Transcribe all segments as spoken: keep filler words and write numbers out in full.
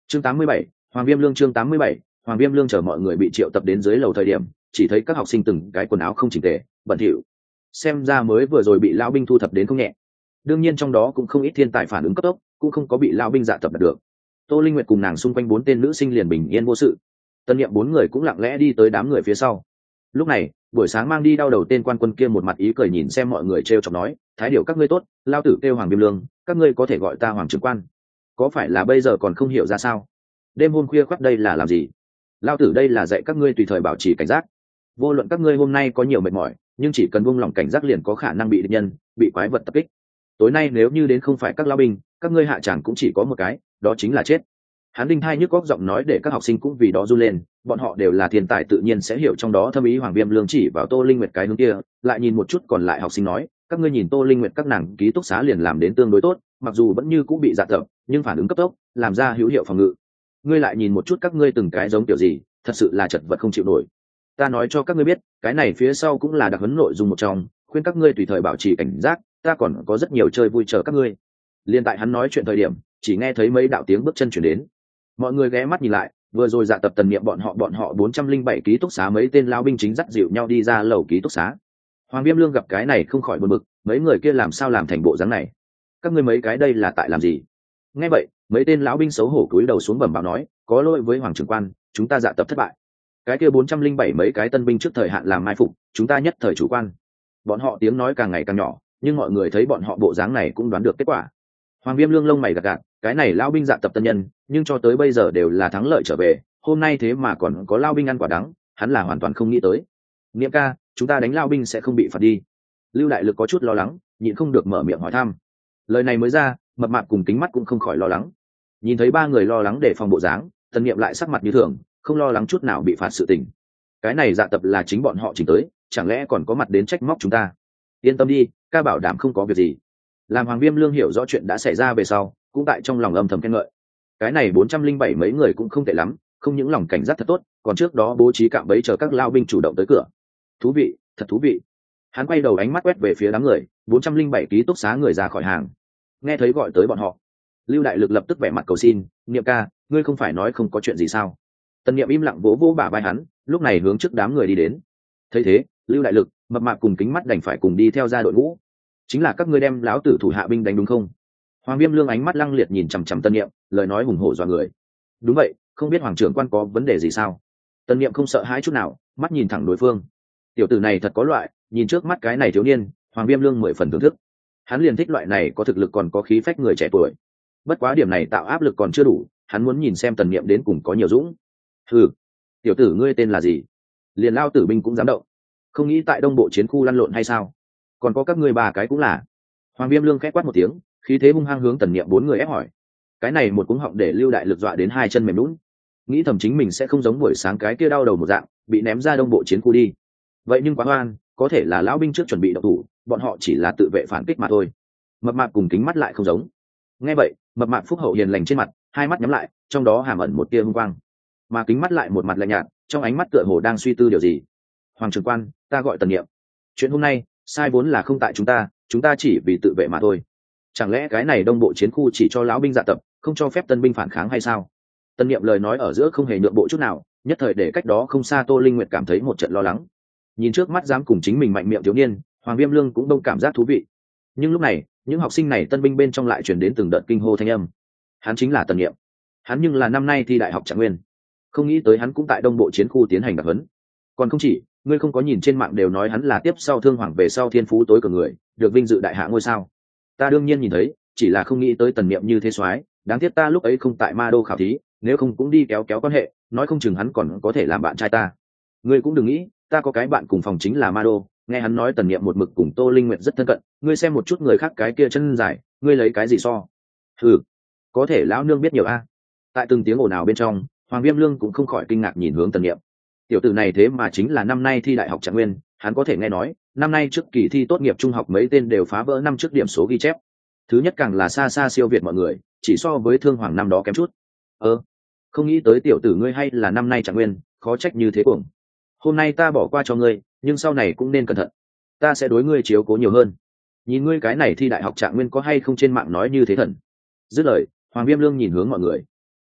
chương tám mươi bảy, Hoàng Viêm Lương. Chương tám mươi bảy, Hoàng Viêm Lương. Chờ mọi người bị triệu tập đến dưới lầu thời điểm, chỉ thấy các học sinh từng cái quần áo không chỉnh tề, bẩn thỉu. Xem ra mới vừa rồi bị lão binh thu thập đến không nhẹ. Đương nhiên trong đó cũng không ít thiên tài phản ứng cấp tốc, cũng không có bị lão binh dạ tập được. Tô Linh Nguyệt cùng nàng xung quanh bốn tên nữ sinh liền bình yên vô sự. Tân Niệm bốn người cũng lặng lẽ đi tới đám người phía sau. Lúc này, buổi sáng mang đi đau đầu tên quan quân kia một mặt ý cười nhìn xem mọi người trêu chọc nói, thái điểu các ngươi tốt, lao tử kêu Hoàng Viêm Lương, các ngươi có thể gọi ta Hoàng trưởng quan. Có phải là bây giờ còn không hiểu ra sao? Đêm hôm khuya khoắt đây là làm gì? Lao tử đây là dạy các ngươi tùy thời bảo trì cảnh giác. Vô luận các ngươi hôm nay có nhiều mệt mỏi, nhưng chỉ cần buông lỏng cảnh giác liền có khả năng bị địch nhân, bị quái vật tập kích. Tối nay nếu như đến không phải các lao binh, các ngươi hạ tràng cũng chỉ có một cái, đó chính là chết. Hắn đinh hai nhức góc giọng nói để các học sinh cũng vì đó run lên, bọn họ đều là thiên tài tự nhiên sẽ hiểu trong đó thâm ý. Hoàng Viêm Lương chỉ vào Tô Linh Nguyệt cái hướng kia, lại nhìn một chút còn lại học sinh nói, các ngươi nhìn Tô Linh Nguyệt các nàng ký túc xá liền làm đến tương đối tốt, mặc dù vẫn như cũng bị dạ tập, nhưng phản ứng cấp tốc, làm ra hữu hiệu phòng ngự. Ngươi lại nhìn một chút các ngươi từng cái giống kiểu gì, thật sự là chật vật không chịu nổi. Ta nói cho các ngươi biết, cái này phía sau cũng là đặc huấn nội dung một trong, khuyên các ngươi tùy thời bảo trì cảnh giác, ta còn có rất nhiều chơi vui chờ các ngươi. Liên tại hắn nói chuyện thời điểm, chỉ nghe thấy mấy đạo tiếng bước chân chuyển đến. Mọi người ghé mắt nhìn lại, vừa rồi dạ tập Tần Niệm bọn họ bọn họ bốn trăm linh bảy ký túc xá mấy tên lao binh chính dắt dịu nhau đi ra lầu ký túc xá. Hoàng Viêm Lương gặp cái này không khỏi buồn bực, mấy người kia làm sao làm thành bộ dáng này? Các ngươi mấy cái đây là tại làm gì? Nghe vậy, mấy tên lão binh xấu hổ cúi đầu xuống bẩm báo nói, có lỗi với Hoàng trưởng quan, chúng ta dạ tập thất bại. Cái kia bốn trăm linh bảy mấy cái tân binh trước thời hạn làm mai phục, chúng ta nhất thời chủ quan. Bọn họ tiếng nói càng ngày càng nhỏ, nhưng mọi người thấy bọn họ bộ dáng này cũng đoán được kết quả. Hoàng Viêm Lương lông mày gật gật, cái này lão binh dạ tập tân nhân, nhưng cho tới bây giờ đều là thắng lợi trở về, hôm nay thế mà còn có lão binh ăn quả đắng, hắn là hoàn toàn không nghĩ tới. Niệm ca, chúng ta đánh lão binh sẽ không bị phạt đi? Lưu Đại Lực có chút lo lắng, nhịn không được mở miệng hỏi thăm. Lời này mới ra, Mập Mạp cùng Kính Mắt cũng không khỏi lo lắng. Nhìn thấy ba người lo lắng để phòng bộ dáng, Tần Niệm lại sắc mặt như thường, không lo lắng chút nào bị phạt sự tình. Cái này dạ tập là chính bọn họ chỉnh tới, chẳng lẽ còn có mặt đến trách móc chúng ta? Yên tâm đi, ca bảo đảm không có việc gì. Làm Hoàng Viêm Lương hiểu rõ chuyện đã xảy ra về sau, cũng tại trong lòng âm thầm khen ngợi. Cái này bốn trăm linh bảy mấy người cũng không tệ lắm, không những lòng cảnh giác thật tốt, còn trước đó bố trí cạm bẫy chờ các lao binh chủ động tới cửa. Thú vị, thật thú vị. Hắn quay đầu ánh mắt quét về phía đám người, bốn trăm linh bảy ký túc xá người ra khỏi hàng. Nghe thấy gọi tới bọn họ, Lưu Đại Lực lập tức vẻ mặt cầu xin, Niệm ca, ngươi không phải nói không có chuyện gì sao? Tần Niệm im lặng vỗ vỗ bả vai hắn, lúc này hướng trước đám người đi đến. Thấy thế, Lưu Đại Lực, Mập Mạp cùng Kính Mắt đành phải cùng đi theo ra đội ngũ. Chính là các ngươi đem lão tử thủ hạ binh đánh đúng không? Hoàng Viêm Lương ánh mắt lăng liệt nhìn chằm chằm Tân Niệm, lời nói hùng hổ dọa người. Đúng vậy, không biết Hoàng trưởng quan có vấn đề gì sao? Tân Niệm không sợ hãi chút nào, mắt nhìn thẳng đối phương. Tiểu tử này thật có loại, nhìn trước mắt cái này thiếu niên, Hoàng Viêm Lương mười phần thưởng thức. Hắn liền thích loại này có thực lực còn có khí phách người trẻ tuổi. Bất quá điểm này tạo áp lực còn chưa đủ, hắn muốn nhìn xem Tần Niệm đến cùng có nhiều dũng. Hừ, tiểu tử ngươi tên là gì? Liền lao tử binh cũng dám động. Không nghĩ tại Đông Bộ chiến khu lăn lộn hay sao? Còn có các ngươi ba cái cũng là. Hoàng Viêm Lương khẽ quát một tiếng, khí thế hung hăng hướng Tần Niệm bốn người ép hỏi. Cái này một cuống họng để Lưu Đại Lực dọa đến hai chân mềm nhũn, nghĩ thầm chính mình sẽ không giống buổi sáng cái kia đau đầu một dạng, bị ném ra Đông Bộ chiến khu đi. Vậy nhưng quá oan, có thể là lão binh trước chuẩn bị động thủ, bọn họ chỉ là tự vệ phản kích mà thôi. Mập Mạp cùng Kính Mắt lại không giống. Nghe vậy, Mập Mạp phúc hậu hiền lành trên mặt, hai mắt nhắm lại, trong đó hàm ẩn một tia hung quang. Mà Kính Mắt lại một mặt lạnh nhạt, trong ánh mắt tựa hồ đang suy tư điều gì. Hoàng trưởng quan, ta gọi Tần Niệm. Chuyện hôm nay, sai vốn là không tại chúng ta, chúng ta chỉ vì tự vệ mà thôi. Chẳng lẽ cái này Đông Bộ chiến khu chỉ cho lão binh dạ tập, không cho phép tân binh phản kháng hay sao? Tân Niệm lời nói ở giữa không hề nhượng bộ chút nào, nhất thời để cách đó không xa Tô Linh Nguyệt cảm thấy một trận lo lắng. Nhìn trước mắt dám cùng chính mình mạnh miệng thiếu niên, Hoàng Viêm Lương cũng đông cảm giác thú vị. Nhưng lúc này, những học sinh này tân binh bên trong lại truyền đến từng đợt kinh hô thanh âm. Hắn chính là Tần Niệm. Hắn nhưng là năm nay thi đại học Trạng Nguyên. Không nghĩ tới hắn cũng tại Đông Bộ chiến khu tiến hành đặc huấn. Còn không chỉ, ngươi không có nhìn trên mạng đều nói hắn là tiếp sau Thương Hoàng về sau thiên phú tối cường người, được vinh dự đại hạ ngôi sao? Ta đương nhiên nhìn thấy, chỉ là không nghĩ tới Tần Niệm như thế soái, đáng tiếc ta lúc ấy không tại Ma Đô khảo thí, nếu không cũng đi kéo kéo quan hệ, nói không chừng hắn còn có thể làm bạn trai ta. Ngươi cũng đừng nghĩ, ta có cái bạn cùng phòng chính là Ma Đô, nghe hắn nói Tần Niệm một mực cùng Tô Linh Nguyệt rất thân cận, ngươi xem một chút người khác cái kia chân dài, ngươi lấy cái gì so? Hừ, có thể lão nương biết nhiều a. Tại từng tiếng ồn ào bên trong, Hoàng Viêm Lương cũng không khỏi kinh ngạc nhìn hướng Tần Niệm. Tiểu tử này thế mà chính là năm nay thi đại học Trạng Nguyên, hắn có thể nghe nói, năm nay trước kỳ thi tốt nghiệp trung học mấy tên đều phá vỡ năm trước điểm số ghi chép. Thứ nhất càng là xa xa siêu việt mọi người, chỉ so với Thương Hoàng năm đó kém chút. Ơ, không nghĩ tới tiểu tử ngươi hay là năm nay Trạng Nguyên, khó trách như thế cuồng. Hôm nay ta bỏ qua cho ngươi, nhưng sau này cũng nên cẩn thận. Ta sẽ đối ngươi chiếu cố nhiều hơn. Nhìn ngươi cái này thi đại học Trạng Nguyên có hay không trên mạng nói như thế thần. Dứt lời, Hoàng Viêm Lương nhìn hướng mọi người. Tốt,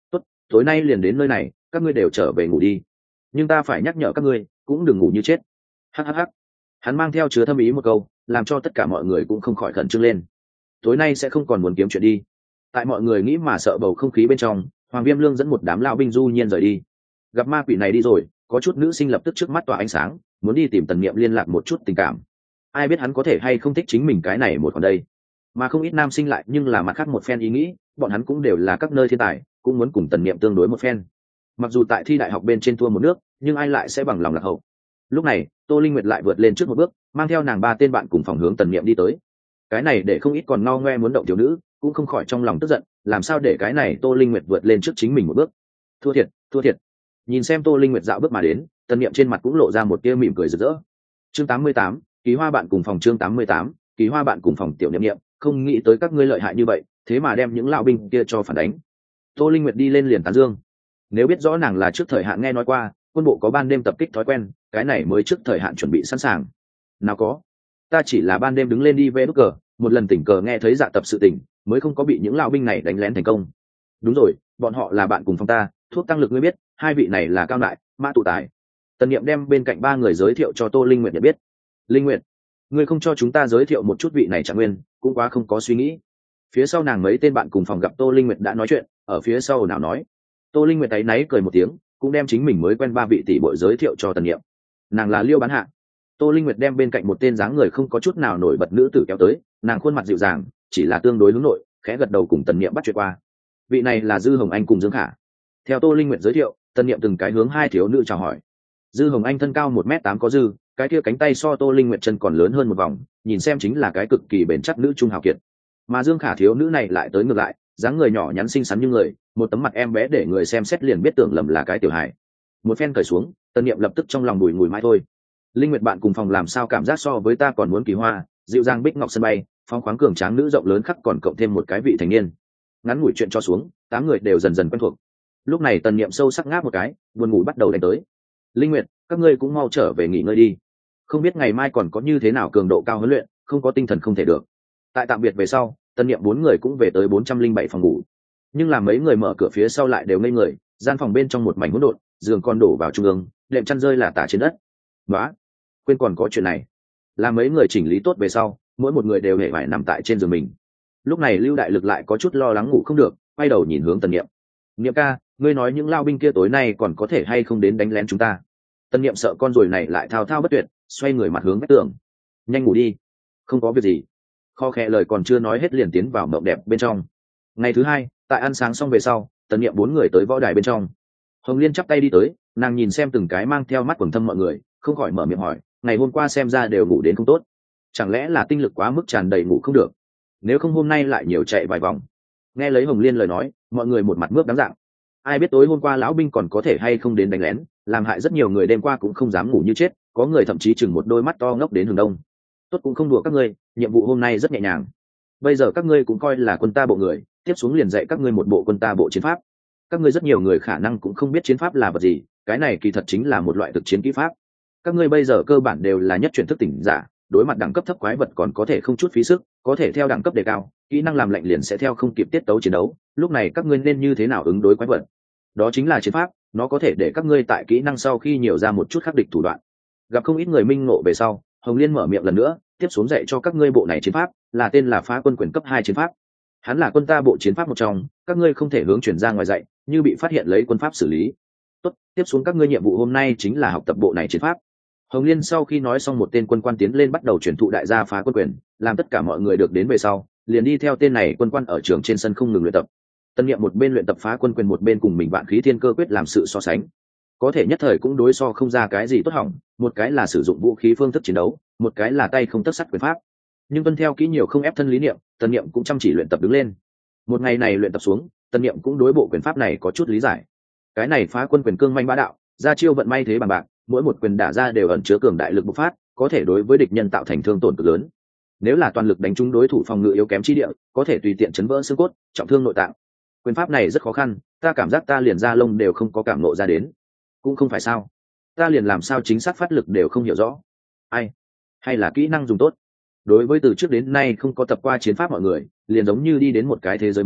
tối nay liền đến nơi này, các ngươi đều trở về ngủ đi, nhưng ta phải nhắc nhở các ngươi cũng đừng ngủ như chết. Hhh. Hắn mang theo chứa thâm ý một câu, làm cho tất cả mọi người cũng không khỏi khẩn trương lên. Tối nay sẽ không còn muốn kiếm chuyện đi. Tại mọi người nghĩ mà sợ bầu không khí bên trong, Hoàng Viêm Lương dẫn một đám lão binh du nhiên rời đi. Gặp ma quỷ này đi rồi, có chút nữ sinh lập tức trước mắt tỏa ánh sáng, muốn đi tìm Tần Niệm liên lạc một chút tình cảm. Ai biết hắn có thể hay không thích chính mình cái này một còn đây. Mà không ít nam sinh lại nhưng là mặt khác một phen ý nghĩ, bọn hắn cũng đều là các nơi thiên tài, cũng muốn cùng Tần Niệm tương đối một phen. Mặc dù tại thi đại học bên trên thua một nước, nhưng ai lại sẽ bằng lòng lạc hậu. Lúc này, Tô Linh Nguyệt lại vượt lên trước một bước, mang theo nàng ba tên bạn cùng phòng hướng Tần Niệm đi tới. Cái này để không ít còn ngao ngoe muốn động tiểu nữ, cũng không khỏi trong lòng tức giận, làm sao để cái này Tô Linh Nguyệt vượt lên trước chính mình một bước. Thua thiệt, thua thiệt. Nhìn xem Tô Linh Nguyệt dạo bước mà đến, Tần Niệm trên mặt cũng lộ ra một tia mỉm cười rực rỡ. Chương tám mươi tám, ký hoa bạn cùng phòng. Chương tám mươi tám, ký hoa bạn cùng phòng. Tiểu Niệm Niệm, không nghĩ tới các ngươi lợi hại như vậy, thế mà đem những lão binh kia cho phản đánh. Tô Linh Nguyệt đi lên liền tán dương. Nếu biết rõ nàng là trước thời hạn nghe nói qua quân bộ có ban đêm tập kích thói quen, cái này mới trước thời hạn chuẩn bị sẵn sàng. Nào có, ta chỉ là ban đêm đứng lên đi về đúc cờ, một lần tình cờ nghe thấy dạ tập sự tình, mới không có bị những lão binh này đánh lén thành công. Đúng rồi, bọn họ là bạn cùng phòng ta, thuốc tăng lực ngươi biết, hai vị này là Cao Đại, Mã Tụ Tài. Tần Niệm đem bên cạnh ba người giới thiệu cho Tô Linh Nguyệt nhận biết. Linh Nguyệt, ngươi không cho chúng ta giới thiệu một chút vị này Trạng Nguyên, cũng quá không có suy nghĩ. Phía sau nàng mấy tên bạn cùng phòng gặp Tô Linh Nguyệt đã nói chuyện, ở phía sau nào nói. Tô Linh Nguyệt thấy náy cười một tiếng, cũng đem chính mình mới quen ba vị tỷ bội giới thiệu cho Tần Niệm. Nàng là Liêu Bán Hạ. Tô Linh Nguyệt đem bên cạnh một tên dáng người không có chút nào nổi bật nữ tử kéo tới, nàng khuôn mặt dịu dàng, chỉ là tương đối hướng nội, khẽ gật đầu cùng Tần Niệm bắt chuyện qua. Vị này là Dư Hồng Anh cùng Dương Khả. Theo Tô Linh Nguyệt giới thiệu, Tần Niệm từng cái hướng hai thiếu nữ chào hỏi. Dư Hồng Anh thân cao một mét tám có dư, cái kia cánh tay so Tô Linh Nguyệt chân còn lớn hơn một vòng, nhìn xem chính là cái cực kỳ bền chắc nữ trung hào kiệt. Mà Dương Khả thiếu nữ này lại tới ngược lại, dáng người nhỏ nhắn xinh xắn như người, một tấm mặt em bé để người xem xét liền biết tưởng lầm là cái tiểu hài. Một phen cởi xuống, Tần Niệm lập tức trong lòng bùi ngùi mãi thôi. Linh Nguyệt bạn cùng phòng làm sao cảm giác so với ta còn muốn kỳ hoa, dịu dàng bích ngọc sân bay, phong khoáng cường tráng nữ rộng lớn khắc còn cộng thêm một cái vị thành niên. Ngắn ngủi chuyện cho xuống, tám người đều dần dần quen thuộc. Lúc này Tần Niệm sâu sắc ngáp một cái, buồn ngủ bắt đầu đánh tới. Linh Nguyệt, các ngươi cũng mau trở về nghỉ ngơi đi. Không biết ngày mai còn có như thế nào cường độ cao huấn luyện, không có tinh thần không thể được. Tại tạm biệt về sau, Tần Niệm bốn người cũng về tới bốn trăm linh bảy phòng ngủ. Nhưng là mấy người mở cửa phía sau lại đều ngây người, gian phòng bên trong một mảnh hỗn độn, giường con đổ vào trung ương, đệm chăn rơi là tả trên đất. Đó, quên còn có chuyện này. Là mấy người chỉnh lý tốt về sau, mỗi một người đều hề phải nằm tại trên giường mình. Lúc này Lưu Đại Lực lại có chút lo lắng ngủ không được, quay đầu nhìn hướng Tần Niệm. Niệm ca, ngươi nói những lao binh kia tối nay còn có thể hay không đến đánh lén chúng ta? Tần Niệm sợ con ruồi này lại thao thao bất tuyệt, xoay người mặt hướng vách tường. Nhanh ngủ đi, không có việc gì. Kho khẽ lời còn chưa nói hết liền tiến vào mộng đẹp bên trong. Ngày thứ hai, tại ăn sáng xong về sau, Tần Niệm bốn người tới võ đài bên trong. Hồng Liên chắp tay đi tới, nàng nhìn xem từng cái mang theo mắt quầng thâm mọi người, không khỏi mở miệng hỏi, ngày hôm qua xem ra đều ngủ đến không tốt, chẳng lẽ là tinh lực quá mức tràn đầy ngủ không được? Nếu không hôm nay lại nhiều chạy vài vòng. Nghe lấy Hồng Liên lời nói, mọi người một mặt mướp đáng dạng. Ai biết tối hôm qua lão binh còn có thể hay không đến đánh lén, làm hại rất nhiều người đêm qua cũng không dám ngủ như chết, có người thậm chí chừng một đôi mắt to ngốc đến hừng đông. Tốt cũng không đùa các ngươi, nhiệm vụ hôm nay rất nhẹ nhàng. Bây giờ các ngươi cũng coi là quân ta bộ người, tiếp xuống liền dạy các ngươi một bộ quân ta bộ chiến pháp. Các ngươi rất nhiều người khả năng cũng không biết chiến pháp là vật gì, cái này kỳ thật chính là một loại thực chiến kỹ pháp. Các ngươi bây giờ cơ bản đều là nhất chuyển thức tỉnh giả, đối mặt đẳng cấp thấp quái vật còn có thể không chút phí sức, có thể theo đẳng cấp đề cao, kỹ năng làm lạnh liền sẽ theo không kịp tiết tấu chiến đấu. Lúc này các ngươi nên như thế nào ứng đối quái vật? Đó chính là chiến pháp, nó có thể để các ngươi tại kỹ năng sau khi nhiều ra một chút khắc địch thủ đoạn. Gặp không ít người minh ngộ về sau, Hồng Liên mở miệng lần nữa, tiếp xuống dạy cho các ngươi bộ này chiến pháp, là tên là Phá Quân quyền cấp hai chiến pháp. Hắn là quân ta bộ chiến pháp một trong, các ngươi không thể hướng chuyển ra ngoài dạy, như bị phát hiện lấy quân pháp xử lý. Tốt, tiếp xuống các ngươi nhiệm vụ hôm nay chính là học tập bộ này chiến pháp. Hồng Liên sau khi nói xong, một tên quân quan tiến lên bắt đầu truyền thụ đại gia Phá Quân quyền, làm tất cả mọi người được đến về sau, liền đi theo tên này quân quan ở trường trên sân không ngừng luyện tập. Tân Niệm một bên luyện tập Phá Quân quyền, một bên cùng mình Vạn Khí Thiên Cơ quyết làm sự so sánh. Có thể nhất thời cũng đối so không ra cái gì tốt hỏng, một cái là sử dụng vũ khí phương thức chiến đấu, một cái là tay không tấc sắt quyền pháp. Nhưng tuân theo kỹ nhiều không ép thân lý niệm, Tân Niệm cũng chăm chỉ luyện tập đứng lên. Một ngày này luyện tập xuống, Tân Niệm cũng đối bộ quyền pháp này có chút lý giải. Cái này Phá Quân quyền cương manh bá đạo, ra chiêu vận may thế bằng bạc, mỗi một quyền đả ra đều ẩn chứa cường đại lực bộc phát, có thể đối với địch nhân tạo thành thương tổn cực lớn. Nếu là toàn lực đánh trúng đối thủ phòng ngự yếu kém chi địa, có thể tùy tiện chấn vỡ xương cốt, trọng thương nội tạng. Quyền pháp này rất khó khăn, ta cảm giác ta liền da lông đều không có cảm ngộ ra đến. Cũng không phải sao, ta liền làm sao chính xác phát lực đều không hiểu rõ. Ai, hay là kỹ năng dùng tốt. Đối với từ trước đến nay không có tập qua chiến pháp mọi người, liền giống như đi đến một cái thế giới mới,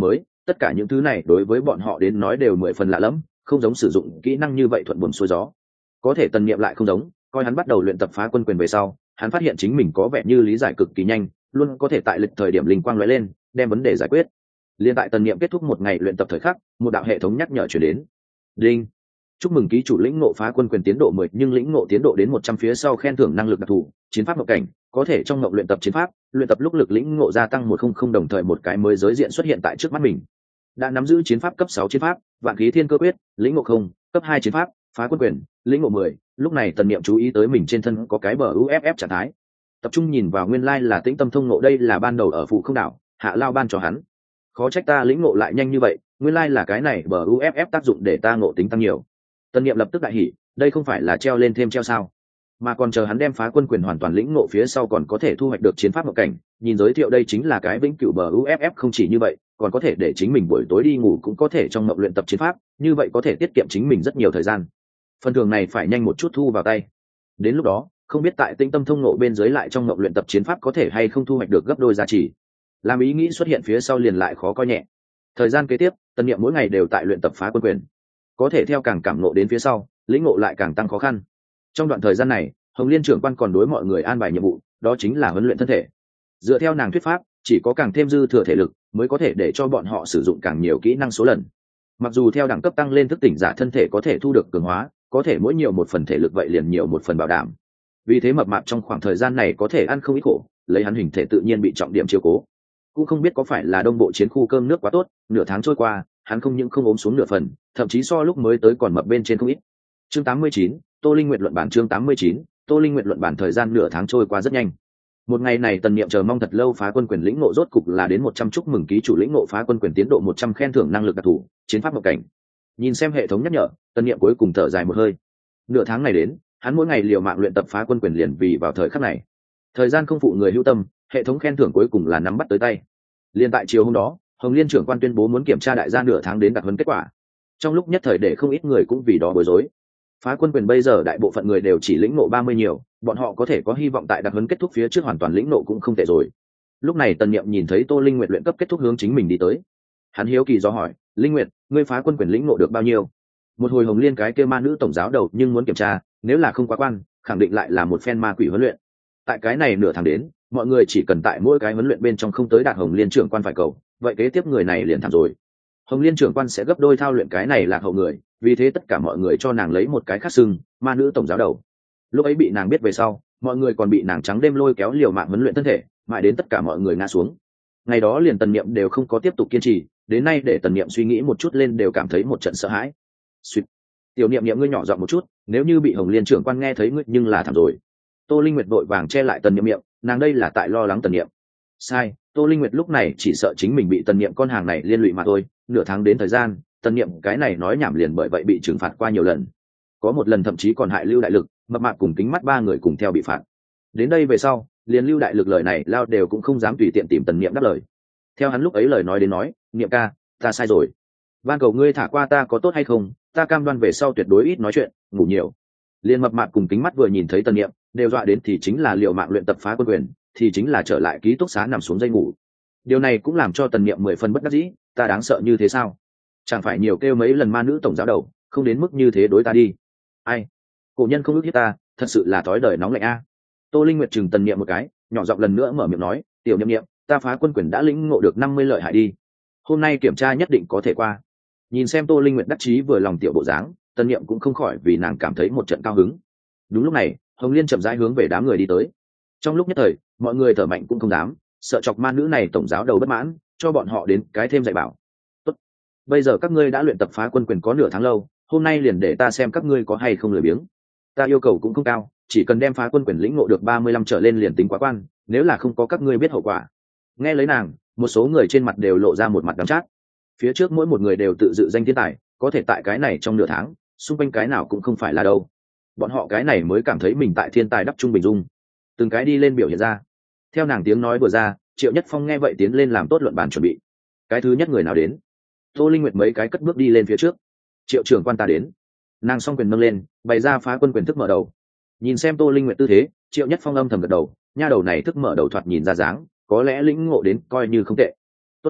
tất cả những thứ này đối với bọn họ đến nói đều mười phần lạ lẫm, không giống sử dụng kỹ năng như vậy thuận buồm xuôi gió. Có thể Tần Niệm lại không giống, coi hắn bắt đầu luyện tập phá quân quyền về sau, hắn phát hiện chính mình có vẻ như lý giải cực kỳ nhanh, luôn có thể tại lịch thời điểm linh quang lóe lên, đem vấn đề giải quyết. Liên tại Tần Niệm kết thúc một ngày luyện tập thời khắc, một đạo hệ thống nhắc nhở truyền đến. Đinh. Chúc mừng ký chủ lĩnh ngộ phá quân quyền tiến độ mười, nhưng lĩnh ngộ tiến độ đến một trăm phía sau khen thưởng năng lực đặc thù, chiến pháp ngộ cảnh, có thể trong ngộ luyện tập chiến pháp, luyện tập lúc lực lĩnh ngộ gia tăng một không không đồng thời một cái mới giới diện xuất hiện tại trước mắt mình. Đã nắm giữ chiến pháp cấp sáu chiến pháp, Vạn Khí Thiên Cơ Quyết, lĩnh ngộ không, cấp hai chiến pháp, phá quân quyền, lĩnh ngộ mười. Lúc này Tần Niệm chú ý tới mình trên thân có cái bờ u ép ép trạng thái. Tập trung nhìn vào nguyên lai là Tĩnh Tâm Thông Ngộ, đây là ban đầu ở phụ không đảo, Hạ Lao ban cho hắn. Khó trách ta lĩnh ngộ lại nhanh như vậy, nguyên lai là cái này bờ u ép ép tác dụng để ta ngộ tính tăng nhiều. Tần Niệm lập tức đại hỉ, đây không phải là treo lên thêm treo sao? Mà còn chờ hắn đem phá quân quyền hoàn toàn lĩnh ngộ phía sau còn có thể thu hoạch được chiến pháp ngộ cảnh, nhìn giới thiệu đây chính là cái vĩnh cửu bờ u ép ép, không chỉ như vậy, còn có thể để chính mình buổi tối đi ngủ cũng có thể trong ngộ luyện tập chiến pháp, như vậy có thể tiết kiệm chính mình rất nhiều thời gian. Phần thưởng này phải nhanh một chút thu vào tay. Đến lúc đó, không biết tại Tĩnh Tâm Thông Ngộ bên dưới lại trong ngộ luyện tập chiến pháp có thể hay không thu hoạch được gấp đôi giá trị. Làm ý nghĩ xuất hiện phía sau liền lại khó coi nhẹ. Thời gian kế tiếp, Tần Niệm mỗi ngày đều tại luyện tập phá quân quyền. Có thể theo càng cảm ngộ đến phía sau, lĩnh ngộ lại càng tăng khó khăn. Trong đoạn thời gian này, Hồng Liên trưởng quan còn đối mọi người an bài nhiệm vụ, đó chính là huấn luyện thân thể. Dựa theo nàng thuyết pháp, chỉ có càng thêm dư thừa thể lực mới có thể để cho bọn họ sử dụng càng nhiều kỹ năng số lần. Mặc dù theo đẳng cấp tăng lên thức tỉnh giả thân thể có thể thu được cường hóa, có thể mỗi nhiều một phần thể lực vậy liền nhiều một phần bảo đảm. Vì thế Mập Mạp trong khoảng thời gian này có thể ăn không ít khổ, lấy hắn hình thể tự nhiên bị trọng điểm chiếu cố. Cũng không biết có phải là đông bộ chiến khu cơm nước quá tốt, nửa tháng trôi qua, hắn không những không ốm xuống nửa phần, thậm chí so lúc mới tới còn mập bên trên không ít. Chương tám mươi chín, Tô Linh Nguyệt luận bản. Chương tám mươi chín, Tô Linh Nguyệt luận bản. Thời gian nửa tháng trôi qua rất nhanh. Một ngày này Tần Niệm chờ mong thật lâu phá quân quyền lĩnh ngộ rốt cục là đến một trăm, chúc mừng ký chủ lĩnh ngộ phá quân quyền tiến độ một trăm, khen thưởng năng lực đặc thù, chiến pháp ngộ cảnh. Nhìn xem hệ thống nhắc nhở, Tần Niệm cuối cùng thở dài một hơi. Nửa tháng này đến, hắn mỗi ngày liều mạng luyện tập phá quân quyền liền vì vào thời khắc này. Thời gian không phụ người hữu tâm, hệ thống khen thưởng cuối cùng là nắm bắt tới tay. Liên tại chiều hôm đó, Hồng Liên trưởng quan tuyên bố muốn kiểm tra đại gia nửa tháng đến đặc huấn kết quả. Trong lúc nhất thời để không ít người cũng vì đó bối rối. Phá quân quyền bây giờ đại bộ phận người đều chỉ lĩnh ngộ ba mươi nhiều, bọn họ có thể có hy vọng tại đặc huấn kết thúc phía trước hoàn toàn lĩnh ngộ cũng không tệ rồi. Lúc này Tần Niệm nhìn thấy Tô Linh Nguyệt luyện cấp kết thúc hướng chính mình đi tới. Hắn hiếu kỳ do hỏi, "Linh Nguyệt, ngươi phá quân quyền lĩnh ngộ được bao nhiêu?" Một hồi Hồng Liên cái kia ma nữ tổng giáo đầu nhưng muốn kiểm tra, nếu là không quá quan, khẳng định lại là một phen ma quỷ huấn luyện. Tại cái này nửa tháng đến, mọi người chỉ cần tại mỗi cái huấn luyện bên trong không tới đạt Hồng Liên trưởng quan phải cầu, vậy kế tiếp người này liền thảm rồi. Hồng Liên trưởng quan sẽ gấp đôi thao luyện cái này lạc hậu người, vì thế tất cả mọi người cho nàng lấy một cái khác xưng, ma nữ tổng giáo đầu. Lúc ấy bị nàng biết về sau, mọi người còn bị nàng trắng đêm lôi kéo liều mạng huấn luyện thân thể, mãi đến tất cả mọi người ngã xuống. Ngày đó liền Tần Niệm đều không có tiếp tục kiên trì, đến nay để Tần Niệm suy nghĩ một chút lên đều cảm thấy một trận sợ hãi. Xuyệt. Tiểu Niệm Niệm ngươi nhỏ giọng một chút, nếu như bị Hồng Liên trưởng quan nghe thấy ngươi nhưng là thảm rồi. Tô Linh Nguyệt vội vàng che lại Tần Niệm Niệm, nàng đây là tại lo lắng Tần Niệm. Sai, Tô Linh Nguyệt lúc này chỉ sợ chính mình bị Tần Niệm con hàng này liên lụy mà thôi. Nửa tháng đến thời gian, Tần Niệm cái này nói nhảm liền bởi vậy bị trừng phạt qua nhiều lần. Có một lần thậm chí còn hại Lưu Đại Lực, Mập Mạp cùng Kính Mắt ba người cùng theo bị phạt. Đến đây về sau, liền Lưu Đại Lực lời này lao đều cũng không dám tùy tiện tìm Tần Niệm đáp lời. Theo hắn lúc ấy lời nói đến nói, "Niệm ca, ta sai rồi. Van cầu ngươi thả qua ta có tốt hay không, ta cam đoan về sau tuyệt đối ít nói chuyện, ngủ nhiều." Liên Mập Mạp cùng Kính Mắt vừa nhìn thấy Tần Niệm, đều dọa đến thì chính là liều mạng luyện tập phá quân quyền, thì chính là trở lại ký túc xá nằm xuống dây ngủ. Điều này cũng làm cho Tần Niệm mười phần bất đắc dĩ, ta đáng sợ như thế sao? Chẳng phải nhiều kêu mấy lần ma nữ tổng giáo đầu, không đến mức như thế đối ta đi. Ai? Cổ nhân không ước hiếp ta, thật sự là thói đời nóng lạnh a. Tô Linh Nguyệt chừng Tần Niệm một cái, nhỏ giọng lần nữa mở miệng nói, "Tiểu Niệm Niệm, ta phá quân quyền đã lĩnh ngộ được năm mươi lợi hại đi. Hôm nay kiểm tra nhất định có thể qua." Nhìn xem Tô Linh Nguyệt đắc chí vừa lòng tiểu bộ dáng, Tần Niệm cũng không khỏi vì nàng cảm thấy một trận cao hứng. Đúng lúc này, Hồng Liên chậm rãi hướng về đám người đi tới. Trong lúc nhất thời, mọi người thở mạnh cũng không dám, sợ chọc ma nữ này tổng giáo đầu bất mãn, cho bọn họ đến cái thêm dạy bảo. "Tốt, bây giờ các ngươi đã luyện tập phá quân quyền có nửa tháng lâu, hôm nay liền để ta xem các ngươi có hay không lười biếng. Ta yêu cầu cũng không cao, chỉ cần đem phá quân quyền lĩnh ngộ được ba mươi lăm trở lên liền tính quá quan, nếu là không có các ngươi biết hậu quả." Nghe lấy nàng, một số người trên mặt đều lộ ra một mặt đắng chát. Phía trước mỗi một người đều tự dự danh thiên tài, có thể tại cái này trong nửa tháng, xung quanh cái nào cũng không phải là đâu. Bọn họ cái này mới cảm thấy mình tại thiên tài đắp trung bình dung. Từng cái đi lên biểu hiện ra. Theo nàng tiếng nói vừa ra, Triệu Nhất Phong nghe vậy tiến lên làm tốt luận bàn chuẩn bị. Cái thứ nhất người nào đến? Tô Linh Nguyệt mấy cái cất bước đi lên phía trước. Triệu trưởng quan ta đến. Nàng song quyền nâng lên, bày ra phá quân quyền thức mở đầu. Nhìn xem Tô Linh Nguyệt tư thế, Triệu Nhất Phong âm thầm gật đầu, nha đầu này thức mở đầu thoạt nhìn ra dáng, có lẽ lĩnh ngộ đến coi như không tệ. Tốt.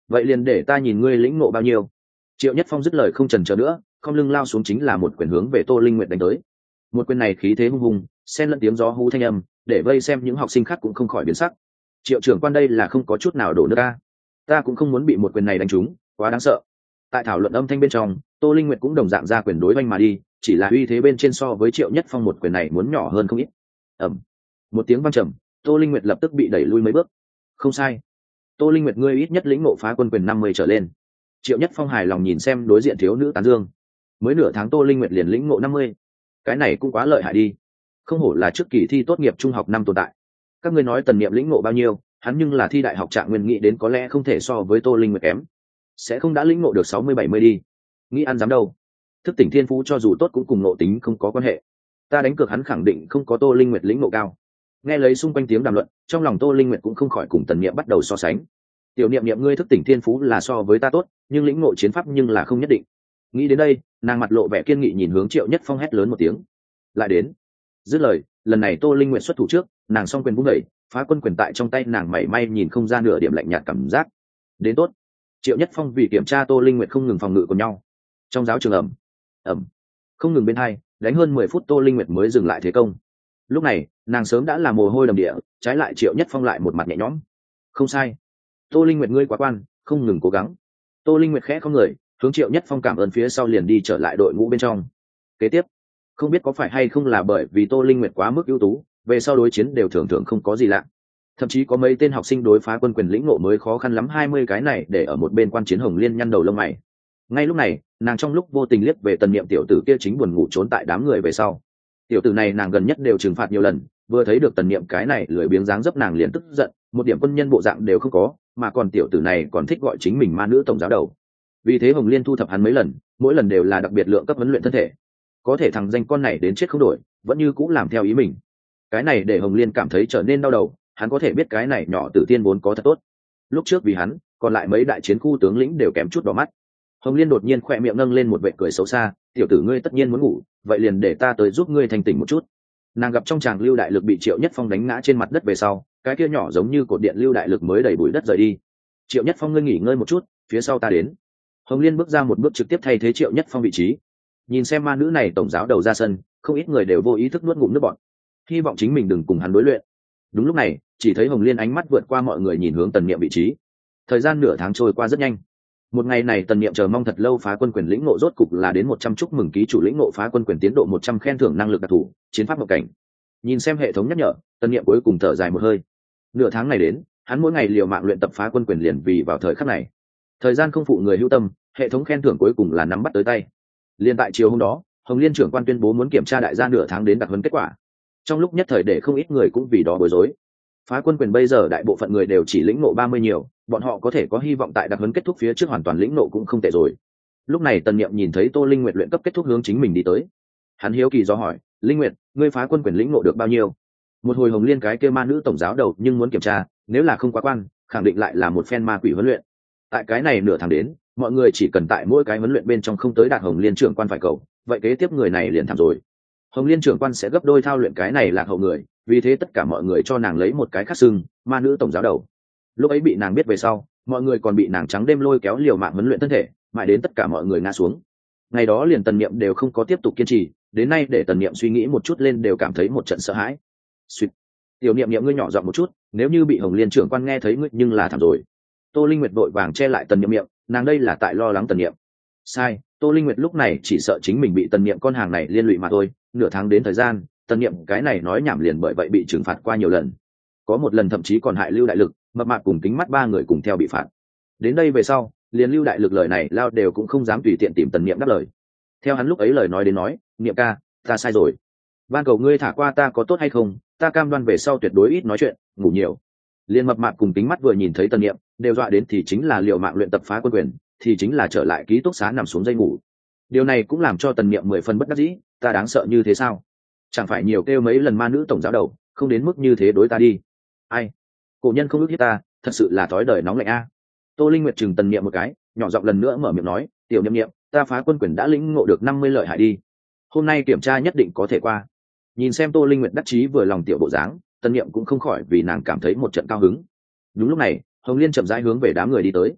vậy liền để ta nhìn ngươi lĩnh ngộ bao nhiêu. Triệu Nhất Phong dứt lời không chần chờ nữa, không lưng lao xuống chính là một quyền hướng về Tô Linh Nguyệt đánh tới. Một quyền này khí thế hung hùng, xen lẫn tiếng gió hú thanh âm, để vây xem những học sinh khác cũng không khỏi biến sắc. Triệu trưởng quan đây là không có chút nào đổ nước ta, ta cũng không muốn bị một quyền này đánh trúng, quá đáng sợ. Tại thảo luận âm thanh bên trong, Tô Linh Nguyệt cũng đồng dạng ra quyền đối oanh mà đi, chỉ là uy thế bên trên so với Triệu Nhất Phong một quyền này muốn nhỏ hơn không ít. Ầm, một tiếng vang trầm, Tô Linh Nguyệt lập tức bị đẩy lui mấy bước. Không sai, Tô Linh Nguyệt ngươi ít nhất lĩnh ngộ phá quân quyền năm mươi trở lên. Triệu Nhất Phong hài lòng nhìn xem đối diện thiếu nữ tán dương. Mới nửa tháng Tô Linh Nguyệt liền lĩnh ngộ năm mươi, cái này cũng quá lợi hại đi. Không hổ là trước kỳ thi tốt nghiệp trung học năm tồn tại. Các ngươi nói Tần Niệm lĩnh ngộ bao nhiêu, hắn nhưng là thi đại học trạng nguyên, nghĩ đến có lẽ không thể so với Tô Linh Nguyệt kém. Sẽ không đã lĩnh ngộ được sáu mươi bảy mươi đi. Nghĩ ăn dám đâu. Thức tỉnh thiên phú cho dù tốt cũng cùng ngộ tính không có quan hệ. Ta đánh cược hắn khẳng định không có Tô Linh Nguyệt lĩnh ngộ cao. Nghe lấy xung quanh tiếng đàm luận, trong lòng Tô Linh Nguyệt cũng không khỏi cùng Tần Niệm bắt đầu so sánh. Tiểu Niệm Niệm ngươi thức tỉnh thiên phú là so với ta tốt, nhưng lĩnh ngộ chiến pháp nhưng là không nhất định. Nghĩ đến đây, nàng mặt lộ vẻ kiên nghị nhìn hướng Triệu Nhất Phong hét lớn một tiếng. Lại đến. Dứt lời, lần này Tô Linh Nguyệt xuất thủ trước, nàng song quyền vung đẩy, phá quân quyền tại trong tay nàng mảy may nhìn không ra nửa điểm lạnh nhạt cảm giác. Đến tốt. Triệu Nhất Phong vì kiểm tra Tô Linh Nguyệt không ngừng phòng ngự của nhau. Trong giáo trường ẩm, ẩm, không ngừng bên hai, đánh hơn mười phút Tô Linh Nguyệt mới dừng lại thế công. Lúc này, nàng sớm đã là mồ hôi đầm địa, trái lại Triệu Nhất Phong lại một mặt nhẹ nhõm. Không sai, Tô Linh Nguyệt ngươi quá quan, không ngừng cố gắng. Tô Linh Nguyệt khẽ không người, hướng Triệu Nhất Phong cảm ơn phía sau liền đi trở lại đội ngũ bên trong. Kế tiếp, không biết có phải hay không là bởi vì Tô Linh Nguyệt quá mức ưu tú, về sau đối chiến đều thường thường không có gì lạ. Thậm chí có mấy tên học sinh đối phá quân quyền lĩnh ngộ mới khó khăn lắm hai mươi cái này để ở một bên quan chiến Hồng Liên nhăn đầu lông mày. Ngay lúc này, nàng trong lúc vô tình liếc về Tần Niệm tiểu tử kia chính buồn ngủ trốn tại đám người về sau. Tiểu tử này nàng gần nhất đều trừng phạt nhiều lần, vừa thấy được Tần Niệm cái này lười biếng dáng dấp nàng liền tức giận, một điểm quân nhân bộ dạng đều không có, mà còn tiểu tử này còn thích gọi chính mình ma nữ tổng giáo đầu. Vì thế Hồng Liên thu thập hắn mấy lần, mỗi lần đều là đặc biệt lượng cấp huấn luyện thân thể. Có thể thằng danh con này đến chết không đổi, vẫn như cũng làm theo ý mình. Cái này để Hồng Liên cảm thấy trở nên đau đầu, hắn có thể biết cái này nhỏ tử tiên vốn có thật tốt. Lúc trước vì hắn, còn lại mấy đại chiến khu tướng lĩnh đều kém chút đỏ mắt. Hồng Liên đột nhiên khỏe miệng nâng lên một vệ cười xấu xa, tiểu tử ngươi tất nhiên muốn ngủ, vậy liền để ta tới giúp ngươi thanh tỉnh một chút. Nàng gặp trong tràng lưu đại lực bị Triệu Nhất Phong đánh ngã trên mặt đất về sau, cái kia nhỏ giống như cột điện lưu đại lực mới đẩy bụi đất rời đi. Triệu Nhất Phong ngươi nghỉ ngơi một chút, phía sau ta đến. Hồng Liên bước ra một bước trực tiếp thay thế Triệu Nhất Phong vị trí. Nhìn xem ma nữ này tổng giáo đầu ra sân, không ít người đều vô ý thức nuốt ngụm nước bọt, hy vọng chính mình đừng cùng hắn đối luyện. Đúng lúc này, chỉ thấy Hồng Liên ánh mắt vượt qua mọi người nhìn hướng Tần Niệm vị trí. Thời gian nửa tháng trôi qua rất nhanh. Một ngày này Tần Niệm chờ mong thật lâu phá quân quyền lĩnh ngộ rốt cục là đến một trăm chúc mừng ký chủ lĩnh ngộ phá quân quyền tiến độ một trăm khen thưởng năng lực đặc thù, chiến pháp ngộ cảnh. Nhìn xem hệ thống nhắc nhở, Tần Niệm cuối cùng thở dài một hơi. Nửa tháng này đến, hắn mỗi ngày liều mạng luyện tập phá quân quyền liền vì vào thời khắc này. Thời gian không phụ người hữu tâm, hệ thống khen thưởng cuối cùng là nắm bắt tới tay. Liên tại chiều hôm đó, Hồng Liên trưởng quan tuyên bố muốn kiểm tra đại gia nửa tháng đến đặc huấn kết quả. Trong lúc nhất thời để không ít người cũng vì đó bối rối. Phá quân quyền bây giờ đại bộ phận người đều chỉ lĩnh ngộ ba mươi nhiều, bọn họ có thể có hy vọng tại đặc huấn kết thúc phía trước hoàn toàn lĩnh ngộ cũng không tệ rồi. Lúc này Tần Niệm nhìn thấy Tô Linh Nguyệt luyện cấp kết thúc hướng chính mình đi tới. Hắn hiếu kỳ do hỏi, "Linh Nguyệt, ngươi phá quân quyền lĩnh ngộ được bao nhiêu?" Một hồi Hồng Liên cái kia ma nữ tổng giáo đầu nhưng muốn kiểm tra, nếu là không quá quan, khẳng định lại là một phen ma quỷ huấn luyện. Tại cái này nửa tháng đến, mọi người chỉ cần tại mỗi cái huấn luyện bên trong không tới đạt Hồng Liên trưởng quan phải cầu, vậy kế tiếp người này liền thảm rồi. Hồng Liên trưởng quan sẽ gấp đôi thao luyện cái này lạc hậu người, vì thế tất cả mọi người cho nàng lấy một cái khắc xưng, ma nữ tổng giáo đầu. Lúc ấy bị nàng biết về sau, mọi người còn bị nàng trắng đêm lôi kéo liều mạng huấn luyện thân thể, mãi đến tất cả mọi người ngã xuống. Ngày đó liền Tần Niệm đều không có tiếp tục kiên trì, đến nay để Tần Niệm suy nghĩ một chút lên đều cảm thấy một trận sợ hãi. Xuyệt. Tiểu Niệm Niệm ngươi nhỏ giọng một chút, nếu như bị Hồng Liên trưởng quan nghe thấy ngươi nhưng là thảm rồi. Tô Linh Nguyệt vội vàng che lại Tần Niệm Niệm, nàng đây là tại lo lắng Tần Niệm. Sai, Tô Linh Nguyệt lúc này chỉ sợ chính mình bị Tần Niệm con hàng này liên lụy mà thôi, nửa tháng đến thời gian, Tần Niệm cái này nói nhảm liền bởi vậy bị trừng phạt qua nhiều lần. Có một lần thậm chí còn hại Lưu Đại Lực, mập mạp cùng Kính Mắt ba người cùng theo bị phạt. Đến đây về sau, liền Lưu Đại Lực lời này lao đều cũng không dám tùy tiện tìm Tần Niệm đáp lời. Theo hắn lúc ấy lời nói đến nói, "Niệm ca, ta sai rồi. Ban cầu ngươi thả qua ta có tốt hay không, ta cam đoan về sau tuyệt đối ít nói chuyện, ngủ nhiều." Liên mập mạp cùng Kính Mắt vừa nhìn thấy Tần Niệm, đều dọa đến thì chính là liều mạng luyện tập phá quân quyền, thì chính là trở lại ký túc xá nằm xuống dây ngủ. Điều này cũng làm cho Tần Niệm mười phần bất đắc dĩ, ta đáng sợ như thế sao? Chẳng phải nhiều kêu mấy lần ma nữ tổng giáo đầu, không đến mức như thế đối ta đi. Ai? Cổ nhân không ước hiếp ta, thật sự là thói đời nóng lạnh a. Tô Linh Nguyệt chừng Tần Niệm một cái, nhỏ giọng lần nữa mở miệng nói, "Tiểu Niệm Niệm, ta phá quân quyền đã lĩnh ngộ được năm mươi lợi hại đi. Hôm nay kiểm tra nhất định có thể qua." Nhìn xem Tô Linh Nguyệt đắc chí vừa lòng tiểu bộ dáng, Tần Niệm cũng không khỏi vì nàng cảm thấy một trận cao hứng. Đúng lúc này, Hồng Liên chậm rãi hướng về đám người đi tới.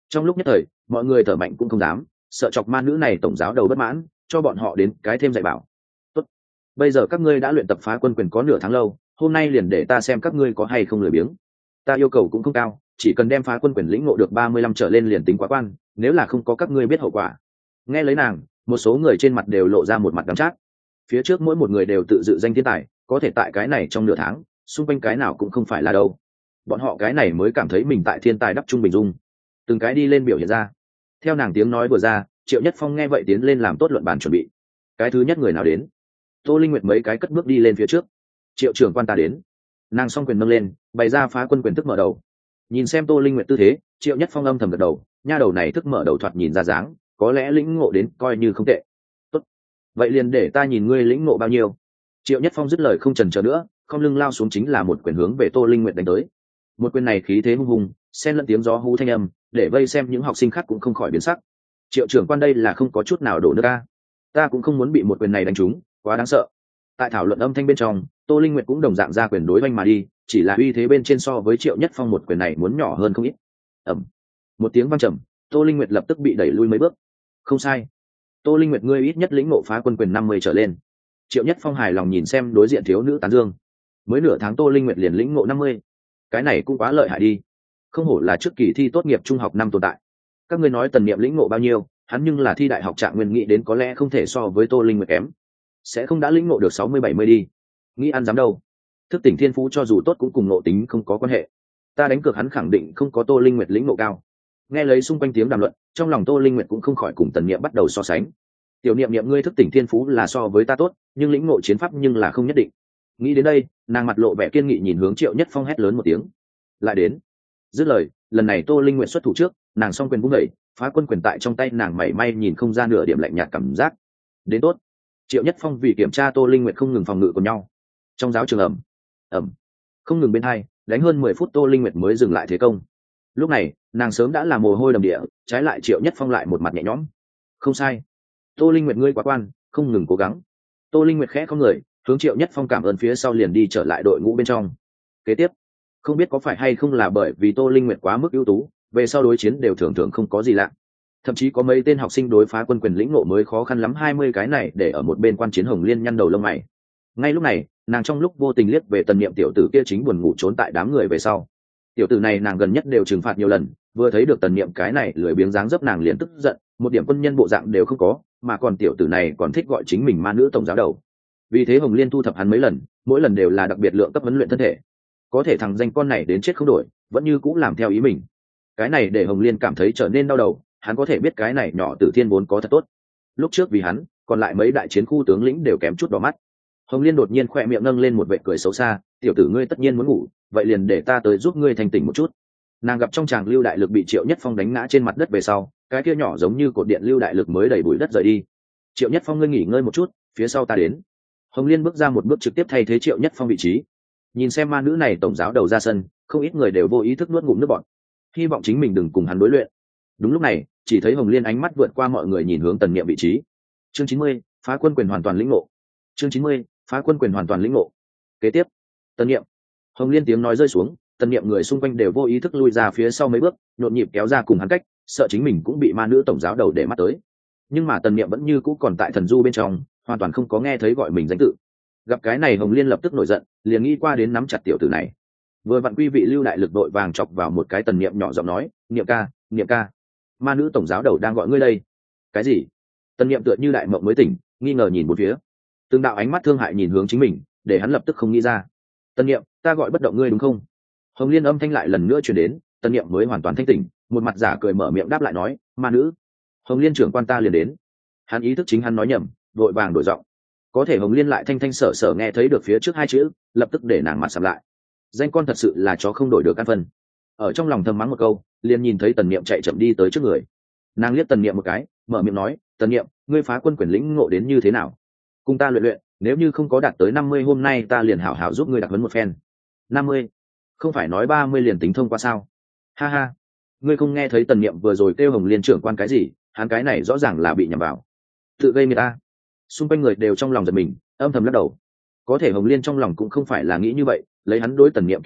Trong lúc nhất thời mọi người thở mạnh cũng không dám, sợ chọc ma nữ này tổng giáo đầu bất mãn, cho bọn họ đến cái thêm dạy bảo. Tốt, bây giờ các ngươi đã luyện tập phá quân quyền có nửa tháng lâu, hôm nay liền để ta xem các ngươi có hay không lười biếng. Ta yêu cầu cũng không cao, chỉ cần đem phá quân quyền lĩnh ngộ được ba mươi lăm trở lên liền tính quá quan, nếu là không có các ngươi biết hậu quả. Nghe lấy nàng, một số người trên mặt đều lộ ra một mặt đắng chát. Phía trước mỗi một người đều tự dự danh thiên tài, có thể tại cái này trong nửa tháng xung quanh cái nào cũng không phải là đâu. Bọn họ cái này mới cảm thấy mình tại thiên tài đắp trung bình dung, từng cái đi lên biểu hiện ra. Theo nàng tiếng nói vừa ra, Triệu Nhất Phong nghe vậy tiến lên làm tốt luận bàn chuẩn bị. Cái thứ nhất người nào đến? Tô Linh Nguyệt mấy cái cất bước đi lên phía trước. Triệu trưởng quan ta đến. Nàng song quyền nâng lên, bày ra phá quân quyền thức mở đầu. Nhìn xem Tô Linh Nguyệt tư thế, Triệu Nhất Phong âm thầm gật đầu, nha đầu này thức mở đầu thoạt nhìn ra dáng, có lẽ lĩnh ngộ đến coi như không tệ. Tốt, vậy liền để ta nhìn ngươi lĩnh ngộ bao nhiêu. Triệu Nhất Phong dứt lời không chần chờ nữa, không lưng lao xuống chính là một quyền hướng về Tô Linh Nguyệt đánh tới. Một quyền này khí thế hung hùng, xen lẫn tiếng gió hú thanh âm, để vây xem những học sinh khác cũng không khỏi biến sắc. Triệu trưởng quan đây là không có chút nào đổ nước a. Ta cũng không muốn bị một quyền này đánh trúng, quá đáng sợ. Tại thảo luận âm thanh bên trong, Tô Linh Nguyệt cũng đồng dạng ra quyền đối oanh mà đi, chỉ là uy thế bên trên so với Triệu Nhất Phong một quyền này muốn nhỏ hơn không ít. Ầm. Một tiếng vang trầm, Tô Linh Nguyệt lập tức bị đẩy lui mấy bước. Không sai. Tô Linh Nguyệt ngươi ít nhất lĩnh ngộ phá quân quyền năm mươi trở lên. Triệu Nhất Phong hài lòng nhìn xem đối diện thiếu nữ tán dương. Mới nửa tháng Tô Linh Nguyệt liền lĩnh ngộ năm mươi, cái này cũng quá lợi hại đi. Không hổ là trước kỳ thi tốt nghiệp trung học năm tồn tại. Các ngươi nói Tần Niệm lĩnh ngộ bao nhiêu, hắn nhưng là thi đại học trạng nguyên, nghĩ đến có lẽ không thể so với Tô Linh Nguyệt kém. Sẽ không đã lĩnh ngộ được sáu mươi bảy mươi đi. Nghĩ ăn dám đâu. Thức tỉnh thiên phú cho dù tốt cũng cùng ngộ tính không có quan hệ. Ta đánh cược hắn khẳng định không có Tô Linh Nguyệt lĩnh ngộ cao. Nghe lấy xung quanh tiếng đàm luận, trong lòng Tô Linh Nguyệt cũng không khỏi cùng Tần Niệm bắt đầu so sánh. Tiểu Niệm Niệm ngươi thức tỉnh thiên phú là so với ta tốt, nhưng lĩnh ngộ chiến pháp nhưng là không nhất định. Nghĩ đến đây, nàng mặt lộ vẻ kiên nghị nhìn hướng Triệu Nhất Phong hét lớn một tiếng. Lại đến. Dứt lời, lần này Tô Linh Nguyệt xuất thủ trước, nàng song quyền vung đẩy, phá quân quyền tại trong tay nàng mảy may nhìn không ra nửa điểm lạnh nhạt cảm giác. Đến tốt. Triệu Nhất Phong vì kiểm tra Tô Linh Nguyệt không ngừng phòng ngự của nhau. Trong giáo trường ẩm, ẩm, không ngừng bên hai, đánh hơn mười phút Tô Linh Nguyệt mới dừng lại thế công. Lúc này, nàng sớm đã là mồ hôi đầm địa, trái lại Triệu Nhất Phong lại một mặt nhẹ nhõm. Không sai. Tô Linh Nguyệt ngươi quá quan, không ngừng cố gắng. Tô Linh Nguyệt khẽ không người, hướng Triệu Nhất Phong cảm ơn phía sau liền đi trở lại đội ngũ bên trong. Kế tiếp, không biết có phải hay không là bởi vì Tô Linh Nguyệt quá mức ưu tú, về sau đối chiến đều thường thường không có gì lạ. Thậm chí có mấy tên học sinh đối phá quân quyền lĩnh ngộ mới khó khăn lắm hai mươi cái này để ở một bên quan chiến Hồng Liên nhăn đầu lông mày. Ngay lúc này, nàng trong lúc vô tình liếc về Tần Niệm tiểu tử kia chính buồn ngủ trốn tại đám người về sau. Tiểu tử này nàng gần nhất đều trừng phạt nhiều lần, vừa thấy được Tần Niệm cái này lười biếng dáng dấp nàng liền tức giận, một điểm quân nhân bộ dạng đều không có, mà còn tiểu tử này còn thích gọi chính mình ma nữ tổng giáo đầu. Vì thế Hồng Liên thu thập hắn mấy lần, mỗi lần đều là đặc biệt lượng cấp huấn luyện thân thể. Có thể thằng danh con này đến chết không đổi, vẫn như cũng làm theo ý mình. Cái này để Hồng Liên cảm thấy trở nên đau đầu, hắn có thể biết cái này nhỏ Tử Thiên vốn có thật tốt. Lúc trước vì hắn, còn lại mấy đại chiến khu tướng lĩnh đều kém chút đỏ mắt. Hồng Liên đột nhiên khoe miệng nâng lên một vệt cười xấu xa, tiểu tử ngươi tất nhiên muốn ngủ, vậy liền để ta tới giúp ngươi thành tỉnh một chút. Nàng gặp trong tràng lưu đại lực bị Triệu Nhất Phong đánh ngã trên mặt đất về sau, cái kia nhỏ giống như cột điện lưu đại lực mới đẩy bụi đất rời đi. Triệu Nhất Phong ngươi nghỉ ngơi một chút, phía sau ta đến. Hồng Liên bước ra một bước trực tiếp thay thế Triệu Nhất Phong vị trí. Nhìn xem ma nữ này tổng giáo đầu ra sân, không ít người đều vô ý thức nuốt ngụm nước bọt, hy vọng chính mình đừng cùng hắn đối luyện. Đúng lúc này, chỉ thấy Hồng Liên ánh mắt vượt qua mọi người nhìn hướng Tần Niệm vị trí. Chương chín mươi, phá quân quyền hoàn toàn lĩnh ngộ. Chương chín mươi, phá quân quyền hoàn toàn lĩnh ngộ. Kế tiếp, Tần Niệm. Hồng Liên tiếng nói rơi xuống, Tần Niệm người xung quanh đều vô ý thức lui ra phía sau mấy bước, nhộn nhịp kéo ra cùng hắn cách, sợ chính mình cũng bị ma nữ tổng giáo đầu để mắt tới. Nhưng mà Tần Niệm vẫn như cũ còn tại thần du bên trong, hoàn toàn không có nghe thấy gọi mình danh tự. Gặp cái này Hồng Liên lập tức nổi giận, liền nghĩ qua đến nắm chặt tiểu tử này. Vừa vặn quy vị lưu đại lực đội vàng chọc vào một cái Tần Niệm nhỏ giọng nói, Niệm ca, Niệm ca, ma nữ tổng giáo đầu đang gọi ngươi đây. Cái gì? Tần Niệm tựa như đại mộng mới tỉnh, nghi ngờ nhìn một phía. Từng đạo ánh mắt thương hại nhìn hướng chính mình, để hắn lập tức không nghĩ ra. Tần Niệm, ta gọi bất động ngươi đúng không? Hồng Liên âm thanh lại lần nữa truyền đến, Tần Niệm mới hoàn toàn thanh tỉnh, một mặt giả cười mở miệng đáp lại nói, ma nữ. Hồng Liên trưởng quan ta liền đến. Hắn ý thức chính hắn nói nhầm, vội vàng đổi giọng. Có thể Hồng Liên lại thanh thanh sở sở nghe thấy được phía trước hai chữ, lập tức để nàng mặt sầm lại. Danh con thật sự là chó không đổi được ăn phân. Ở trong lòng thầm mắng một câu, liền nhìn thấy Tần Niệm chạy chậm đi tới trước người. Nàng liếc Tần Niệm một cái, mở miệng nói, Tần Niệm, ngươi phá quân quyền lĩnh ngộ đến như thế nào? Cùng ta luyện luyện, nếu như không có đạt tới năm mươi hôm nay ta liền hảo hảo giúp ngươi đặc huấn một phen. Năm mươi? Không phải nói ba mươi liền tính thông qua sao? Ha ha, ngươi không nghe thấy Tần Niệm vừa rồi kêu Hồng Liên trưởng quan cái gì, hắn cái này rõ ràng là bị nhầm vào. Tự gây người ta. Xung quanh người đều trong lòng giật mình, âm thầm lắc đầu. Có thể Hồng Liên trong lòng cũng không phải là nghĩ như vậy, lấy hắn đối Tần Niệm kỳ vọng,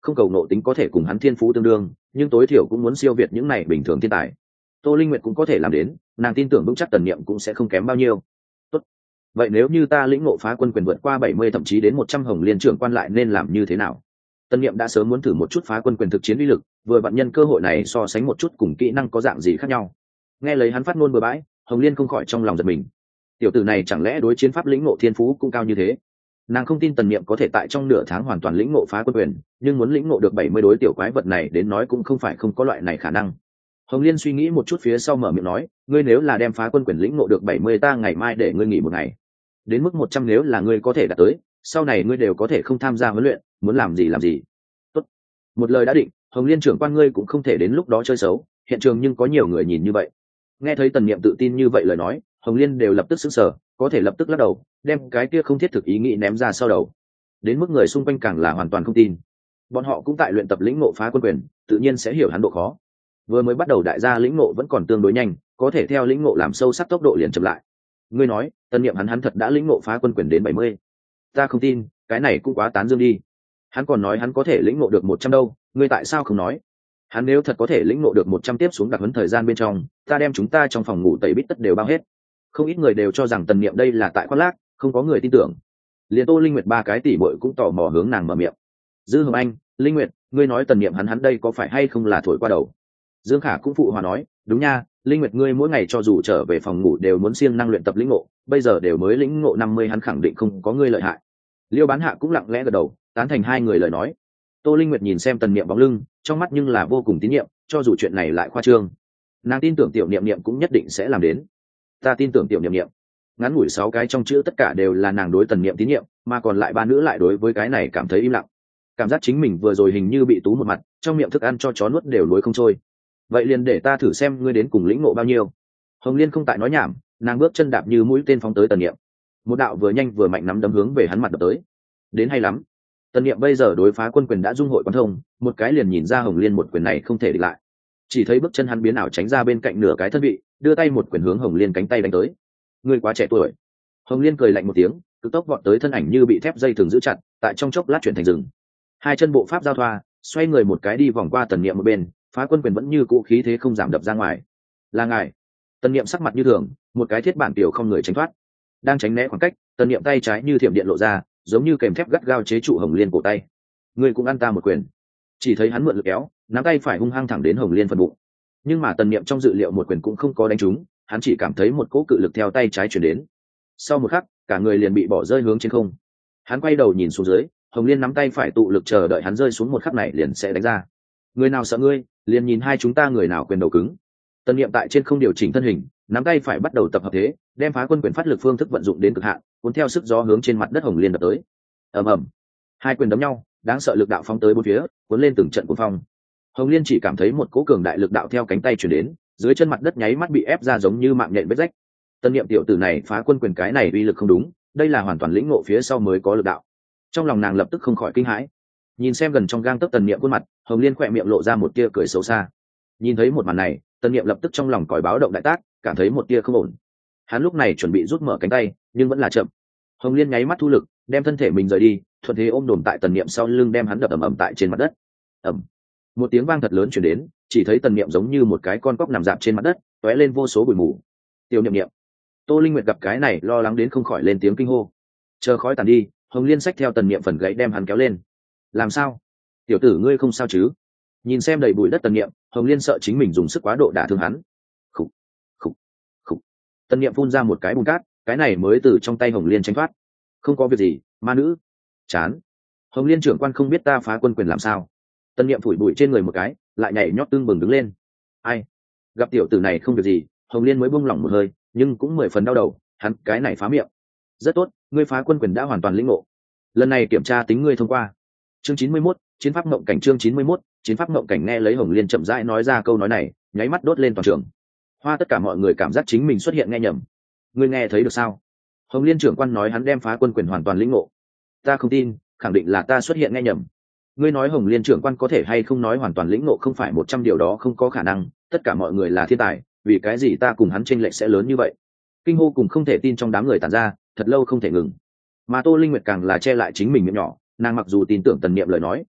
không cầu nộ tính có thể cùng hắn thiên phú tương đương, nhưng tối thiểu cũng muốn siêu việt những này bình thường thiên tài. Tô Linh Nguyệt cũng có thể làm đến, nàng tin tưởng vững chắc Tần Niệm cũng sẽ không kém bao nhiêu. Tốt. Vậy nếu như ta lĩnh ngộ phá quân quyền vượt qua bảy mươi thậm chí đến một trăm Hồng Liên trưởng quan lại nên làm như thế nào? Tần Niệm đã sớm muốn thử một chút phá quân quyền thực chiến uy lực, vừa vặn nhân cơ hội này so sánh một chút cùng kỹ năng có dạng gì khác nhau. Nghe lấy hắn phát ngôn bừa bãi, Hồng Liên không khỏi trong lòng giật mình. Tiểu tử này chẳng lẽ đối chiến pháp lĩnh ngộ thiên phú cũng cao như thế? Nàng không tin Tần Niệm có thể tại trong nửa tháng hoàn toàn lĩnh ngộ phá quân quyền, nhưng muốn lĩnh ngộ được bảy mươi đối tiểu quái vật này đến nói cũng không phải không có loại này khả năng. Hồng Liên suy nghĩ một chút phía sau mở miệng nói, ngươi nếu là đem phá quân quyền lĩnh ngộ được bảy mươi, ta ngày mai để ngươi nghỉ một ngày. Đến mức một trăm nếu là ngươi có thể đạt tới, sau này ngươi đều có thể không tham gia huấn luyện, muốn làm gì làm gì. Tốt. Một lời đã định, Hồng Liên trưởng quan ngươi cũng không thể đến lúc đó chơi xấu, hiện trường nhưng có nhiều người nhìn như vậy. Nghe thấy Tần Niệm tự tin như vậy lời nói, Hồng Liên đều lập tức sững sờ, có thể lập tức lắc đầu, đem cái kia không thiết thực ý nghĩ ném ra sau đầu. Đến mức người xung quanh càng là hoàn toàn không tin. Bọn họ cũng tại luyện tập lĩnh ngộ phá quân quyền, tự nhiên sẽ hiểu hắn độ khó. Vừa mới bắt đầu đại gia lĩnh ngộ vẫn còn tương đối nhanh, có thể theo lĩnh ngộ làm sâu sắc tốc độ liền chậm lại. Ngươi nói, Tần Niệm hắn hắn thật đã lĩnh ngộ phá quân quyền đến bảy mươi. Ta không tin, cái này cũng quá tán dương đi. Hắn còn nói hắn có thể lĩnh ngộ được một trăm đâu, ngươi tại sao không nói? Hắn nếu thật có thể lĩnh ngộ được một trăm tiếp xuống đặc huấn thời gian bên trong, ta đem chúng ta trong phòng ngủ tẩy bít tất đều bao hết. Không ít người đều cho rằng Tần Niệm đây là tại khoác lác, không có người tin tưởng. Liền Tô Linh Nguyệt ba cái tỷ muội cũng tò mò hướng nàng mở miệng. Dư Hồng Anh, Linh Nguyệt, ngươi nói Tần Niệm hắn hắn đây có phải hay không là thổi qua đầu? Dương Khả cũng phụ hòa nói, đúng nha, Linh Nguyệt ngươi mỗi ngày cho dù trở về phòng ngủ đều muốn siêng năng luyện tập lĩnh ngộ, bây giờ đều mới lĩnh ngộ năm mươi hắn khẳng định không có ngươi lợi hại. Liêu Bán Hạ cũng lặng lẽ gật đầu, tán thành hai người lời nói. Tô Linh Nguyệt nhìn xem Tần Niệm bóng lưng, trong mắt nhưng là vô cùng tín nhiệm, cho dù chuyện này lại khoa trương, nàng tin tưởng tiểu Niệm Niệm cũng nhất định sẽ làm đến. Ta tin tưởng tiểu Niệm Niệm. Ngắn ngủi sáu cái trong chữ tất cả đều là nàng đối Tần Niệm tín nhiệm, mà còn lại ba nữ lại đối với cái này cảm thấy im lặng. Cảm giác chính mình vừa rồi hình như bị tú một mặt, trong miệng thức ăn cho chó nuốt đều nuối không trôi. Vậy liền để ta thử xem ngươi đến cùng lĩnh ngộ bao nhiêu. Hồng Liên không tại nói nhảm, nàng bước chân đạp như mũi tên phóng tới Tần Niệm. Một đạo vừa nhanh vừa mạnh nắm đấm hướng về hắn mặt đập tới. Đến hay lắm. Tần Niệm bây giờ đối phá quân quyền đã dung hội quán thông, một cái liền nhìn ra Hồng Liên một quyền này không thể địch lại. Chỉ thấy bước chân hắn biến ảo tránh ra bên cạnh nửa cái thân vị, đưa tay một quyền hướng Hồng Liên cánh tay đánh tới. Ngươi quá trẻ tuổi. Hồng Liên cười lạnh một tiếng, cực tốc vọt tới thân ảnh như bị thép dây thường giữ chặt, tại trong chốc lát chuyển thành rừng. Hai chân bộ pháp giao thoa, xoay người một cái đi vòng qua Tần Niệm một bên, phá quân quyền vẫn như cũ khí thế không giảm đập ra ngoài. Là ngài. Tần Niệm sắc mặt như thường, một cái thiết bản tiểu không người tránh thoát. Đang tránh né khoảng cách, Tần Niệm tay trái như thiểm điện lộ ra, giống như kèm thép gắt gao chế trụ Hồng Liên cổ tay. Ngươi cũng ăn ta một quyền. Chỉ thấy hắn mượn lực kéo, nắm tay phải hung hăng thẳng đến Hồng Liên phần bụng. Nhưng mà Tần Niệm trong dự liệu một quyền cũng không có đánh trúng, hắn chỉ cảm thấy một cỗ cự lực theo tay trái truyền đến. Sau một khắc, cả người liền bị bỏ rơi hướng trên không. Hắn quay đầu nhìn xuống dưới, Hồng Liên nắm tay phải tụ lực chờ đợi hắn rơi xuống một khắc này liền sẽ đánh ra. Người nào sợ ngươi, liền nhìn hai chúng ta người nào quyền đầu cứng. Tần Niệm tại trên không điều chỉnh thân hình, nắm tay phải bắt đầu tập hợp thế, đem phá quân quyền phát lực phương thức vận dụng đến cực hạn, cuốn theo sức gió hướng trên mặt đất Hồng Liên đập tới. Ầm ầm, hai quyền đấm nhau, đáng sợ lực đạo phóng tới bốn phía, cuốn lên từng trận cuồng phong. Hồng Liên chỉ cảm thấy một cỗ cường đại lực đạo theo cánh tay truyền đến, dưới chân mặt đất nháy mắt bị ép ra giống như mạng nhện vết rách. Tần Niệm tiểu tử này phá quân quyền cái này uy lực không đúng, đây là hoàn toàn lĩnh ngộ phía sau mới có lực đạo. Trong lòng nàng lập tức không khỏi kinh hãi. Nhìn xem gần trong gang tấc Tần Niệm khuôn mặt, Hồng Liên khỏe miệng lộ ra một tia cười xấu xa. Nhìn thấy một màn này, Tần Niệm lập tức trong lòng còi báo động đại tác, cảm thấy một tia không ổn. Hắn lúc này chuẩn bị rút mở cánh tay, nhưng vẫn là chậm. Hồng Liên nháy mắt thu lực, đem thân thể mình rời đi, thuận thế ôm đồm tại Tần Niệm sau lưng đem hắn đập ầm ầm tại trên mặt đất. Ầm. Một tiếng vang thật lớn truyền đến, chỉ thấy Tần Niệm giống như một cái con cóc nằm dạp trên mặt đất, tóe lên vô số bụi mù. Tiểu Niệm Niệm. Tô Linh Nguyệt gặp cái này lo lắng đến không khỏi lên tiếng kinh hô. Chờ khói tàn đi, Hồng Liên xách theo Tần Niệm phần gãy đem hắn kéo lên. Làm sao? Tiểu tử ngươi không sao chứ? Nhìn xem đầy bụi đất Tần Niệm, Hồng Liên sợ chính mình dùng sức quá độ đả thương hắn. Khục, khục, khục. Tần Niệm phun ra một cái bùn cát, cái này mới từ trong tay Hồng Liên tránh thoát. Không có việc gì, ma nữ. Chán. Hồng Liên trưởng quan không biết ta phá quân quyền làm sao? Tần Niệm phủi bụi trên người một cái, lại nhảy nhót tương bừng đứng lên. Ai? Gặp tiểu tử này không việc gì, Hồng Liên mới buông lỏng một hơi, nhưng cũng mười phần đau đầu, hắn cái này phá miệng. Rất tốt, ngươi phá quân quyền đã hoàn toàn lĩnh ngộ. Lần này kiểm tra tính ngươi thông qua. Chương chín mươi mốt, chiến pháp ngộng cảnh chương chín mươi mốt, chiến pháp ngộng cảnh nghe lấy Hồng Liên chậm rãi nói ra câu nói này, nháy mắt đốt lên toàn trường. Hoa tất cả mọi người cảm giác chính mình xuất hiện nghe nhầm. Ngươi nghe thấy được sao? Hồng Liên trưởng quan nói hắn đem phá quân quyền hoàn toàn lĩnh ngộ. Ta không tin, khẳng định là ta xuất hiện nghe nhầm. Ngươi nói Hồng Liên trưởng quan có thể hay không nói hoàn toàn lĩnh ngộ không phải một trăm điều đó không có khả năng, tất cả mọi người là thiên tài, vì cái gì ta cùng hắn chênh lệch sẽ lớn như vậy? Kinh hô cùng không thể tin trong đám người tản ra, thật lâu không thể ngừng. Mà Tô Linh Nguyệt càng là che lại chính mình miệng nhỏ, nàng mặc dù tin tưởng Tần Niệm lời nói,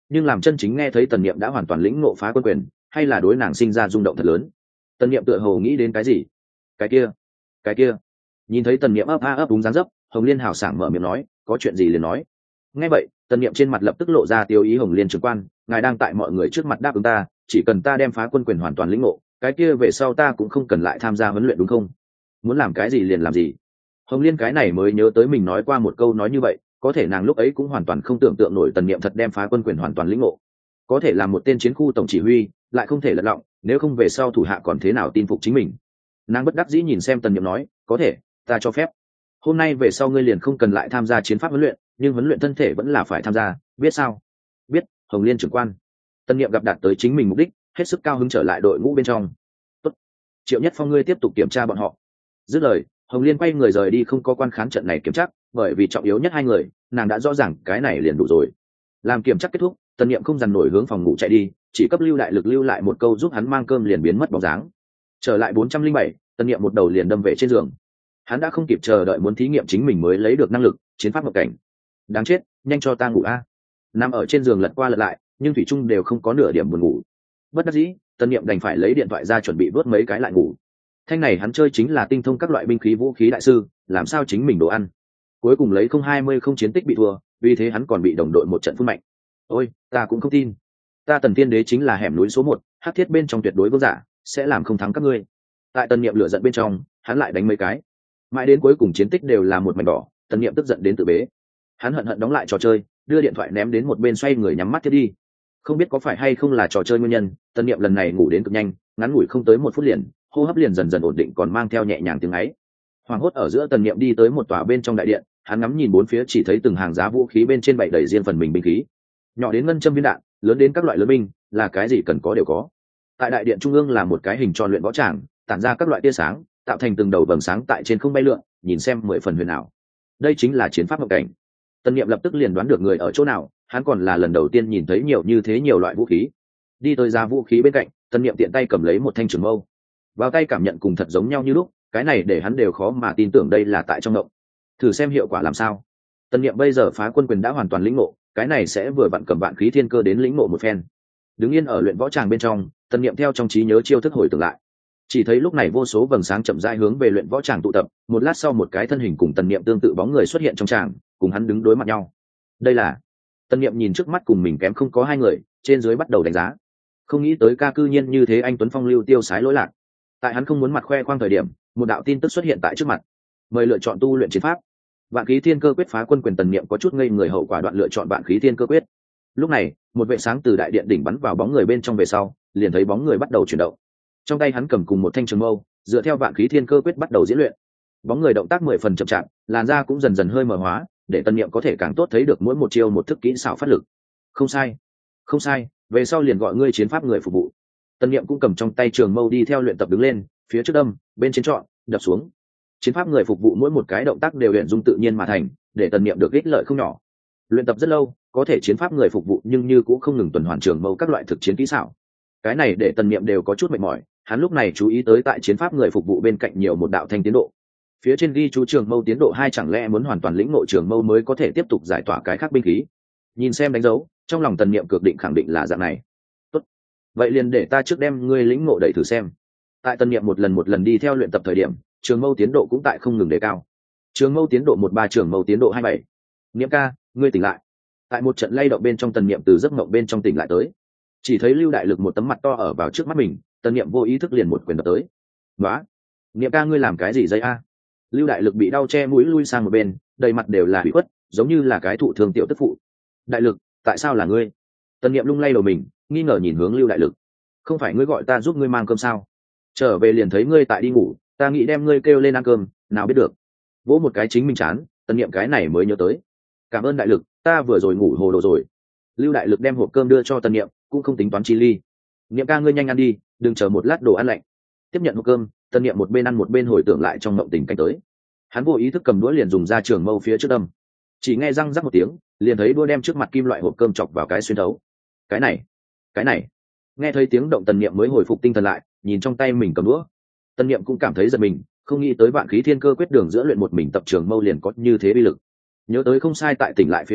nhưng làm chân chính nghe thấy tần niệm đã hoàn toàn lĩnh ngộ phá quân quyền, hay là đối nàng sinh ra rung động thật lớn. Tần niệm tựa hồ nghĩ đến cái gì. Cái kia, cái kia. Nhìn thấy tần niệm ấp a ấp đúng dáng dấp, Hồng Liên hào sảng mở miệng nói, có chuyện gì liền nói. Nghe vậy, tần niệm trên mặt lập tức lộ ra tiêu ý. Hồng Liên trưởng quan, ngài đang tại mọi người trước mặt đáp ứng ta, chỉ cần ta đem phá quân quyền hoàn toàn lĩnh ngộ, cái kia về sau ta cũng không cần lại tham gia huấn luyện đúng không? Muốn làm cái gì liền làm gì. Hồng Liên cái này mới nhớ tới mình nói qua một câu nói như vậy, có thể nàng lúc ấy cũng hoàn toàn không tưởng tượng nổi tần niệm thật đem phá quân quyền hoàn toàn lĩnh ngộ. Có thể làm một tên chiến khu tổng chỉ huy, lại không thể lật lọng, nếu không về sau thủ hạ còn thế nào tin phục chính mình. Nàng bất đắc dĩ nhìn xem tần niệm nói, có thể, ta cho phép. Hôm nay về sau ngươi liền không cần lại tham gia chiến pháp huấn luyện, nhưng huấn luyện thân thể vẫn là phải tham gia, biết sao? Biết. Hồng Liên trưởng quan. Tần niệm gặp đạt tới chính mình mục đích, hết sức cao hứng trở lại đội ngũ bên trong. Tốt. Triệu Nhất Phong ngươi tiếp tục kiểm tra bọn họ. Dứt lời, Hồng Liên quay người rời đi, không có quan khán trận này kiểm tra, bởi vì trọng yếu nhất hai người, nàng đã rõ ràng cái này liền đủ rồi. Làm kiểm tra kết thúc, tần niệm không dằn nổi hướng phòng ngủ chạy đi, chỉ cấp Lưu Đại Lực lưu lại một câu giúp hắn mang cơm liền biến mất bóng dáng. Trở lại bốn trăm linh bảy, tần niệm một đầu liền đâm về trên giường. Hắn đã không kịp chờ đợi muốn thí nghiệm chính mình mới lấy được năng lực chiến pháp ngộ cảnh. Đáng chết, nhanh cho ta ngủ a. Nằm ở trên giường lật qua lật lại, nhưng thủy trung đều không có nửa điểm buồn ngủ. Bất đắc dĩ, tần niệm đành phải lấy điện thoại ra chuẩn bị vớt mấy cái lại ngủ. Thanh này hắn chơi chính là tinh thông các loại binh khí vũ khí đại sư, làm sao chính mình đồ ăn. Cuối cùng lấy không hai mươi không chiến tích bị thua, vì thế hắn còn bị đồng đội một trận phun mạnh. Ôi, ta cũng không tin. Ta Tần Tiên Đế chính là hẻm núi số một, hắc thiết bên trong tuyệt đối vương giả, sẽ làm không thắng các ngươi. Tại tần niệm lửa giận bên trong, hắn lại đánh mấy cái. Mãi đến cuối cùng chiến tích đều là một mảnh đỏ, tần niệm tức giận đến tự bế. Hắn hận hận đóng lại trò chơi, đưa điện thoại ném đến một bên xoay người nhắm mắt thiết đi. Không biết có phải hay không là trò chơi nguyên nhân, tần niệm lần này ngủ đến cực nhanh, ngắn ngủi không tới một phút liền, hô hấp liền dần dần ổn định, còn mang theo nhẹ nhàng tiếng ấy. Hoàng hốt ở giữa tần niệm đi tới một tòa bên trong đại điện, hắn ngắm nhìn bốn phía chỉ thấy từng hàng giá vũ khí bên trên bày đầy riêng phần mình binh khí, nhỏ đến ngân châm viên đạn, lớn đến các loại lớn binh, là cái gì cần có đều có. Tại đại điện trung ương là một cái hình tròn luyện võ tràng, tản ra các loại tia sáng, tạo thành từng đầu vầng sáng tại trên không bay lượn, nhìn xem mười phần huyền ảo. Đây chính là chiến pháp ngộ cảnh. Tần niệm lập tức liền đoán được người ở chỗ nào, hắn còn là lần đầu tiên nhìn thấy nhiều như thế nhiều loại vũ khí. Đi tới giá vũ khí bên cạnh, tần niệm tiện tay cầm lấy một thanh trường mâu, vào tay cảm nhận cùng thật giống nhau như lúc, cái này để hắn đều khó mà tin tưởng đây là tại trong ngộng. Thử xem hiệu quả làm sao. Tần niệm bây giờ phá quân quyền đã hoàn toàn lĩnh ngộ, cái này sẽ vừa vặn cầm vạn khí thiên cơ đến lĩnh ngộ một phen. Đứng yên ở luyện võ tràng bên trong, tần niệm theo trong trí nhớ chiêu thức hồi tưởng lại, chỉ thấy lúc này vô số vầng sáng chậm rãi hướng về luyện võ tràng tụ tập. Một lát sau, một cái thân hình cùng tần niệm tương tự bóng người xuất hiện trong tràng, cùng hắn đứng đối mặt nhau. Đây là tần niệm nhìn trước mắt cùng mình kém không có hai người, trên dưới bắt đầu đánh giá. Không nghĩ tới ca cư nhiên như thế anh tuấn phong lưu tiêu sái lỗi lạc. Tại hắn không muốn mặt khoe khoang thời điểm, một đạo tin tức xuất hiện tại trước mặt, mời lựa chọn tu luyện chiến pháp. Vạn khí thiên cơ quyết phá quân quyền. Tần niệm có chút ngây người, hậu quả đoạn lựa chọn vạn khí thiên cơ quyết. Lúc này, một vệ sáng từ đại điện đỉnh bắn vào bóng người bên trong về sau, liền thấy bóng người bắt đầu chuyển động. Trong tay hắn cầm cùng một thanh trường mâu, dựa theo vạn khí thiên cơ quyết bắt đầu diễn luyện. Bóng người động tác mười phần chậm chạp, làn da cũng dần dần hơi mờ hóa, để tần niệm có thể càng tốt thấy được mỗi một chiêu một thức kỹ xảo phát lực. Không sai, không sai, về sau liền gọi ngươi chiến pháp người phục vụ. Tần niệm cũng cầm trong tay trường mâu đi theo luyện tập, đứng lên, phía trước đâm, bên trên chọn, đập xuống. Chiến pháp người phục vụ mỗi một cái động tác đều luyện dung tự nhiên mà thành, để tần niệm được ích lợi không nhỏ. Luyện tập rất lâu, có thể chiến pháp người phục vụ nhưng như cũng không ngừng tuần hoàn trường mâu các loại thực chiến kỹ xảo. Cái này để tần niệm đều có chút mệt mỏi, hắn lúc này chú ý tới tại chiến pháp người phục vụ bên cạnh nhiều một đạo thanh tiến độ. Phía trên ghi chú trường mâu tiến độ hai, chẳng lẽ muốn hoàn toàn lĩnh ngộ trường mâu mới có thể tiếp tục giải tỏa cái khác binh khí. Nhìn xem đánh dấu, trong lòng tần niệm cực định khẳng định là dạng này. Tốt, vậy liền để ta trước đem ngươi lĩnh ngộ đẩy thử xem. Tại tần niệm một lần một lần đi theo luyện tập thời điểm, trường mâu tiến độ cũng tại không ngừng đề cao. Trường mâu tiến độ một ba, trường mâu tiến độ hai bảy. Niệm ca, ngươi tỉnh lại. Tại một trận lay động bên trong, tần niệm từ giấc mộng bên trong tỉnh lại tới, chỉ thấy Lưu Đại Lực một tấm mặt to ở vào trước mắt mình, tần niệm vô ý thức liền một quyền đập tới. Đó, niệm ca ngươi làm cái gì dây a? Lưu Đại Lực bị đau che mũi lui sang một bên, đầy mặt đều là hủy khuất, giống như là cái thụ thương tiểu tức phụ. Đại Lực, tại sao là ngươi? Tần niệm lung lay đầu mình, nghi ngờ nhìn hướng Lưu Đại Lực. Không phải ngươi gọi ta giúp ngươi mang cơm sao? Trở về liền thấy ngươi tại đi ngủ, ta nghĩ đem ngươi kêu lên ăn cơm, nào biết được. Vỗ một cái chính mình chán, tần niệm cái này mới nhớ tới. Cảm ơn Đại Lực, ta vừa rồi ngủ hồ đồ rồi. Lưu Đại Lực đem hộp cơm đưa cho tần niệm, cũng không tính toán chi ly. Niệm ca ngươi nhanh ăn đi, đừng chờ một lát đồ ăn lạnh. Tiếp nhận hộp cơm, tần niệm một bên ăn một bên hồi tưởng lại trong mộng tình cảnh tới. Hắn vô ý thức cầm đũa liền dùng ra trường mâu phía trước đâm, chỉ nghe răng rắc một tiếng, liền thấy đũa đem trước mặt kim loại hộp cơm chọc vào cái xuyên thấu. Cái này, cái này. Nghe thấy tiếng động, tần niệm mới hồi phục tinh thần lại, nhìn trong tay mình cầm đũa. Tần niệm cũng cảm thấy giật mình, không nghĩ tới vạn khí thiên cơ quyết đường giữa luyện một mình tập trường mâu liền có như thế uy lực. Nhớ tới không sai, tại tỉnh lại phía trước,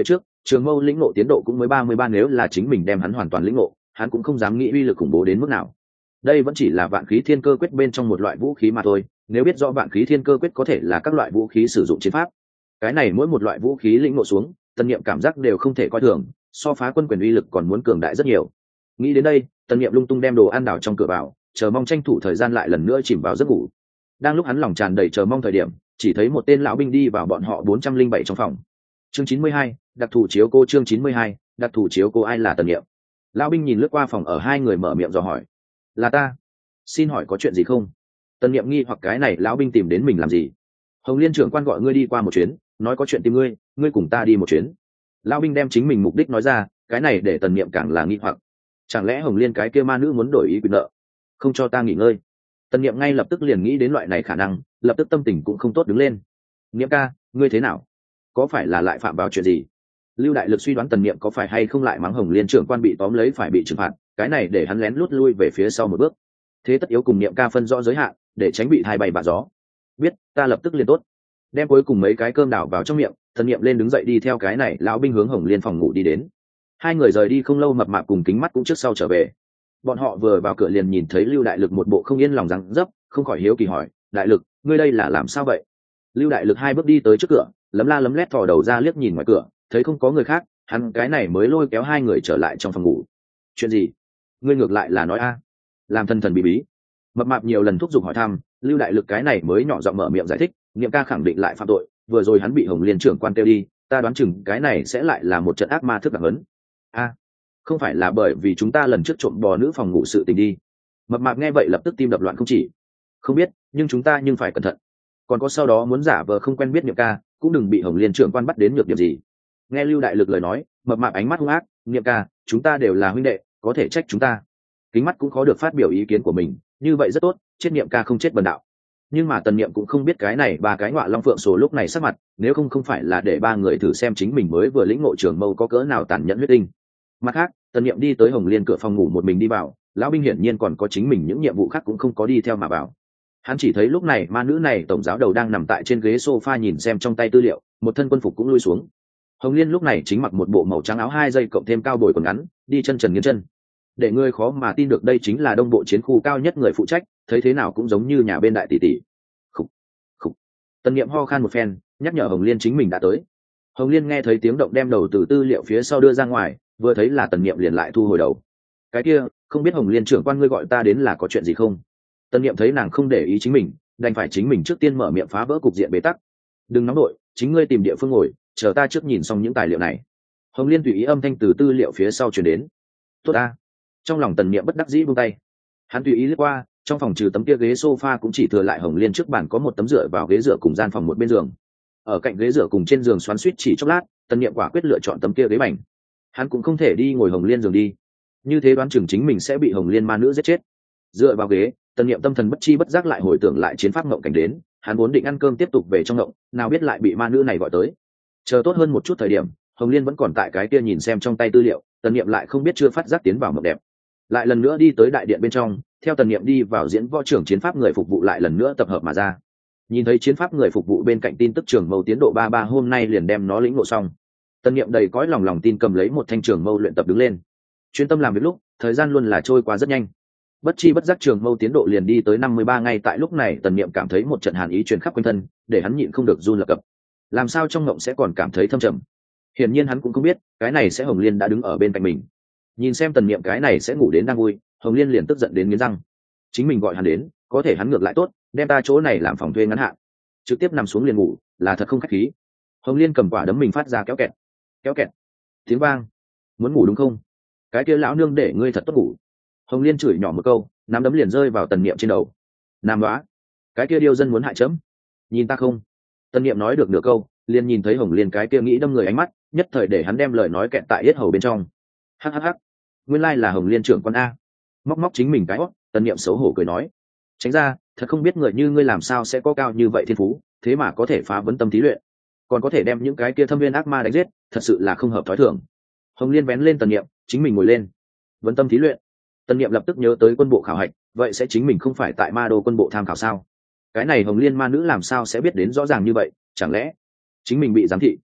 trường mâu lĩnh ngộ tiến độ cũng mới ba mươi ba, nếu là chính mình đem hắn hoàn toàn lĩnh ngộ, hắn cũng không dám nghĩ uy lực khủng bố đến mức nào. Đây vẫn chỉ là vạn khí thiên cơ quyết bên trong một loại vũ khí mà thôi, nếu biết rõ vạn khí thiên cơ quyết có thể là các loại vũ khí sử dụng chiến pháp, cái này mỗi một loại vũ khí lĩnh ngộ xuống, Tần Niệm cảm giác đều không thể coi thường, so phá quân quyền uy lực còn muốn cường đại rất nhiều. Nghĩ đến đây, Tần Niệm lung tung đem đồ ăn đảo trong cửa vào, chờ mong tranh thủ thời gian lại lần nữa chìm vào giấc ngủ. Đang lúc hắn lòng tràn đầy chờ mong thời điểm, chỉ thấy một tên lão binh đi vào bọn họ bốn trăm linh bảy trong phòng. Chương chín mươi hai, đặc thù chiếu cô. Chương chín mươi hai, đặc thù chiếu cô. Ai là Tần Niệm? Lão binh nhìn lướt qua phòng ở hai người mở miệng dò hỏi. Là ta. Xin hỏi có chuyện gì không? Tần Niệm nghi hoặc cái này lão binh tìm đến mình làm gì? Hồng Liên trưởng quan gọi ngươi đi qua một chuyến, nói có chuyện tìm ngươi, ngươi cùng ta đi một chuyến. Lão binh đem chính mình mục đích nói ra, cái này để Tần Niệm càng là nghi hoặc. Chẳng lẽ Hồng Liên cái kia ma nữ muốn đổi ý quyền nợ, không cho ta nghỉ ngơi? Tần Niệm ngay lập tức liền nghĩ đến loại này khả năng, lập tức tâm tình cũng không tốt đứng lên. Niệm ca, ngươi thế nào? Có phải là lại phạm vào chuyện gì? Lưu Đại Lực suy đoán Tần Niệm có phải hay không lại mắng Hồng Liên trưởng quan bị tóm lấy phải bị trừng phạt, cái này để hắn lén lút lui về phía sau một bước. Thế tất yếu cùng Niệm ca phân rõ giới hạn, để tránh bị hai bày bạ gió. Biết, ta lập tức liền tốt. Đem cuối cùng mấy cái cơm đảo vào trong miệng, Tần Niệm lên đứng dậy đi theo cái này lão binh hướng Hồng Liên phòng ngủ đi đến. Hai người rời đi không lâu, Mập Mạp cùng Kính Mắt cũng trước sau trở về. Bọn họ vừa vào cửa liền nhìn thấy Lưu Đại Lực một bộ không yên lòng dáng dấp, không khỏi hiếu kỳ hỏi, Đại Lực, ngươi đây là làm sao vậy? Lưu Đại Lực hai bước đi tới trước cửa, lấm la lấm lét thò đầu ra liếc nhìn ngoài cửa, thấy không có người khác, hắn cái này mới lôi kéo hai người trở lại trong phòng ngủ. Chuyện gì? Ngươi ngược lại là nói a. Làm thần thần bí bí. Mập Mạp nhiều lần thúc giục hỏi thăm, Lưu Đại Lực cái này mới nhỏ giọng mở miệng giải thích, Niệm ca khẳng định lại phạm tội, vừa rồi hắn bị Hồng Liên trưởng quan kêu đi, ta đoán chừng cái này sẽ lại là một trận ác ma thức đặc hấn. A, không phải là bởi vì chúng ta lần trước trộm bò nữ phòng ngủ sự tình đi? Mập Mạp nghe vậy lập tức tim đập loạn không chỉ. Không biết, nhưng chúng ta nhưng phải cẩn thận. Còn có sau đó muốn giả vờ không quen biết Niệm ca, cũng đừng bị Hồng Liên trưởng quan bắt đến nhược điểm gì. Nghe Lưu Đại Lực lời nói, Mập Mạp ánh mắt hung ác, Niệm ca, chúng ta đều là huynh đệ, có thể trách chúng ta. Kính Mắt cũng khó được phát biểu ý kiến của mình, như vậy rất tốt, chết Niệm ca không chết bần đạo. Nhưng mà Tần Niệm cũng không biết cái này ba cái ngọa long phượng số lúc này sắc mặt, nếu không không phải là để ba người thử xem chính mình mới vừa lĩnh ngộ trường mâu có cỡ nào tàn nhẫn huyết tinh. Mặt khác, Tần Niệm đi tới Hồng Liên cửa phòng ngủ một mình đi vào, lão binh hiển nhiên còn có chính mình những nhiệm vụ khác cũng không có đi theo mà vào. Hắn chỉ thấy lúc này ma nữ này tổng giáo đầu đang nằm tại trên ghế sofa nhìn xem trong tay tư liệu, một thân quân phục cũng lui xuống. Hồng Liên lúc này chính mặc một bộ màu trắng áo hai dây cộng thêm cao bồi quần ngắn, đi chân trần nghiến chân. Để ngươi khó mà tin được đây chính là đông bộ chiến khu cao nhất người phụ trách, thấy thế nào cũng giống như nhà bên đại tỷ tỷ. Khục, khục. Tần Niệm ho khan một phen, nhắc nhở Hồng Liên chính mình đã tới. Hồng Liên nghe thấy tiếng động đem đầu từ tư liệu phía sau đưa ra ngoài, vừa thấy là Tần Niệm liền lại thu hồi đầu. Cái kia, không biết Hồng Liên trưởng quan ngươi gọi ta đến là có chuyện gì không? Tần Niệm thấy nàng không để ý chính mình, đành phải chính mình trước tiên mở miệng phá vỡ cục diện bế tắc. Đừng nóng nội, chính ngươi tìm địa phương ngồi, chờ ta trước nhìn xong những tài liệu này. Hồng Liên tùy ý âm thanh từ tư liệu phía sau truyền đến. Tốt ta. Trong lòng Tần Niệm bất đắc dĩ buông tay. Hắn tùy ý lướt qua, trong phòng trừ tấm kia ghế sofa cũng chỉ thừa lại Hồng Liên trước bàn có một tấm dựa vào ghế dựa cùng gian phòng một bên giường. Ở cạnh ghế dựa cùng trên giường xoắn xuýt chỉ chốc lát, Tần Niệm quả quyết lựa chọn tấm kia ghế bành. Hắn cũng không thể đi ngồi Hồng Liên giường đi, như thế đoán chừng chính mình sẽ bị Hồng Liên ma nữ giết chết. Dựa vào ghế, Tần Niệm tâm thần bất chi bất giác lại hồi tưởng lại chiến pháp ngộng cảnh đến, hắn vốn định ăn cơm tiếp tục về trong ngộng, nào biết lại bị ma nữ này gọi tới. Chờ tốt hơn một chút thời điểm, Hồng Liên vẫn còn tại cái kia nhìn xem trong tay tư liệu, Tần Niệm lại không biết chưa phát giác tiến vào mộng đẹp. Lại lần nữa đi tới đại điện bên trong, theo Tần Niệm đi vào diễn võ trưởng chiến pháp người phục vụ lại lần nữa tập hợp mà ra. Nhìn thấy chiến pháp người phục vụ bên cạnh tin tức trường mâu tiến độ ba ba hôm nay liền đem nó lĩnh ngộ xong. Tần Niệm đầy cõi lòng lòng tin cầm lấy một thanh trường mâu luyện tập đứng lên. Chuyên tâm làm việc lúc, thời gian luôn là trôi qua rất nhanh. Bất chi bất giác trường mâu tiến độ liền đi tới năm mươi ba ngày, tại lúc này Tần Niệm cảm thấy một trận hàn ý truyền khắp quanh thân, để hắn nhịn không được run lập cập. Làm sao trong ngộng sẽ còn cảm thấy thâm trầm? Hiển nhiên hắn cũng không biết, cái này sẽ Hồng Liên đã đứng ở bên cạnh mình. Nhìn xem Tần Niệm cái này sẽ ngủ đến đang vui, Hồng Liên liền tức giận đến nghiến răng. Chính mình gọi hắn đến, có thể hắn ngược lại tốt, đem ta chỗ này làm phòng thuê ngắn hạn, trực tiếp nằm xuống liền ngủ, là thật không khách khí. Hồng Liên cầm quả đấm mình phát ra kéo kẹt, kéo kẹt, tiếng vang. Muốn ngủ đúng không? Cái kia lão nương để ngươi thật tốt ngủ. Hồng Liên chửi nhỏ một câu, nắm đấm liền rơi vào Tần Niệm trên đầu. Nam đoá, cái kia điêu dân muốn hại chấm, nhìn ta không? Tần Niệm nói được nửa câu, liền nhìn thấy Hồng Liên cái kia nghĩ đâm người ánh mắt, nhất thời để hắn đem lời nói kẹt tại yết hầu bên trong. Hắc hắc hắc, nguyên lai là Hồng Liên trưởng quan a. Móc móc chính mình cái hót, Tần Niệm xấu hổ cười nói, tránh ra, thật không biết người như ngươi làm sao sẽ có cao như vậy thiên phú, thế mà có thể phá vấn tâm thí luyện, còn có thể đem những cái kia thâm viên ác ma đánh giết, thật sự là không hợp thói thường. Hồng Liên vén lên Tần Niệm, chính mình ngồi lên. Vấn tâm thí luyện. Tần Niệm lập tức nhớ tới quân bộ khảo hạch, vậy sẽ chính mình không phải tại Ma Đô quân bộ tham khảo sao? Cái này Hồng Liên ma nữ làm sao sẽ biết đến rõ ràng như vậy, chẳng lẽ chính mình bị giám thị?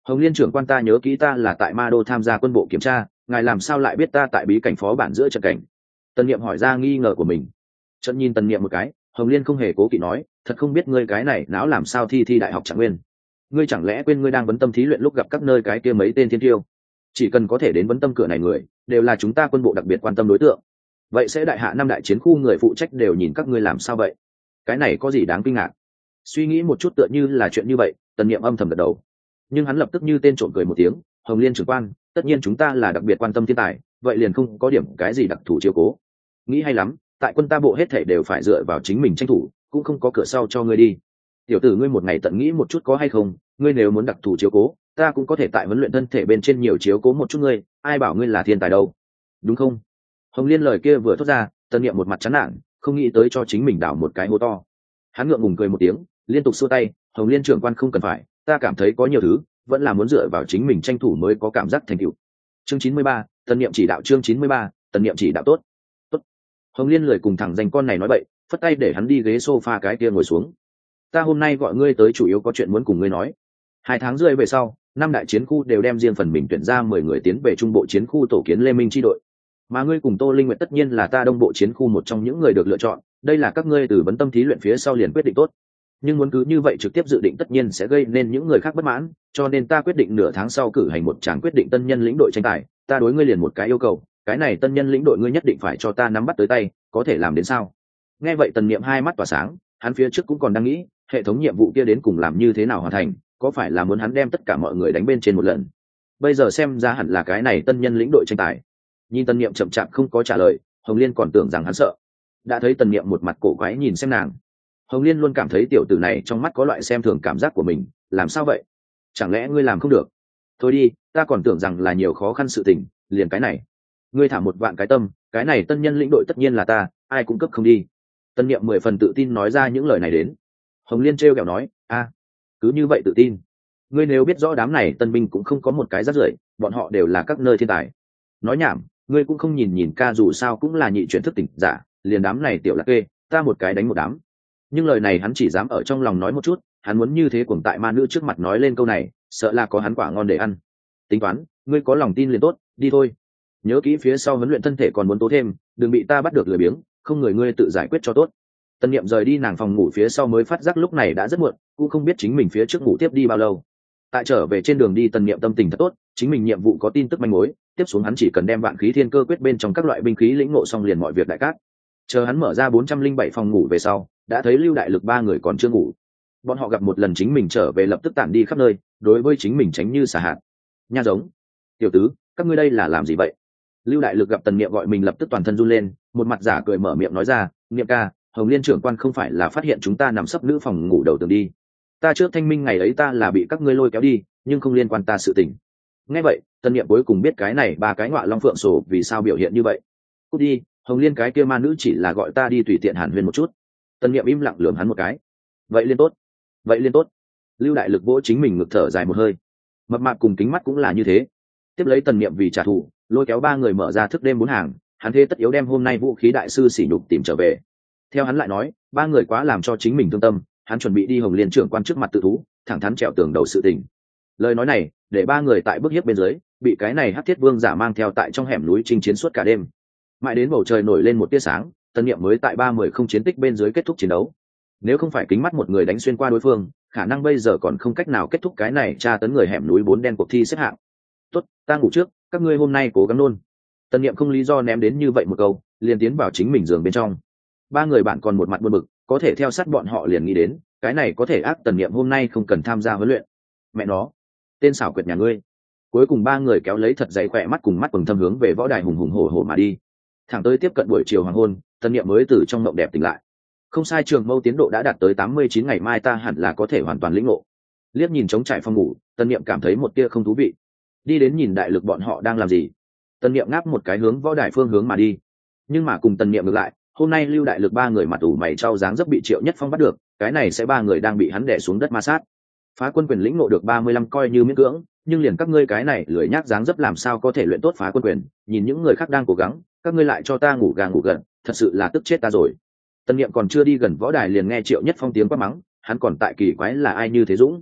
Hồng Liên trưởng quan, ta nhớ kỹ ta là tại Ma Đô tham gia quân bộ kiểm tra, ngài làm sao lại biết ta tại bí cảnh phó bản giữa trận cảnh? Tần Niệm hỏi ra nghi ngờ của mình. Trận nhìn Tần Niệm một cái, Hồng Liên không hề cố kỵ nói, thật không biết ngươi cái này não làm sao thi thi đại học Trạng Nguyên. Ngươi chẳng lẽ quên ngươi đang vấn tâm thí luyện lúc gặp các nơi cái kia mấy tên thiên tiêu? Chỉ cần có thể đến vấn tâm cửa này người, đều là chúng ta quân bộ đặc biệt quan tâm đối tượng. Vậy sẽ đại hạ năm đại chiến khu người phụ trách đều nhìn các ngươi làm sao vậy? Cái này có gì đáng kinh ngạc? Suy nghĩ một chút tựa như là chuyện như vậy, Tần Niệm âm thầm gật đầu. Nhưng hắn lập tức như tên trộm cười một tiếng, Hồng Liên trưởng quan, tất nhiên chúng ta là đặc biệt quan tâm thiên tài, vậy liền không có điểm cái gì đặc thù chiếu cố. Nghĩ hay lắm, tại quân ta bộ hết thể đều phải dựa vào chính mình tranh thủ, cũng không có cửa sau cho ngươi đi. Tiểu tử ngươi một ngày tận nghĩ một chút có hay không, ngươi nếu muốn đặc thù chiếu cố, ta cũng có thể tại huấn luyện thân thể bên trên nhiều chiếu cố một chút ngươi, ai bảo ngươi là thiên tài đâu, đúng không? Hồng Liên lời kia vừa thốt ra, Tần Niệm một mặt chán nản, không nghĩ tới cho chính mình đào một cái hố to. Hắn ngượng ngùng cười một tiếng, liên tục xua tay, Hồng Liên trưởng quan không cần phải, ta cảm thấy có nhiều thứ vẫn là muốn dựa vào chính mình tranh thủ mới có cảm giác thành tựu. Chương chín mươi ba, Tần Niệm chỉ đạo. Chương chín mươi ba, Tần Niệm chỉ đạo. Tốt tốt. Hồng Liên lời cùng thằng danh con này nói bậy, phất tay để hắn đi ghế sofa cái kia ngồi xuống. Ta hôm nay gọi ngươi tới chủ yếu có chuyện muốn cùng ngươi nói. Hai tháng rưỡi về sau, năm đại chiến khu đều đem riêng phần mình tuyển ra mười người tiến về trung bộ chiến khu tổ kiến Lê Minh chi đội. Mà ngươi cùng Tô Linh Nguyệt tất nhiên là ta đông bộ chiến khu một trong những người được lựa chọn, đây là các ngươi từ vấn tâm thí luyện phía sau liền quyết định tốt. Nhưng muốn cứ như vậy trực tiếp dự định tất nhiên sẽ gây nên những người khác bất mãn, cho nên ta quyết định nửa tháng sau cử hành một tràng quyết định tân nhân lĩnh đội tranh tài. Ta đối ngươi liền một cái yêu cầu, cái này tân nhân lĩnh đội ngươi nhất định phải cho ta nắm bắt tới tay, có thể làm đến sao? Nghe vậy Tần Niệm hai mắt tỏa sáng, hắn phía trước cũng còn đang nghĩ hệ thống nhiệm vụ kia đến cùng làm như thế nào hoàn thành, có phải là muốn hắn đem tất cả mọi người đánh bên trên một lần? Bây giờ xem ra hẳn là cái này tân nhân lĩnh đội tranh tài. Nhìn Tần Niệm chậm chạp không có trả lời, Hồng Liên còn tưởng rằng hắn sợ. Đã thấy Tần Niệm một mặt cổ quái nhìn xem nàng, Hồng Liên luôn cảm thấy tiểu tử này trong mắt có loại xem thường cảm giác của mình, làm sao vậy? Chẳng lẽ ngươi làm không được? Thôi đi, ta còn tưởng rằng là nhiều khó khăn sự tình, liền cái này. Ngươi thả một vạn cái tâm, cái này tân nhân lĩnh đội tất nhiên là ta, ai cũng cấp không đi. Tân Niệm mười phần tự tin nói ra những lời này đến. Hồng Liên trêu ghẹo nói, a, cứ như vậy tự tin. Ngươi nếu biết rõ đám này tân binh cũng không có một cái rác rưởi, bọn họ đều là các nơi thiên tài. Nói nhảm, ngươi cũng không nhìn nhìn ca dù sao cũng là nhị chuyển thức tỉnh giả, liền đám này tiểu lạc kê, ta một cái đánh một đám. Nhưng lời này hắn chỉ dám ở trong lòng nói một chút, hắn muốn như thế cuồng tại ma nữ trước mặt nói lên câu này, sợ là có hắn quả ngon để ăn. Tính toán, ngươi có lòng tin liền tốt, đi thôi. Nhớ kỹ phía sau huấn luyện thân thể còn muốn tố thêm, đừng bị ta bắt được lười biếng, không người ngươi tự giải quyết cho tốt. Tần Niệm rời đi nàng phòng ngủ phía sau mới phát giác lúc này đã rất muộn, cũng không biết chính mình phía trước ngủ tiếp đi bao lâu. Tại trở về trên đường đi Tần Niệm tâm tình thật tốt, chính mình nhiệm vụ có tin tức manh mối, tiếp xuống hắn chỉ cần đem vạn khí thiên cơ quyết bên trong các loại binh khí lĩnh ngộ xong liền mọi việc đại cát. Chờ hắn mở ra bốn trăm linh bảy phòng ngủ về sau, đã thấy Lưu Đại Lực ba người còn chưa ngủ. Bọn họ gặp một lần chính mình trở về lập tức tản đi khắp nơi, đối với chính mình tránh như xả hạt. Nha giống, tiểu tứ, các ngươi đây là làm gì vậy? Lưu Đại Lực gặp Tần Niệm gọi mình lập tức toàn thân run lên, một mặt giả cười mở miệng nói ra, Niệm ca, Hồng Liên trưởng quan không phải là phát hiện chúng ta nằm sấp nữ phòng ngủ đầu tường đi. Ta trước thanh minh ngày ấy ta là bị các ngươi lôi kéo đi, nhưng không liên quan ta sự tình. Nghe vậy, Tần Niệm cuối cùng biết cái này ba cái ngọa long phượng sổ vì sao biểu hiện như vậy. Cút đi, Hồng Liên cái kia ma nữ chỉ là gọi ta đi tùy tiện hàn huyên một chút. Tần Niệm im lặng lườm hắn một cái. Vậy liên tốt, vậy liên tốt. Lưu Đại Lực vỗ chính mình ngực thở dài một hơi. Mập mạp cùng kính mắt cũng là như thế. Tiếp lấy Tần Niệm vì trả thù, lôi kéo ba người mở ra thức đêm bốn hàng, hắn thế tất yếu đem hôm nay vũ khí đại sư sỉ nhục tìm trở về. Theo hắn lại nói, ba người quá làm cho chính mình thương tâm, hắn chuẩn bị đi Hồng Liên trưởng quan trước mặt tự thú, thẳng thắn trèo tường đầu sự tình. Lời nói này, để ba người tại bức hiếp bên dưới, bị cái này Hắc Thiết Vương giả mang theo tại trong hẻm núi chinh chiến suốt cả đêm. Mãi đến bầu trời nổi lên một tia sáng, Tần Niệm mới tại ba mươi không chiến tích bên dưới kết thúc chiến đấu. Nếu không phải kính mắt một người đánh xuyên qua đối phương, khả năng bây giờ còn không cách nào kết thúc cái này tra tấn người hẻm núi bốn đen cuộc thi xếp hạng. Tốt, ta ngủ trước, các ngươi hôm nay cố gắng nôn. Tần Niệm không lý do ném đến như vậy một câu, liền tiến vào chính mình giường bên trong. Ba người bạn còn một mặt buồn bực, có thể theo sát bọn họ liền nghĩ đến, cái này có thể ác Tần Niệm hôm nay không cần tham gia huấn luyện. Mẹ nó, tên xảo quyệt nhà ngươi. Cuối cùng ba người kéo lấy thật dày khỏe mắt cùng mắt quầng thâm hướng về võ đài hùng hùng hổ hổ mà đi. Thẳng tới tiếp cận buổi chiều hoàng hôn, Tần Niệm mới từ trong mộng đẹp tỉnh lại. Không sai, trường mâu tiến độ đã đạt tới tám mươi chín, ngày mai ta hẳn là có thể hoàn toàn lĩnh ngộ. Liếc nhìn trống trải phòng ngủ, Tần Niệm cảm thấy một tia không thú vị. Đi đến nhìn Đại Lực bọn họ đang làm gì. Tần Niệm ngáp một cái hướng võ đài phương hướng mà đi. Nhưng mà cùng Tần Niệm ngược lại, hôm nay Lưu Đại Lực ba người mặt ủ mày trao dáng dấp bị Triệu Nhất Phong bắt được, cái này sẽ ba người đang bị hắn đè xuống đất ma sát. Phá quân quyền lĩnh ngộ được ba mươi lăm coi như miễn cưỡng, nhưng liền các ngươi cái này lười nhác dáng dấp làm sao có thể luyện tốt phá quân quyền, nhìn những người khác đang cố gắng, các ngươi lại cho ta ngủ gà ngủ gật, thật sự là tức chết ta rồi. Tần Niệm còn chưa đi gần võ đài liền nghe Triệu Nhất Phong tiếng quát mắng, hắn còn tại kỳ quái là ai như thế dũng.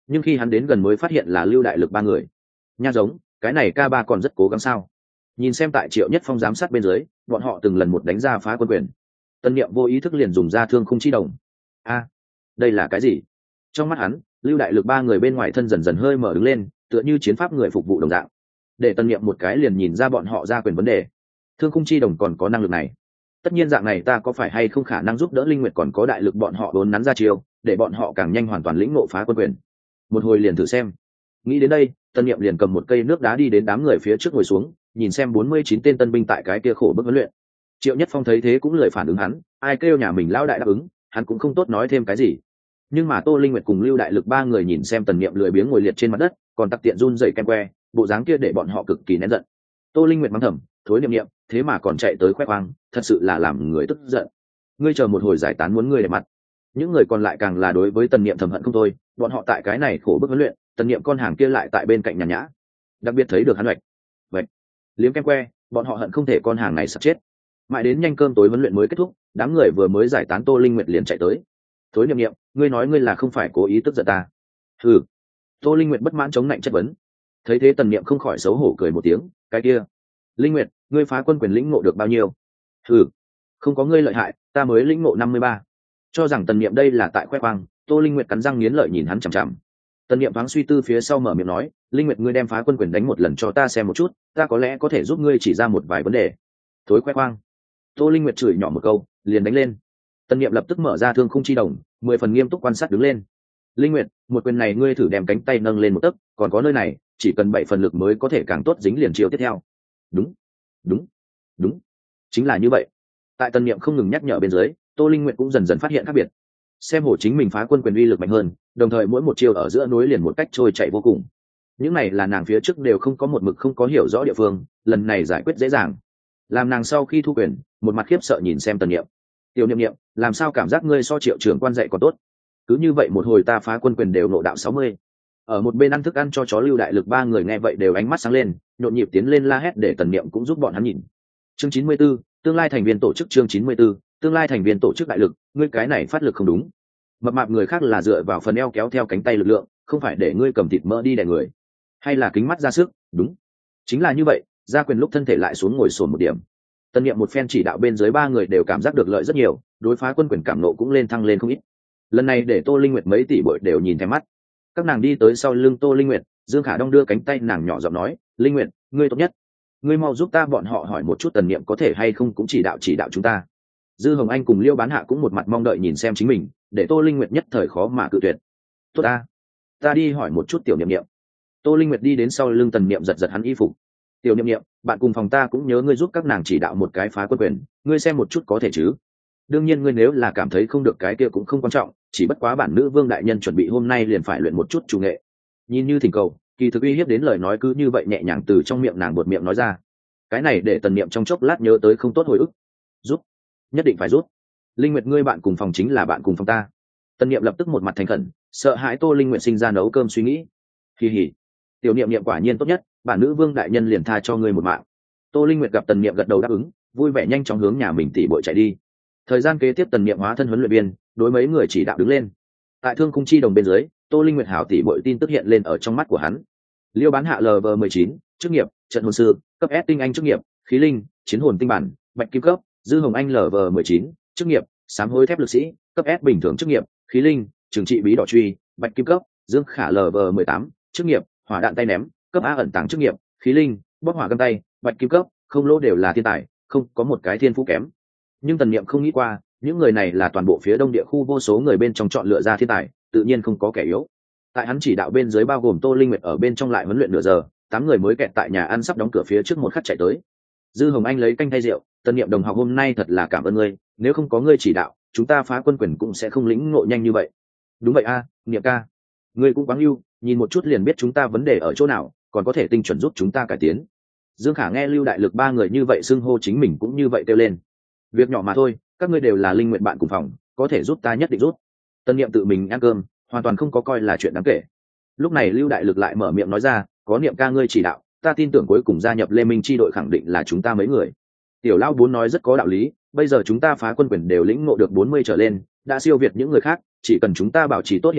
nhưng khi hắn đến gần mới phát hiện là lưu đại lực ba người. Nha giống, cái này k ba còn rất cố gắng sao? Nhìn xem tại Triệu Nhất Phong giám sát bên dưới, bọn họ từng lần một đánh ra phá quân quyền. Tân Niệm vô ý thức liền dùng ra thương khung chi đồng. A, đây là cái gì? Trong mắt hắn, lưu đại lực ba người bên ngoài thân dần dần hơi mở đứng lên, tựa như chiến pháp người phục vụ đồng dạng. Để Tân Niệm một cái liền nhìn ra bọn họ ra quyền vấn đề. Thương khung chi đồng còn có năng lực này. Tất nhiên dạng này ta có phải hay không khả năng giúp đỡ Linh Nguyệt còn có đại lực bọn họ đốn nắn ra chiêu, để bọn họ càng nhanh hoàn toàn lĩnh ngộ phá quân quyền. Một hồi liền thử xem. Nghĩ đến đây, Tân Niệm liền cầm một cây nước đá đi đến đám người phía trước ngồi xuống, nhìn xem bốn mươi chín tên tân binh tại cái kia khổ bức huấn luyện. Triệu Nhất Phong thấy thế cũng lười phản ứng hắn, ai kêu nhà mình lão đại đáp ứng, hắn cũng không tốt nói thêm cái gì. Nhưng mà Tô Linh Nguyệt cùng Lưu Đại Lực ba người nhìn xem Tần Niệm lười biếng ngồi liệt trên mặt đất, còn tặc tiện run rẩy kem que, bộ dáng kia để bọn họ cực kỳ nén giận. Tô Linh Nguyệt mắng thầm, thối Niệm Niệm, thế mà còn chạy tới khoe khoang, thật sự là làm người tức giận. Ngươi chờ một hồi giải tán muốn ngươi để mặt. Những người còn lại càng là đối với Tần Niệm thầm hận không thôi, bọn họ tại cái này khổ bức huấn luyện, Tần Niệm con hàng kia lại tại bên cạnh nhàn nhã. Đặc biệt thấy được hắn hoạch. Vậy, liếm kem que, bọn họ hận không thể con hàng này sắp chết. Mãi đến nhanh cơm tối huấn luyện mới kết thúc, đám người vừa mới giải tán, Tô Linh Nguyệt liền chạy tới. Thối Niệm Niệm, ngươi nói ngươi là không phải cố ý tức giận ta? Ừ. Tô Linh Nguyệt bất mãn chống lạnh chất vấn. Thấy thế Tần Niệm không khỏi xấu hổ cười một tiếng, cái kia, Linh Nguyệt, ngươi phá quân quyền lĩnh ngộ được bao nhiêu? Ừ. Không có ngươi lợi hại, ta mới lĩnh ngộ năm mươi ba. Cho rằng Tần Niệm đây là tại khoe khoang, Tô Linh Nguyệt cắn răng nghiến lợi nhìn hắn chằm chằm. Tần Niệm thoáng suy tư phía sau mở miệng nói, Linh Nguyệt, ngươi đem phá quân quyền đánh một lần cho ta xem một chút, ta có lẽ có thể giúp ngươi chỉ ra một vài vấn đề. Thối khoe khoang. Tô Linh Nguyệt chửi nhỏ một câu, liền đánh lên. Tần Niệm lập tức mở ra thương khung chi đồng, mười phần nghiêm túc quan sát đứng lên. Linh Nguyệt, một quyền này ngươi thử đem cánh tay nâng lên một tấc, còn có nơi này, chỉ cần bảy phần lực mới có thể càng tốt dính liền chiều tiếp theo. Đúng, đúng, đúng, chính là như vậy. Tại Tần Niệm không ngừng nhắc nhở bên dưới, Tô Linh Nguyệt cũng dần dần phát hiện khác biệt. Xem hồ chính mình phá quân quyền uy lực mạnh hơn, đồng thời mỗi một chiêu ở giữa núi liền một cách trôi chảy vô cùng. Những này là nàng phía trước đều không có một mực không có hiểu rõ địa phương, lần này giải quyết dễ dàng. Làm nàng sau khi thu quyền, một mặt khiếp sợ nhìn xem Tần Niệm. Tiểu Niệm Niệm, làm sao cảm giác ngươi so Triệu trưởng quan dạy còn tốt? Cứ như vậy một hồi ta phá quân quyền đều nộ đạo sáu mươi. Ở một bên ăn thức ăn cho chó Lưu Đại Lực ba người nghe vậy đều ánh mắt sáng lên, nhộn nhịp tiến lên la hét để Tần Niệm cũng giúp bọn hắn nhìn. Chương chín mươi 94, tương lai thành viên tổ chức chương chín mươi 94, tương lai thành viên tổ chức đại lực, ngươi cái này phát lực không đúng. Mập mạp người khác là dựa vào phần eo kéo theo cánh tay lực lượng, không phải để ngươi cầm thịt mỡ đi đè người. Hay là kính mắt ra sức, đúng. Chính là như vậy, ra quyền lúc thân thể lại xuống ngồi xổm một điểm. Tân Niệm một phen chỉ đạo bên dưới ba người đều cảm giác được lợi rất nhiều, đối phá quân quyền cảm nộ cũng lên thăng lên không ít. Lần này để Tô Linh Nguyệt mấy tỷ bội đều nhìn thèm mắt. Các nàng đi tới sau lưng Tô Linh Nguyệt, Dương Khả Đông đưa cánh tay nàng nhỏ giọng nói, Linh Nguyệt, ngươi tốt nhất, ngươi mau giúp ta bọn họ hỏi một chút Tần Niệm có thể hay không cũng chỉ đạo chỉ đạo chúng ta. Dư Hồng Anh cùng Liêu Bán Hạ cũng một mặt mong đợi nhìn xem chính mình, để Tô Linh Nguyệt nhất thời khó mà cự tuyệt. Tốt ta, ta đi hỏi một chút Tiểu Niệm Niệm. Tô Linh Nguyệt đi đến sau lưng Tần Niệm giật giật hắn y phục. Tiểu Niệm Niệm, bạn cùng phòng ta cũng nhớ ngươi giúp các nàng chỉ đạo một cái phá quân quyền, ngươi xem một chút có thể chứ? Đương nhiên ngươi nếu là cảm thấy không được cái kia cũng không quan trọng, chỉ bất quá bản nữ vương đại nhân chuẩn bị hôm nay liền phải luyện một chút chủ nghệ. Nhìn như thỉnh cầu, kỳ thực uy hiếp đến lời nói cứ như vậy nhẹ nhàng từ trong miệng nàng buột miệng nói ra. Cái này để Tần Niệm trong chốc lát nhớ tới không tốt hồi ức. Giúp, nhất định phải giúp. Linh Nguyệt, ngươi bạn cùng phòng chính là bạn cùng phòng ta. Tần Niệm lập tức một mặt thành khẩn, sợ hãi Tô Linh Nguyệt sinh ra nấu cơm suy nghĩ. Kỳ hỉ, Tiểu Niệm Niệm quả nhiên tốt nhất, bản nữ vương đại nhân liền tha cho ngươi một mạng. Tô Linh Nguyệt gặp Tần Niệm gật đầu đáp ứng, vui vẻ nhanh chóng hướng nhà mình tỉ bội chạy đi. Thời gian kế tiếp Tần Niệm hóa thân huấn luyện viên, đối mấy người chỉ đạo đứng lên. Tại thương khung chi đồng bên dưới, Tô Linh Nguyệt hảo tỉ bội tin tức hiện lên ở trong mắt của hắn. Liêu Bán Hạ L V mười chín, chức nghiệp, trận hồn sư, cấp S tinh anh chức nghiệp, khí linh, chiến hồn tinh bản, bạch kim cấp. Dư Hồng Anh L V mười chín, chức nghiệp, sám hối thép lực sĩ, cấp S bình thường chức nghiệp, khí linh, trường trị bí đỏ truy, bạch kim cấp. Dương Khả L V mười tám, chức nghiệp, hỏa đạn tay ném, cấp A ẩn tàng chức nghiệp, khí linh, bóc hỏa găng tay, bạch kim cấp. Không lỗ đều là thiên tài, không có một cái thiên phú kém. Nhưng Tần Niệm không nghĩ qua, những người này là toàn bộ phía đông địa khu vô số người bên trong chọn lựa ra thiên tài, tự nhiên không có kẻ yếu. Tại hắn chỉ đạo bên dưới bao gồm Tô Linh Nguyệt ở bên trong lại huấn luyện nửa giờ, tám người mới kẹt tại nhà ăn sắp đóng cửa phía trước một khắc chạy tới. Dư Hồng Anh lấy canh thay rượu, Tần Niệm đồng học hôm nay thật là cảm ơn ngươi, nếu không có ngươi chỉ đạo, chúng ta phá quân quyền cũng sẽ không lĩnh ngộ nhanh như vậy. Đúng vậy a, à, Niệm ca, ngươi cũng quáng ưu, nhìn một chút liền biết chúng ta vấn đề ở chỗ nào, còn có thể tinh chuẩn giúp chúng ta cải tiến. Dương Khả nghe Lưu Đại Lực ba người như vậy xưng hô chính mình cũng như vậy kêu lên. Việc nhỏ mà thôi, các ngươi đều là Linh Nguyện bạn cùng phòng, có thể giúp ta nhất định giúp. Tân Niệm tự mình ăn cơm, hoàn toàn không có coi là chuyện đáng kể. Lúc này Lưu Đại Lực lại mở miệng nói ra, có Niệm ca ngươi chỉ đạo, ta tin tưởng cuối cùng gia nhập Lê Minh chi đội khẳng định là chúng ta mấy người. Tiểu Lão bốn nói rất có đạo lý, bây giờ chúng ta phá quân quyền đều lĩnh ngộ được bốn mươi trở lên, đã siêu việt những người khác, chỉ cần chúng ta bảo trì tốt hiện trạng,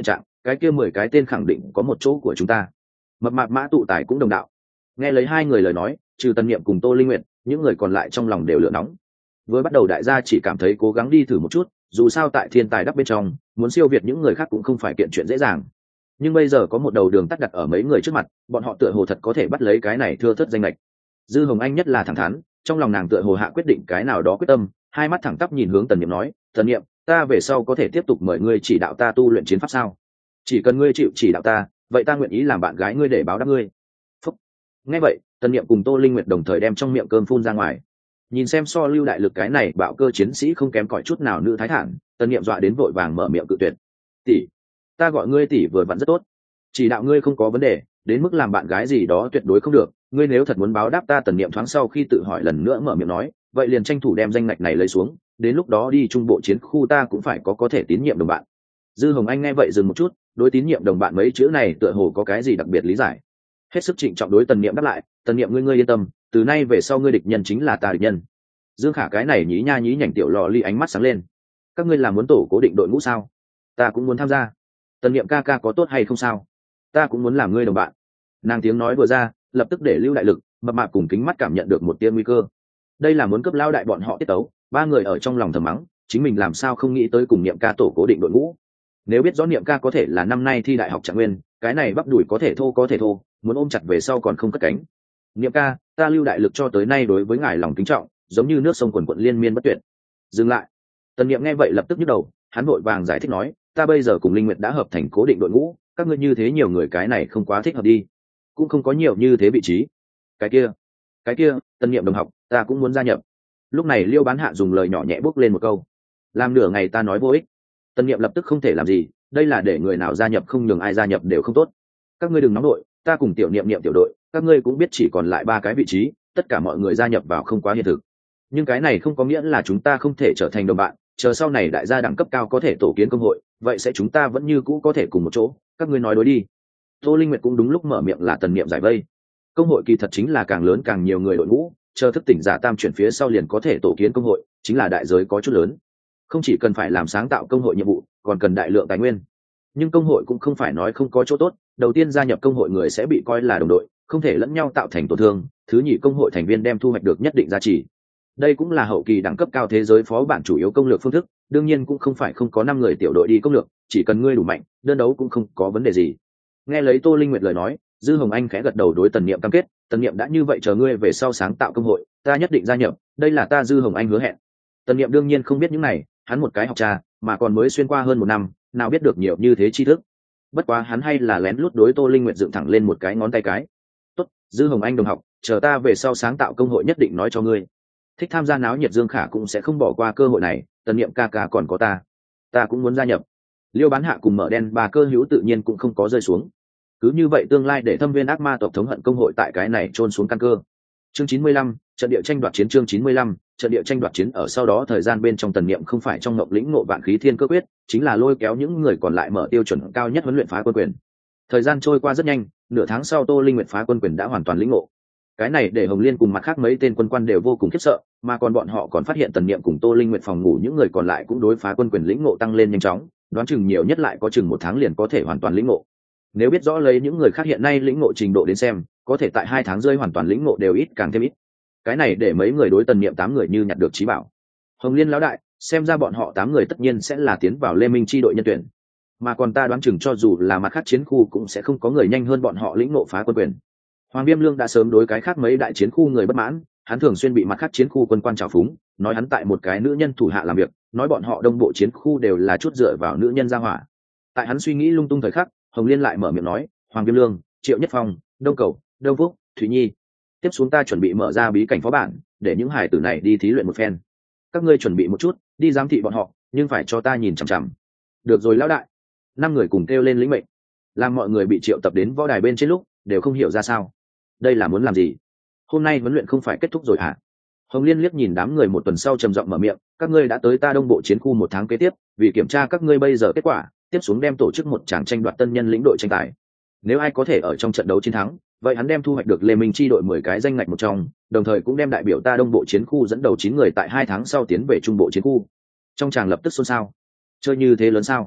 cái kia mười cái tên khẳng định có một chỗ của chúng ta. Mập mạp Mã Tụ Tài cũng đồng đạo. Nghe lấy hai người lời nói, trừ Tần Niệm cùng Tô Linh Nguyệt, những người còn lại trong lòng đều lửa nóng. Với bắt đầu đại gia chỉ cảm thấy cố gắng đi thử một chút, dù sao tại thiên tài đắp bên trong, muốn siêu việt những người khác cũng không phải kiện chuyện dễ dàng. Nhưng bây giờ có một đầu đường tắt đặt ở mấy người trước mặt, bọn họ tựa hồ thật có thể bắt lấy cái này thưa thớt danh lệch. Dư Hồng Anh nhất là thẳng thắn, trong lòng nàng tựa hồ hạ quyết định cái nào đó quyết tâm, hai mắt thẳng tắp nhìn hướng Tần Niệm nói, "Tần Niệm, ta về sau có thể tiếp tục mời ngươi chỉ đạo ta tu luyện chiến pháp sao? Chỉ cần ngươi chịu chỉ đạo ta, vậy ta nguyện ý làm bạn gái ngươi để báo đáp ngươi." Phúc. Nghe vậy, Tần Niệm cùng Tô Linh Nguyệt đồng thời đem trong miệng cơm phun ra ngoài. Nhìn xem so Lưu Đại Lực cái này bạo cơ chiến sĩ không kém cỏi chút nào nữ thái thản, Tần Niệm dọa đến vội vàng mở miệng cự tuyệt. "Tỷ, ta gọi ngươi tỷ vừa vặn rất tốt. Chỉ đạo ngươi không có vấn đề, đến mức làm bạn gái gì đó tuyệt đối không được. Ngươi nếu thật muốn báo đáp ta." Tần Niệm thoáng sau khi tự hỏi lần nữa mở miệng nói, "Vậy liền tranh thủ đem danh ngạch này lấy xuống, đến lúc đó đi trung bộ chiến khu ta cũng phải có có thể tín nhiệm đồng bạn." Dư Hồng Anh nghe vậy dừng một chút, đối tín nhiệm đồng bạn mấy chữ này tựa hồ có cái gì đặc biệt lý giải. Hết sức trịnh trọng đối Tần Niệm đáp lại, "Tần Niệm ngươi ngươi yên tâm, từ nay về sau ngươi địch nhân chính là ta địch nhân." Dương Khả cái này nhí nha nhí nhảnh tiểu lò ly ánh mắt sáng lên. "Các ngươi là muốn tổ cố định đội ngũ sao? Ta cũng muốn tham gia. Tần Niệm ca ca có tốt hay không sao? Ta cũng muốn làm ngươi đồng bạn." Nàng tiếng nói vừa ra, lập tức để Lưu Đại Lực, Mập Mạp cùng Kính Mắt cảm nhận được một tia nguy cơ. Đây là muốn cướp lao đại bọn họ tiết tấu, ba người ở trong lòng thầm mắng, chính mình làm sao không nghĩ tới cùng Niệm ca tổ cố định đội ngũ. Nếu biết rõ Niệm ca có thể là năm nay thi đại học Trạng Nguyên, cái này bắp đùi có thể thô có thể thô, muốn ôm chặt về sau còn không cất cánh. "Niệm ca, ta Lưu Đại Lực cho tới nay đối với ngài lòng kính trọng, giống như nước sông quần quận liên miên bất tuyệt." Dừng lại. Tần Niệm nghe vậy lập tức nhức đầu, hắn vội vàng giải thích nói, "Ta bây giờ cùng Linh Nguyệt đã hợp thành cố định đội ngũ, các ngươi như thế nhiều người cái này không quá thích hợp đi, cũng không có nhiều như thế vị trí." "Cái kia, cái kia, Tần Niệm đồng học, ta cũng muốn gia nhập." Lúc này Liêu Bán Hạ dùng lời nhỏ nhẹ bốc lên một câu. "Làm nửa ngày ta nói vô ích." Tần Niệm lập tức không thể làm gì, đây là để người nào gia nhập không nhường ai gia nhập đều không tốt. "Các ngươi đừng nóng đội, ta cùng tiểu Niệm Niệm tiểu đội, các ngươi cũng biết chỉ còn lại ba cái vị trí, tất cả mọi người gia nhập vào không quá hiện thực. Nhưng cái này không có nghĩa là chúng ta không thể trở thành đồng bạn, chờ sau này đại gia đẳng cấp cao có thể tổ kiến công hội, vậy sẽ chúng ta vẫn như cũ có thể cùng một chỗ, các ngươi nói đối đi." Tô Linh Nguyệt cũng đúng lúc mở miệng là Tần Niệm giải vây. Công hội kỳ thật chính là càng lớn càng nhiều người đội ngũ, chờ thức tỉnh giả tam chuyển phía sau liền có thể tổ kiến công hội, chính là đại giới có chút lớn. Không chỉ cần phải làm sáng tạo công hội nhiệm vụ, còn cần đại lượng tài nguyên. Nhưng công hội cũng không phải nói không có chỗ tốt, đầu tiên gia nhập công hội người sẽ bị coi là đồng đội, không thể lẫn nhau tạo thành tổn thương, thứ nhì công hội thành viên đem thu hoạch được nhất định giá trị. Đây cũng là hậu kỳ đẳng cấp cao thế giới phó bản chủ yếu công lược phương thức, đương nhiên cũng không phải không có năm người tiểu đội đi công lược, chỉ cần ngươi đủ mạnh, đơn đấu cũng không có vấn đề gì. Nghe lấy Tô Linh Nguyệt lời nói, Dư Hồng Anh khẽ gật đầu đối Tần Niệm cam kết, "Tần Niệm đã như vậy chờ ngươi về sau sáng tạo công hội, ta nhất định gia nhập, đây là ta Dư Hồng Anh hứa hẹn." Tần Niệm đương nhiên không biết những này, hắn một cái học trà, mà còn mới xuyên qua hơn một năm, nào biết được nhiều như thế tri thức. Bất quá hắn hay là lén lút đối Tô Linh Nguyệt dựng thẳng lên một cái ngón tay cái. "Tốt, Dư Hồng Anh đồng học, chờ ta về sau sáng tạo công hội nhất định nói cho ngươi." Thích tham gia náo nhiệt Dương Khả cũng sẽ không bỏ qua cơ hội này, Tần Niệm ca ca còn có ta, ta cũng muốn gia nhập. Liêu Bán Hạ cùng Mở Đen ba cơ hữu tự nhiên cũng không có rơi xuống. Cứ như vậy tương lai để Thâm Viên Ác Ma tộc thống hận công hội tại cái này trôn xuống căn cơ. Chương chín mươi lăm, trận địa tranh đoạt chiến. Chương chín mươi lăm, trận địa tranh đoạt chiến. Ở sau đó thời gian bên trong Tần Niệm không phải trong ngọc lĩnh ngộ vạn khí thiên cơ quyết, chính là lôi kéo những người còn lại mở tiêu chuẩn cao nhất huấn luyện phá quân quyền. Thời gian trôi qua rất nhanh, nửa tháng sau Tô Linh Nguyệt phá quân quyền đã hoàn toàn lĩnh ngộ. Cái này để Hồng Liên cùng mặt khác mấy tên quân quan đều vô cùng khiếp sợ, mà còn bọn họ còn phát hiện Tần Niệm cùng Tô Linh Nguyệt phòng ngủ những người còn lại cũng đối phá quân quyền lĩnh ngộ tăng lên nhanh chóng, đoán chừng nhiều nhất lại có chừng một tháng liền có thể hoàn toàn lĩnh ngộ. Nếu biết rõ lấy những người khác hiện nay lĩnh ngộ trình độ đến xem, có thể tại hai tháng rơi hoàn toàn lĩnh ngộ đều ít càng thêm ít. Cái này để mấy người đối Tần Niệm tám người như nhặt được trí bảo. Hồng Liên lão đại, xem ra bọn họ tám người tất nhiên sẽ là tiến vào Lê Minh chi đội nhân tuyển. Mà còn ta đoán chừng cho dù là mặt khác chiến khu cũng sẽ không có người nhanh hơn bọn họ lĩnh ngộ phá quân quyền. Hoàng Viêm Lương đã sớm đối cái khác mấy đại chiến khu người bất mãn, hắn thường xuyên bị mặt khác chiến khu quân quan trào phúng, nói hắn tại một cái nữ nhân thủ hạ làm việc, nói bọn họ đông bộ chiến khu đều là chút dựa vào nữ nhân ra hỏa. Tại hắn suy nghĩ lung tung thời khắc, Hồng Liên lại mở miệng nói, "Hoàng Viêm Lương, Triệu Nhất Phong, Đông Cầu, Đông Phúc, Thủy Nhi, tiếp xuống ta chuẩn bị mở ra bí cảnh phó bản, để những hải tử này đi thí luyện một phen. Các ngươi chuẩn bị một chút, đi giám thị bọn họ, nhưng phải cho ta nhìn chằm chằm." "Được rồi lão đại." Năm người cùng kêu lên lĩnh mệnh. Làm mọi người bị triệu tập đến võ đài bên trên lúc, đều không hiểu ra sao. Đây là muốn làm gì? Hôm nay huấn luyện không phải kết thúc rồi hả? Hồng Liên liếc nhìn đám người một tuần sau trầm giọng mở miệng, "Các ngươi đã tới ta đông bộ chiến khu một tháng kế tiếp, vì kiểm tra các ngươi bây giờ kết quả, tiếp xuống đem tổ chức một tràng tranh đoạt tân nhân lĩnh đội tranh tài. Nếu ai có thể ở trong trận đấu chiến thắng, vậy hắn đem thu hoạch được Lê Minh chi đội mười cái danh ngạch một trong, đồng thời cũng đem đại biểu ta đông bộ chiến khu dẫn đầu chín người tại hai tháng sau tiến về trung bộ chiến khu." Trong tràng lập tức xôn xao. Chơi như thế lớn sao?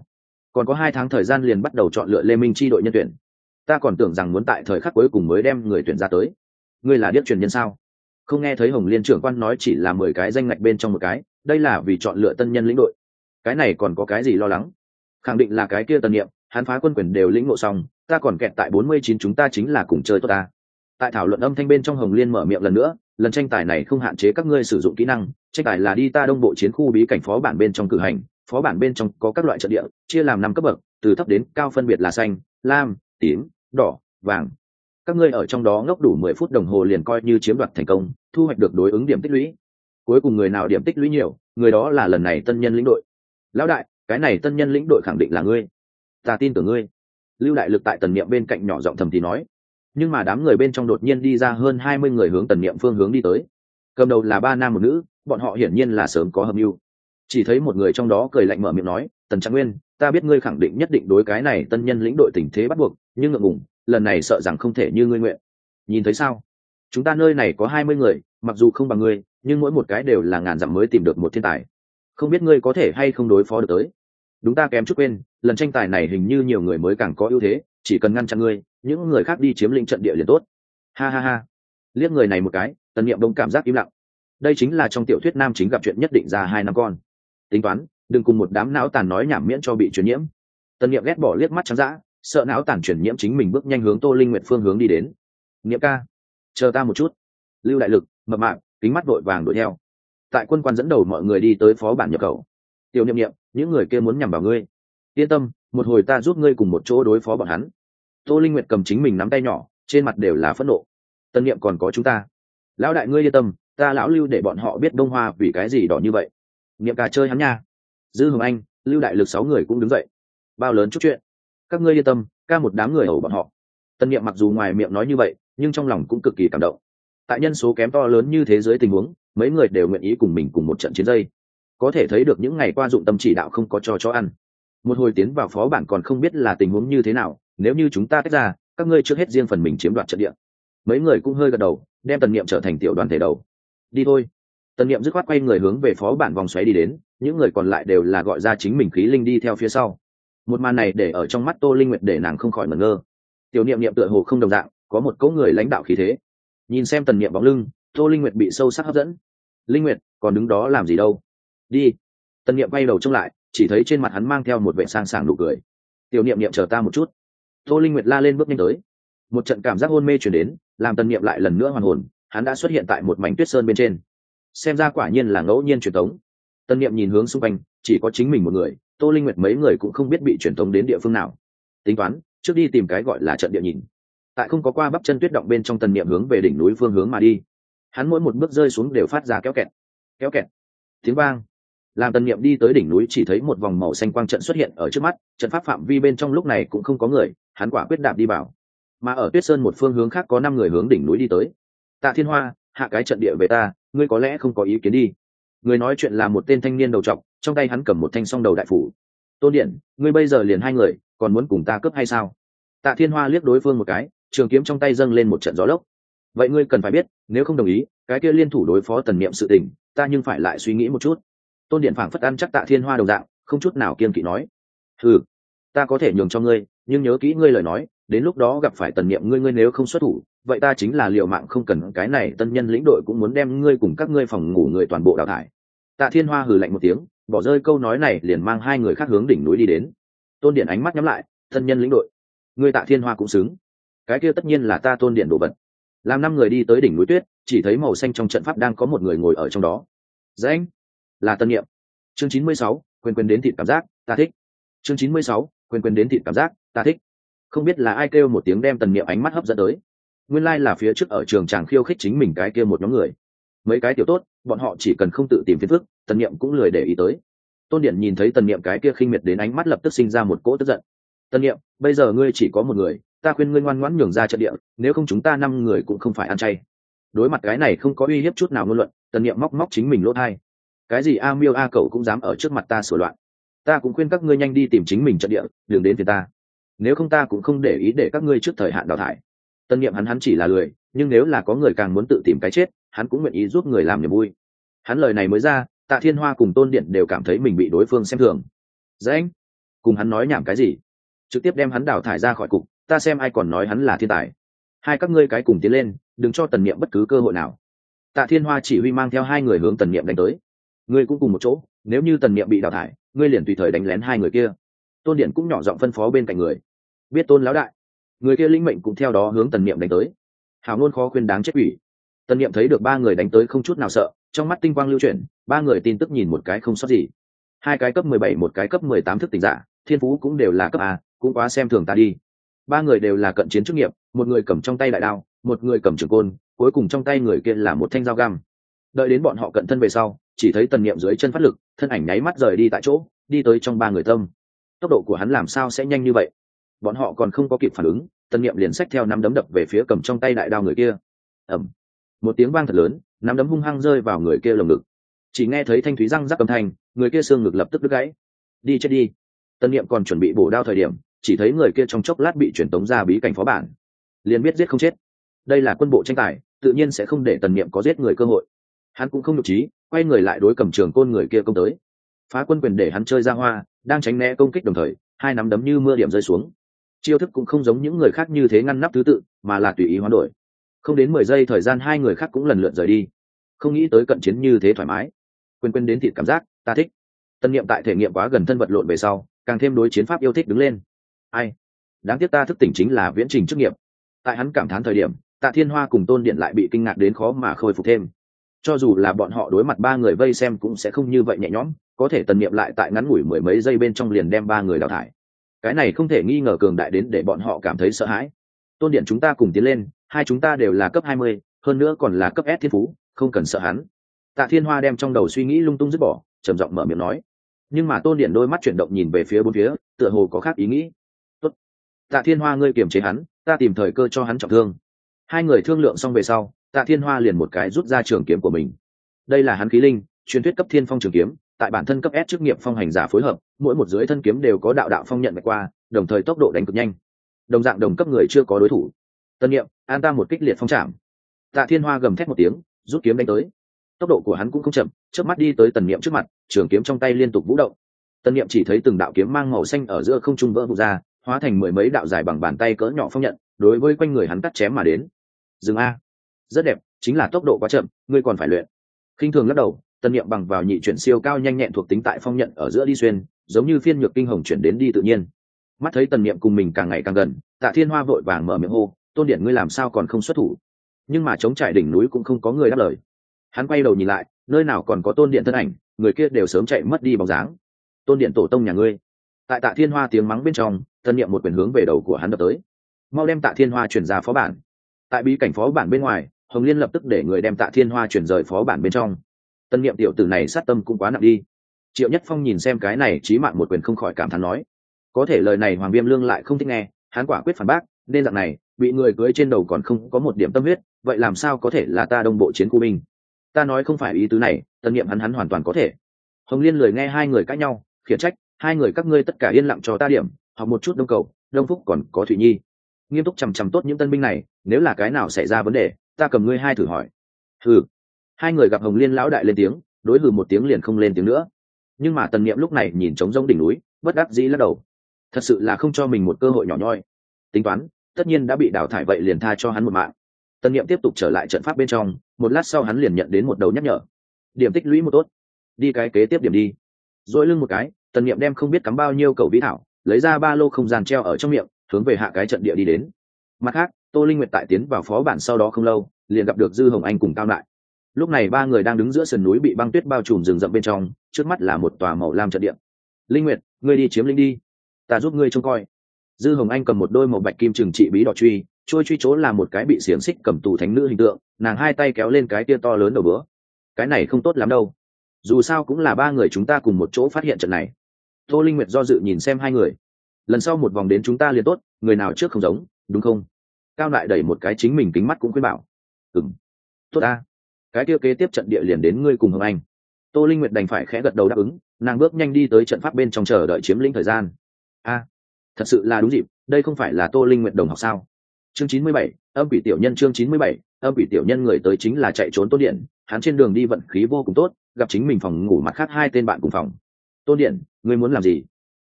còn có hai tháng thời gian liền bắt đầu chọn lựa lê minh chi đội nhân tuyển. Ta còn tưởng rằng muốn tại thời khắc cuối cùng mới đem người tuyển ra tới. Ngươi là điếc truyền nhân sao? Không nghe thấy Hồng Liên trưởng quan nói chỉ là mười cái danh ngạch bên trong một cái, đây là vì chọn lựa tân nhân lĩnh đội. Cái này còn có cái gì lo lắng? Khẳng định là cái kia Tân Niệm, hắn phá quân quyền đều lĩnh ngộ xong, ta còn kẹt tại bốn mươi chín, chúng ta chính là cùng chơi tốt ta. Tại thảo luận âm thanh bên trong, Hồng Liên mở miệng lần nữa, lần tranh tài này không hạn chế các ngươi sử dụng kỹ năng, tranh tài là đi ta đông bộ chiến khu bí cảnh phó bản bên trong cử hành, phó bản bên trong có các loại trận địa, chia làm năm cấp bậc, từ thấp đến cao phân biệt là xanh, lam, tím, đỏ, vàng. Các ngươi ở trong đó ngốc đủ mười phút đồng hồ liền coi như chiếm đoạt thành công, thu hoạch được đối ứng điểm tích lũy. Cuối cùng người nào điểm tích lũy nhiều, người đó là lần này tân nhân lĩnh đội. Lão đại, cái này tân nhân lĩnh đội khẳng định là ngươi. Ta tin tưởng ngươi. Lưu Đại Lực tại Tần Niệm bên cạnh nhỏ giọng thầm thì nói. Nhưng mà đám người bên trong đột nhiên đi ra hơn hai mươi người hướng Tần Niệm phương hướng đi tới. Cầm đầu là ba nam một nữ, bọn họ hiển nhiên là sớm có hợp mưu. Chỉ thấy một người trong đó cười lạnh mở miệng nói, Tần Trạng Nguyên, ta biết ngươi khẳng định nhất định đối cái này tân nhân lĩnh đội tình thế bắt buộc, nhưng ngượng ngùng, lần này sợ rằng không thể như ngươi nguyện. Nhìn thấy sao? Chúng ta nơi này có hai mươi người, mặc dù không bằng ngươi, nhưng mỗi một cái đều là ngàn dặm mới tìm được một thiên tài. Không biết ngươi có thể hay không đối phó được tới. Đúng, ta kém chút quên, lần tranh tài này hình như nhiều người mới càng có ưu thế, chỉ cần ngăn chặn ngươi, những người khác đi chiếm lĩnh trận địa liền tốt. Ha ha ha. Liếc người này một cái, Tần Niệm đông cảm giác im lặng. Đây chính là trong tiểu thuyết nam chính gặp chuyện nhất định ra hai năm con. Tính toán, đừng cùng một đám não tàn nói nhảm miễn cho bị truyền nhiễm. Tần Niệm ghét bỏ liếc mắt trắng dã, sợ não tàn truyền nhiễm chính mình bước nhanh hướng Tô Linh Nguyệt phương hướng đi đến. Niệm ca, chờ ta một chút. Lưu Đại Lực, mập mạp, kính mắt vội vàng đuổi theo. Tại quân quan dẫn đầu mọi người đi tới phó bản nhập khẩu. Tiểu Niệm Niệm, những người kia muốn nhằm vào ngươi. Yên tâm, một hồi ta giúp ngươi cùng một chỗ đối phó bọn hắn. Tô Linh Nguyệt cầm chính mình nắm tay nhỏ, trên mặt đều là phẫn nộ. Tân Niệm còn có chúng ta. Lão đại ngươi yên tâm, ta lão Lưu để bọn họ biết Đông Hoa vì cái gì đỏ như vậy. Niệm ca chơi hắn nha. Dư Hồng Anh, Lưu Đại Lực sáu người cũng đứng dậy. Bao lớn chút chuyện. Các ngươi yên tâm, ca một đám người ẩu bọn họ. Tân Niệm mặc dù ngoài miệng nói như vậy, nhưng trong lòng cũng cực kỳ cảm động. Tại nhân số kém to lớn như thế giới tình huống, mấy người đều nguyện ý cùng mình cùng một trận chiến dây. Có thể thấy được những ngày qua dụng tâm chỉ đạo không có cho cho ăn. Một hồi tiến vào phó bản còn không biết là tình huống như thế nào, nếu như chúng ta tách ra, các ngươi trước hết riêng phần mình chiếm đoạt trận địa. Mấy người cũng hơi gật đầu, đem Tần Niệm trở thành tiểu đoàn thể đầu. Đi thôi. Tần Niệm dứt khoát quay người hướng về phó bản vòng xoáy đi đến, những người còn lại đều là gọi ra chính mình khí linh đi theo phía sau. Một màn này để ở trong mắt Tô Linh Nguyệt để nàng không khỏi ngẩn ngơ. Tiểu Niệm Niệm tựa hồ không đồng dạng, có một cỗ người lãnh đạo khí thế. Nhìn xem Tần Niệm bóng lưng, Tô Linh Nguyệt bị sâu sắc hấp dẫn. Linh Nguyệt, còn đứng đó làm gì đâu? Đi. Tần Niệm quay đầu trông lại, chỉ thấy trên mặt hắn mang theo một vẻ sang sảng nụ cười. Tiểu Niệm Niệm chờ ta một chút. Tô Linh Nguyệt la lên bước nhanh tới. Một trận cảm giác hôn mê truyền đến, làm Tần Niệm lại lần nữa hoàn hồn, hắn đã xuất hiện tại một mảnh tuyết sơn bên trên. Xem ra quả nhiên là ngẫu nhiên truyền tống. Tần Niệm nhìn hướng xung quanh, chỉ có chính mình một người, Tô Linh Nguyệt mấy người cũng không biết bị truyền tống đến địa phương nào. Tính toán, trước đi tìm cái gọi là trận địa nhìn. Tại không có qua bắp chân tuyết động bên trong, Tần Niệm hướng về đỉnh núi phương hướng mà đi. Hắn mỗi một bước rơi xuống đều phát ra kéo kẹt, kéo kẹt, tiếng vang. Làm Tần Niệm đi tới đỉnh núi chỉ thấy một vòng màu xanh quang trận xuất hiện ở trước mắt, trận pháp phạm vi bên trong lúc này cũng không có người, hắn quả quyết đạp đi vào. Mà ở Tuyết Sơn một phương hướng khác có năm người hướng đỉnh núi đi tới. Tạ Thiên Hoa, hạ cái trận địa về ta, ngươi có lẽ không có ý kiến đi. Người nói chuyện là một tên thanh niên đầu trọc, trong tay hắn cầm một thanh song đầu đại phủ. Tôn Điện, ngươi bây giờ liền hai người, còn muốn cùng ta cướp hay sao? Tạ Thiên Hoa liếc đối phương một cái, trường kiếm trong tay dâng lên một trận gió lốc. Vậy ngươi cần phải biết, nếu không đồng ý, cái kia liên thủ đối phó Tần Niệm sự tình, ta nhưng phải lại suy nghĩ một chút. Tôn Điện phảng phất ăn chắc Tạ Thiên Hoa đồng dạng, không chút nào kiêng kỵ nói: "Hừ, ta có thể nhường cho ngươi, nhưng nhớ kỹ ngươi lời nói, đến lúc đó gặp phải Tần Niệm ngươi ngươi nếu không xuất thủ, vậy ta chính là liều mạng không cần cái này tân nhân lĩnh đội cũng muốn đem ngươi cùng các ngươi phòng ngủ người toàn bộ đào thải." Tạ Thiên Hoa hừ lạnh một tiếng, bỏ rơi câu nói này liền mang hai người khác hướng đỉnh núi đi đến. Tôn Điện ánh mắt nhắm lại, tân nhân lĩnh đội, ngươi Tạ Thiên Hoa cũng xứng. Cái kia tất nhiên là ta Tôn Điện đồ vật. Làm năm người đi tới đỉnh núi tuyết, chỉ thấy màu xanh trong trận pháp đang có một người ngồi ở trong đó. Danh là Tân Niệm. Chương chín mươi sáu, quyền quyền đến thịt cảm giác, ta thích. Chương chín mươi sáu, quyền quyền đến thịt cảm giác, ta thích. Không biết là ai kêu một tiếng đem Tần Niệm ánh mắt hấp dẫn tới. Nguyên lai like là phía trước ở trường chàng khiêu khích chính mình cái kia một nhóm người. Mấy cái tiểu tốt, bọn họ chỉ cần không tự tìm phiền phức, Tần Niệm cũng lười để ý tới. Tôn Điện nhìn thấy Tần Niệm cái kia khinh miệt đến ánh mắt lập tức sinh ra một cỗ tức giận. Tần Niệm, bây giờ ngươi chỉ có một người, ta khuyên ngươi ngoan ngoãn nhường ra trận địa, nếu không chúng ta năm người cũng không phải ăn chay. Đối mặt cái này không có uy hiếp chút nào ngôn luận, Tần Niệm móc móc chính mình lỗ tai. Cái gì a miêu a cẩu cũng dám ở trước mặt ta sửa loạn. Ta cũng khuyên các ngươi nhanh đi tìm chính mình trận địa, đừng đến phiền ta. Nếu không ta cũng không để ý để các ngươi trước thời hạn đào thải. Tân Niệm hắn hắn chỉ là lười, nhưng nếu là có người càng muốn tự tìm cái chết, hắn cũng nguyện ý giúp người làm niềm vui. Hắn lời này mới ra, Tạ Thiên Hoa cùng Tôn Điện đều cảm thấy mình bị đối phương xem thường. Danh, cùng hắn nói nhảm cái gì, trực tiếp đem hắn đào thải ra khỏi cục, ta xem ai còn nói hắn là thiên tài. Hai các ngươi cái cùng tiến lên, đừng cho Tần Niệm bất cứ cơ hội nào. Tạ Thiên Hoa chỉ huy mang theo hai người hướng Tần Niệm đánh tới. Ngươi cũng cùng một chỗ, nếu như Tần Niệm bị đào thải, ngươi liền tùy thời đánh lén hai người kia. Tôn Điện cũng nhỏ giọng phân phó bên cạnh người. Biết Tôn lão đại. Người kia linh mệnh cũng theo đó hướng Tần Niệm đánh tới. Hào ngôn khó khuyên đáng chết quỷ. Tần Niệm thấy được ba người đánh tới không chút nào sợ, trong mắt tinh quang lưu chuyển, ba người tin tức nhìn một cái không sót gì. Hai cái cấp mười bảy, một cái cấp mười tám thức tỉnh giả, thiên phú cũng đều là cấp A, cũng quá xem thường ta đi. Ba người đều là cận chiến chức nghiệp, một người cầm trong tay đại đao, một người cầm trường côn, cuối cùng trong tay người kia là một thanh dao găm. Đợi đến bọn họ cận thân về sau, chỉ thấy Tần Niệm dưới chân phát lực, thân ảnh nháy mắt rời đi tại chỗ, đi tới trong ba người tâm. Tốc độ của hắn làm sao sẽ nhanh như vậy? Bọn họ còn không có kịp phản ứng, Tần Niệm liền xách theo nắm đấm đập về phía cầm trong tay đại đao người kia. Ầm. Một tiếng vang thật lớn, nắm đấm hung hăng rơi vào người kia lồng ngực. Chỉ nghe thấy thanh thúy răng rắc âm thanh, người kia xương ngực lập tức đứt gãy. Đi chết đi. Tần Niệm còn chuẩn bị bổ đao thời điểm, chỉ thấy người kia trong chốc lát bị chuyển tống ra bí cảnh phó bản, liền biết giết không chết. Đây là quân bộ tranh tài, tự nhiên sẽ không để Tần Niệm có giết người cơ hội. Hắn cũng không nhục trí, quay người lại đối cầm trường côn người kia công tới. Phá quân quyền để hắn chơi ra hoa, đang tránh né công kích đồng thời, hai nắm đấm như mưa điểm rơi xuống. Chiêu thức cũng không giống những người khác như thế ngăn nắp thứ tự, mà là tùy ý hoán đổi. Không đến mười giây thời gian hai người khác cũng lần lượt rời đi. Không nghĩ tới cận chiến như thế thoải mái. Quên quên đến thịt cảm giác, ta thích. Tân Niệm tại thể nghiệm quá gần thân vật lộn về sau, càng thêm đối chiến pháp yêu thích đứng lên. Ai, đáng tiếc ta thức tỉnh chính là viễn trình chức nghiệp. Tại hắn cảm thán thời điểm, Tạ Thiên Hoa cùng Tôn Điện lại bị kinh ngạc đến khó mà khôi phục thêm. Cho dù là bọn họ đối mặt ba người vây xem cũng sẽ không như vậy nhẹ nhõm, có thể Tần Niệm lại tại ngắn ngủi mười mấy giây bên trong liền đem ba người đào thải. Cái này không thể nghi ngờ cường đại đến để bọn họ cảm thấy sợ hãi. Tôn Điện chúng ta cùng tiến lên, hai chúng ta đều là cấp hai mươi, hơn nữa còn là cấp S thiên phú, không cần sợ hắn. Tạ Thiên Hoa đem trong đầu suy nghĩ lung tung dứt bỏ, trầm giọng mở miệng nói. Nhưng mà Tôn Điện đôi mắt chuyển động nhìn về phía bốn phía, tựa hồ có khác ý nghĩ. Tốt. Tạ Thiên Hoa ngươi kiềm chế hắn, ta tìm thời cơ cho hắn trọng thương. Hai người thương lượng xong về sau, Tạ Thiên Hoa liền một cái rút ra trường kiếm của mình. Đây là hắn khí linh, truyền thuyết cấp thiên phong trường kiếm, tại bản thân cấp S chức nghiệp phong hành giả phối hợp, mỗi một dưới thân kiếm đều có đạo đạo phong nhận vạch qua, đồng thời tốc độ đánh cực nhanh. Đồng dạng đồng cấp người chưa có đối thủ. Tân Niệm, an ta một kích liệt phong trảm. Tạ Thiên Hoa gầm thét một tiếng, rút kiếm đánh tới. Tốc độ của hắn cũng không chậm, chớp mắt đi tới Tần Niệm trước mặt, trường kiếm trong tay liên tục vũ động. Tần Niệm chỉ thấy từng đạo kiếm mang màu xanh ở giữa không trung vỡ vụn ra, hóa thành mười mấy đạo dài bằng bàn tay cỡ nhỏ phong nhận, đối với quanh người hắn cắt chém mà đến. Dừng a. Rất đẹp, chính là tốc độ quá chậm, ngươi còn phải luyện. Khinh thường lắc đầu, Tần Niệm bằng vào nhị chuyển siêu cao nhanh nhẹn thuộc tính tại phong nhận ở giữa đi xuyên, giống như phiên nhược kinh hồng chuyển đến đi tự nhiên. Mắt thấy Tần Niệm cùng mình càng ngày càng gần, Tạ Thiên Hoa vội vàng mở miệng hô, Tôn Điện ngươi làm sao còn không xuất thủ? Nhưng mà chống trải đỉnh núi cũng không có người đáp lời. Hắn quay đầu nhìn lại, nơi nào còn có Tôn Điện thân ảnh, người kia đều sớm chạy mất đi bóng dáng. Tôn Điện tổ tông nhà ngươi. Tại Tạ Thiên Hoa tiếng mắng bên trong, Tần Niệm một quyền hướng về đầu của hắn đập tới. Mau đem Tạ Thiên Hoa chuyển ra phó bản. Tại bí cảnh phó bản bên ngoài, Hồng Liên lập tức để người đem Tạ Thiên Hoa chuyển rời phó bản bên trong. Tân Niệm tiểu tử này sát tâm cũng quá nặng đi. Triệu Nhất Phong nhìn xem cái này chí mạng một quyền không khỏi cảm thán nói. Có thể lời này Hoàng Viêm Lương lại không thích nghe, hắn quả quyết phản bác, nên dạng này, bị người cưỡi trên đầu còn không có một điểm tâm huyết, vậy làm sao có thể là ta đông bộ chiến khu binh? Ta nói không phải ý tứ này, Tân Niệm hắn hắn hoàn toàn có thể. Hồng Liên lười nghe hai người cãi nhau, khiển trách, hai người các ngươi tất cả yên lặng cho ta điểm, học một chút Đông Cầu, Đông Phúc còn có Thụy Nhi. Nghiêm túc chằm chằm tốt những tân binh này, nếu là cái nào xảy ra vấn đề, ta cầm ngươi hai thử hỏi. Hừ. Hai người gặp Hồng Liên lão đại lên tiếng, đối hừ một tiếng liền không lên tiếng nữa. Nhưng mà Tần Niệm lúc này nhìn trống rỗng đỉnh núi, bất đắc dĩ lắc đầu. Thật sự là không cho mình một cơ hội nhỏ nhoi. Tính toán, tất nhiên đã bị đào thải vậy liền tha cho hắn một mạng. Tần Niệm tiếp tục trở lại trận pháp bên trong, một lát sau hắn liền nhận đến một đầu nhắc nhở. Điểm tích lũy một tốt. Đi cái kế tiếp điểm đi. Dỗi lưng một cái, Tần Niệm đem không biết cắm bao nhiêu cầu vĩ thảo, lấy ra ba lô không gian treo ở trong miệng, hướng về hạ cái trận địa đi đến. Mặt khác, Tô Linh Nguyệt tại tiến vào phó bản sau đó không lâu, liền gặp được Dư Hồng Anh cùng Cao Lại. Lúc này ba người đang đứng giữa sườn núi bị băng tuyết bao trùm rừng rậm bên trong, trước mắt là một tòa màu lam trận địa. Linh Nguyệt, ngươi đi chiếm lĩnh đi, ta giúp ngươi trông coi. Dư Hồng Anh cầm một đôi màu bạch kim trừng trị bí đỏ truy, trôi truy chỗ là một cái bị xiềng xích cầm tù thánh nữ hình tượng, nàng hai tay kéo lên cái tia to lớn đầu bữa. Cái này không tốt lắm đâu, dù sao cũng là ba người chúng ta cùng một chỗ phát hiện trận này. Tô Linh Nguyệt do dự nhìn xem hai người, lần sau một vòng đến chúng ta liền tốt, người nào trước không giống, đúng không? Cao Lại đẩy một cái chính mình kính mắt cũng khuyên bảo. Ừm, tốt a, cái kia kế tiếp trận địa liền đến ngươi cùng Hồng Anh. Tô Linh Nguyệt đành phải khẽ gật đầu đáp ứng, nàng bước nhanh đi tới trận pháp bên trong chờ đợi chiếm lĩnh thời gian. A, thật sự là đúng dịp, đây không phải là Tô Linh Nguyệt đồng học sao? Chương chín mươi bảy, âm quỷ tiểu nhân chương chín mươi bảy, âm quỷ tiểu nhân người tới chính là chạy trốn Tôn Điện, hắn trên đường đi vận khí vô cùng tốt, gặp chính mình phòng ngủ mặt khác hai tên bạn cùng phòng. Tôn Điện, ngươi muốn làm gì?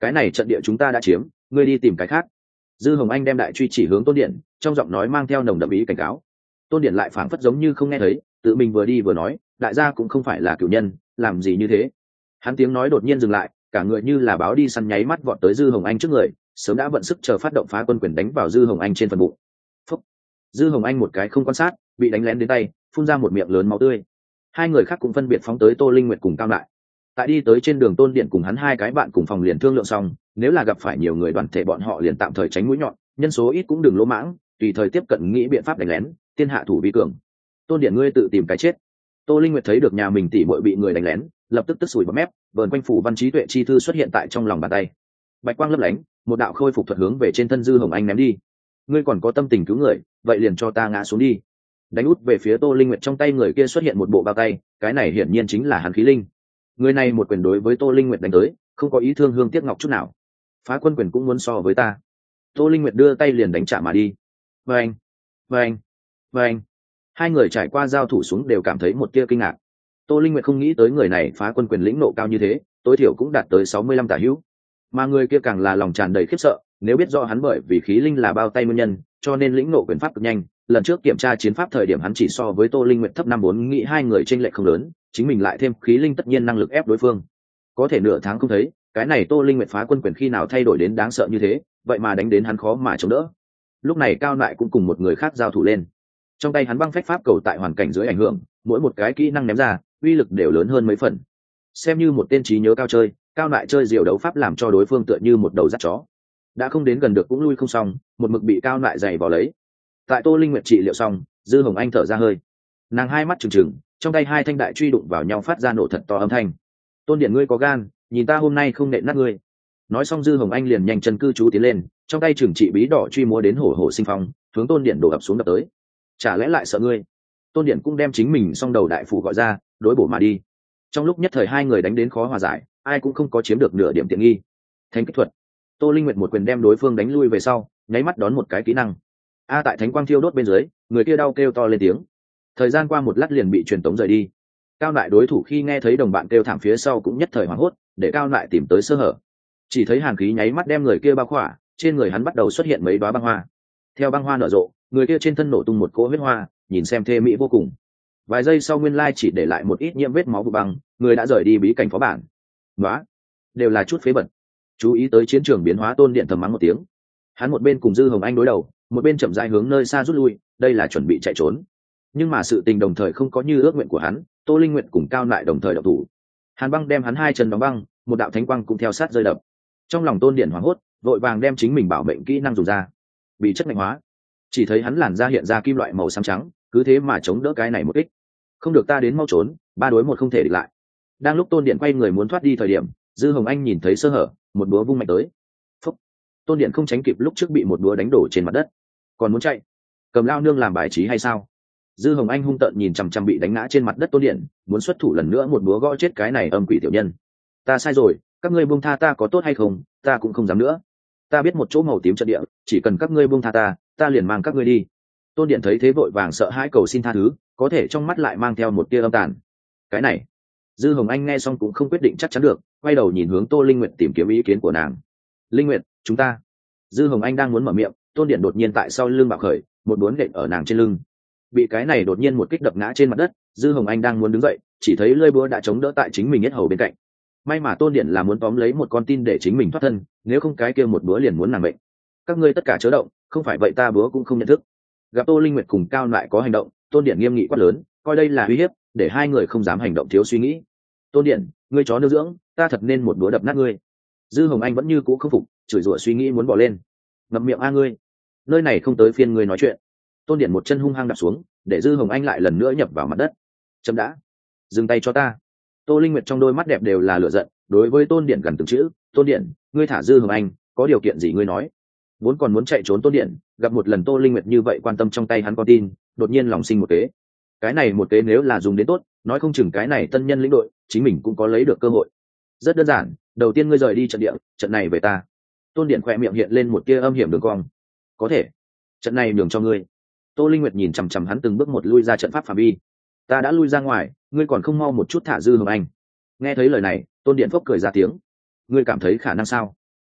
cái này trận địa chúng ta đã chiếm, ngươi đi tìm cái khác. Dư Hồng Anh đem đại truy chỉ hướng Tôn Điện, trong giọng nói mang theo nồng đậm ý cảnh cáo. Tôn Điện lại phảng phất giống như không nghe thấy, tự mình vừa đi vừa nói, đại gia cũng không phải là cửu nhân, làm gì như thế. Hắn tiếng nói đột nhiên dừng lại, cả người như là báo đi săn nháy mắt vọt tới Dư Hồng Anh trước người, sớm đã vận sức chờ phát động phá quân quyền đánh vào Dư Hồng Anh trên phần bụng. Phúc. Dư Hồng Anh một cái không quan sát, bị đánh lén đến tay, phun ra một miệng lớn máu tươi. Hai người khác cũng phân biệt phóng tới Tô Linh Nguyệt cùng Cao Lại. Tại đi tới trên đường, Tôn Điện cùng hắn hai cái bạn cùng phòng liền thương lượng xong, nếu là gặp phải nhiều người đoàn thể bọn họ liền tạm thời tránh mũi nhọn, nhân số ít cũng đừng lỗ mãng, tùy thời tiếp cận nghĩ biện pháp đánh lén, tiên hạ thủ vi cường. Tôn Điện ngươi tự tìm cái chết. Tô Linh Nguyệt thấy được nhà mình tỷ muội bị người đánh lén, lập tức tức sủi bọt mép, vờn quanh phủ văn trí tuệ chi thư xuất hiện tại trong lòng bàn tay. Bạch quang lấp lánh, một đạo khôi phục thuật hướng về trên thân Dư Hồng Anh ném đi. Ngươi còn có tâm tình cứu người, vậy liền cho ta ngã xuống đi. Đánh út về phía Tô Linh Nguyệt, trong tay người kia xuất hiện một bộ bao tay, cái này hiển nhiên chính là hắn khí linh. Người này một quyền đối với Tô Linh Nguyệt đánh tới, không có ý thương hương tiếc ngọc chút nào. Phá quân quyền cũng muốn so với ta. Tô Linh Nguyệt đưa tay liền đánh trả mà đi. Vâng, vâng, vâng. Hai người trải qua giao thủ xuống đều cảm thấy một tia kinh ngạc. Tô Linh Nguyệt không nghĩ tới người này phá quân quyền lĩnh nộ cao như thế, tối thiểu cũng đạt tới sáu mươi lăm tả hữu. Mà người kia càng là lòng tràn đầy khiếp sợ, nếu biết rõ hắn bởi vì khí linh là bao tay nguyên nhân, cho nên lĩnh nộ quyền pháp cực nhanh. Lần trước kiểm tra chiến pháp thời điểm hắn chỉ so với Tô Linh Nguyệt thấp năm bốn, nghĩ hai người chênh lệch không lớn, chính mình lại thêm khí linh tất nhiên năng lực ép đối phương. Có thể nửa tháng không thấy, cái này Tô Linh Nguyệt phá quân quyền khi nào thay đổi đến đáng sợ như thế, vậy mà đánh đến hắn khó mà chống đỡ. Lúc này Cao Lại cũng cùng một người khác giao thủ lên. Trong tay hắn băng phách pháp cầu tại hoàn cảnh dưới ảnh hưởng, mỗi một cái kỹ năng ném ra, uy lực đều lớn hơn mấy phần. Xem như một tên trí nhớ cao chơi, Cao Lại chơi diều đấu pháp làm cho đối phương tựa như một đầu dắt chó. Đã không đến gần được cũng lui không xong, một mực bị Cao Lại giày vào lấy. Tại Tô Linh Nguyệt trị liệu xong, Dư Hồng Anh thở ra hơi. Nàng hai mắt trừng trừng, trong tay hai thanh đại truy đụng vào nhau phát ra nổ thật to âm thanh. Tôn Điện ngươi có gan, nhìn ta hôm nay không nện nát ngươi. Nói xong Dư Hồng Anh liền nhanh chân cư trú tiến lên, trong tay trừng trị bí đỏ truy múa đến hổ hổ sinh phong, hướng Tôn Điện đổ ập xuống đập tới. Chả lẽ lại sợ ngươi? Tôn Điện cũng đem chính mình song đầu đại phủ gọi ra, đối bổ mà đi. Trong lúc nhất thời hai người đánh đến khó hòa giải, ai cũng không có chiếm được nửa điểm tiện nghi. Thánh kích thuật. Tô Linh Nguyệt một quyền đem đối phương đánh lui về sau, nháy mắt đón một cái kỹ năng. A tại thánh quang thiêu đốt bên dưới, người kia đau kêu to lên tiếng. Thời gian qua một lát liền bị truyền tống rời đi. Cao Lại đối thủ khi nghe thấy đồng bạn kêu thảm phía sau cũng nhất thời hoảng hốt, để Cao Lại tìm tới sơ hở. Chỉ thấy hàn khí nháy mắt đem người kia bao khỏa, trên người hắn bắt đầu xuất hiện mấy đóa băng hoa. Theo băng hoa nở rộ, người kia trên thân nổ tung một cỗ huyết hoa, nhìn xem thê mỹ vô cùng. Vài giây sau nguyên lai chỉ để lại một ít nhiễm vết máu vụ băng, người đã rời đi bí cảnh phó bản. Nóa, đều là chút phế bẩn. Chú ý tới chiến trường biến hóa, Tôn Điện thầm mắng một tiếng. Hắn một bên cùng Dư Hồng Anh đối đầu, một bên chậm rãi hướng nơi xa rút lui, đây là chuẩn bị chạy trốn. Nhưng mà sự tình đồng thời không có như ước nguyện của hắn, Tô Linh Nguyệt cùng Cao Lại đồng thời động thủ. Hàn băng đem hắn hai chân đóng băng, một đạo thánh quang cũng theo sát rơi đập. Trong lòng Tôn Điện hoảng hốt, vội vàng đem chính mình bảo mệnh kỹ năng dùng ra. Bị chất mạnh hóa, chỉ thấy hắn làn da hiện ra kim loại màu xám trắng, cứ thế mà chống đỡ cái này một kích. Không được, ta đến mau trốn, ba đối một không thể địch lại. Đang lúc Tôn Điện quay người muốn thoát đi thời điểm, Dư Hồng Anh nhìn thấy sơ hở, một búa vung mạnh tới. Phúc. Tôn Điện không tránh kịp, lúc trước bị một búa đánh đổ trên mặt đất. Còn muốn chạy, cầm lao nương làm bài trí hay sao? Dư Hồng Anh hung tợn nhìn chằm chằm bị đánh ngã trên mặt đất Tôn Điện, muốn xuất thủ lần nữa một búa gõ chết cái này âm quỷ tiểu nhân. Ta sai rồi, các ngươi buông tha ta có tốt hay không, ta cũng không dám nữa. Ta biết một chỗ màu tím trận địa, chỉ cần các ngươi buông tha ta, ta liền mang các ngươi đi. Tôn Điện thấy thế vội vàng sợ hãi cầu xin tha thứ, có thể trong mắt lại mang theo một tia âm tàn. Cái này, Dư Hồng Anh nghe xong cũng không quyết định chắc chắn được, quay đầu nhìn hướng Tô Linh Nguyệt tìm kiếm ý kiến của nàng. Linh Nguyệt, chúng ta. Dư Hồng Anh đang muốn mở miệng, Tôn Điện đột nhiên tại sau lưng bạo khởi, một đốn đệm ở nàng trên lưng. Bị cái này đột nhiên một kích đập ngã trên mặt đất, Dư Hồng Anh đang muốn đứng dậy, chỉ thấy lưỡi búa đã chống đỡ tại chính mình yết hầu bên cạnh. May mà Tôn Điện là muốn tóm lấy một con tin để chính mình thoát thân, nếu không cái kia một búa liền muốn nàng mệnh. Các ngươi tất cả chớ động, không phải vậy ta búa cũng không nhận thức. Gặp Tô Linh Nguyệt cùng Cao Lại có hành động, Tôn Điện nghiêm nghị quát lớn, coi đây là uy hiếp, để hai người không dám hành động thiếu suy nghĩ. Tôn Điện, ngươi chó nương dưỡng, ta thật nên một búa đập nát ngươi. Dư Hồng Anh vẫn như cũ không phục, chửi rủa suy nghĩ muốn bỏ lên. Ngậm miệng a ngươi, nơi này không tới phiên ngươi nói chuyện. Tôn Điện một chân hung hăng đạp xuống, để Dư Hồng Anh lại lần nữa nhập vào mặt đất. Chấm đã, dừng tay cho ta. Tô Linh Nguyệt trong đôi mắt đẹp đều là lửa giận, đối với Tôn Điện gần từng chữ, Tôn Điện, ngươi thả Dư Hồng Anh, có điều kiện gì ngươi nói. Vốn còn muốn chạy trốn Tôn Điện, gặp một lần Tô Linh Nguyệt như vậy quan tâm trong tay hắn con tin, đột nhiên lòng sinh một kế. Cái này một kế nếu là dùng đến tốt, nói không chừng cái này tân nhân lĩnh đội, chính mình cũng có lấy được cơ hội. Rất đơn giản, đầu tiên ngươi rời đi trận địa, trận này về ta. Tôn Điện khỏe miệng hiện lên một tia âm hiểm đường cong. Có thể, trận này nhường cho ngươi. Tô Linh Nguyệt nhìn chằm chằm hắn từng bước một lui ra trận pháp phạm vi. Ta đã lui ra ngoài, ngươi còn không mau một chút thả Dư Hồng Anh. Nghe thấy lời này, Tôn Điện phốc cười ra tiếng. Ngươi cảm thấy khả năng sao?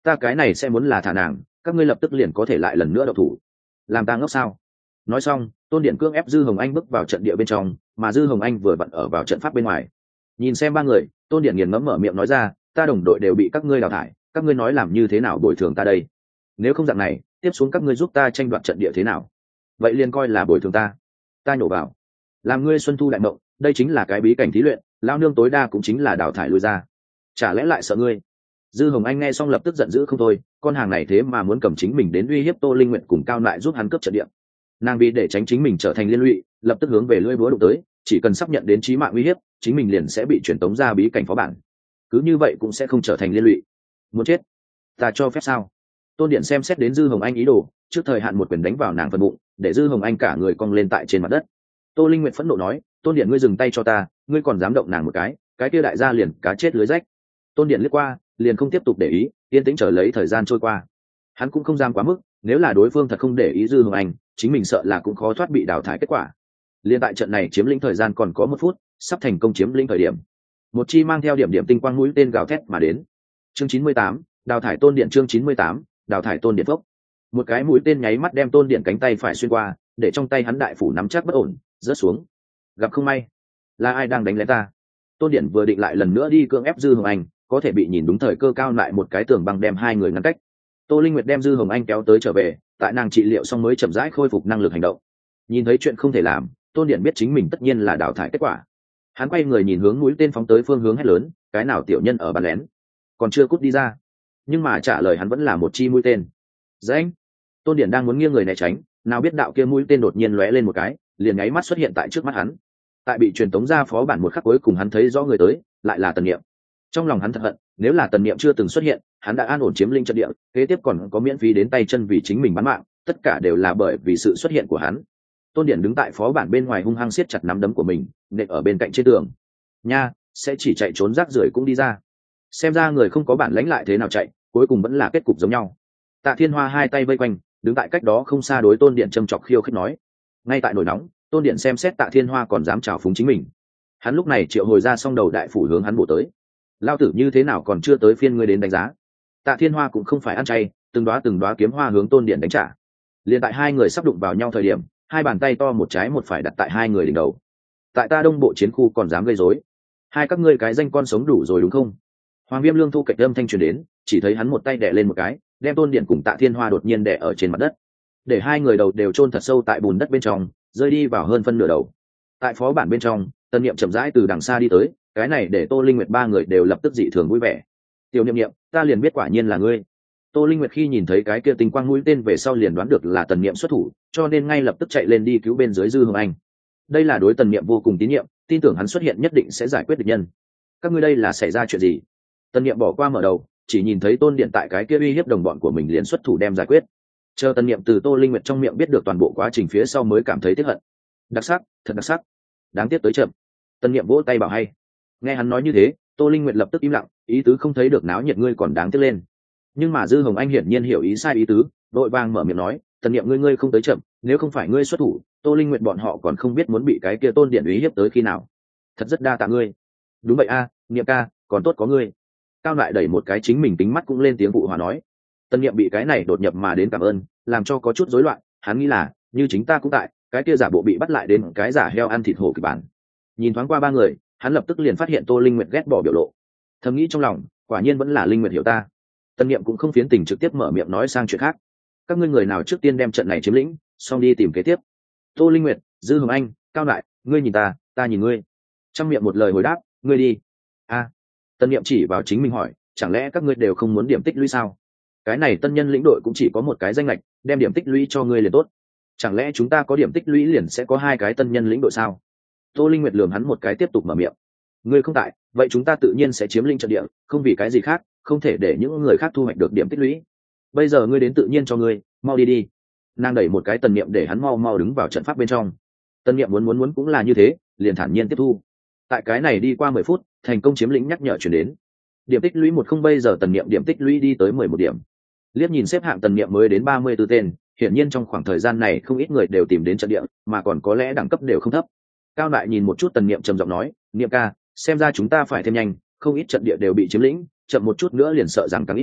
ta cái này sẽ muốn là thả nàng, các ngươi lập tức liền có thể lại lần nữa đậu thủ, làm ta ngốc sao? Nói xong, tôn điện cưỡng ép dư hồng anh bước vào trận địa bên trong, mà dư hồng anh vừa vặn ở vào trận pháp bên ngoài. Nhìn xem ba người, tôn điện nghiền ngẫm mở miệng nói ra, ta đồng đội đều bị các ngươi đào thải, các ngươi nói làm như thế nào bồi thường ta đây? Nếu không dạng này, tiếp xuống các ngươi giúp ta tranh đoạt trận địa thế nào? Vậy liền coi là bồi thường ta. Ta nhổ vào, làm ngươi xuân thu đại mộng, đây chính là cái bí cảnh thí luyện, lao nương tối đa cũng chính là đào thải lui ra, chả lẽ lại sợ ngươi? Dư hồng anh nghe xong lập tức giận dữ không thôi, con hàng này thế mà muốn cầm chính mình đến uy hiếp Tô Linh Nguyện cùng Cao Lại giúp hắn cướp trận địa. Nàng vì để tránh chính mình trở thành liên lụy, lập tức hướng về lưỡi búa đụng tới, chỉ cần sắp nhận đến chí mạng uy hiếp, chính mình liền sẽ bị truyền tống ra bí cảnh phó bản, cứ như vậy cũng sẽ không trở thành liên lụy. Muốn chết, ta cho phép sao? Tôn điện xem xét đến Dư hồng anh ý đồ, trước thời hạn một quyền đánh vào nàng phần bụng, để Dư hồng anh cả người cong lên tại trên mặt đất. Tô Linh Nguyện phẫn nộ nói, tôn điện ngươi dừng tay cho ta, ngươi còn dám động nàng một cái, cái kia đại gia liền cá chết lưới rách. Tôn điện liếc qua, liền không tiếp tục để ý, yên tĩnh chờ lấy thời gian trôi qua. Hắn cũng không dám quá mức, nếu là đối phương thật không để ý Dư hồng anh, chính mình sợ là cũng khó thoát bị đào thải kết quả. Liên tại trận này chiếm lĩnh thời gian còn có một phút, sắp thành công chiếm lĩnh thời điểm, một chi mang theo điểm điểm tinh quang mũi tên gào thét mà đến. Chương chín mươi tám, đào thải tôn điện. Chương chín mươi tám, đào thải tôn điện phốc. Một cái mũi tên nháy mắt đem tôn điện cánh tay phải xuyên qua, để trong tay hắn đại phủ nắm chắc bất ổn, rớt xuống. Gặp không may, là ai đang đánh lén ta? Tôn điện vừa định lại lần nữa đi cưỡng ép Dư hồng anh, có thể bị nhìn đúng thời cơ Cao lại một cái tường băng đem hai người ngăn cách. Tô Linh Nguyệt đem Dư hồng anh kéo tới trở về, tại nàng trị liệu xong mới chậm rãi khôi phục năng lực hành động. Nhìn thấy chuyện không thể làm, tôn điện biết chính mình tất nhiên là đào thải kết quả. Hắn quay người nhìn hướng mũi tên phóng tới phương hướng hét lớn, cái nào tiểu nhân ở bàn lén, còn chưa cút đi ra. Nhưng mà trả lời hắn vẫn là một chi mũi tên. Dãnh. Tôn điện đang muốn nghiêng người né tránh, nào biết đạo kia mũi tên đột nhiên lóe lên một cái, liền nháy mắt xuất hiện tại trước mắt hắn. Tại bị truyền tống ra phó bản một khắc cuối cùng hắn thấy rõ người tới, lại là Tần Niệm. Trong lòng hắn thật hận, nếu là Tần Niệm chưa từng xuất hiện, hắn đã an ổn chiếm linh trận địa, kế tiếp còn có miễn phí đến tay chân vì chính mình bán mạng, tất cả đều là bởi vì sự xuất hiện của hắn. Tôn điện đứng tại phó bản bên ngoài hung hăng siết chặt nắm đấm của mình, nện ở bên cạnh trên tường. Nha, sẽ chỉ chạy trốn rác rưởi cũng đi ra. Xem ra người không có bản lãnh lại thế nào chạy, cuối cùng vẫn là kết cục giống nhau. Tạ Thiên Hoa hai tay vây quanh, đứng tại cách đó không xa đối Tôn điện châm chọc khiêu khích nói. Ngay tại nổi nóng, Tôn điện xem xét Tạ Thiên Hoa còn dám trào phúng chính mình. Hắn lúc này triệu hồi ra xong đầu đại phủ hướng hắn bổ tới. Lao tử như thế nào còn chưa tới phiên ngươi đến đánh giá? Tạ Thiên Hoa cũng không phải ăn chay, từng đóa từng đóa kiếm hoa hướng Tôn điện đánh trả. Liên tại hai người sắp đụng vào nhau thời điểm, hai bàn tay to một trái một phải đặt tại hai người đỉnh đầu. Tại ta Đông Bộ chiến khu còn dám gây rối, hai các ngươi cái danh con sống đủ rồi đúng không? Hoàng Viêm Lương thu cạnh âm thanh truyền đến, chỉ thấy hắn một tay đè lên một cái, đem Tôn điện cùng Tạ Thiên Hoa đột nhiên đè ở trên mặt đất, để hai người đầu đều chôn thật sâu tại bùn đất bên trong, rơi đi vào hơn phân nửa đầu. Tại phó bản bên trong, Tân Niệm chậm rãi từ đằng xa đi tới, cái này để Tô Linh Nguyệt ba người đều lập tức dị thường vui vẻ. Tiểu Niệm Niệm, ta liền biết quả nhiên là ngươi. Tô Linh Nguyệt khi nhìn thấy cái kia tinh quang mũi tên về sau liền đoán được là Tần Niệm xuất thủ, cho nên ngay lập tức chạy lên đi cứu bên dưới Dư hồng anh. Đây là đối Tần Niệm vô cùng tín nhiệm, tin tưởng hắn xuất hiện nhất định sẽ giải quyết địch nhân. Các ngươi đây là xảy ra chuyện gì? Tần Niệm bỏ qua mở đầu, chỉ nhìn thấy Tôn điện tại cái kia uy hiếp đồng bọn của mình liền xuất thủ đem giải quyết. Chờ Tần Niệm từ Tô Linh Nguyệt trong miệng biết được toàn bộ quá trình phía sau mới cảm thấy tiếc hận. Đặc sắc, thật đặc sắc. Đáng tiếc tới chậm. Tần Niệm vỗ tay bảo hay. Nghe hắn nói như thế, Tô Linh Nguyệt lập tức im lặng, ý tứ không thấy được náo nhiệt ngươi còn đáng tiếc lên. Nhưng mà Dư hồng anh hiển nhiên hiểu ý sai ý tứ, đội vàng mở miệng nói, Tần Niệm ngươi ngươi không tới chậm, nếu không phải ngươi xuất thủ, Tô Linh Nguyệt bọn họ còn không biết muốn bị cái kia Tôn điện uy hiếp tới khi nào. Thật rất đa tạ ngươi. Đúng vậy a, Niệm ca, còn tốt có ngươi. Cao lại đẩy một cái chính mình tính mắt cũng lên tiếng phụ hòa nói. Tần Niệm bị cái này đột nhập mà đến cảm ơn, làm cho có chút rối loạn, hắn nghĩ là, như chính ta cũng tại, cái kia giả bộ bị bắt lại đến cái giả heo ăn thịt hổ kịch bản. Nhìn thoáng qua ba người, hắn lập tức liền phát hiện Tô Linh Nguyệt ghét bỏ biểu lộ. Thầm nghĩ trong lòng, quả nhiên vẫn là Linh Nguyệt hiểu ta. Tần Niệm cũng không phiến tình trực tiếp mở miệng nói sang chuyện khác. Các ngươi người nào trước tiên đem trận này chiếm lĩnh, xong đi tìm kế tiếp. Tô Linh Nguyệt, Dư hồng anh, Cao lại, ngươi nhìn ta, ta nhìn ngươi. Trong miệng một lời hồi đáp, ngươi đi. A. À, Tần Niệm chỉ vào chính mình hỏi, chẳng lẽ các ngươi đều không muốn điểm tích lũy sao? Cái này tân nhân lĩnh đội cũng chỉ có một cái danh lệch, đem điểm tích lũy cho ngươi liền tốt. Chẳng lẽ chúng ta có điểm tích lũy liền sẽ có hai cái tân nhân lĩnh đội sao? Tô Linh Nguyệt lườm hắn một cái tiếp tục mở miệng. Ngươi không tại, vậy chúng ta tự nhiên sẽ chiếm lĩnh trận địa, không vì cái gì khác, không thể để những người khác thu hoạch được điểm tích lũy. Bây giờ ngươi đến tự nhiên cho ngươi, mau đi đi. Nàng đẩy một cái Tần Niệm để hắn mau mau đứng vào trận pháp bên trong. Tần Niệm muốn muốn muốn cũng là như thế, liền thản nhiên tiếp thu. Tại cái này đi qua mười phút, thành công chiếm lĩnh nhắc nhở chuyển đến. Điểm tích lũy một không bây giờ Tần Niệm điểm tích lũy đi tới mười một điểm. Liếc nhìn xếp hạng Tần Niệm mới đến ba mươi tư tên, hiển nhiên trong khoảng thời gian này không ít người đều tìm đến trận địa, mà còn có lẽ đẳng cấp đều không thấp. Cao lại nhìn một chút Tần Niệm trầm giọng nói, Niệm ca, xem ra chúng ta phải thêm nhanh, không ít trận địa đều bị chiếm lĩnh, chậm một chút nữa liền sợ rằng càng ít.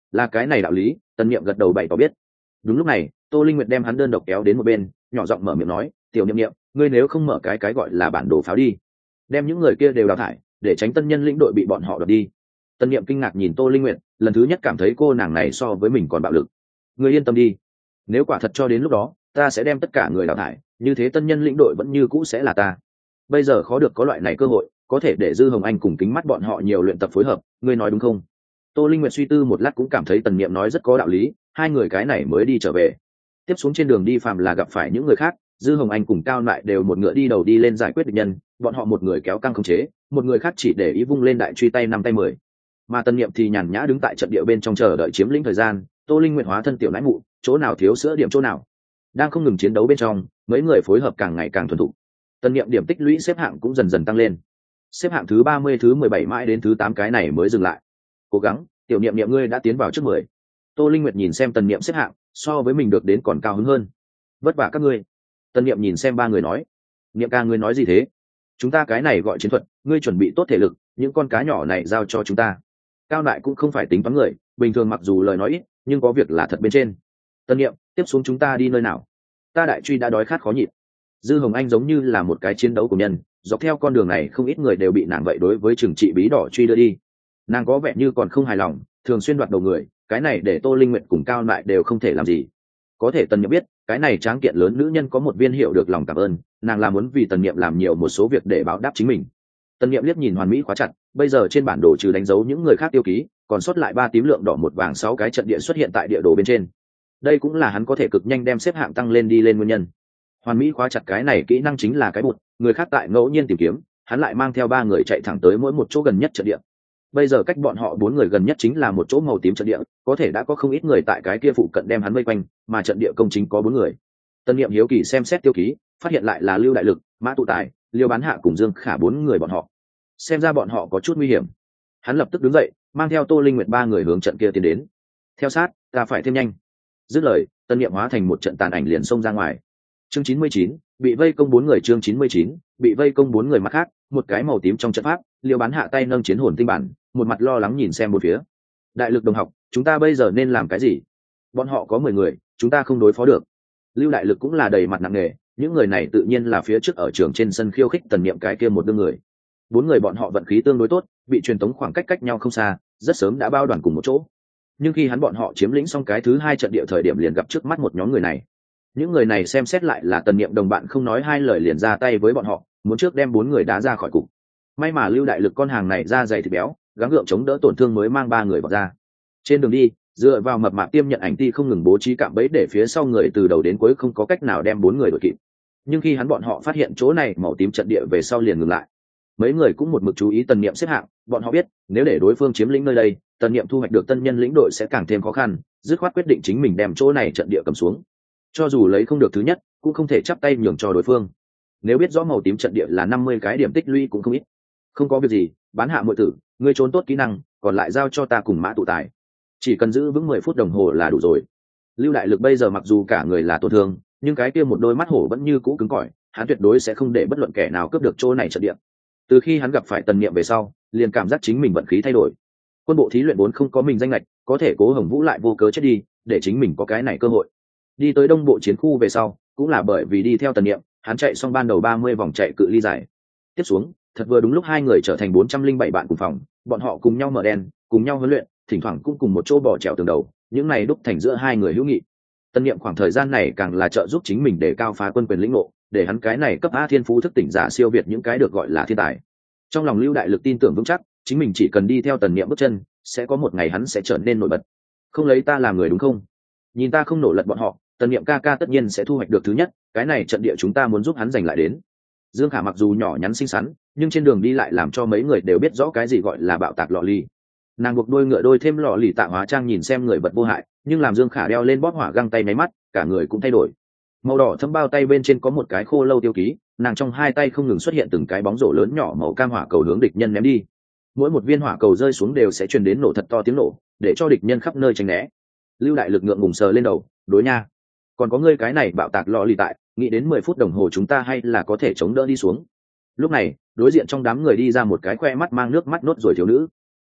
Là cái này đạo lý, Tần Niệm gật đầu bày tỏ biết. Đúng lúc này, Tô Linh Nguyệt đem hắn đơn độc kéo đến một bên, nhỏ giọng mở miệng nói, tiểu Niệm Niệm, ngươi nếu không mở cái cái gọi là bản đồ pháo đi, đem những người kia đều đào thải, để tránh tân nhân lĩnh đội bị bọn họ đoạt đi. Tần Niệm kinh ngạc nhìn Tô Linh Nguyệt, lần thứ nhất cảm thấy cô nàng này so với mình còn bạo lực. Ngươi yên tâm đi, nếu quả thật cho đến lúc đó, ta sẽ đem tất cả người đào thải, như thế tân nhân lĩnh đội vẫn như cũ sẽ là ta. Bây giờ khó được có loại này cơ hội, có thể để Dư Hồng Anh cùng Kính Mắt bọn họ nhiều luyện tập phối hợp, ngươi nói đúng không? Tô Linh Nguyệt suy tư một lát cũng cảm thấy Tần Niệm nói rất có đạo lý, hai người cái này mới đi trở về. Tiếp xuống trên đường đi phàm là gặp phải những người khác, Dư Hồng Anh cùng Cao Lại đều một ngựa đi đầu đi lên giải quyết địch nhân, bọn họ một người kéo căng khống chế, một người khác chỉ để ý vung lên đại truy tay năm tay mười. Mà Tần Niệm thì nhàn nhã đứng tại trận địa bên trong chờ đợi chiếm lĩnh thời gian, Tô Linh Nguyệt hóa thân tiểu nãi mụ, chỗ nào thiếu sữa điểm chỗ nào. Đang không ngừng chiến đấu bên trong, mấy người phối hợp càng ngày càng thuần thục. Tần Niệm điểm tích lũy xếp hạng cũng dần dần tăng lên. Xếp hạng thứ ba mươi, thứ mười bảy mãi đến thứ tám cái này mới dừng lại. Cố gắng, tiểu Niệm Niệm ngươi đã tiến vào trước mười. Tô Linh Nguyệt nhìn xem Tần Niệm xếp hạng, so với mình được đến còn cao hứng hơn. Vất vả các ngươi. Tần Niệm nhìn xem ba người nói, Niệm ca ngươi nói gì thế? Chúng ta cái này gọi chiến thuật, ngươi chuẩn bị tốt thể lực, những con cá nhỏ này giao cho chúng ta. Cao Đại cũng không phải tính toán người, bình thường mặc dù lời nói ít, nhưng có việc là thật bên trên. Tần Niệm, tiếp xuống chúng ta đi nơi nào? Ta đại truy đã đói khát khó nhịn. Dư Hồng Anh giống như là một cái chiến đấu của nhân, dọc theo con đường này không ít người đều bị nàng vậy đối với trừng trị bí đỏ truy đưa đi. Nàng có vẻ như còn không hài lòng, thường xuyên đoạt đầu người, cái này để Tô Linh Nguyệt cùng Cao Lại đều không thể làm gì. Có thể Tần Niệm biết, cái này tráng kiện lớn nữ nhân có một viên hiệu được lòng cảm ơn, nàng là muốn vì Tần Niệm làm nhiều một số việc để báo đáp chính mình. Tần Niệm liếc nhìn hoàn mỹ khóa chặt, bây giờ trên bản đồ trừ đánh dấu những người khác tiêu ký, còn sót lại ba tím lượng đỏ một vàng sáu cái trận địa xuất hiện tại địa đồ bên trên. Đây cũng là hắn có thể cực nhanh đem xếp hạng tăng lên đi lên nguyên nhân. Hoàn mỹ khóa chặt cái này kỹ năng chính là cái bụt, người khác tại ngẫu nhiên tìm kiếm, hắn lại mang theo ba người chạy thẳng tới mỗi một chỗ gần nhất trận địa. Bây giờ cách bọn họ bốn người gần nhất chính là một chỗ màu tím trận địa, có thể đã có không ít người tại cái kia phụ cận đem hắn vây quanh, mà trận địa công chính có bốn người. Tân Niệm hiếu kỳ xem xét tiêu ký, phát hiện lại là Lưu Đại Lực, Mã Tụ Tài, Liêu Bán Hạ cùng Dương Khả bốn người bọn họ. Xem ra bọn họ có chút nguy hiểm. Hắn lập tức đứng dậy, mang theo Tô Linh Nguyệt ba người hướng trận kia tiến đến. Theo sát, ta phải thêm nhanh. Dứt lời, Tân Niệm hóa thành một trận tàn ảnh liền xông ra ngoài. Chương chín mươi chín, bị vây công bốn người. Chương chín mươi chín, bị vây công bốn người. Mặt khác, một cái màu tím trong trận pháp, Liêu Bán Hạ tay nâng chiến hồn tinh bản, một mặt lo lắng nhìn xem bốn phía. Đại Lực đồng học, chúng ta bây giờ nên làm cái gì? Bọn họ có mười người, chúng ta không đối phó được. Lưu Đại Lực cũng là đầy mặt nặng nề, những người này tự nhiên là phía trước ở trường trên sân khiêu khích Tần Niệm cái kia một đương người. Bốn người bọn họ vận khí tương đối tốt, bị truyền tống khoảng cách cách nhau không xa, rất sớm đã bao đoàn cùng một chỗ. Nhưng khi hắn bọn họ chiếm lĩnh xong cái thứ hai trận địa thời điểm liền gặp trước mắt một nhóm người này. Những người này xem xét lại là Tần Niệm đồng bạn, không nói hai lời liền ra tay với bọn họ, muốn trước đem bốn người đá ra khỏi cục. May mà Lưu Đại Lực con hàng này da dày thịt béo, gắng gượng chống đỡ tổn thương mới mang ba người vào ra. Trên đường đi, dựa vào mập mạp tiêm nhận ảnh ti không ngừng bố trí cạm bẫy để phía sau người từ đầu đến cuối không có cách nào đem bốn người đuổi kịp. Nhưng khi hắn bọn họ phát hiện chỗ này màu tím trận địa về sau liền ngừng lại. Mấy người cũng một mực chú ý Tần Niệm xếp hạng, bọn họ biết nếu để đối phương chiếm lĩnh nơi đây, Tần Niệm thu hoạch được tân nhân lĩnh đội sẽ càng thêm khó khăn, dứt khoát quyết định chính mình đem chỗ này trận địa cầm xuống. Cho dù lấy không được thứ nhất, cũng không thể chắp tay nhường cho đối phương. Nếu biết rõ màu tím trận địa là năm mươi cái điểm tích lũy cũng không ít. Không có việc gì, Bán Hạ muội tử, ngươi trốn tốt kỹ năng, còn lại giao cho ta cùng Mã Tụ Tài. Chỉ cần giữ vững mười phút đồng hồ là đủ rồi. Lưu Đại Lực bây giờ mặc dù cả người là tổn thương, nhưng cái kia một đôi mắt hổ vẫn như cũ cứng cỏi, hắn tuyệt đối sẽ không để bất luận kẻ nào cướp được chỗ này trận địa. Từ khi hắn gặp phải Tần Niệm về sau, liền cảm giác chính mình vận khí thay đổi. Quân bộ thí luyện vốn không có mình danh lệch, có thể Cố Hồng Vũ lại vô cớ chết đi, để chính mình có cái này cơ hội. Đi tới Đông Bộ chiến khu về sau, cũng là bởi vì đi theo Tần Niệm, hắn chạy xong ban đầu ba mươi vòng chạy cự ly dài. Tiếp xuống, thật vừa đúng lúc hai người trở thành bốn trăm linh bảy bạn cùng phòng, bọn họ cùng nhau mở đen, cùng nhau huấn luyện, thỉnh thoảng cũng cùng một chỗ bò trèo tường đầu, những này đúc thành giữa hai người hữu nghị. Tần Niệm khoảng thời gian này càng là trợ giúp chính mình để cao phá quân quyền lĩnh ngộ, để hắn cái này cấp A thiên phú thức tỉnh giả siêu việt những cái được gọi là thiên tài. Trong lòng Lưu Đại Lực tin tưởng vững chắc, chính mình chỉ cần đi theo Tần Niệm bước chân, sẽ có một ngày hắn sẽ trở nên nổi bật. Không lấy ta làm người đúng không? Nhìn ta không nổ lật bọn họ, Tần Niệm ca ca tất nhiên sẽ thu hoạch được thứ nhất, cái này trận địa chúng ta muốn giúp hắn giành lại đến. Dương Khả mặc dù nhỏ nhắn xinh xắn, nhưng trên đường đi lại làm cho mấy người đều biết rõ cái gì gọi là bạo tạc lọ ly. Nàng buộc đôi ngựa đôi thêm lọ lì tạ hóa trang nhìn xem người vật vô hại, nhưng làm Dương Khả đeo lên bóp hỏa găng tay máy mắt, cả người cũng thay đổi. Màu đỏ thấm bao tay bên trên có một cái khô lâu tiêu ký, nàng trong hai tay không ngừng xuất hiện từng cái bóng rổ lớn nhỏ màu cam hỏa cầu hướng địch nhân ném đi. Mỗi một viên hỏa cầu rơi xuống đều sẽ truyền đến nổ thật to tiếng nổ, để cho địch nhân khắp nơi tránh né. Lưu Đại Lực ngượng ngùng sờ lên đầu, đối nha, còn có ngươi cái này bạo tạc lọ lì tại, nghĩ đến mười phút đồng hồ chúng ta hay là có thể chống đỡ đi xuống. Lúc này, đối diện trong đám người đi ra một cái khoe mắt mang nước mắt nốt rồi thiếu nữ.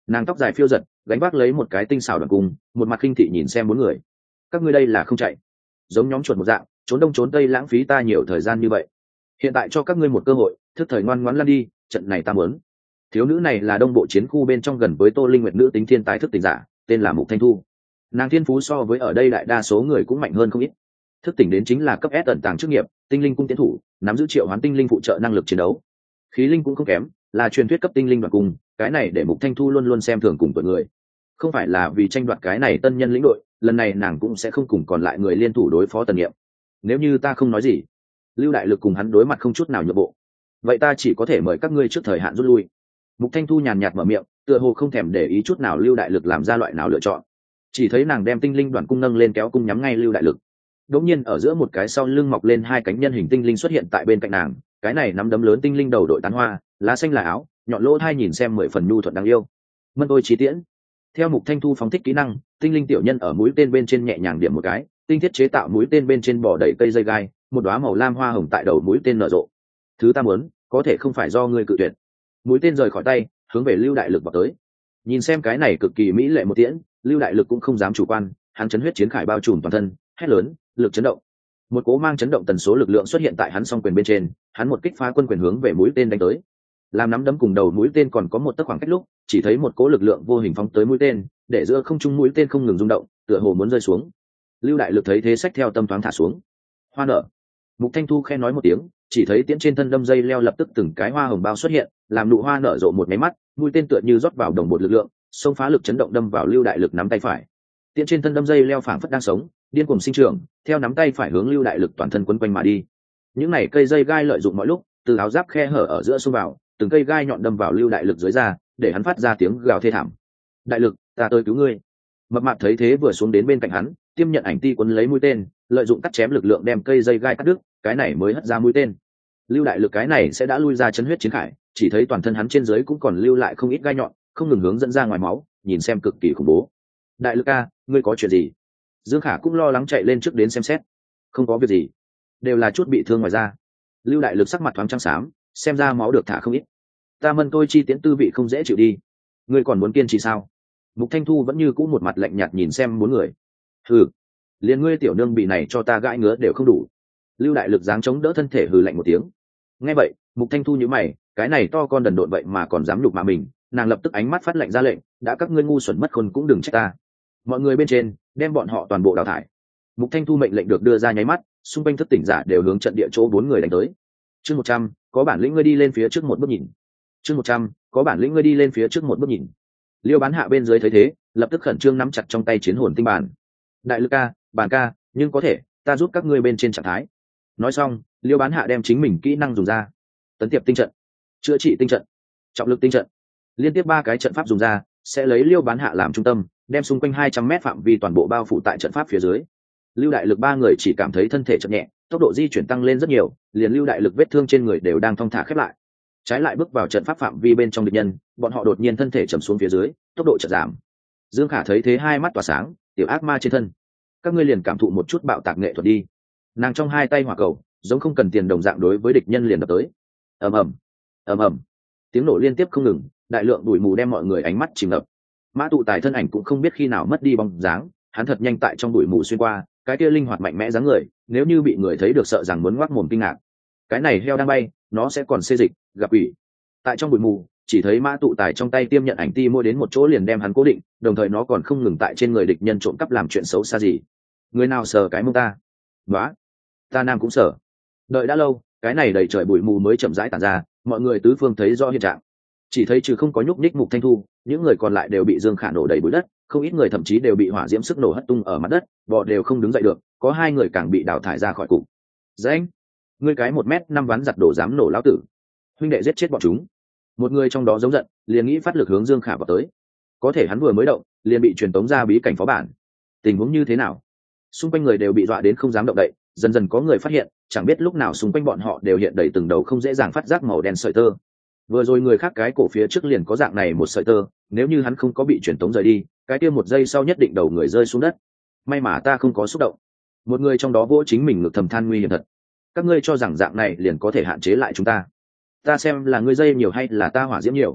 Nàng tóc dài phiêu giật, gánh vác lấy một cái tinh xảo đoàn cung, một mặt khinh thị nhìn xem bốn người. Các ngươi đây là không chạy, giống nhóm chuột một dạng, trốn đông trốn tây lãng phí ta nhiều thời gian như vậy. Hiện tại cho các ngươi một cơ hội, thức thời ngoan ngoãn lăn đi, trận này ta muốn. Thiếu nữ này là đông bộ chiến khu bên trong gần với Tô Linh Nguyệt nữ tính thiên tài thức tỉnh giả, tên là Mục Thanh Thu. Nàng thiên phú so với ở đây đại đa số người cũng mạnh hơn không ít. Thức tỉnh đến chính là cấp S ẩn tàng chức nghiệp, tinh linh cung tiến thủ, nắm giữ triệu hoán tinh linh phụ trợ năng lực chiến đấu. Khí linh cũng không kém, là truyền thuyết cấp tinh linh đoàn cung, cái này để Mục Thanh Thu luôn luôn xem thường cùng tuổi người. Không phải là vì tranh đoạt cái này tân nhân lĩnh đội, lần này nàng cũng sẽ không cùng còn lại người liên thủ đối phó Tần Niệm. Nếu như ta không nói gì, Lưu Đại Lực cùng hắn đối mặt không chút nào nhượng bộ. Vậy ta chỉ có thể mời các ngươi trước thời hạn rút lui. Mục Thanh Thu nhàn nhạt mở miệng, tựa hồ không thèm để ý chút nào Lưu Đại Lực làm ra loại nào lựa chọn. Chỉ thấy nàng đem tinh linh đoàn cung nâng lên kéo cung nhắm ngay Lưu Đại Lực. Đột nhiên ở giữa một cái sau lưng mọc lên hai cánh nhân hình tinh linh xuất hiện tại bên cạnh nàng, cái này nắm đấm lớn tinh linh đầu đội tán hoa, lá xanh là áo, nhọn lỗ hai nhìn xem mười phần nhu thuận đáng yêu. Mân tôi chí tiễn. Theo Mục Thanh Thu phóng thích kỹ năng, tinh linh tiểu nhân ở mũi tên bên trên nhẹ nhàng điểm một cái, tinh thiết chế tạo mũi tên bên trên bỏ đầy cây dây gai, một đóa màu lam hoa hồng tại đầu mũi tên nở rộ. Thứ ta muốn, có thể không phải do ngươi cự tuyệt. Mũi tên rời khỏi tay, hướng về Lưu Đại Lực vào tới. Nhìn xem cái này cực kỳ mỹ lệ một tiễn, Lưu Đại Lực cũng không dám chủ quan, hắn chấn huyết chiến khải bao trùm toàn thân, hét lớn, lực chấn động. Một cố mang chấn động tần số lực lượng xuất hiện tại hắn song quyền bên trên, hắn một kích phá quân quyền hướng về mũi tên đánh tới. Làm nắm đấm cùng đầu mũi tên còn có một tấc khoảng cách lúc, chỉ thấy một cố lực lượng vô hình phóng tới mũi tên, để giữa không trung mũi tên không ngừng rung động, tựa hồ muốn rơi xuống. Lưu Đại Lực thấy thế sách theo tâm thoáng thả xuống. Hoa nở. Mục Thanh Thu khen nói một tiếng, chỉ thấy tiễn trên thân đâm dây leo lập tức từng cái hoa hồng bao xuất hiện, làm nụ hoa nở rộ một máy mắt, mũi tên tựa như rót vào đồng bột lực lượng, xông phá lực chấn động đâm vào Lưu Đại Lực nắm tay phải. Tiễn trên thân đâm dây leo phảng phất đang sống, điên cuồng sinh trưởng, theo nắm tay phải hướng Lưu Đại Lực toàn thân quấn quanh mà đi. Những này cây dây gai lợi dụng mọi lúc, từ áo giáp khe hở ở giữa xông vào, từng cây gai nhọn đâm vào Lưu Đại Lực dưới da, để hắn phát ra tiếng gào thê thảm. Đại Lực, ta tới cứu ngươi. Mập mạp thấy thế vừa xuống đến bên cạnh hắn, tiêm nhận ảnh ti quấn lấy mũi tên, lợi dụng cắt chém lực lượng đem cây dây gai cắt đứt, cái này mới hất ra mũi tên. Lưu Đại Lực cái này sẽ đã lui ra chấn huyết chiến khải, chỉ thấy toàn thân hắn trên dưới cũng còn lưu lại không ít gai nhọn, không ngừng hướng dẫn ra ngoài máu, nhìn xem cực kỳ khủng bố. Đại Lực ca, ngươi có chuyện gì? Dương Khả cũng lo lắng chạy lên trước đến xem xét. Không có việc gì, đều là chút bị thương ngoài da. Lưu Đại Lực sắc mặt thoáng trắng xám, xem ra máu được thả không ít. Ta Mân tôi chi tiễn tư vị không dễ chịu đi, ngươi còn muốn kiên trì sao? Mục Thanh Thu vẫn như cũ một mặt lạnh nhạt nhìn xem bốn người. Hừ, liền ngươi tiểu nương bị này cho ta gãi ngứa đều không đủ. Lưu Đại Lực dáng chống đỡ thân thể hừ lạnh một tiếng. Nghe vậy, Mục Thanh Thu nhíu mày, cái này to con đần độn vậy mà còn dám nhục mạ mình, nàng lập tức ánh mắt phát lệnh ra lệnh, đã các ngươi ngu xuẩn mất khôn cũng đừng trách ta. Mọi người bên trên, đem bọn họ toàn bộ đào thải. Mục Thanh Thu mệnh lệnh được đưa ra nháy mắt, xung quanh thức tỉnh giả đều hướng trận địa chỗ bốn người đánh tới. Chương một trăm, có bản lĩnh ngươi đi lên phía trước một bước nhìn. Chương một trăm, có bản lĩnh ngươi đi lên phía trước một bước nhìn. Liêu Bán Hạ bên dưới thấy thế, lập tức khẩn trương nắm chặt trong tay chiến hồn tinh bản. Đại Lực ca, Bàn ca, nhưng có thể, ta giúp các ngươi bên trên trạng thái. Nói xong, Liêu Bán Hạ đem chính mình kỹ năng dùng ra. Tấn tiệp tinh trận, chữa trị tinh trận, trọng lực tinh trận, liên tiếp ba cái trận pháp dùng ra, sẽ lấy Liêu Bán Hạ làm trung tâm, đem xung quanh hai trăm mét phạm vi toàn bộ bao phủ tại trận pháp phía dưới. Lưu Đại Lực ba người chỉ cảm thấy thân thể chậm nhẹ, tốc độ di chuyển tăng lên rất nhiều, liền Lưu Đại Lực vết thương trên người đều đang thong thả khép lại. Trái lại bước vào trận pháp phạm vi bên trong địch nhân, bọn họ đột nhiên thân thể trầm xuống phía dưới, tốc độ chợt giảm. Dương Khả thấy thế hai mắt tỏa sáng, tiểu ác ma trên thân, các ngươi liền cảm thụ một chút bạo tạc nghệ thuật đi. Nàng trong hai tay hỏa cầu, giống không cần tiền đồng dạng đối với địch nhân liền đập tới. Ầm ầm, ầm ầm, tiếng nổ liên tiếp không ngừng, đại lượng bụi mù đem mọi người ánh mắt chìm ngập. Mã Tụ Tài thân ảnh cũng không biết khi nào mất đi bóng dáng, hắn thật nhanh tại trong bụi mù xuyên qua, cái kia linh hoạt mạnh mẽ dáng người, nếu như bị người thấy được sợ rằng muốn ngoác mồm kinh ngạc. Cái này heo đang bay, nó sẽ còn xê dịch, gặp ủy. Tại trong bụi mù, chỉ thấy Mã Tụ Tài trong tay tiêm nhận ảnh ti môi đến một chỗ liền đem hắn cố định, đồng thời nó còn không ngừng tại trên người địch nhân trộm cắp làm chuyện xấu xa gì. Người nào sờ cái mông ta? Đó, ta nam cũng sờ. Đợi đã lâu, cái này đầy trời bụi mù mới chậm rãi tản ra, mọi người tứ phương thấy rõ hiện trạng. Chỉ thấy trừ không có nhúc nhích Mục Thanh Thu, những người còn lại đều bị Dương Khả nổ đầy bụi đất, không ít người thậm chí đều bị hỏa diễm sức nổ hất tung ở mặt đất, bò đều không đứng dậy được, có hai người càng bị đào thải ra khỏi cục. Dãnh, ngươi cái một mét năm ván giặt đổ dám nổ lão tử, huynh đệ giết chết bọn chúng. Một người trong đó giống giận, liền nghĩ phát lực hướng Dương Khả vào tới, có thể hắn vừa mới động, liền bị truyền tống ra bí cảnh phó bản. Tình huống như thế nào? Xung quanh người đều bị dọa đến không dám động đậy, dần dần có người phát hiện, chẳng biết lúc nào xung quanh bọn họ đều hiện đầy từng đầu không dễ dàng phát giác màu đen sợi tơ. Vừa rồi người khác cái cổ phía trước liền có dạng này một sợi tơ, nếu như hắn không có bị truyền tống rời đi, cái kia một giây sau nhất định đầu người rơi xuống đất. May mà ta không có xúc động. Một người trong đó vỗ chính mình ngực thầm than nguy hiểm thật. Các ngươi cho rằng dạng này liền có thể hạn chế lại chúng ta? Ta xem là ngươi dây nhiều hay là ta hỏa diễm nhiều?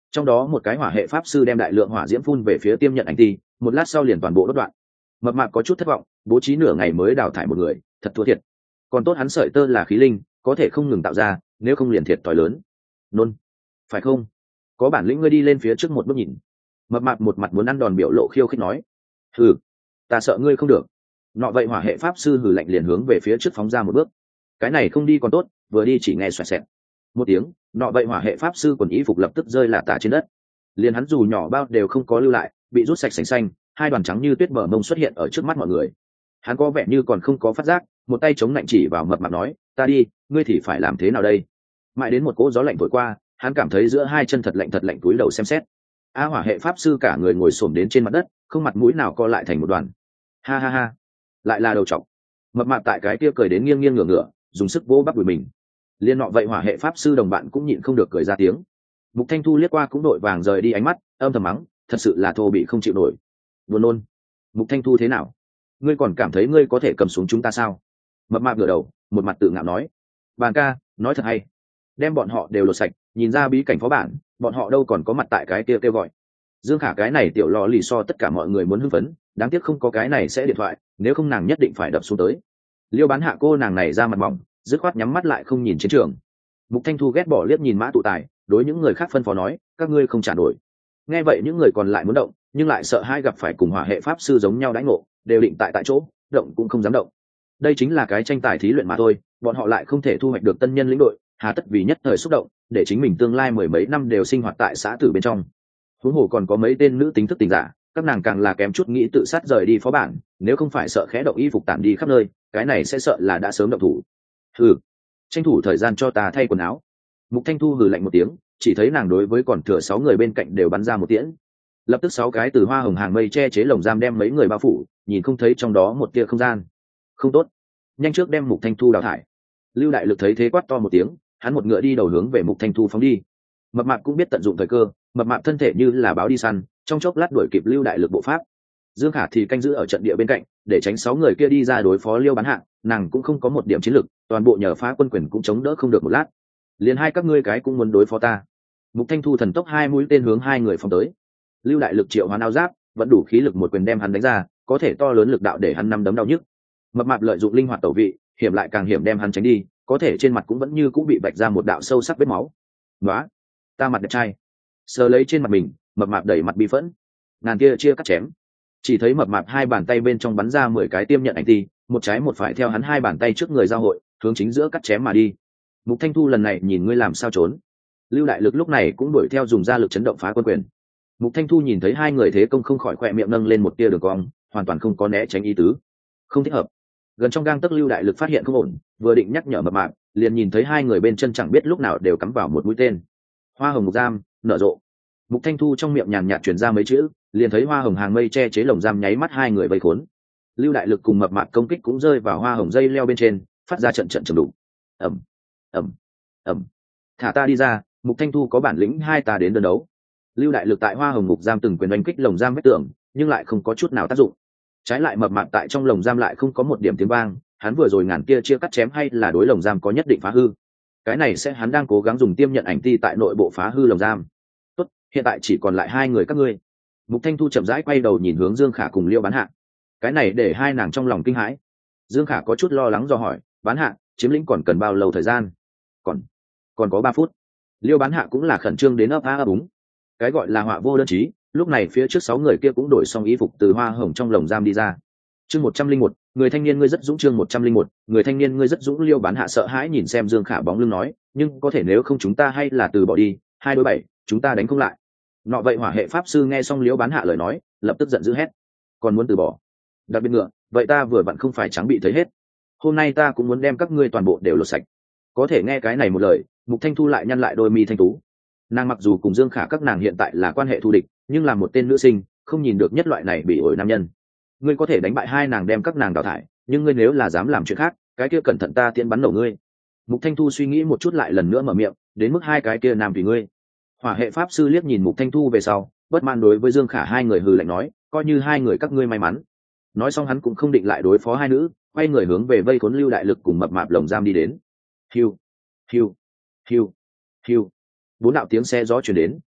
trong đó một cái hỏa hệ pháp sư đem đại lượng hỏa diễm phun về phía tiêm nhận ảnh ti, một lát sau liền toàn bộ đốt đoạn. Mập mạp có chút thất vọng, bố trí nửa ngày mới đào thải một người, thật thua thiệt. Còn tốt hắn sợi tơ là khí linh, có thể không ngừng tạo ra, nếu không liền thiệt thòi lớn. Nôn, phải không? Có bản lĩnh ngươi đi lên phía trước một bước nhìn. Mập mạp một mặt muốn ăn đòn biểu lộ khiêu khích nói. Hừ, ta sợ ngươi không được. Nọ vậy hỏa hệ pháp sư hừ lạnh liền hướng về phía trước phóng ra một bước. Cái này không đi còn tốt, vừa đi chỉ nghe xoẹt xẹt một tiếng, nọ vậy hỏa hệ pháp sư quần y phục lập tức rơi lả tả trên đất. Liền hắn dù nhỏ bao đều không có lưu lại, bị rút sạch sành xanh, hai đoàn trắng như tuyết bờ mông xuất hiện ở trước mắt mọi người. Hắn có vẻ như còn không có phát giác, một tay chống lạnh chỉ vào mập mạp nói, ta đi, ngươi thì phải làm thế nào đây? Mãi đến một cỗ gió lạnh thổi qua, hắn cảm thấy giữa hai chân thật lạnh thật lạnh, túi đầu xem xét. A hỏa hệ pháp sư cả người ngồi xổm đến trên mặt đất, không mặt mũi nào co lại thành một đoàn. Ha ha ha, lại là đầu trọc. Mập mạp tại cái kia cười đến nghiêng nghiêng ngửa ngửa, dùng sức vỗ bắp đùi mình. Liên nọ vậy hỏa hệ pháp sư đồng bạn cũng nhịn không được cười ra tiếng. Mục Thanh Thu liếc qua cũng đội vàng rời đi ánh mắt, âm thầm mắng, thật sự là thô bị không chịu nổi. Buồn nôn. Mục Thanh Thu thế nào? Ngươi còn cảm thấy ngươi có thể cầm xuống chúng ta sao? Mập mạp ngửa đầu, một mặt tự ngạo nói. Bàn ca, nói thật hay. Đem bọn họ đều lột sạch, nhìn ra bí cảnh phó bản, bọn họ đâu còn có mặt tại cái kia kêu gọi. Dương Khả cái này tiểu lò lì so tất cả mọi người muốn hưng phấn, đáng tiếc không có cái này sẽ điện thoại, nếu không nàng nhất định phải đập xuống tới. Liêu Bán Hạ cô nàng này ra mặt mỏng, dứt khoát nhắm mắt lại không nhìn chiến trường. Mục Thanh Thu ghét bỏ liếc nhìn Mã Tụ Tài, đối những người khác phân phó nói, các ngươi không trả nổi. Nghe vậy những người còn lại muốn động, nhưng lại sợ hai gặp phải cùng hỏa hệ pháp sư giống nhau đãi ngộ, đều định tại tại chỗ, động cũng không dám động. Đây chính là cái tranh tài thí luyện mà thôi, bọn họ lại không thể thu hoạch được tân nhân lĩnh đội, hà tất vì nhất thời xúc động, để chính mình tương lai mười mấy năm đều sinh hoạt tại xã tử bên trong. Huống hồ còn có mấy tên nữ tính thức tình giả, các nàng càng là kém chút nghĩ tự sát rời đi phó bản, nếu không phải sợ khẽ động y phục tản đi khắp nơi, cái này sẽ sợ là đã sớm động thủ. Hừ, tranh thủ thời gian cho ta thay quần áo. Mục Thanh Thu hừ lạnh một tiếng, chỉ thấy nàng đối với còn thừa sáu người bên cạnh đều bắn ra một tiễn. Lập tức sáu cái từ hoa hồng hàng mây che chế lồng giam đem mấy người bao phủ, nhìn không thấy trong đó một tia không gian. Không tốt, nhanh trước đem Mục Thanh Thu đào thải. Lưu Đại Lực thấy thế quát to một tiếng, hắn một ngựa đi đầu hướng về Mục Thanh Thu phóng đi. Mập mạp cũng biết tận dụng thời cơ, mập mạp thân thể như là báo đi săn, trong chốc lát đuổi kịp Lưu Đại Lực bộ pháp. Dương Khả thì canh giữ ở trận địa bên cạnh, để tránh sáu người kia đi ra đối phó Liêu Bán Hạ, nàng cũng không có một điểm chiến lực, toàn bộ nhờ phá quân quyền cũng chống đỡ không được một lát. Liền hai các ngươi cái cũng muốn đối phó ta. Mục Thanh Thu thần tốc hai mũi tên hướng hai người phóng tới. Lưu Đại Lực triệu hoán áo giáp, vẫn đủ khí lực một quyền đem hắn đánh ra, có thể to lớn lực đạo để hắn năm đấm đau nhức. Mập mạp lợi dụng linh hoạt tẩu vị, hiểm lại càng hiểm đem hắn tránh đi, có thể trên mặt cũng vẫn như cũng bị vạch ra một đạo sâu sắc vết máu. Nóa, ta mặt đẹp trai. Sờ lấy trên mặt mình, mập mạp đẩy mặt bi phẫn. Ngàn kia chia cắt chém. Chỉ thấy mập mạp hai bàn tay bên trong bắn ra mười cái tiêm nhận ảnh ti, một trái một phải theo hắn hai bàn tay trước người giao hội, hướng chính giữa cắt chém mà đi. Mục Thanh Thu lần này nhìn ngươi làm sao trốn. Lưu Đại Lực lúc này cũng đuổi theo dùng ra lực chấn động phá quân quyền. Mục Thanh Thu nhìn thấy hai người thế công không khỏi khỏe miệng nâng lên một tia đường cong, hoàn toàn không có né tránh ý tứ. Không thích hợp. Gần trong gang tấc Lưu Đại Lực phát hiện không ổn, vừa định nhắc nhở mập mạp, liền nhìn thấy hai người bên chân chẳng biết lúc nào đều cắm vào một mũi tên. Hoa hồng mục giam, nở rộ. Mục Thanh Thu trong miệng nhàn nhạt truyền ra mấy chữ, liền thấy hoa hồng hàng mây che chế lồng giam nháy mắt hai người vây khốn. Lưu Đại Lực cùng mập mạp công kích cũng rơi vào hoa hồng dây leo bên trên, phát ra trận trận trầm đục. Ầm, ầm, ầm. Thả ta đi ra, Mục Thanh Thu có bản lĩnh hai ta đến đơn đấu. Lưu Đại Lực tại hoa hồng mục giam từng quyền đánh kích lồng giam vách tường, nhưng lại không có chút nào tác dụng. Trái lại mập mạp tại trong lồng giam lại không có một điểm tiếng vang, hắn vừa rồi ngàn kia chia cắt chém hay là đối lồng giam có nhất định phá hư. Cái này sẽ hắn đang cố gắng dùng tiêm nhận ảnh ti tại nội bộ phá hư lồng giam. Tốt, hiện tại chỉ còn lại hai người các ngươi. Mục Thanh Thu chậm rãi quay đầu nhìn hướng Dương Khả cùng Liêu Bán Hạ. Cái này để hai nàng trong lòng kinh hãi. Dương Khả có chút lo lắng do hỏi, Bán Hạ, chiếm lĩnh còn cần bao lâu thời gian? Còn, còn có ba phút. Liêu Bán Hạ cũng là khẩn trương đến ấp á ấp úng. Cái gọi là họa vô đơn chí, lúc này phía trước sáu người kia cũng đổi xong y phục từ hoa hồng trong lồng giam đi ra. Chương một trăm linh một, người thanh niên ngươi rất dũng. Chương một trăm linh một, người thanh niên ngươi rất dũng. Liêu Bán Hạ sợ hãi nhìn xem Dương Khả bóng lưng nói, nhưng có thể nếu không chúng ta hay là từ bỏ đi, hai đối bảy, chúng ta đánh không lại. Nọ vậy hỏa hệ pháp sư nghe xong Liêu Bán Hạ lời nói, lập tức giận dữ hét, còn muốn từ bỏ? Đặc biệt ngựa, vậy ta vừa vặn không phải trắng bị thấy hết. Hôm nay ta cũng muốn đem các ngươi toàn bộ đều lột sạch. Có thể nghe cái này một lời, Mục Thanh Thu lại nhăn lại đôi mi thanh tú. Nàng mặc dù cùng Dương Khả các nàng hiện tại là quan hệ thù địch, nhưng là một tên nữ sinh, không nhìn được nhất loại này bị ổi nam nhân. Ngươi có thể đánh bại hai nàng đem các nàng đào thải, nhưng ngươi nếu là dám làm chuyện khác, cái kia cẩn thận ta tiễn bắn nổ ngươi. Mục Thanh Thu suy nghĩ một chút lại lần nữa mở miệng, đến mức hai cái kia nam vì ngươi. Hỏa hệ pháp sư liếc nhìn Mục Thanh Thu về sau, bất mãn đối với Dương Khả hai người hừ lạnh nói, coi như hai người các ngươi may mắn. Nói xong hắn cũng không định lại đối phó hai nữ, quay người hướng về vây khốn Lưu Đại Lực cùng mập mạp lồng giam đi đến. Hiu, hiu, hiu, hiu. Bốn đạo tiếng xe gió truyền đến,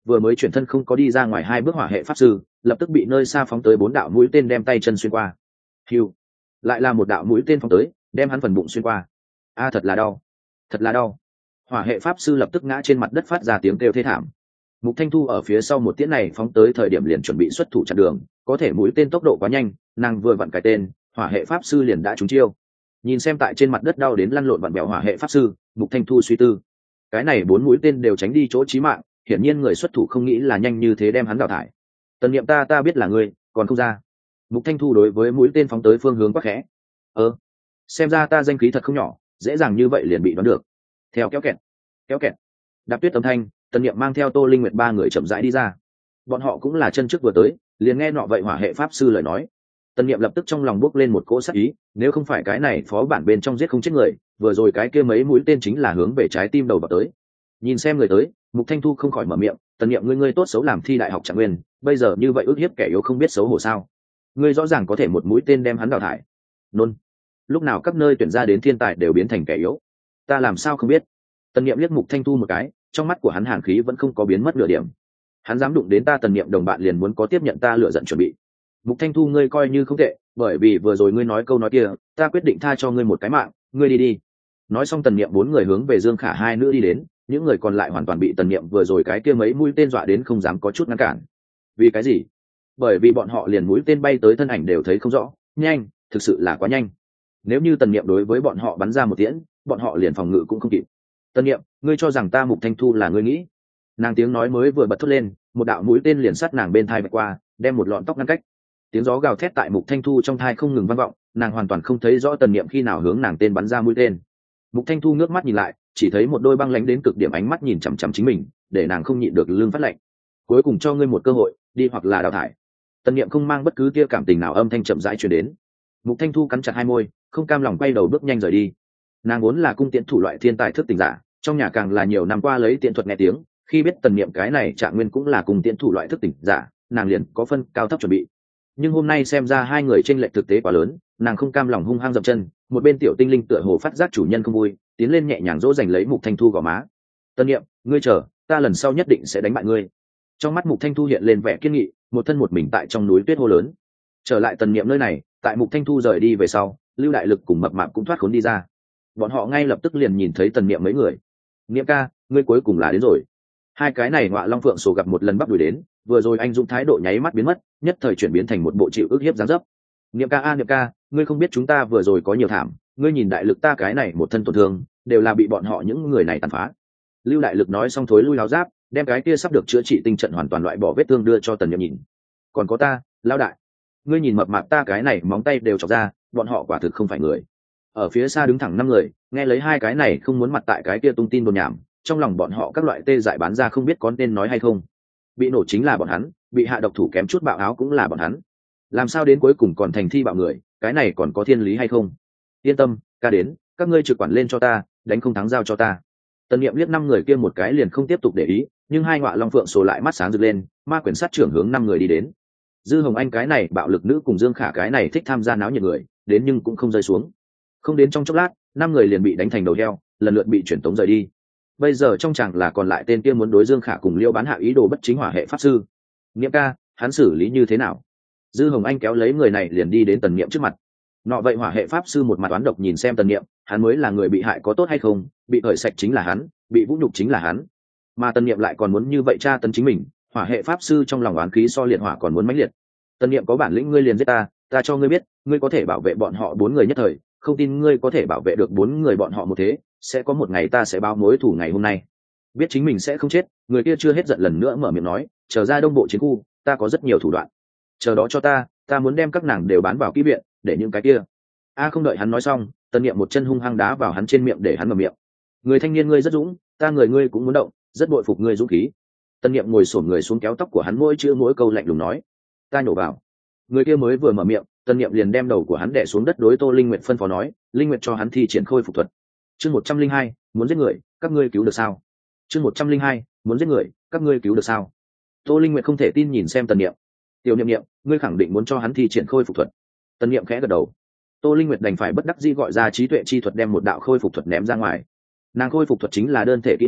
vừa mới chuyển thân không có đi ra ngoài hai bước hỏa hệ pháp sư lập tức bị nơi xa phóng tới bốn đạo mũi tên đem tay chân xuyên qua. Hiu, lại là một đạo mũi tên phóng tới đem hắn phần bụng xuyên qua. A thật là đau, thật là đau. Hỏa hệ pháp sư lập tức ngã trên mặt đất phát ra tiếng kêu thê thảm. Mục Thanh Thu ở phía sau một tiễn này phóng tới thời điểm liền chuẩn bị xuất thủ chặn đường, có thể mũi tên tốc độ quá nhanh, nàng vừa vặn cái tên, hỏa hệ pháp sư liền đã trúng chiêu. Nhìn xem tại trên mặt đất đau đến lăn lộn vặn bèo hỏa hệ pháp sư, Mục Thanh Thu suy tư, cái này bốn mũi tên đều tránh đi chỗ chí mạng, hiển nhiên người xuất thủ không nghĩ là nhanh như thế đem hắn đào thải. Tần Niệm ta ta biết là ngươi, còn không ra. Mục Thanh Thu đối với mũi tên phóng tới phương hướng quá khẽ. Ơ, xem ra ta danh khí thật không nhỏ, dễ dàng như vậy liền bị đoán được. Theo kéo kẹt, kéo kẹt, đạp tuyết âm thanh, Tần Niệm mang theo Tô Linh Nguyệt ba người chậm rãi đi ra. Bọn họ cũng là chân trước vừa tới, liền nghe nọ vậy hỏa hệ pháp sư lời nói. Tần Niệm lập tức trong lòng bốc lên một cỗ sát ý, nếu không phải cái này phó bản bên trong giết không chết người, vừa rồi cái kia mấy mũi tên chính là hướng về trái tim đầu vào tới. Nhìn xem người tới, Mục Thanh Thu không khỏi mở miệng, Tần Niệm ngươi ngươi tốt xấu làm thi đại học Trạng Nguyên, bây giờ như vậy ước hiếp kẻ yếu không biết xấu hổ sao? Ngươi rõ ràng có thể một mũi tên đem hắn đào thải. Nôn. Lúc nào các nơi tuyển ra đến thiên tài đều biến thành kẻ yếu, ta làm sao không biết? Tần Niệm liếc Mục Thanh Thu một cái, trong mắt của hắn hàn khí vẫn không có biến mất nửa điểm. Hắn dám đụng đến ta Tần Niệm đồng bạn liền muốn có tiếp nhận ta lựa giận chuẩn bị. Mục Thanh Thu ngươi coi như không tệ, bởi vì vừa rồi ngươi nói câu nói kia, ta quyết định tha cho ngươi một cái mạng, ngươi đi đi. Nói xong Tần Niệm bốn người hướng về Dương Khả hai nữ đi đến, những người còn lại hoàn toàn bị Tần Niệm vừa rồi cái kia mấy mũi tên dọa đến không dám có chút ngăn cản. Vì cái gì? Bởi vì bọn họ liền mũi tên bay tới thân ảnh đều thấy không rõ, nhanh, thực sự là quá nhanh. Nếu như Tần Niệm đối với bọn họ bắn ra một tiễn, bọn họ liền phòng ngự cũng không kịp. Tần Niệm, ngươi cho rằng ta Mục Thanh Thu là ngươi nghĩ? Nàng tiếng nói mới vừa bật thốt lên, một đạo mũi tên liền sát nàng bên thai vạch qua, đem một lọn tóc ngăn cách. Tiếng gió gào thét tại Mục Thanh Thu trong thai không ngừng vang vọng, nàng hoàn toàn không thấy rõ Tần Niệm khi nào hướng nàng tên bắn ra mũi tên. Mục Thanh Thu ngước mắt nhìn lại, chỉ thấy một đôi băng lãnh đến cực điểm ánh mắt nhìn chằm chằm chính mình, để nàng không nhịn được lưng phát lạnh. Cuối cùng cho ngươi một cơ hội, đi hoặc là đào thải. Tần Niệm không mang bất cứ tia cảm tình nào âm thanh chậm rãi truyền đến. Mục Thanh Thu cắn chặt hai môi, không cam lòng quay đầu bước nhanh rời đi. Nàng vốn là cung tiễn thủ loại thiên tài thức tỉnh giả, trong nhà càng là nhiều năm qua lấy tiện thuật nghe tiếng, khi biết Tần Niệm cái này Trạng Nguyên cũng là cung tiễn thủ loại thức tỉnh giả, nàng liền có phân cao thấp chuẩn bị. Nhưng hôm nay xem ra hai người chênh lệch thực tế quá lớn, nàng không cam lòng hung hăng dậm chân, một bên tiểu tinh linh tựa hồ phát giác chủ nhân không vui, tiến lên nhẹ nhàng dỗ dành lấy Mục Thanh Thu gò má. Tần Niệm, ngươi chờ, ta lần sau nhất định sẽ đánh bại ngươi. Trong mắt Mục Thanh Thu hiện lên vẻ kiên nghị, một thân một mình tại trong núi tuyết hô lớn. Trở lại Tần Niệm nơi này, tại Mục Thanh Thu rời đi về sau, Lưu Đại Lực cùng Mập Mạp cũng thoát khốn đi ra. Bọn họ ngay lập tức liền nhìn thấy Tần Niệm mấy người. Niệm ca, ngươi cuối cùng là đến rồi. Hai cái này Ngọa Long Phượng Sổ gặp một lần bắt đuổi đến, vừa rồi anh dũng thái độ nháy mắt biến mất, nhất thời chuyển biến thành một bộ chịu ức hiếp dáng dấp. Niệm ca a Niệm ca, ngươi không biết chúng ta vừa rồi có nhiều thảm, ngươi nhìn Đại Lực ta cái này một thân tổn thương, đều là bị bọn họ những người này tàn phá. Lưu Đại Lực nói xong thối lui áo giáp, đem cái kia sắp được chữa trị tinh trận hoàn toàn loại bỏ vết thương đưa cho Tần Niệm nhìn. Còn có ta, lão đại, ngươi nhìn Mập Mạp ta cái này móng tay đều chọc ra, bọn họ quả thực không phải người. Ở phía xa đứng thẳng năm người, nghe lấy hai cái này không muốn mặt tại cái kia tung tin đồn nhảm, trong lòng bọn họ các loại tê dại bán ra không biết có nên nói hay không. Bị nổ chính là bọn hắn, bị hạ độc thủ kém chút bạo áo cũng là bọn hắn, làm sao đến cuối cùng còn thành thi bạo người, cái này còn có thiên lý hay không? Yên tâm, ca đến, các ngươi trực quản lên cho ta, đánh không thắng giao cho ta. Tần Niệm liếc năm người kia một cái liền không tiếp tục để ý, nhưng hai Ngọa Long Phượng Sổ lại mắt sáng rực lên, ma quyển sát trưởng hướng năm người đi đến. Dư Hồng Anh cái này bạo lực nữ cùng Dương Khả cái này thích tham gia náo nhiệt người, đến nhưng cũng không rơi xuống. Không đến trong chốc lát, năm người liền bị đánh thành đầu heo, lần lượt bị chuyển tống rời đi. Bây giờ trong chàng là còn lại tên kia muốn đối Dương Khả cùng Liêu Bán Hạ ý đồ bất chính hỏa hệ pháp sư. Niệm ca, hắn xử lý như thế nào? Dư Hồng Anh kéo lấy người này liền đi đến Tần Niệm trước mặt. Nọ vậy hỏa hệ pháp sư một mặt oán độc nhìn xem Tần Niệm, hắn mới là người bị hại có tốt hay không, bị hởi sạch chính là hắn, bị vũ nhục chính là hắn. Mà Tần Niệm lại còn muốn như vậy tra tấn chính mình, hỏa hệ pháp sư trong lòng oán khí so liệt hỏa còn muốn mãnh liệt. Tần Niệm có bản lĩnh ngươi liền giết ta, ta cho ngươi biết, ngươi có thể bảo vệ bọn họ bốn người nhất thời, không tin ngươi có thể bảo vệ được bốn người bọn họ một thế, sẽ có một ngày ta sẽ báo mối thù ngày hôm nay. Biết chính mình sẽ không chết, người kia chưa hết giận lần nữa mở miệng nói, chờ ra đông bộ chiến khu, ta có rất nhiều thủ đoạn. Chờ đó cho ta, ta muốn đem các nàng đều bán vào kỹ viện, để những cái kia. A không đợi hắn nói xong, Tần Niệm một chân hung hăng đá vào hắn trên miệng để hắn mở miệng. Người thanh niên ngươi rất dũng, ta người ngươi cũng muốn động, rất bội phục ngươi dũng khí. Tần Niệm ngồi xổm người xuống kéo tóc của hắn mỗi chữ mỗi câu lạnh lùng nói, ta nhổ vào. Người kia mới vừa mở miệng, Tần Niệm liền đem đầu của hắn đè xuống đất đối Tô Linh Nguyệt phân phó nói, Linh Nguyệt cho hắn thi triển khôi phục thuật. Chương một trăm linh hai, muốn giết người, các ngươi cứu được sao? Chương một trăm linh hai, muốn giết người, các ngươi cứu được sao? Tô Linh Nguyệt không thể tin nhìn xem Tần Niệm. Tiểu Niệm Niệm, ngươi khẳng định muốn cho hắn thi triển khôi phục thuật? Tần Niệm khẽ gật đầu. Tô Linh Nguyệt đành phải bất đắc dĩ gọi ra trí tuệ chi thuật đem một đạo khôi phục thuật ném ra ngoài. Nàng khôi phục thuật chính là đơn thể kỹ năng,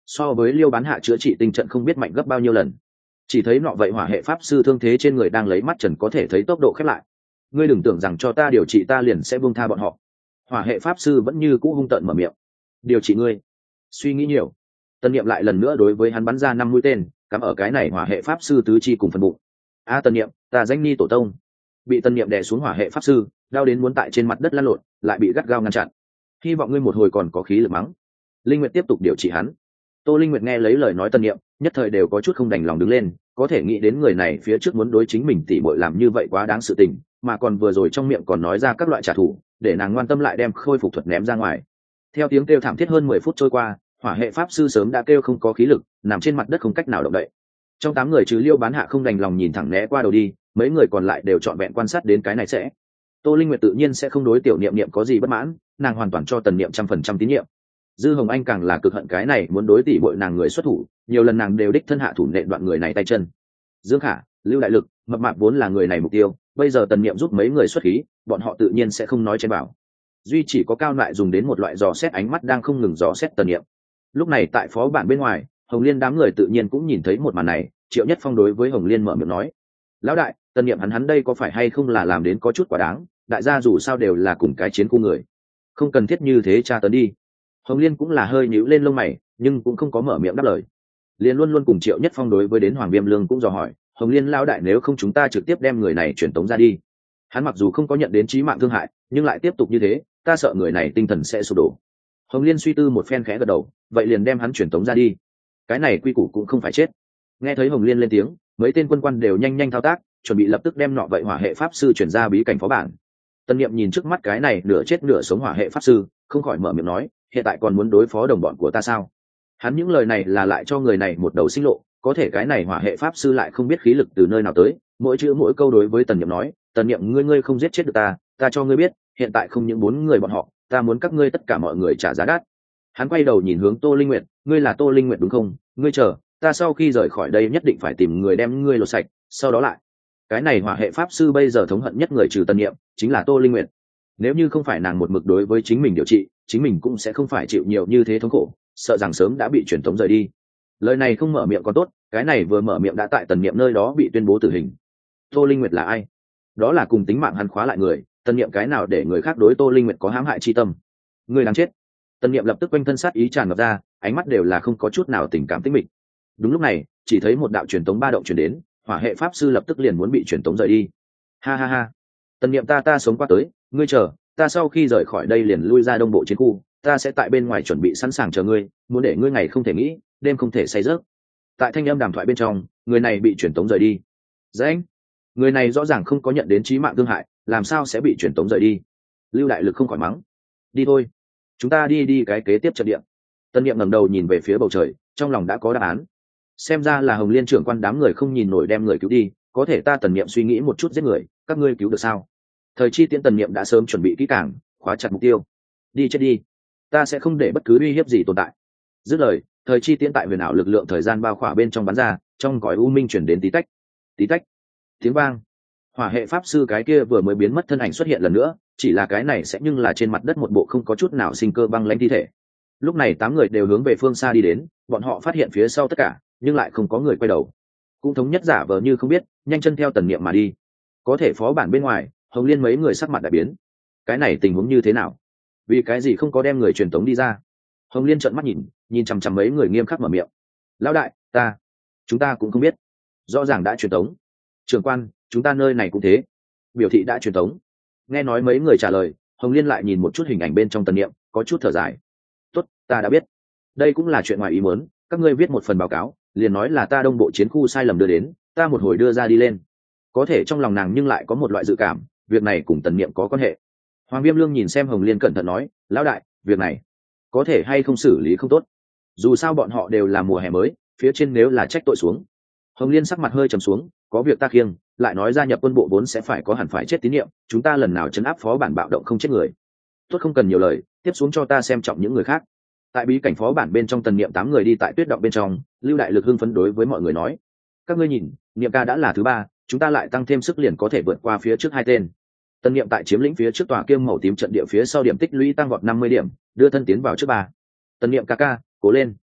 so với liêu bán hạ chữa trị tinh trận không biết mạnh gấp bao nhiêu lần. Chỉ thấy nọ vậy hỏa hệ pháp sư thương thế trên người đang lấy mắt trần có thể thấy tốc độ khép lại. Ngươi đừng tưởng rằng cho ta điều trị ta liền sẽ buông tha bọn họ. Hỏa hệ pháp sư vẫn như cũ hung tợn mở miệng. Điều trị ngươi? Suy nghĩ nhiều. Tân Niệm lại lần nữa đối với hắn bắn ra năm mũi tên, cắm ở cái này hỏa hệ pháp sư tứ chi cùng phần bụng. A Tân Niệm, ta danh ni tổ tông. Bị Tân Niệm đè xuống hỏa hệ pháp sư, đau đến muốn tại trên mặt đất lăn lộn, lại bị gắt gao ngăn chặn. Hy vọng ngươi một hồi còn có khí lực mắng. Linh Nguyệt tiếp tục điều trị hắn. Tô Linh Nguyệt nghe lấy lời nói Tân Niệm, nhất thời đều có chút không đành lòng đứng lên, có thể nghĩ đến người này phía trước muốn đối chính mình tỉ muội làm như vậy quá đáng sự tình, mà còn vừa rồi trong miệng còn nói ra các loại trả thù, để nàng ngoan tâm lại đem khôi phục thuật ném ra ngoài. Theo tiếng kêu thảm thiết hơn mười phút trôi qua, hỏa hệ pháp sư sớm đã kêu không có khí lực, nằm trên mặt đất không cách nào động đậy. Trong tám người trừ Liêu Bán Hạ không đành lòng nhìn thẳng né qua đầu đi, mấy người còn lại đều trọn vẹn quan sát đến cái này sẽ. Tô Linh Nguyệt tự nhiên sẽ không đối tiểu Niệm Niệm có gì bất mãn, nàng hoàn toàn cho Tần Niệm trăm phần trăm tín nhiệm. Dư Hồng Anh càng là cực hận cái này muốn đối tỷ muội nàng người xuất thủ, nhiều lần nàng đều đích thân hạ thủ nện đoạn người này tay chân. Dương Khả, Lưu Đại Lực, Mập Mạp vốn là người này mục tiêu, bây giờ Tần Niệm giúp mấy người xuất khí, bọn họ tự nhiên sẽ không nói trên bảo. Duy chỉ có Cao Lại dùng đến một loại dò xét ánh mắt đang không ngừng dò xét Tần Niệm. Lúc này tại phó bản bên ngoài, Hồng Liên đám người tự nhiên cũng nhìn thấy một màn này, Triệu Nhất Phong đối với Hồng Liên mở miệng nói: "Lão đại, Tần Niệm hắn hắn đây có phải hay không là làm đến có chút quá đáng, đại gia dù sao đều là cùng cái chiến khu người, không cần thiết như thế tra tấn đi." Hồng Liên cũng là hơi nhíu lên lông mày, nhưng cũng không có mở miệng đáp lời. Liên luôn luôn cùng Triệu Nhất Phong đối với đến Hoàng Viêm Lương cũng dò hỏi: "Hồng Liên lão đại, nếu không chúng ta trực tiếp đem người này chuyển tống ra đi. Hắn mặc dù không có nhận đến chí mạng thương hại, nhưng lại tiếp tục như thế, ta sợ người này tinh thần sẽ sụp đổ." Hồng Liên suy tư một phen khẽ gật đầu, vậy liền đem hắn chuyển tống ra đi. Cái này quy củ cũng không phải chết. Nghe thấy Hồng Liên lên tiếng, mấy tên quân quan đều nhanh nhanh thao tác, chuẩn bị lập tức đem nọ vậy hỏa hệ pháp sư chuyển ra bí cảnh phó bản. Tân Niệm nhìn trước mắt cái này nửa chết nửa sống hỏa hệ pháp sư, không khỏi mở miệng nói: "Hiện tại còn muốn đối phó đồng bọn của ta sao?" Hắn những lời này là lại cho người này một đầu sinh lộ, có thể cái này hỏa hệ pháp sư lại không biết khí lực từ nơi nào tới, mỗi chữ mỗi câu đối với Tần Niệm nói: "Tần Niệm, ngươi ngươi không giết chết được ta, ta cho ngươi biết, hiện tại không những bốn người bọn họ, ta muốn các ngươi tất cả mọi người trả giá đắt." Hắn quay đầu nhìn hướng Tô Linh Nguyệt: "Ngươi là Tô Linh Nguyệt đúng không? Ngươi chờ, ta sau khi rời khỏi đây nhất định phải tìm người đem ngươi lột sạch, sau đó lại." Cái này hỏa hệ pháp sư bây giờ thống hận nhất người trừ Tần Niệm, chính là Tô Linh Nguyệt. Nếu như không phải nàng một mực đối với chính mình điều trị, chính mình cũng sẽ không phải chịu nhiều như thế thống khổ, sợ rằng sớm đã bị truyền tống rời đi. Lời này không mở miệng còn tốt, cái này vừa mở miệng đã tại Tần Niệm nơi đó bị tuyên bố tử hình. Tô Linh Nguyệt là ai? Đó là cùng tính mạng hắn khóa lại người, Tần Niệm cái nào để người khác đối Tô Linh Nguyệt có hãm hại chi tâm? Người đáng chết! Tần Niệm lập tức quanh thân sát ý tràn ngập ra, ánh mắt đều là không có chút nào tình cảm tĩnh mịch. Đúng lúc này, chỉ thấy một đạo truyền tống ba động truyền đến, hỏa hệ pháp sư lập tức liền muốn bị truyền tống rời đi. Ha ha ha! Tần Niệm ta ta sống qua tới, ngươi chờ, ta sau khi rời khỏi đây liền lui ra đông bộ chiến khu, ta sẽ tại bên ngoài chuẩn bị sẵn sàng chờ ngươi, muốn để ngươi ngày không thể nghĩ, đêm không thể say giấc. Tại thanh âm đàm thoại bên trong, người này bị chuyển tống rời đi. Dãnh, người này rõ ràng không có nhận đến chí mạng thương hại, làm sao sẽ bị chuyển tống rời đi? Lưu Đại Lực không khỏi mắng: "Đi thôi, chúng ta đi đi cái kế tiếp trận địa." Tân Niệm ngẩng đầu nhìn về phía bầu trời, trong lòng đã có đáp án. Xem ra là Hồng Liên trưởng quan đám người không nhìn nổi đem người cứu đi, có thể ta Tần Niệm suy nghĩ một chút giết người, các ngươi cứu được sao? Thời chi tiễn Tần Niệm đã sớm chuẩn bị kỹ càng, khóa chặt mục tiêu. Đi chết đi, ta sẽ không để bất cứ uy hiếp gì tồn tại. Dứt lời, thời chi tiễn tại huyền ảo lực lượng thời gian bao khỏa bên trong bắn ra, trong cõi u minh chuyển đến tí tách tí tách tiếng vang. Hỏa hệ pháp sư cái kia vừa mới biến mất thân ảnh xuất hiện lần nữa, chỉ là cái này sẽ nhưng là trên mặt đất một bộ không có chút nào sinh cơ băng lãnh thi thể. Lúc này tám người đều hướng về phương xa đi đến, bọn họ phát hiện phía sau tất cả nhưng lại không có người quay đầu, cũng thống nhất giả vờ như không biết, nhanh chân theo Tần Niệm mà đi. Có thể phó bản bên ngoài, Hồng Liên mấy người sắc mặt đại biến. Cái này tình huống như thế nào? Vì cái gì không có đem người truyền tống đi ra? Hồng Liên trợn mắt nhìn, nhìn chằm chằm mấy người nghiêm khắc mở miệng: "Lão đại, ta, chúng ta cũng không biết, rõ ràng đã truyền tống. Trưởng quan, chúng ta nơi này cũng thế, biểu thị đã truyền tống." Nghe nói mấy người trả lời, Hồng Liên lại nhìn một chút hình ảnh bên trong Tần Niệm, có chút thở dài: "Tốt, ta đã biết. Đây cũng là chuyện ngoài ý muốn, các ngươi viết một phần báo cáo, liền nói là ta đông bộ chiến khu sai lầm đưa đến, ta một hồi đưa ra đi lên." Có thể trong lòng nàng nhưng lại có một loại dự cảm, việc này cùng Tần Niệm có quan hệ. Hoàng Viêm Lương nhìn xem Hồng Liên cẩn thận nói: "Lão đại, việc này có thể hay không xử lý không tốt, dù sao bọn họ đều là mùa hè mới, phía trên nếu là trách tội xuống." Hồng Liên sắc mặt hơi trầm xuống: "Có việc ta khiêng, lại nói gia nhập quân bộ vốn sẽ phải có hẳn phải chết tín nhiệm, chúng ta lần nào chấn áp phó bản bạo động không chết người. Tốt, không cần nhiều lời, tiếp xuống cho ta xem trọng những người khác." Tại bí cảnh phó bản bên trong, Tần Niệm tám người đi tại tuyết động bên trong, Lưu Đại Lực hưng phấn đối với mọi người nói: "Các ngươi nhìn, Niệm ca đã là thứ ba, chúng ta lại tăng thêm sức liền có thể vượt qua phía trước hai tên." Tần Niệm tại chiếm lĩnh phía trước tòa kiêm màu tím trận địa phía sau điểm tích lũy tăng vọt năm mươi điểm, đưa thân tiến vào trước ba. "Tần Niệm ca ca, cố lên."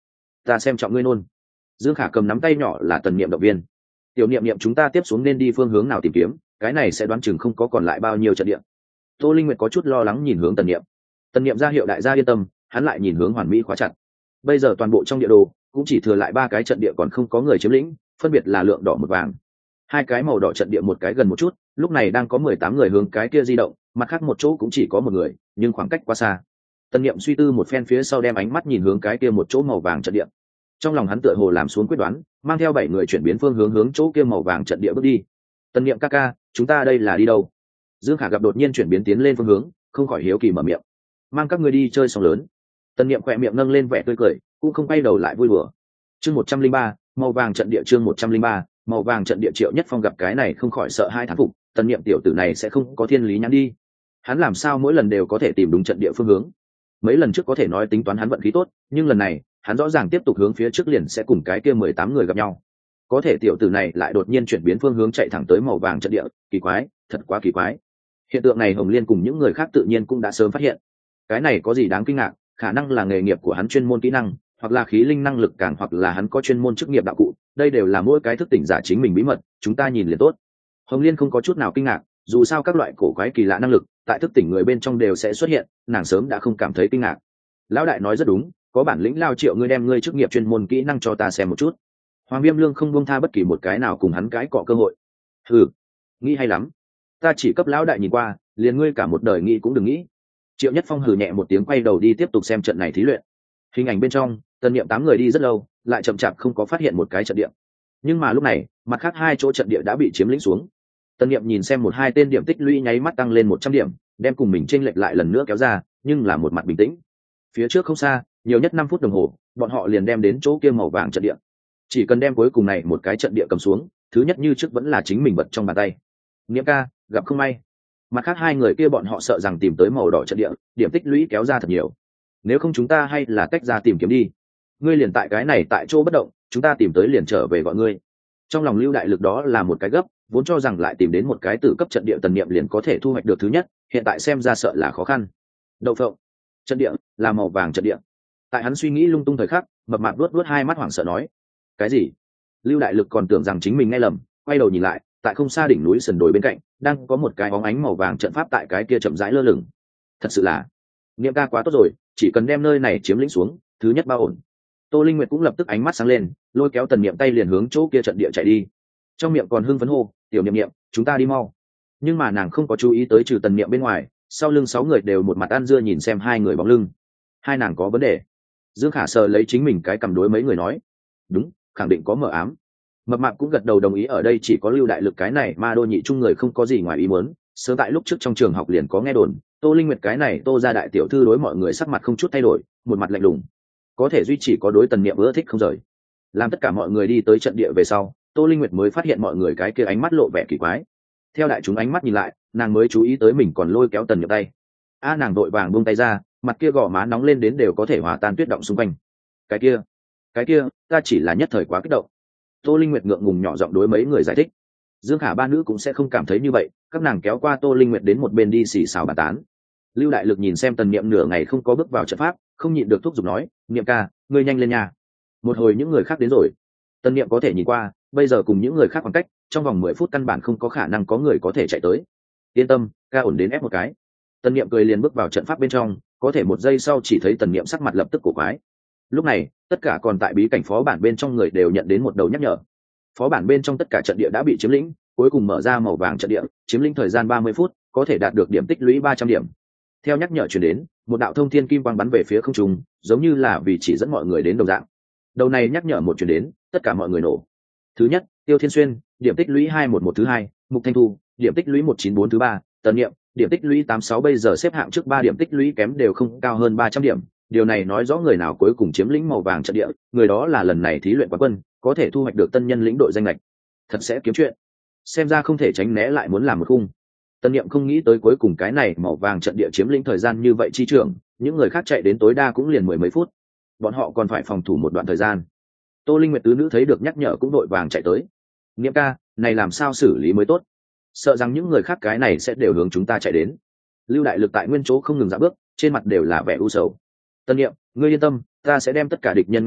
ta xem trọng ngươi nôn. Dương Khả cầm nắm tay nhỏ là Tần Niệm động viên. Tiểu Niệm Niệm chúng ta tiếp xuống nên đi phương hướng nào tìm kiếm, cái này sẽ đoán chừng không có còn lại bao nhiêu trận địa. Tô Linh Nguyệt có chút lo lắng nhìn hướng Tần Niệm. Tần Niệm ra hiệu đại gia yên tâm, hắn lại nhìn hướng Hoàn Mỹ khóa chặt. Bây giờ toàn bộ trong địa đồ cũng chỉ thừa lại ba cái trận địa còn không có người chiếm lĩnh, phân biệt là lượng đỏ một vàng. Hai cái màu đỏ trận địa một cái gần một chút, lúc này đang có mười tám người hướng cái kia di động, mặt khác một chỗ cũng chỉ có một người, nhưng khoảng cách quá xa. Tần Niệm suy tư một phen phía sau đem ánh mắt nhìn hướng cái kia một chỗ màu vàng trận địa. Trong lòng hắn tựa hồ làm xuống quyết đoán, mang theo bảy người chuyển biến phương hướng hướng chỗ kia màu vàng trận địa bước đi. Tần Niệm ca ca, chúng ta đây là đi đâu? Dương Khả gặp đột nhiên chuyển biến tiến lên phương hướng, không khỏi hiếu kỳ mở miệng. Mang các ngươi đi chơi sóng lớn. Tần Niệm khỏe miệng nâng lên vẻ tươi cười, cũng không quay đầu lại vui đùa. Chương một trăm linh ba, màu vàng trận địa chương một trăm linh ba, màu vàng trận địa Triệu Nhất Phong gặp cái này không khỏi sợ hai thán phục, Tần Niệm tiểu tử này sẽ không có thiên lý nhãn đi. Hắn làm sao mỗi lần đều có thể tìm đúng trận địa phương hướng? Mấy lần trước có thể nói tính toán hắn vận khí tốt, nhưng lần này, hắn rõ ràng tiếp tục hướng phía trước liền sẽ cùng cái kia mười tám người gặp nhau. Có thể tiểu tử này lại đột nhiên chuyển biến phương hướng chạy thẳng tới màu vàng trận địa, kỳ quái, thật quá kỳ quái. Hiện tượng này Hồng Liên cùng những người khác tự nhiên cũng đã sớm phát hiện. Cái này có gì đáng kinh ngạc, khả năng là nghề nghiệp của hắn chuyên môn kỹ năng, hoặc là khí linh năng lực càng hoặc là hắn có chuyên môn chức nghiệp đạo cụ, đây đều là mỗi cái thức tỉnh giả chính mình bí mật, chúng ta nhìn liền tốt. Hồng Liên không có chút nào kinh ngạc, dù sao các loại cổ quái kỳ lạ năng lực tại thức tỉnh người bên trong đều sẽ xuất hiện, nàng sớm đã không cảm thấy kinh ngạc. Lão đại nói rất đúng, có bản lĩnh lao Triệu ngươi đem ngươi chức nghiệp chuyên môn kỹ năng cho ta xem một chút. Hoàng Viêm Lương không buông tha bất kỳ một cái nào cùng hắn cái cọ cơ hội. Hừ, nghĩ hay lắm, ta chỉ cấp lão đại nhìn qua, liền ngươi cả một đời nghĩ cũng đừng nghĩ. Triệu Nhất Phong hừ nhẹ một tiếng quay đầu đi tiếp tục xem trận này thí luyện. Hình ảnh bên trong, Tần Niệm tám người đi rất lâu, lại chậm chạp không có phát hiện một cái trận địa. Nhưng mà lúc này, mặt khác hai chỗ trận địa đã bị chiếm lĩnh xuống. Tần Niệm nhìn xem một hai tên điểm tích lũy nháy mắt tăng lên một trăm điểm, đem cùng mình chênh lệch lại lần nữa kéo ra, nhưng là một mặt bình tĩnh. Phía trước không xa, nhiều nhất năm phút đồng hồ, bọn họ liền đem đến chỗ kia màu vàng trận địa. Chỉ cần đem cuối cùng này một cái trận địa cầm xuống, thứ nhất như trước vẫn là chính mình bật trong bàn tay. Niệm ca, gặp không may. Mặt khác hai người kia bọn họ sợ rằng tìm tới màu đỏ trận địa, điểm tích lũy kéo ra thật nhiều. Nếu không chúng ta hay là tách ra tìm kiếm đi. Ngươi liền tại cái này tại chỗ bất động, chúng ta tìm tới liền trở về gọi ngươi. Trong lòng Lưu Đại Lực đó là một cái gấp, vốn cho rằng lại tìm đến một cái tử cấp trận địa Tần Niệm liền có thể thu hoạch được thứ nhất, hiện tại xem ra sợ là khó khăn. Đậu phộng, trận địa là màu vàng trận địa. Tại hắn suy nghĩ lung tung thời khắc, mập mạp luốt luốt hai mắt hoảng sợ nói: cái gì? Lưu Đại Lực còn tưởng rằng chính mình nghe lầm, quay đầu nhìn lại, tại không xa đỉnh núi sườn đồi bên cạnh, đang có một cái bóng ánh màu vàng trận pháp tại cái kia chậm rãi lơ lửng. Thật sự là, Niệm ca quá tốt rồi, chỉ cần đem nơi này chiếm lĩnh xuống, thứ nhất bao ổn. Tô Linh Nguyệt cũng lập tức ánh mắt sáng lên, lôi kéo Tần Niệm tay liền hướng chỗ kia trận địa chạy đi. Trong miệng còn hưng phấn hô: "Tiểu Niệm Niệm, chúng ta đi mau." Nhưng mà nàng không có chú ý tới trừ Tần Niệm bên ngoài, sau lưng sáu người đều một mặt ăn dưa nhìn xem hai người bóng lưng. Hai nàng có vấn đề. Dương Khả sờ lấy chính mình cái cầm đối mấy người nói: "Đúng, khẳng định có mờ ám." Mập mạp cũng gật đầu đồng ý, ở đây chỉ có Lưu Đại Lực cái này ma đô nhị trung người không có gì ngoài ý muốn, sớm tại lúc trước trong trường học liền có nghe đồn, Tô Linh Nguyệt cái này Tô gia đại tiểu thư đối mọi người sắc mặt không chút thay đổi, một mặt lạnh lùng. Có thể duy chỉ có đối Tần Niệm ưa thích không rời. Làm tất cả mọi người đi tới trận địa về sau, Tô Linh Nguyệt mới phát hiện mọi người cái kia ánh mắt lộ vẻ kỳ quái. Theo đại chúng ánh mắt nhìn lại, nàng mới chú ý tới mình còn lôi kéo Tần Niệm tay. A nàng đội vàng buông tay ra, mặt kia gò má nóng lên đến đều có thể hòa tan tuyết động xung quanh. Cái kia, cái kia, ta chỉ là nhất thời quá kích động. Tô Linh Nguyệt ngượng ngùng nhỏ giọng đối mấy người giải thích. Dương Khả ba nữ cũng sẽ không cảm thấy như vậy, các nàng kéo qua Tô Linh Nguyệt đến một bên đi xì xào bàn tán. Lưu Đại Lực nhìn xem Tần Niệm nửa ngày không có bước vào trận pháp, không nhịn được thúc giục nói: "Niệm ca, ngươi nhanh lên nhà." Một hồi những người khác đến rồi, Tần Niệm có thể nhìn qua, bây giờ cùng những người khác khoảng cách, trong vòng mười phút căn bản không có khả năng có người có thể chạy tới. Yên tâm, ca ổn đến ép một cái. Tần Niệm cười liền bước vào trận pháp bên trong, có thể một giây sau chỉ thấy Tần Niệm sắc mặt lập tức cổ quái. Lúc này, tất cả còn tại bí cảnh phó bản bên trong người đều nhận đến một đầu nhắc nhở. Phó bản bên trong tất cả trận địa đã bị chiếm lĩnh, cuối cùng mở ra màu vàng trận địa, chiếm lĩnh thời gian ba mươi phút, có thể đạt được điểm tích lũy ba trăm điểm. Theo nhắc nhở truyền đến, một đạo thông thiên kim quang bắn về phía không trung, giống như là vì chỉ dẫn mọi người đến đồng dạng. Đầu này nhắc nhở một truyền đến, tất cả mọi người nổ. Thứ nhất, Tiêu Thiên Xuyên, điểm tích lũy hai một một thứ hai, Mục Thanh Thu, điểm tích lũy một chín bốn thứ ba, Tần Niệm, điểm tích lũy tám sáu bây giờ xếp hạng trước ba điểm tích lũy kém đều không cao hơn ba trăm điểm. Điều này nói rõ người nào cuối cùng chiếm lĩnh màu vàng trận địa, người đó là lần này thí luyện quán quân, có thể thu hoạch được tân nhân lĩnh đội danh lệch. Thật sẽ kiếm chuyện. Xem ra không thể tránh né lại muốn làm một khung. Tân Niệm không nghĩ tới cuối cùng cái này màu vàng trận địa chiếm lĩnh thời gian như vậy chi trưởng, những người khác chạy đến tối đa cũng liền mười mấy phút. Bọn họ còn phải phòng thủ một đoạn thời gian. Tô Linh Nguyệt tứ nữ thấy được nhắc nhở cũng đội vàng chạy tới. Niệm ca, này làm sao xử lý mới tốt? Sợ rằng những người khác cái này sẽ đều hướng chúng ta chạy đến. Lưu Đại Lực tại nguyên chỗ không ngừng dạo bước, trên mặt đều là vẻ u sầu. Tân Niệm, ngươi yên tâm, ta sẽ đem tất cả địch nhân ngăn lại,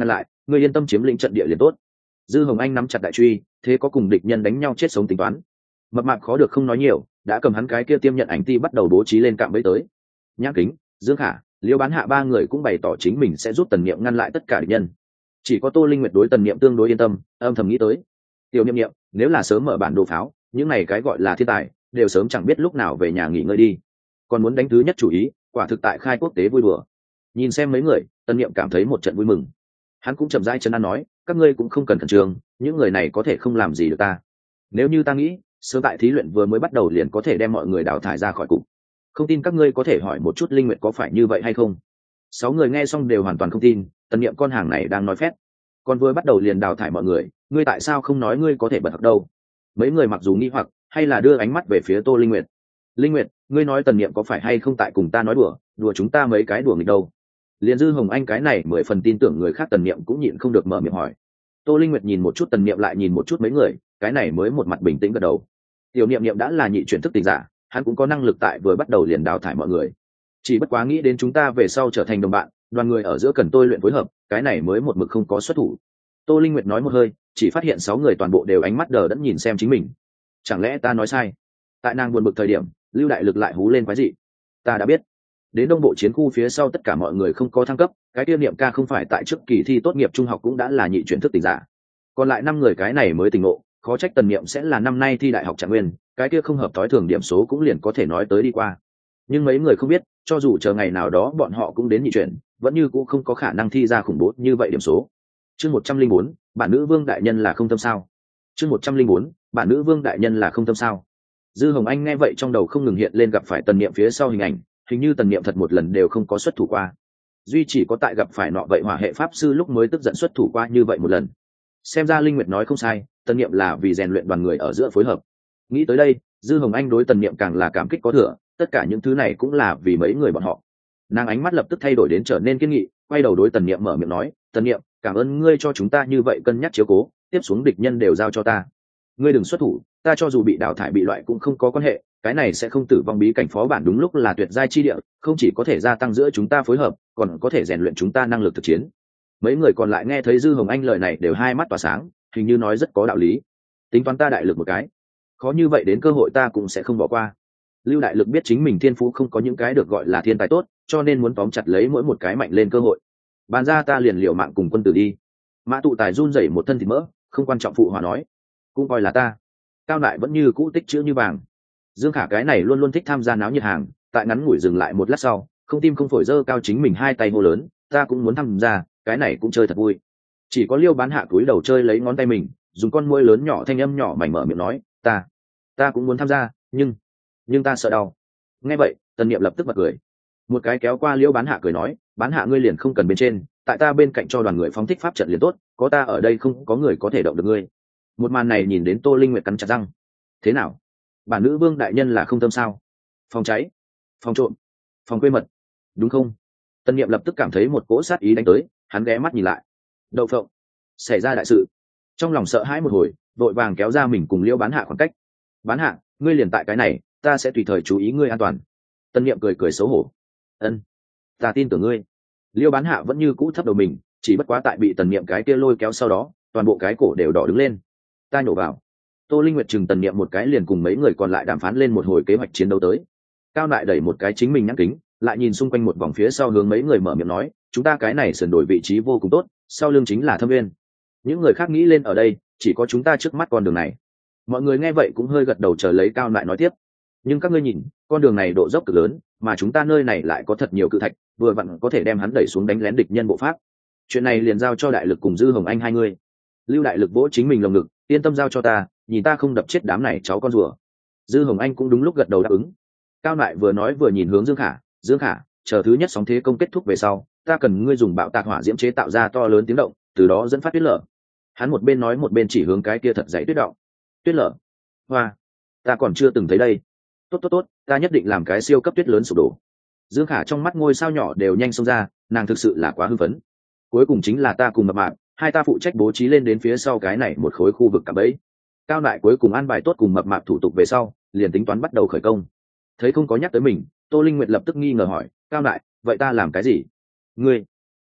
ngươi yên tâm chiếm lĩnh trận địa liền tốt. Dư Hồng Anh nắm chặt đại truy, thế có cùng địch nhân đánh nhau chết sống tính toán. Mập mạp khó được không nói nhiều, đã cầm hắn cái kia tiêm nhận ảnh ti bắt đầu bố trí lên cạm bẫy tới. Nhã Kính, Dương Khả, Liêu Bán Hạ ba người cũng bày tỏ chính mình sẽ giúp Tần Niệm ngăn lại tất cả địch nhân. Chỉ có Tô Linh Nguyệt đối Tần Niệm tương đối yên tâm, âm thầm nghĩ tới. Tiểu Niệm Niệm, nếu là sớm mở bản đồ pháo, những này cái gọi là thiên tài, đều sớm chẳng biết lúc nào về nhà nghỉ ngơi đi. Còn muốn đánh thứ nhất chủ ý, quả thực tại khai quốc tế vui đùa. Nhìn xem mấy người, Tần Niệm cảm thấy một trận vui mừng. Hắn cũng chậm rãi chân ăn nói, các ngươi cũng không cần khẩn trương, những người này có thể không làm gì được ta. Nếu như ta nghĩ, sớm tại thí luyện vừa mới bắt đầu liền có thể đem mọi người đào thải ra khỏi cục. Không tin các ngươi có thể hỏi một chút Linh Nguyệt có phải như vậy hay không. Sáu người nghe xong đều hoàn toàn không tin, Tần Niệm con hàng này đang nói phét. Còn vừa bắt đầu liền đào thải mọi người, ngươi tại sao không nói ngươi có thể bật học đâu? Mấy người mặc dù nghi hoặc, hay là đưa ánh mắt về phía Tô Linh Nguyệt. Linh Nguyệt, ngươi nói Tần Niệm có phải hay không tại cùng ta nói đùa, đùa chúng ta mấy cái đùa nghịch đâu? Liền Dư Hồng Anh cái này mười phần tin tưởng người khác Tần Niệm cũng nhịn không được mở miệng hỏi. Tô Linh Nguyệt nhìn một chút Tần Niệm lại nhìn một chút mấy người, cái này mới một mặt bình tĩnh gật đầu. Tiểu Niệm Niệm đã là nhị chuyển thức tỉnh giả, hắn cũng có năng lực tại vừa bắt đầu liền đào thải mọi người. Chỉ bất quá nghĩ đến chúng ta về sau trở thành đồng bạn, đoàn người ở giữa cần tôi luyện phối hợp, cái này mới một mực không có xuất thủ. Tô Linh Nguyệt nói một hơi, chỉ phát hiện sáu người toàn bộ đều ánh mắt đờ đẫn nhìn xem chính mình. Chẳng lẽ ta nói sai? Tại nàng buồn bực thời điểm, Lưu Đại Lực lại hú lên quái dị. Ta đã biết. Đến đông bộ chiến khu phía sau tất cả mọi người không có thăng cấp, cái kia Niệm ca không phải tại trước kỳ thi tốt nghiệp trung học cũng đã là nhị chuyển thức tỉnh giả. Còn lại năm người cái này mới tỉnh ngộ, khó trách Tần Niệm sẽ là năm nay thi đại học Trạng Nguyên, cái kia không hợp thói thường điểm số cũng liền có thể nói tới đi qua. Nhưng mấy người không biết, cho dù chờ ngày nào đó bọn họ cũng đến nhị chuyển, vẫn như cũng không có khả năng thi ra khủng bố như vậy điểm số. Chương một trăm linh bốn, bản nữ vương đại nhân là không tâm sao? Chương một trăm linh bốn, bản nữ vương đại nhân là không tâm sao? Dư Hồng Anh nghe vậy trong đầu không ngừng hiện lên gặp phải Tần Niệm phía sau hình ảnh, hình như Tần Niệm thật một lần đều không có xuất thủ qua. Duy chỉ có tại gặp phải nọ vậy hỏa hệ pháp sư lúc mới tức giận xuất thủ qua như vậy một lần. Xem ra Linh Nguyệt nói không sai, Tần Niệm là vì rèn luyện đoàn người ở giữa phối hợp. Nghĩ tới đây, Dư Hồng Anh đối Tần Niệm càng là cảm kích có thừa, tất cả những thứ này cũng là vì mấy người bọn họ. Nàng ánh mắt lập tức thay đổi đến trở nên kiên nghị, quay đầu đối Tần Niệm mở miệng nói, Tần Niệm, cảm ơn ngươi cho chúng ta như vậy cân nhắc chiếu cố, tiếp xuống địch nhân đều giao cho ta. Ngươi đừng xuất thủ, ta cho dù bị đào thải bị loại cũng không có quan hệ, cái này sẽ không tử vong bí cảnh phó bản đúng lúc là tuyệt giai chi địa, không chỉ có thể gia tăng giữa chúng ta phối hợp, còn có thể rèn luyện chúng ta năng lực thực chiến. Mấy người còn lại nghe thấy Dư Hồng Anh lời này đều hai mắt tỏa sáng, hình như nói rất có đạo lý. Tính toán ta đại lực một cái, khó như vậy đến cơ hội ta cũng sẽ không bỏ qua. Lưu Đại Lực biết chính mình thiên phú không có những cái được gọi là thiên tài tốt, cho nên muốn tóm chặt lấy mỗi một cái mạnh lên cơ hội. Bàn ra ta liền liều mạng cùng quân tử đi. Mã Tụ Tài run rẩy một thân thịt mỡ, không quan trọng phụ hòa nói, cũng coi là ta. Cao Đại vẫn như cũ tích chữ như vàng. Dương Khả cái này luôn luôn thích tham gia náo nhiệt hàng, tại ngắn ngủi dừng lại một lát sau, không tim không phổi dơ cao chính mình hai tay hô lớn, ta cũng muốn tham gia, cái này cũng chơi thật vui. Chỉ có Liêu Bán Hạ túi đầu chơi lấy ngón tay mình, dùng con môi lớn nhỏ thanh âm nhỏ mảnh mở miệng nói, ta, ta cũng muốn tham gia, nhưng, nhưng ta sợ đau. Nghe vậy, Tần Niệm lập tức bật cười. Một cái kéo qua Liêu Bán Hạ cười nói, Bán Hạ ngươi liền không cần bên trên, tại ta bên cạnh cho đoàn người phóng thích pháp trận liền tốt, có ta ở đây không có người có thể động được ngươi. Một màn này nhìn đến Tô Linh Nguyệt cắn chặt răng. Thế nào? Bản nữ vương đại nhân là không tâm sao? Phòng cháy, phòng trộm, phòng quê mật, đúng không? Tần Niệm lập tức cảm thấy một cỗ sát ý đánh tới, hắn ghé mắt nhìn lại. Đậu phộng, xảy ra đại sự. Trong lòng sợ hãi một hồi, vội vàng kéo ra mình cùng Liêu Bán Hạ khoảng cách. Bán Hạ, ngươi liền tại cái này, ta sẽ tùy thời chú ý ngươi an toàn. Tần Niệm cười cười xấu hổ. Ân, ta tin tưởng ngươi. Liêu Bán Hạ vẫn như cũ thấp đầu mình, chỉ bất quá tại bị Tần Niệm cái kia lôi kéo sau đó, toàn bộ cái cổ đều đỏ đứng lên. Ta nhổ vào. Tô Linh Nguyệt chừng Tần Niệm một cái liền cùng mấy người còn lại đàm phán lên một hồi kế hoạch chiến đấu tới. Cao Đại đẩy một cái chính mình nhãn kính, lại nhìn xung quanh một vòng phía sau hướng mấy người mở miệng nói, chúng ta cái này sườn đổi vị trí vô cùng tốt, sau lưng chính là Thâm Nguyên. Những người khác nghĩ lên ở đây, chỉ có chúng ta trước mắt con đường này. Mọi người nghe vậy cũng hơi gật đầu chờ lấy Cao Đại nói tiếp. Nhưng các ngươi nhìn, con đường này độ dốc cực lớn, mà chúng ta nơi này lại có thật nhiều cự thạch, vừa vặn có thể đem hắn đẩy xuống đánh lén địch nhân bộ pháp. Chuyện này liền giao cho Đại Lực cùng Dư Hồng Anh hai người. Lưu Đại Lực vỗ chính mình lồng ngực, yên tâm giao cho ta, nhìn ta không đập chết đám này cháu con rùa. Dư Hồng Anh cũng đúng lúc gật đầu đáp ứng. Cao Đại vừa nói vừa nhìn hướng Dương Khả, Dương Khả, chờ thứ nhất sóng thế công kết thúc về sau, ta cần ngươi dùng bạo tạc hỏa diễm chế tạo ra to lớn tiếng động, từ đó dẫn phát tuyết lở. Hắn một bên nói một bên chỉ hướng cái kia thật dày tuyết động. Tuyết lở? Hoa, ta còn chưa từng thấy đây. Tốt tốt tốt, ta nhất định làm cái siêu cấp tuyết lớn sụp đổ. Dương Khả trong mắt ngôi sao nhỏ đều nhanh xông ra, nàng thực sự là quá hưng phấn. Cuối cùng chính là ta cùng Mập Mạp, hai ta phụ trách bố trí lên đến phía sau cái này một khối khu vực cả bẫy. Cao Đại cuối cùng an bài tốt cùng Mập Mạp thủ tục về sau, liền tính toán bắt đầu khởi công. Thấy không có nhắc tới mình, Tô Linh Nguyệt lập tức nghi ngờ hỏi, Cao Đại, vậy ta làm cái gì? Ngươi?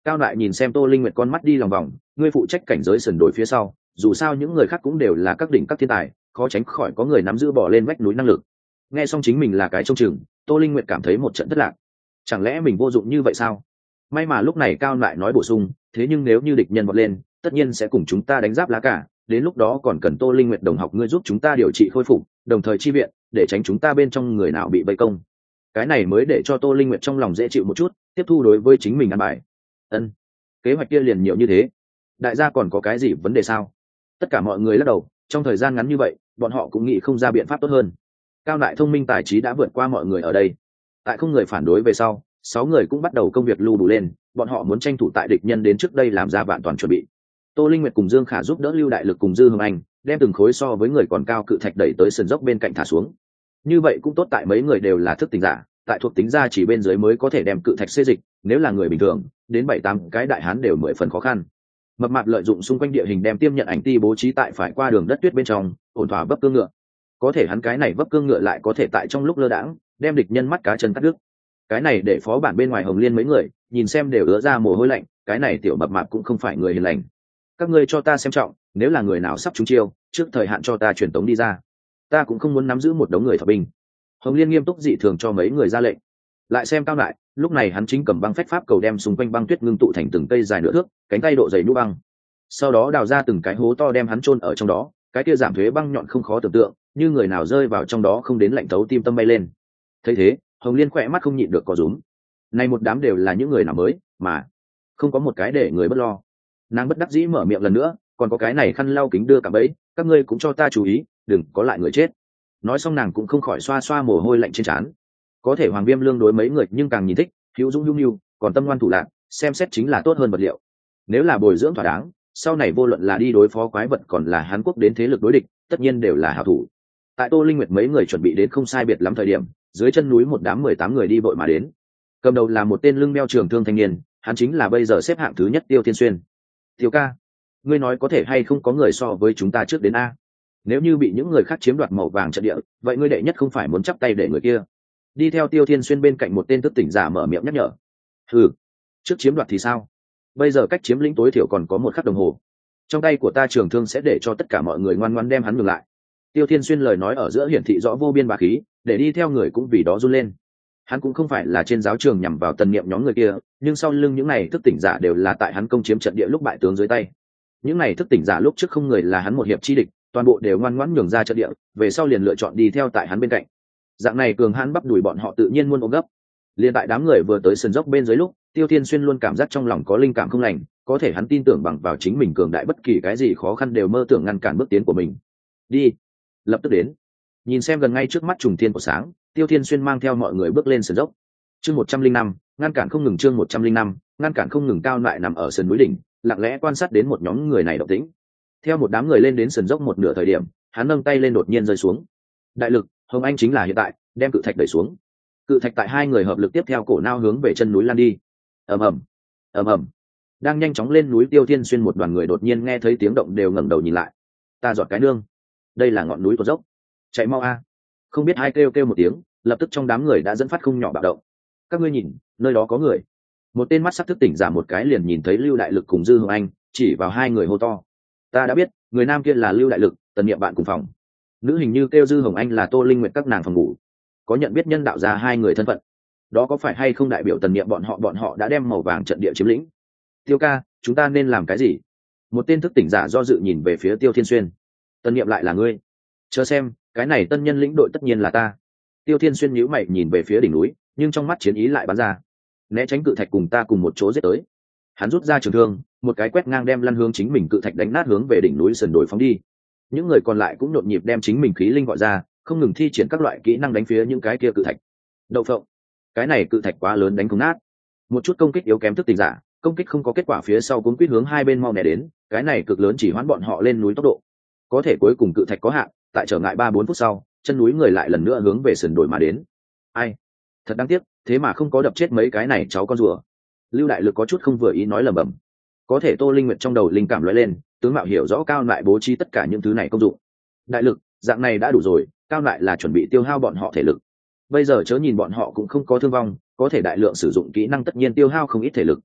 Cao lại nhìn xem Tô Linh Nguyệt con mắt đi lòng vòng, ngươi phụ trách cảnh giới sườn đồi phía sau, dù sao những người khác cũng đều là các đỉnh các thiên tài, khó tránh khỏi có người nắm giữ bỏ lên vách núi năng lực. Nghe xong chính mình là cái trông chừng, Tô Linh Nguyệt cảm thấy một trận thất lạc. Chẳng lẽ mình vô dụng như vậy sao? May mà lúc này Cao lại nói bổ sung, thế nhưng nếu như địch nhân vọt lên, tất nhiên sẽ cùng chúng ta đánh giáp lá cả, đến lúc đó còn cần Tô Linh Nguyệt đồng học ngươi giúp chúng ta điều trị khôi phục, đồng thời chi viện, để tránh chúng ta bên trong người nào bị vây công. Cái này mới để cho Tô Linh Nguyệt trong lòng dễ chịu một chút, tiếp thu đối với chính mình ăn bài. Ân, kế hoạch kia liền nhiều như thế, đại gia còn có cái gì vấn đề sao? Tất cả mọi người lắc đầu, trong thời gian ngắn như vậy, bọn họ cũng nghĩ không ra biện pháp tốt hơn. Cao đại thông minh tài trí đã vượt qua mọi người ở đây, tại không người phản đối về sau, sáu người cũng bắt đầu công việc lưu đủ lên, bọn họ muốn tranh thủ tại địch nhân đến trước đây làm ra vạn toàn chuẩn bị. Tô Linh Nguyệt cùng Dương Khả giúp đỡ Lưu Đại Lực cùng Dư Hương Anh, đem từng khối so với người còn cao cự thạch đẩy tới sườn dốc bên cạnh thả xuống. Như vậy cũng tốt tại mấy người đều là thức tỉnh giả, tại thuộc tính ra chỉ bên dưới mới có thể đem cự thạch xê dịch, nếu là người bình thường, đến bảy tám cái đại hán đều mười phần khó khăn. Mập mạp lợi dụng xung quanh địa hình đem tiêm nhận ảnh ti bố trí tại phải qua đường đất tuyết bên trong, ổn thỏa vấp cương ngựa. Có thể hắn cái này vấp cương ngựa lại có thể tại trong lúc lơ đãng, đem địch nhân mắt cá chân cắt đứt. Cái này để phó bản bên ngoài Hồng Liên mấy người nhìn xem đều ứa ra mồ hôi lạnh, cái này tiểu mập mạp cũng không phải người hiền lành. Các ngươi cho ta xem trọng, nếu là người nào sắp trúng chiêu, trước thời hạn cho ta truyền tống đi ra. Ta cũng không muốn nắm giữ một đống người thợ binh. Hồng Liên nghiêm túc dị thường cho mấy người ra lệnh. Lại xem Cao lại, lúc này hắn chính cầm băng phách pháp cầu đem xung quanh băng tuyết ngưng tụ thành từng cây dài nửa thước, cánh tay độ dày nhũ băng. Sau đó đào ra từng cái hố to đem hắn chôn ở trong đó, cái kia giảm thuế băng nhọn không khó tưởng tượng, như người nào rơi vào trong đó không đến lạnh thấu tim tâm bay lên. Thấy thế, Hồng Liên khỏe mắt không nhịn được có rúm. Này một đám đều là những người nào mới, mà không có một cái để người bất lo. Nàng bất đắc dĩ mở miệng lần nữa, còn có cái này khăn lau kính đưa cả bẫy, các ngươi cũng cho ta chú ý, đừng có lại người chết. Nói xong nàng cũng không khỏi xoa xoa mồ hôi lạnh trên trán. Có thể Hoàng Viêm Lương đối mấy người nhưng càng nhìn thích, hữu dũng hữu nhu, còn tâm ngoan thủ lạc, xem xét chính là tốt hơn vật liệu. Nếu là bồi dưỡng thỏa đáng, sau này vô luận là đi đối phó quái vật còn là Hán Quốc đến thế lực đối địch, tất nhiên đều là hảo thủ. Tại Tô Linh Nguyệt mấy người chuẩn bị đến không sai biệt lắm thời điểm, dưới chân núi một đám mười tám người đi vội mà đến. Cầm đầu là một tên lưng đeo trường thương thanh niên, hắn chính là bây giờ xếp hạng thứ nhất Tiêu Thiên Xuyên. Tiêu ca, ngươi nói có thể hay không có người so với chúng ta trước đến a? Nếu như bị những người khác chiếm đoạt màu vàng trận địa, vậy ngươi đệ nhất không phải muốn chắp tay để người kia? Đi theo Tiêu Thiên Xuyên bên cạnh một tên thức tỉnh giả mở miệng nhắc nhở. Ừ, trước chiếm đoạt thì sao? Bây giờ cách chiếm lĩnh tối thiểu còn có một khắc đồng hồ. Trong tay của ta trường thương sẽ để cho tất cả mọi người ngoan ngoãn đem hắn ngừng lại. Tiêu Thiên Xuyên lời nói ở giữa hiển thị rõ vô biên bá khí, để đi theo người cũng vì đó run lên. Hắn cũng không phải là trên giáo trường nhằm vào tần niệm nhóm người kia, nhưng sau lưng những này thức tỉnh giả đều là tại hắn công chiếm trận địa lúc bại tướng dưới tay. Những này thức tỉnh giả lúc trước không người là hắn một hiệp chi địch, toàn bộ đều ngoan ngoãn nhường ra trận địa, về sau liền lựa chọn đi theo tại hắn bên cạnh. Dạng này cường hãn bắp đuổi bọn họ tự nhiên muôn ôm gấp. Liên tại đám người vừa tới sườn dốc bên dưới lúc, Tiêu Thiên Xuyên luôn cảm giác trong lòng có linh cảm không lành, có thể hắn tin tưởng bằng vào chính mình cường đại bất kỳ cái gì khó khăn đều mơ tưởng ngăn cản bước tiến của mình. Đi, lập tức đến. Nhìn xem gần ngay trước mắt trùng thiên của sáng, Tiêu Thiên Xuyên mang theo mọi người bước lên sườn dốc. Chương một trăm linh năm, ngăn cản không ngừng chương một trăm linh năm, ngăn cản không ngừng. Cao lại nằm ở sườn núi đỉnh, lặng lẽ quan sát đến một nhóm người này động tĩnh. Theo một đám người lên đến sườn dốc một nửa thời điểm, hắn nâng tay lên đột nhiên rơi xuống. Đại lực, Hồng Anh chính là hiện tại, đem cự thạch đẩy xuống. Cự thạch tại hai người hợp lực tiếp theo cổ nao hướng về chân núi lan đi. Ầm ầm, ầm ầm. Đang nhanh chóng lên núi Tiêu Thiên Xuyên một đoàn người đột nhiên nghe thấy tiếng động đều ngẩng đầu nhìn lại. Ta giọt cái nương, đây là ngọn núi tuột dốc, chạy mau a! Không biết hai kêu kêu một tiếng, lập tức trong đám người đã dẫn phát không nhỏ bạo động. Các ngươi nhìn, nơi đó có người. Một tên mắt sắc thức tỉnh giả một cái liền nhìn thấy Lưu Đại Lực cùng Dư Hương Anh, chỉ vào hai người hô to. Ta đã biết, người nam kia là Lưu Đại Lực, tần niệm bạn cùng phòng. Nữ hình như kêu Dư Hồng Anh là Tô Linh Nguyệt các nàng phòng ngủ. Có nhận biết nhân đạo ra hai người thân phận. Đó có phải hay không đại biểu tần niệm bọn họ bọn họ đã đem màu vàng trận địa chiếm lĩnh? Tiêu ca, chúng ta nên làm cái gì? Một tên thức tỉnh giả do dự nhìn về phía Tiêu Thiên Xuyên. Tần niệm lại là ngươi? Chờ xem, cái này tân nhân lĩnh đội tất nhiên là ta. Tiêu Thiên Xuyên nhíu mày nhìn về phía đỉnh núi, nhưng trong mắt chiến ý lại bắn ra. Né tránh cự thạch cùng ta cùng một chỗ giết tới. Hắn rút ra trường thương, một cái quét ngang đem lăn hướng chính mình cự thạch đánh nát hướng về đỉnh núi sườn đồi phóng đi. Những người còn lại cũng nhộn nhịp đem chính mình khí linh gọi ra, không ngừng thi triển các loại kỹ năng đánh phía những cái kia cự thạch. Đậu phộng, cái này cự thạch quá lớn đánh không nát. Một chút công kích yếu kém thức tỉnh giả, công kích không có kết quả phía sau cuốn quýt hướng hai bên mau nẻ đến, cái này cực lớn chỉ hoãn bọn họ lên núi tốc độ. Có thể cuối cùng cự thạch có hạn, tại trở ngại ba bốn phút sau, chân núi người lại lần nữa hướng về sườn đồi mà đến. Ai, thật đáng tiếc, thế mà không có đập chết mấy cái này cháu con rùa. Lưu Đại Lực có chút không vừa ý nói lẩm bẩm. Có thể Tô Linh Nguyệt trong đầu linh cảm lóe lên, tướng mạo hiểu rõ Cao lại bố trí tất cả những thứ này công dụng. Đại Lực, dạng này đã đủ rồi, Cao lại là chuẩn bị tiêu hao bọn họ thể lực. Bây giờ chớ nhìn bọn họ cũng không có thương vong, có thể đại lượng sử dụng kỹ năng tất nhiên tiêu hao không ít thể lực.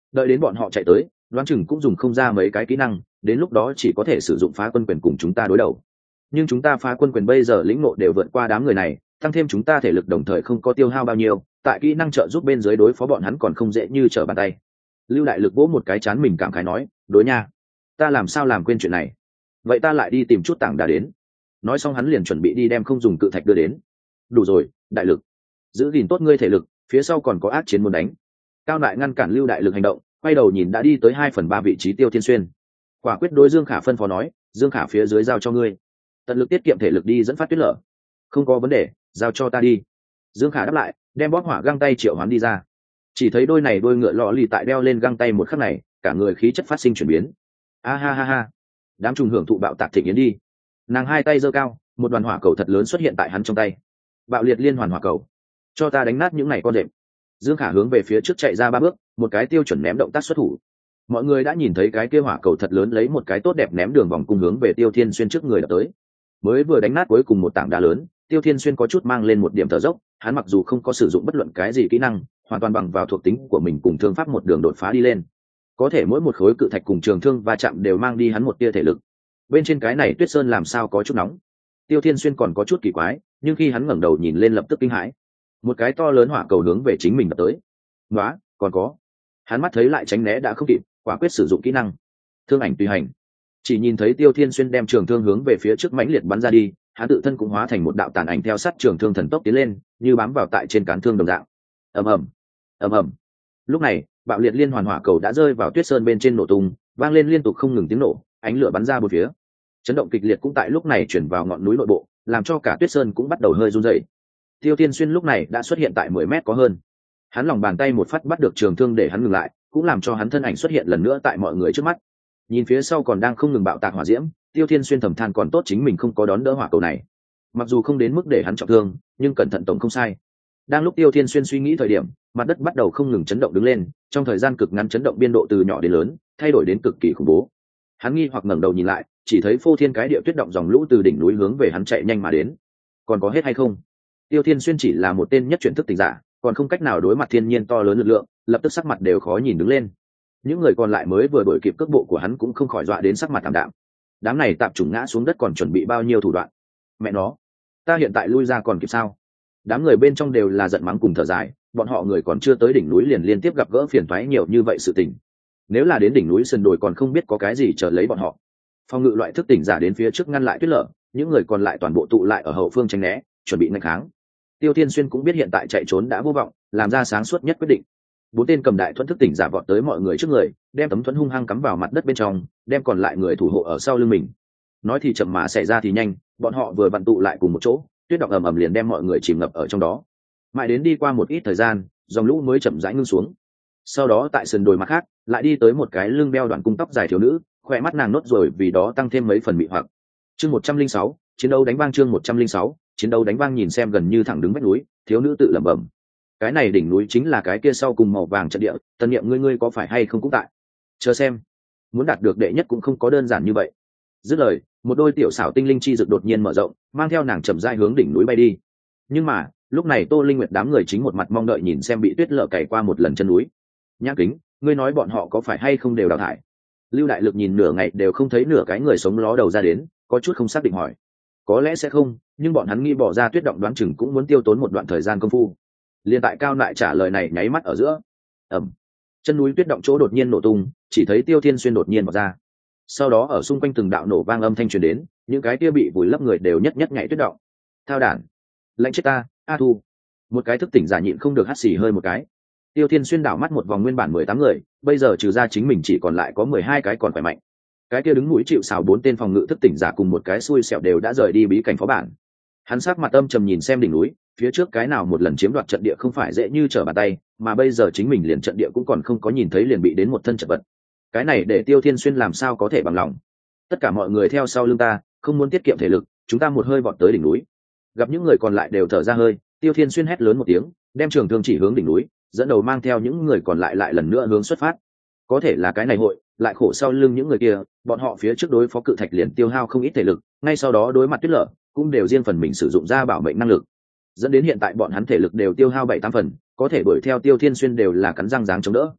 đợi đến bọn họ chạy tới đoán chừng cũng dùng không ra mấy cái kỹ năng, đến lúc đó chỉ có thể sử dụng phá quân quyền cùng chúng ta đối đầu. Nhưng chúng ta phá quân quyền bây giờ lĩnh ngộ đều vượt qua đám người này, tăng thêm chúng ta thể lực đồng thời không có tiêu hao bao nhiêu, tại kỹ năng trợ giúp bên dưới đối phó bọn hắn còn không dễ như trở bàn tay. Lưu Đại Lực vỗ một cái chán mình cảm khái nói, đối nha, ta làm sao làm quên chuyện này, vậy ta lại đi tìm chút tảng đá đến. Nói xong hắn liền chuẩn bị đi đem không dùng cự thạch đưa đến. Đủ rồi, Đại Lực, giữ gìn tốt ngươi thể lực, phía sau còn có ác chiến muốn đánh. Cao Đại ngăn cản Lưu Đại Lực hành động, quay đầu nhìn đã đi tới hai phần ba vị trí Tiêu Thiên Xuyên. Quả quyết đối Dương Khả phân phó nói, Dương Khả phía dưới giao cho ngươi, tận lực tiết kiệm thể lực đi dẫn phát tuyết lở. Không có vấn đề, giao cho ta đi. Dương Khả đáp lại, đem bóp hỏa găng tay triệu hoán đi ra. Chỉ thấy đôi này đôi ngựa lọ lì tại đeo lên găng tay một khắc này, cả người khí chất phát sinh chuyển biến. A ha ha ha, đám trùng hưởng thụ bạo tạc thịnh yến đi. Nàng hai tay giơ cao, một đoàn hỏa cầu thật lớn xuất hiện tại hắn trong tay. Bạo liệt liên hoàn hỏa cầu, cho ta đánh nát những này con đệm. Dương Khả hướng về phía trước chạy ra ba bước, một cái tiêu chuẩn ném động tác xuất thủ. Mọi người đã nhìn thấy cái kia hỏa cầu thật lớn lấy một cái tốt đẹp ném đường vòng cung hướng về Tiêu Thiên Xuyên trước người đập tới. Mới vừa đánh nát cuối cùng một tảng đá lớn, Tiêu Thiên Xuyên có chút mang lên một điểm thở dốc, hắn mặc dù không có sử dụng bất luận cái gì kỹ năng, hoàn toàn bằng vào thuộc tính của mình cùng thương pháp một đường đột phá đi lên. Có thể mỗi một khối cự thạch cùng trường thương va chạm đều mang đi hắn một tia thể lực. Bên trên cái này Tuyết Sơn làm sao có chút nóng. Tiêu Thiên Xuyên còn có chút kỳ quái, nhưng khi hắn ngẩng đầu nhìn lên lập tức kinh hãi. Một cái to lớn hỏa cầu hướng về chính mình đập tới. "Nóa, còn có." Hắn mắt thấy lại tránh né đã không kịp, quả quyết sử dụng kỹ năng thương ảnh tùy hành. Chỉ nhìn thấy Tiêu Thiên Xuyên đem trường thương hướng về phía trước mãnh liệt bắn ra đi, hắn tự thân cũng hóa thành một đạo tàn ảnh theo sát trường thương thần tốc tiến lên, như bám vào tại trên cán thương đồng dạng. Ầm ầm, ầm ầm. Lúc này, bạo liệt liên hoàn hỏa cầu đã rơi vào Tuyết Sơn bên trên nổ tung, vang lên liên tục không ngừng tiếng nổ, ánh lửa bắn ra bốn phía. Chấn động kịch liệt cũng tại lúc này chuyển vào ngọn núi nội bộ, làm cho cả Tuyết Sơn cũng bắt đầu hơi run rẩy. Tiêu Thiên Xuyên lúc này đã xuất hiện tại mười mét có hơn. Hắn lòng bàn tay một phát bắt được trường thương để hắn ngừng lại, cũng làm cho hắn thân ảnh xuất hiện lần nữa tại mọi người trước mắt. Nhìn phía sau còn đang không ngừng bạo tạc hỏa diễm, Tiêu Thiên Xuyên thầm than còn tốt chính mình không có đón đỡ hỏa cầu này. Mặc dù không đến mức để hắn trọng thương, nhưng cẩn thận tổng không sai. Đang lúc Tiêu Thiên Xuyên suy nghĩ thời điểm, mặt đất bắt đầu không ngừng chấn động đứng lên, trong thời gian cực ngắn chấn động biên độ từ nhỏ đến lớn, thay đổi đến cực kỳ khủng bố. Hắn nghi hoặc ngẩng đầu nhìn lại, chỉ thấy phô thiên cái địa tuyết động dòng lũ từ đỉnh núi hướng về hắn chạy nhanh mà đến. Còn có hết hay không? Tiêu Thiên Xuyên chỉ là một tên nhất chuyển thức tỉnh giả, còn không cách nào đối mặt thiên nhiên to lớn lực lượng, lập tức sắc mặt đều khó nhìn đứng lên. Những người còn lại mới vừa đuổi kịp cước bộ của hắn cũng không khỏi dọa đến sắc mặt thảm đạm. Đám này tạp chủng ngã xuống đất còn chuẩn bị bao nhiêu thủ đoạn? Mẹ nó, ta hiện tại lui ra còn kịp sao? Đám người bên trong đều là giận mắng cùng thở dài, bọn họ người còn chưa tới đỉnh núi liền liên tiếp gặp gỡ phiền toái nhiều như vậy sự tình. Nếu là đến đỉnh núi sườn đồi còn không biết có cái gì chờ lấy bọn họ. Phong ngự loại thức tỉnh giả đến phía trước ngăn lại tuyết lở, những người còn lại toàn bộ tụ lại ở hậu phương tránh né, chuẩn bị nghênh kháng. Tiêu Thiên Xuyên cũng biết hiện tại chạy trốn đã vô vọng, làm ra sáng suốt nhất quyết định. Bốn tên cầm đại thuẫn thức tỉnh giả vọt tới mọi người trước người, đem tấm thuẫn hung hăng cắm vào mặt đất bên trong, đem còn lại người thủ hộ ở sau lưng mình. Nói thì chậm mà xảy ra thì nhanh, bọn họ vừa vặn tụ lại cùng một chỗ, tuyết động ầm ầm liền đem mọi người chìm ngập ở trong đó. Mãi đến đi qua một ít thời gian, dòng lũ mới chậm rãi ngưng xuống. Sau đó tại sườn đồi mặt khác, lại đi tới một cái lưng đeo đoạn cung tóc dài thiếu nữ, khỏe mắt nàng nốt rồi vì đó tăng thêm mấy phần mị hoặc. Chương một trăm linh sáu, chiến đấu đánh vang chương một trăm linh sáu, chiến đấu đánh vang nhìn xem gần như thẳng đứng vách núi, thiếu nữ tự lẩm bẩm. Cái này đỉnh núi chính là cái kia sau cùng màu vàng trận địa, tân niệm ngươi ngươi có phải hay không cũng tại. Chờ xem, muốn đạt được đệ nhất cũng không có đơn giản như vậy. Dứt lời, một đôi tiểu xảo tinh linh chi dược đột nhiên mở rộng, mang theo nàng chậm rãi hướng đỉnh núi bay đi. Nhưng mà, lúc này Tô Linh Nguyệt đám người chính một mặt mong đợi nhìn xem bị tuyết lở cày qua một lần chân núi. Nhã Kính, ngươi nói bọn họ có phải hay không đều đào thải? Lưu Đại Lực nhìn nửa ngày đều không thấy nửa cái người sống ló đầu ra đến, có chút không xác định hỏi. Có lẽ sẽ không, nhưng bọn hắn nghĩ bỏ ra tuyết động đoán chừng cũng muốn tiêu tốn một đoạn thời gian công phu. Liên tại Cao lại trả lời này nháy mắt ở giữa, ầm, chân núi tuyết động chỗ đột nhiên nổ tung, chỉ thấy Tiêu Thiên Xuyên đột nhiên bộc ra. Sau đó ở xung quanh từng đạo nổ vang âm thanh truyền đến, những cái kia bị vùi lấp người đều nhất nhất nhảy tuyết động. Thao đản, lạnh chết ta, A Thu. Một cái thức tỉnh giả nhịn không được hắt xì hơi một cái. Tiêu Thiên Xuyên đảo mắt một vòng nguyên bản mười tám người, bây giờ trừ ra chính mình chỉ còn lại có mười hai cái còn khỏe mạnh. Cái kia đứng mũi chịu sào bốn tên phòng ngự thức tỉnh giả cùng một cái xui xẻo đều đã rời đi bí cảnh phó bản. Hắn sắc mặt âm trầm nhìn xem đỉnh núi, phía trước cái nào một lần chiếm đoạt trận địa không phải dễ như trở bàn tay, mà bây giờ chính mình liền trận địa cũng còn không có nhìn thấy liền bị đến một thân chật vật. Cái này để Tiêu Thiên Xuyên làm sao có thể bằng lòng. Tất cả mọi người theo sau lưng ta, không muốn tiết kiệm thể lực, chúng ta một hơi vọt tới đỉnh núi. Gặp những người còn lại đều thở ra hơi, Tiêu Thiên Xuyên hét lớn một tiếng, đem trường thương chỉ hướng đỉnh núi, dẫn đầu mang theo những người còn lại lại lần nữa hướng xuất phát. Có thể là cái này hội lại khổ sau lưng những người kia, bọn họ phía trước đối phó cự thạch liền tiêu hao không ít thể lực, ngay sau đó đối mặt tuyết lở cũng đều riêng phần mình sử dụng ra bảo mệnh năng lực, dẫn đến hiện tại bọn hắn thể lực đều tiêu hao bảy tám phần, có thể đuổi theo Tiêu Thiên Xuyên đều là cắn răng dáng chống đỡ.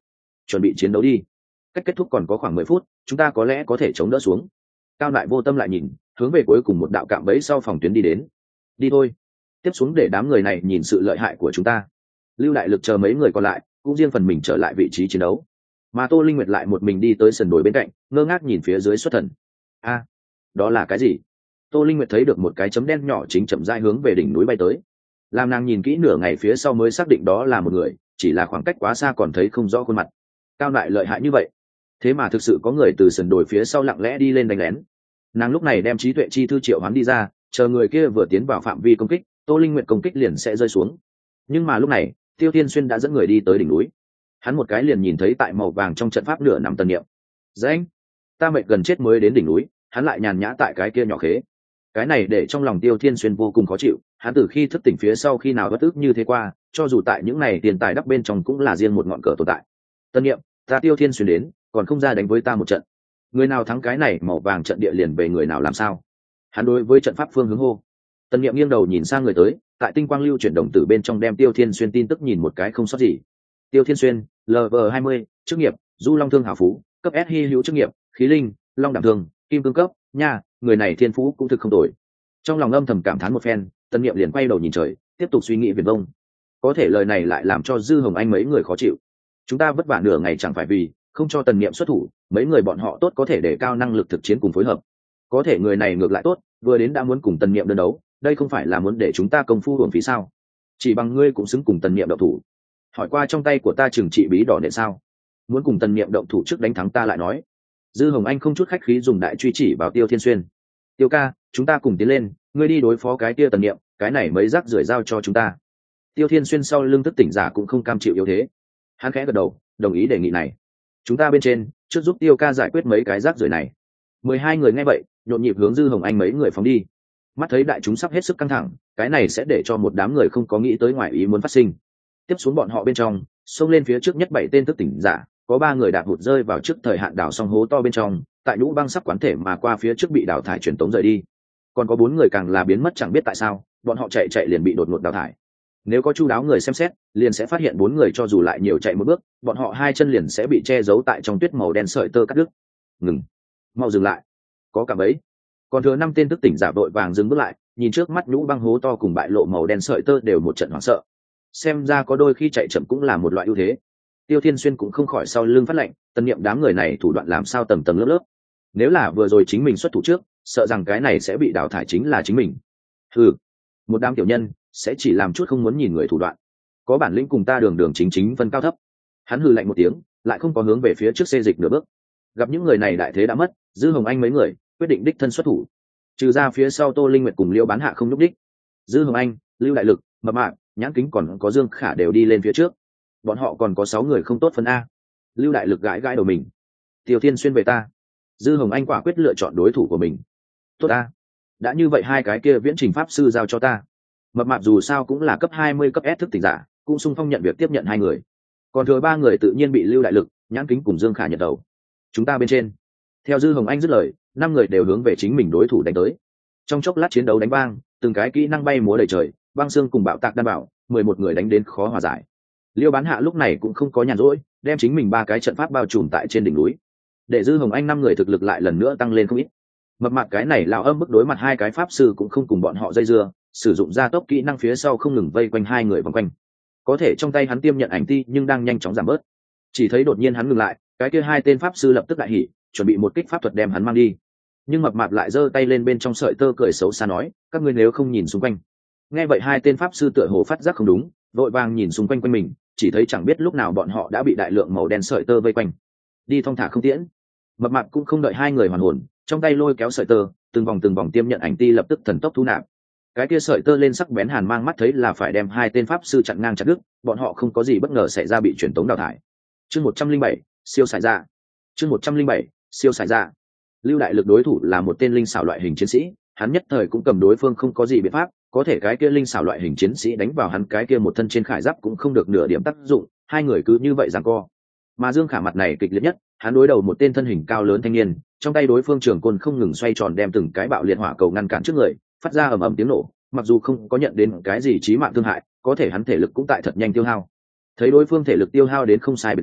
chuẩn bị chiến đấu đi. Cách kết thúc còn có khoảng mười phút, chúng ta có lẽ có thể chống đỡ xuống. Cao lại vô tâm lại nhìn, hướng về cuối cùng một đạo cạm bẫy sau phòng tuyến đi đến. Đi thôi, tiếp xuống để đám người này nhìn sự lợi hại của chúng ta. Lưu Đại Lực chờ mấy người còn lại cũng riêng phần mình trở lại vị trí chiến đấu, mà Tô Linh Nguyệt lại một mình đi tới sườn đồi bên cạnh, ngơ ngác nhìn phía dưới xuất thần. A, đó là cái gì? Tô Linh Nguyệt thấy được một cái chấm đen nhỏ chính chậm rãi hướng về đỉnh núi bay tới. Làm nàng nhìn kỹ nửa ngày phía sau mới xác định đó là một người, chỉ là khoảng cách quá xa còn thấy không rõ khuôn mặt. Cao lại lợi hại như vậy, thế mà thực sự có người từ sườn đồi phía sau lặng lẽ đi lên đánh lén. Nàng lúc này đem trí tuệ chi thư triệu hoán đi ra, chờ người kia vừa tiến vào phạm vi công kích, Tô Linh Nguyệt công kích liền sẽ rơi xuống. Nhưng mà lúc này Tiêu Thiên Xuyên đã dẫn người đi tới đỉnh núi, hắn một cái liền nhìn thấy tại màu vàng trong trận pháp nửa nằm Tần Niệm. Danh, ta mệt gần chết mới đến đỉnh núi, hắn lại nhàn nhã tại cái kia nhỏ khế. Cái này để trong lòng Tiêu Thiên Xuyên vô cùng khó chịu, hắn từ khi thức tỉnh phía sau khi nào bất ức như thế qua, cho dù tại những này tiền tài đắp bên trong cũng là riêng một ngọn cờ tồn tại. Tần Niệm, ta Tiêu Thiên Xuyên đến, còn không ra đánh với ta một trận. Người nào thắng cái này màu vàng trận địa liền về người nào làm sao? Hắn đối với trận pháp phương hướng hô. Tần Niệm nghiêng đầu nhìn sang người tới, tại tinh quang lưu chuyển đồng tử bên trong đem Tiêu Thiên Xuyên tin tức nhìn một cái không sót gì. Tiêu Thiên Xuyên, L V hai mươi, chức nghiệp, Du Long Thương hảo phú, cấp S hy hữu chức nghiệp, khí linh, Long đảm thương, kim cương cấp, nha, người này thiên phú cũng thực không tồi. Trong lòng âm thầm cảm thán một phen, Tần Niệm liền quay đầu nhìn trời, tiếp tục suy nghĩ viển vông. Có thể lời này lại làm cho Dư Hồng Anh mấy người khó chịu. Chúng ta vất vả nửa ngày chẳng phải vì không cho Tần Niệm xuất thủ, mấy người bọn họ tốt có thể để cao năng lực thực chiến cùng phối hợp. Có thể người này ngược lại tốt, vừa đến đã muốn cùng Tần Niệm đơn đấu, đây không phải là muốn để chúng ta công phu hưởng phí sao? Chỉ bằng ngươi cũng xứng cùng Tần Niệm động thủ. Hỏi qua trong tay của ta trừng trị bí đỏ nện sao? Muốn cùng Tần Niệm động thủ trước đánh thắng ta lại nói. Dư Hồng Anh không chút khách khí dùng đại truy chỉ vào Tiêu Thiên Xuyên. Tiêu ca, chúng ta cùng tiến lên, ngươi đi đối phó cái kia Tần Niệm, cái này mấy rác rưởi giao cho chúng ta. Tiêu Thiên Xuyên sau lưng thức tỉnh giả cũng không cam chịu yếu thế, hắn khẽ gật đầu, đồng ý đề nghị này. Chúng ta bên trên trước giúp Tiêu ca giải quyết mấy cái rác rưởi này. Mười hai người nghe vậy, nhộn nhịp hướng Dư Hồng Anh mấy người phóng đi. Mắt thấy đại chúng sắp hết sức căng thẳng, cái này sẽ để cho một đám người không có nghĩ tới ngoài ý muốn phát sinh. Tiếp xuống bọn họ bên trong, xông lên phía trước nhất bảy tên thức tỉnh giả, có ba người đạp hụt rơi vào trước thời hạn đảo song hố to bên trong, tại nhũ băng sắp quán thể mà qua phía trước bị đào thải truyền tống rời đi. Còn có bốn người càng là biến mất chẳng biết tại sao, bọn họ chạy chạy liền bị đột ngột đào thải. Nếu có chu đáo người xem xét, liền sẽ phát hiện bốn người cho dù lại nhiều chạy một bước, bọn họ hai chân liền sẽ bị che giấu tại trong tuyết màu đen sợi tơ cắt đứt. Ngừng, mau dừng lại, có cả bấy. Còn thừa năm tên thức tỉnh giả vội vàng dừng bước lại, nhìn trước mắt nhũ băng hố to cùng bại lộ màu đen sợi tơ đều một trận hoảng sợ. Xem ra có đôi khi chạy chậm cũng là một loại ưu thế. Tiêu Thiên Xuyên cũng không khỏi sau lưng phát lệnh, Tần Niệm đám người này thủ đoạn làm sao tầng tầng lớp lớp. Nếu là vừa rồi chính mình xuất thủ trước, sợ rằng cái này sẽ bị đào thải chính là chính mình. Ừ, một đám tiểu nhân sẽ chỉ làm chút không muốn nhìn người thủ đoạn, có bản lĩnh cùng ta đường đường chính chính phân cao thấp. Hắn hừ lạnh một tiếng, lại không có hướng về phía trước xê dịch nửa bước. Gặp những người này đại thế đã mất, Dư Hồng Anh mấy người quyết định đích thân xuất thủ. Trừ ra phía sau Tô Linh Nguyệt cùng Liễu Bán Hạ không lúc đích, Dư Hồng Anh, Lưu Đại Lực, Mập Mạp, Nhãn Kính còn có Dương Khả đều đi lên phía trước. Bọn họ còn có sáu người không tốt phân a. Lưu Đại Lực gãi gãi đầu mình. Tiêu Thiên Xuyên về ta. Dư Hồng Anh quả quyết lựa chọn đối thủ của mình. Tốt a, đã như vậy hai cái kia viễn trình pháp sư giao cho ta. Mập Mạp dù sao cũng là cấp hai mươi cấp S thức tỉnh giả, cũng xung phong nhận việc tiếp nhận hai người. Còn thừa ba người tự nhiên bị Lưu Đại Lực, Nhãn Kính cùng Dương Khả nhận đầu. Chúng ta bên trên. Theo Dư Hồng Anh dứt lời, năm người đều hướng về chính mình đối thủ đánh tới. Trong chốc lát chiến đấu đánh vang, từng cái kỹ năng bay múa đầy trời, băng xương cùng bạo tạc đan bảo, mười một người đánh đến khó hòa giải. Liêu Bán Hạ lúc này cũng không có nhàn rỗi, đem chính mình ba cái trận pháp bao trùm tại trên đỉnh núi, để Dư Hồng Anh năm người thực lực lại lần nữa tăng lên không ít. Mập Mạp cái này lão âm bức đối mặt hai cái pháp sư cũng không cùng bọn họ dây dưa, sử dụng gia tốc kỹ năng phía sau không ngừng vây quanh hai người vòng quanh. Có thể trong tay hắn tiêm nhận ảnh ti nhưng đang nhanh chóng giảm bớt. Chỉ thấy đột nhiên hắn ngừng lại, cái kia hai tên pháp sư lập tức đại hỉ, chuẩn bị một kích pháp thuật đem hắn mang đi. Nhưng Mập Mạp lại giơ tay lên bên trong sợi tơ cười xấu xa nói, các ngươi nếu không nhìn xung quanh. Nghe vậy hai tên pháp sư tựa hồ phát giác không đúng, vội vàng nhìn xung quanh quanh mình, chỉ thấy chẳng biết lúc nào bọn họ đã bị đại lượng màu đen sợi tơ vây quanh. Đi thong thả không tiễn. Mập Mạp cũng không đợi hai người hoàn hồn, trong tay lôi kéo sợi tơ, từng vòng từng vòng tiêm nhận ảnh ti lập tức thần tốc thu nạp. Cái kia sợi tơ lên sắc bén hàn mang mắt thấy là phải đem hai tên pháp sư chặn ngang chặt đứt, bọn họ không có gì bất ngờ xảy ra bị truyền tống đào thải. Chương một trăm linh bảy, siêu xài ra. Chương một trăm linh bảy, siêu xài ra. Lưu Đại Lực đối thủ là một tên linh xảo loại hình chiến sĩ, hắn nhất thời cũng cầm đối phương không có gì biện pháp, có thể cái kia linh xảo loại hình chiến sĩ đánh vào hắn cái kia một thân trên khải giáp cũng không được nửa điểm tác dụng, hai người cứ như vậy giằng co. Mà Dương Khả mặt này kịch liệt nhất, hắn đối đầu một tên thân hình cao lớn thanh niên, trong tay đối phương trường côn không ngừng xoay tròn đem từng cái bạo liệt hỏa cầu ngăn cản trước người, phát ra ầm ầm tiếng nổ, mặc dù không có nhận đến cái gì chí mạng thương hại, có thể hắn thể lực cũng tại thật nhanh tiêu hao. Thấy đối phương thể lực tiêu hao đến không sai biệt lắm,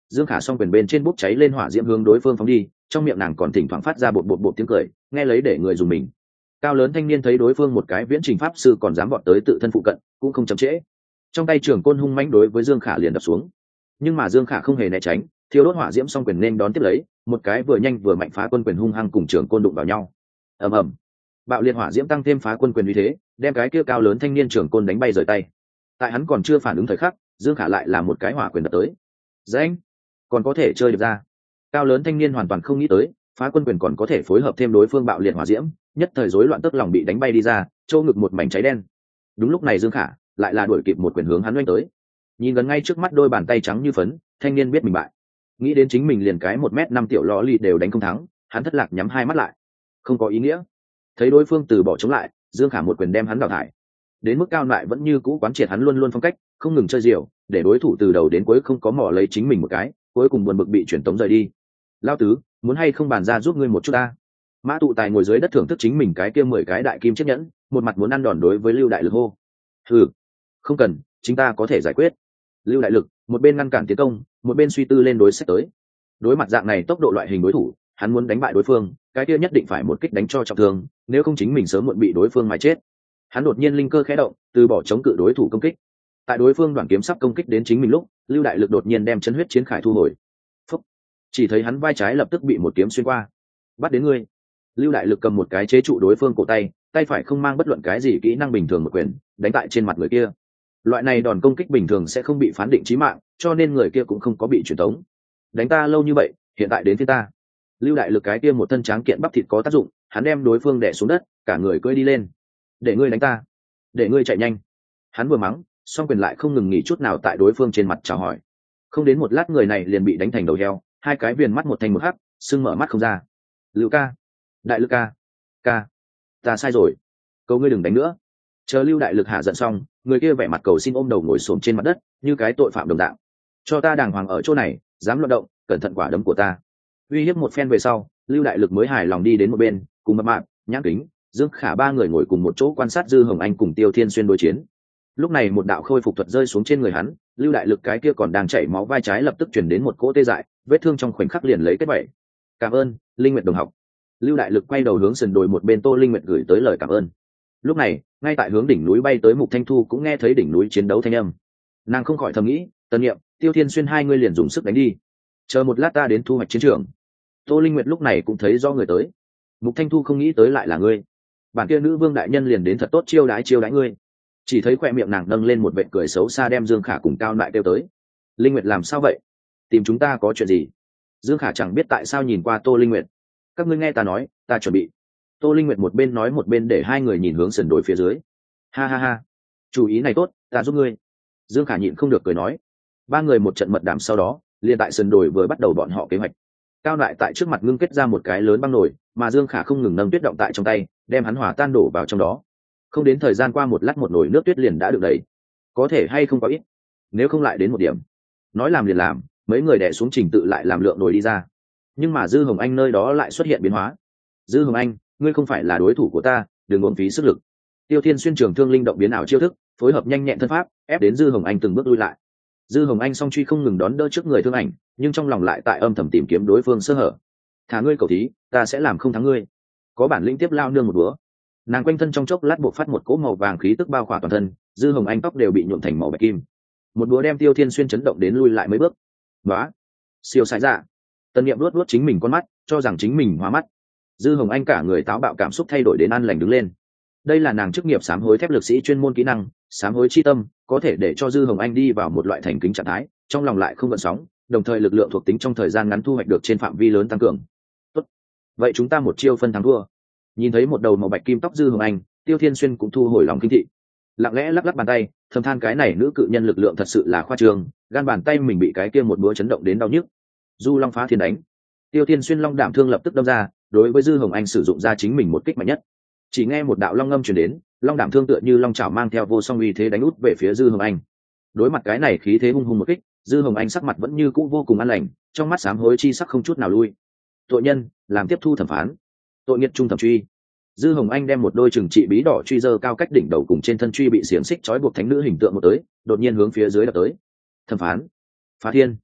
Dương Khả song quyền bên trên bốc cháy lên hỏa diễm hướng đối phương phóng đi, trong miệng nàng còn thỉnh thoảng phát ra bột bột bột tiếng cười, nghe lấy để người dùng mình. Cao lớn thanh niên thấy đối phương một cái viễn trình pháp sư còn dám vọt tới tự thân phụ cận, cũng không chậm trễ. Trong tay trường côn hung mãnh đối với Dương Khả liền đập xuống. Nhưng mà Dương Khả không hề né tránh, thiêu đốt hỏa diễm song quyền nên đón tiếp lấy, một cái vừa nhanh vừa mạnh phá quân quyền hung hăng cùng trường côn đụng vào nhau. Ầm ầm. Bạo liệt hỏa diễm tăng thêm phá quân quyền uy thế, đem cái kia cao lớn thanh niên trường côn đánh bay rời tay. Tại hắn còn chưa phản ứng thời khắc, Dương Khả lại là một cái hỏa quyền đập tới. Danh, còn có thể chơi được ra. Cao lớn thanh niên hoàn toàn không nghĩ tới, phá quân quyền còn có thể phối hợp thêm đối phương bạo liệt hỏa diễm, nhất thời rối loạn tức lòng bị đánh bay đi ra, chỗ ngực một mảnh cháy đen. Đúng lúc này Dương Khả lại là đuổi kịp một quyền hướng hắn oanh tới. Nhìn gần ngay trước mắt đôi bàn tay trắng như phấn, thanh niên biết mình bại. Nghĩ đến chính mình liền cái một mét năm tiểu lọ ly đều đánh không thắng, hắn thất lạc nhắm hai mắt lại. Không có ý nghĩa. Thấy đối phương từ bỏ chống lại, Dương Khả một quyền đem hắn đào thải. Đến mức Cao lại vẫn như cũ quán triệt hắn luôn luôn phong cách, không ngừng chơi diều, để đối thủ từ đầu đến cuối không có mò lấy chính mình một cái, cuối cùng buồn bực bị chuyển tống rời đi. Lao tứ, muốn hay không bàn ra giúp ngươi một chút ta? Mã Tụ Tài ngồi dưới đất thưởng thức chính mình cái kia mười cái đại kim chiếc nhẫn, một mặt muốn ăn đòn đối với Lưu Đại Lực hô. Ừ, không cần, chúng ta có thể giải quyết. Lưu Đại Lực một bên ngăn cản tiến công, một bên suy tư lên đối sách tới. Đối mặt dạng này tốc độ loại hình đối thủ, hắn muốn đánh bại đối phương, cái kia nhất định phải một kích đánh cho trọng thương, nếu không chính mình sớm muộn bị đối phương mà chết. Hắn đột nhiên linh cơ khẽ động, từ bỏ chống cự đối thủ công kích. Tại đối phương đoạn kiếm sắp công kích đến chính mình lúc, Lưu Đại Lực đột nhiên đem chân huyết chiến khải thu hồi. Phúc. Chỉ thấy hắn vai trái lập tức bị một kiếm xuyên qua. Bắt đến ngươi. Lưu Đại Lực cầm một cái chế trụ đối phương cổ tay, tay phải không mang bất luận cái gì kỹ năng bình thường một quyền, đánh tại trên mặt người kia. Loại này đòn công kích bình thường sẽ không bị phán định chí mạng, cho nên người kia cũng không có bị truyền tống. Đánh ta lâu như vậy, hiện tại đến phía ta. Lưu Đại Lực cái kia một thân tráng kiện bắp thịt có tác dụng, hắn đem đối phương đè xuống đất, cả người cưỡi đi lên. Để ngươi đánh ta, để ngươi chạy nhanh. Hắn vừa mắng, song quyền lại không ngừng nghỉ chút nào tại đối phương trên mặt chào hỏi. Không đến một lát người này liền bị đánh thành đầu heo, hai cái viền mắt một thành một hắc, sưng mở mắt không ra. Lưu ca, Đại Lực ca, ca, ta sai rồi, cầu ngươi đừng đánh nữa. Chờ Lưu Đại Lực hạ giận xong, người kia vẻ mặt cầu xin ôm đầu ngồi xổm trên mặt đất, như cái tội phạm đồng dạng. Cho ta đàng hoàng ở chỗ này, dám loạn động, cẩn thận quả đấm của ta. Uy hiếp một phen về sau, Lưu Đại Lực mới hài lòng đi đến một bên, cùng Mập Mạp, Nhãn Kính, Dương Khả ba người ngồi cùng một chỗ quan sát Dư Hồng Anh cùng Tiêu Thiên Xuyên đối chiến. Lúc này một đạo khôi phục thuật rơi xuống trên người hắn, Lưu Đại Lực cái kia còn đang chảy máu vai trái lập tức chuyển đến một cỗ tê dại, vết thương trong khoảnh khắc liền lấy kết bảy. Cảm ơn, Linh Nguyệt đồng học. Lưu Đại Lực quay đầu hướng sườn đồi một bên Tô Linh Nguyệt gửi tới lời cảm ơn. Lúc này, ngay tại hướng đỉnh núi bay tới Mục Thanh Thu cũng nghe thấy đỉnh núi chiến đấu thanh âm. Nàng không khỏi thầm nghĩ, Tân Niệm, Tiêu Thiên Xuyên hai người liền dùng sức đánh đi. Chờ một lát ta đến thu hoạch chiến trường. Tô Linh Nguyệt lúc này cũng thấy do người tới. Mục Thanh Thu không nghĩ tới lại là ngươi. Bản kia nữ vương đại nhân liền đến thật tốt chiêu đãi chiêu đãi ngươi. Chỉ thấy khoe miệng nàng nâng lên một vệt cười xấu xa đem Dương Khả cùng Cao lại kêu tới. Linh Nguyệt làm sao vậy? Tìm chúng ta có chuyện gì? Dương Khả chẳng biết tại sao nhìn qua Tô Linh Nguyệt. Các ngươi nghe ta nói, ta chuẩn bị. Tô Linh Nguyệt một bên nói một bên để hai người nhìn hướng sườn đồi phía dưới. Ha ha ha, chủ ý này tốt, ta giúp ngươi. Dương Khả nhịn không được cười nói. Ba người một trận mật đàm sau đó, liền tại sườn đồi vừa bắt đầu bọn họ kế hoạch. Cao lại tại trước mặt ngưng kết ra một cái lớn băng nồi, mà Dương Khả không ngừng nâng tuyết động tại trong tay, đem hắn hòa tan đổ vào trong đó. Không đến thời gian qua một lát một nồi nước tuyết liền đã được đầy. Có thể hay không có ít, nếu không lại đến một điểm. Nói làm liền làm, mấy người đè xuống trình tự lại làm lượng nồi đi ra. Nhưng mà Dư Hồng Anh nơi đó lại xuất hiện biến hóa. Dư Hồng Anh, ngươi không phải là đối thủ của ta, đừng uổng phí sức lực. Tiêu Thiên Xuyên trường thương linh động biến ảo chiêu thức, phối hợp nhanh nhẹn thân pháp, ép đến Dư Hồng Anh từng bước lui lại. Dư Hồng Anh song truy không ngừng đón đỡ trước người thương ảnh, nhưng trong lòng lại tại âm thầm tìm kiếm đối phương sơ hở. Thả ngươi cầu thí, ta sẽ làm không thắng ngươi. Có bản lĩnh tiếp lao nương một búa. Nàng quanh thân trong chốc lát buộc phát một cỗ màu vàng khí tức bao khỏa toàn thân, Dư Hồng Anh tóc đều bị nhuộm thành màu bạch kim. Một búa đem Tiêu Thiên Xuyên chấn động đến lui lại mấy bước. Đó, siêu sải dạ. Tân Niệm luốt luốt chính mình con mắt, cho rằng chính mình hóa mắt. Dư Hồng Anh cả người táo bạo cảm xúc thay đổi đến an lành đứng lên. Đây là nàng chức nghiệp sám hối thép lực sĩ chuyên môn kỹ năng, sám hối chi tâm, có thể để cho Dư Hồng Anh đi vào một loại thành kính trạng thái, trong lòng lại không gợn sóng, đồng thời lực lượng thuộc tính trong thời gian ngắn thu hoạch được trên phạm vi lớn tăng cường. Tốt, vậy chúng ta một chiêu phân thắng thua. Nhìn thấy một đầu màu bạch kim tóc Dư Hồng Anh, Tiêu Thiên Xuyên cũng thu hồi lòng kinh thị, lặng lẽ lắc lắc bàn tay, thầm than cái này nữ cự nhân lực lượng thật sự là khoa trương, gan bàn tay mình bị cái kia một búa chấn động đến đau nhức. Du Long phá thiên đánh. Tiêu Thiên Xuyên long đảm thương lập tức đâm ra, đối với Dư Hồng Anh sử dụng ra chính mình một kích mạnh nhất. Chỉ nghe một đạo long ngâm truyền đến, long đảm thương tựa như long chảo mang theo vô song uy thế đánh út về phía Dư Hồng Anh. Đối mặt cái này khí thế hung hùng một kích, Dư Hồng Anh sắc mặt vẫn như cũ vô cùng an lành, trong mắt sám hối chi sắc không chút nào lui. Tội nhân, làm tiếp thu thẩm phán. Tội nghiệt trung thẩm truy. Dư Hồng Anh đem một đôi trừng trị bí đỏ truy dơ cao cách đỉnh đầu cùng trên thân truy bị xiềng xích trói buộc thánh nữ hình tượng một tới, đột nhiên hướng phía dưới đập tới. Thẩm phán. Phá thiên.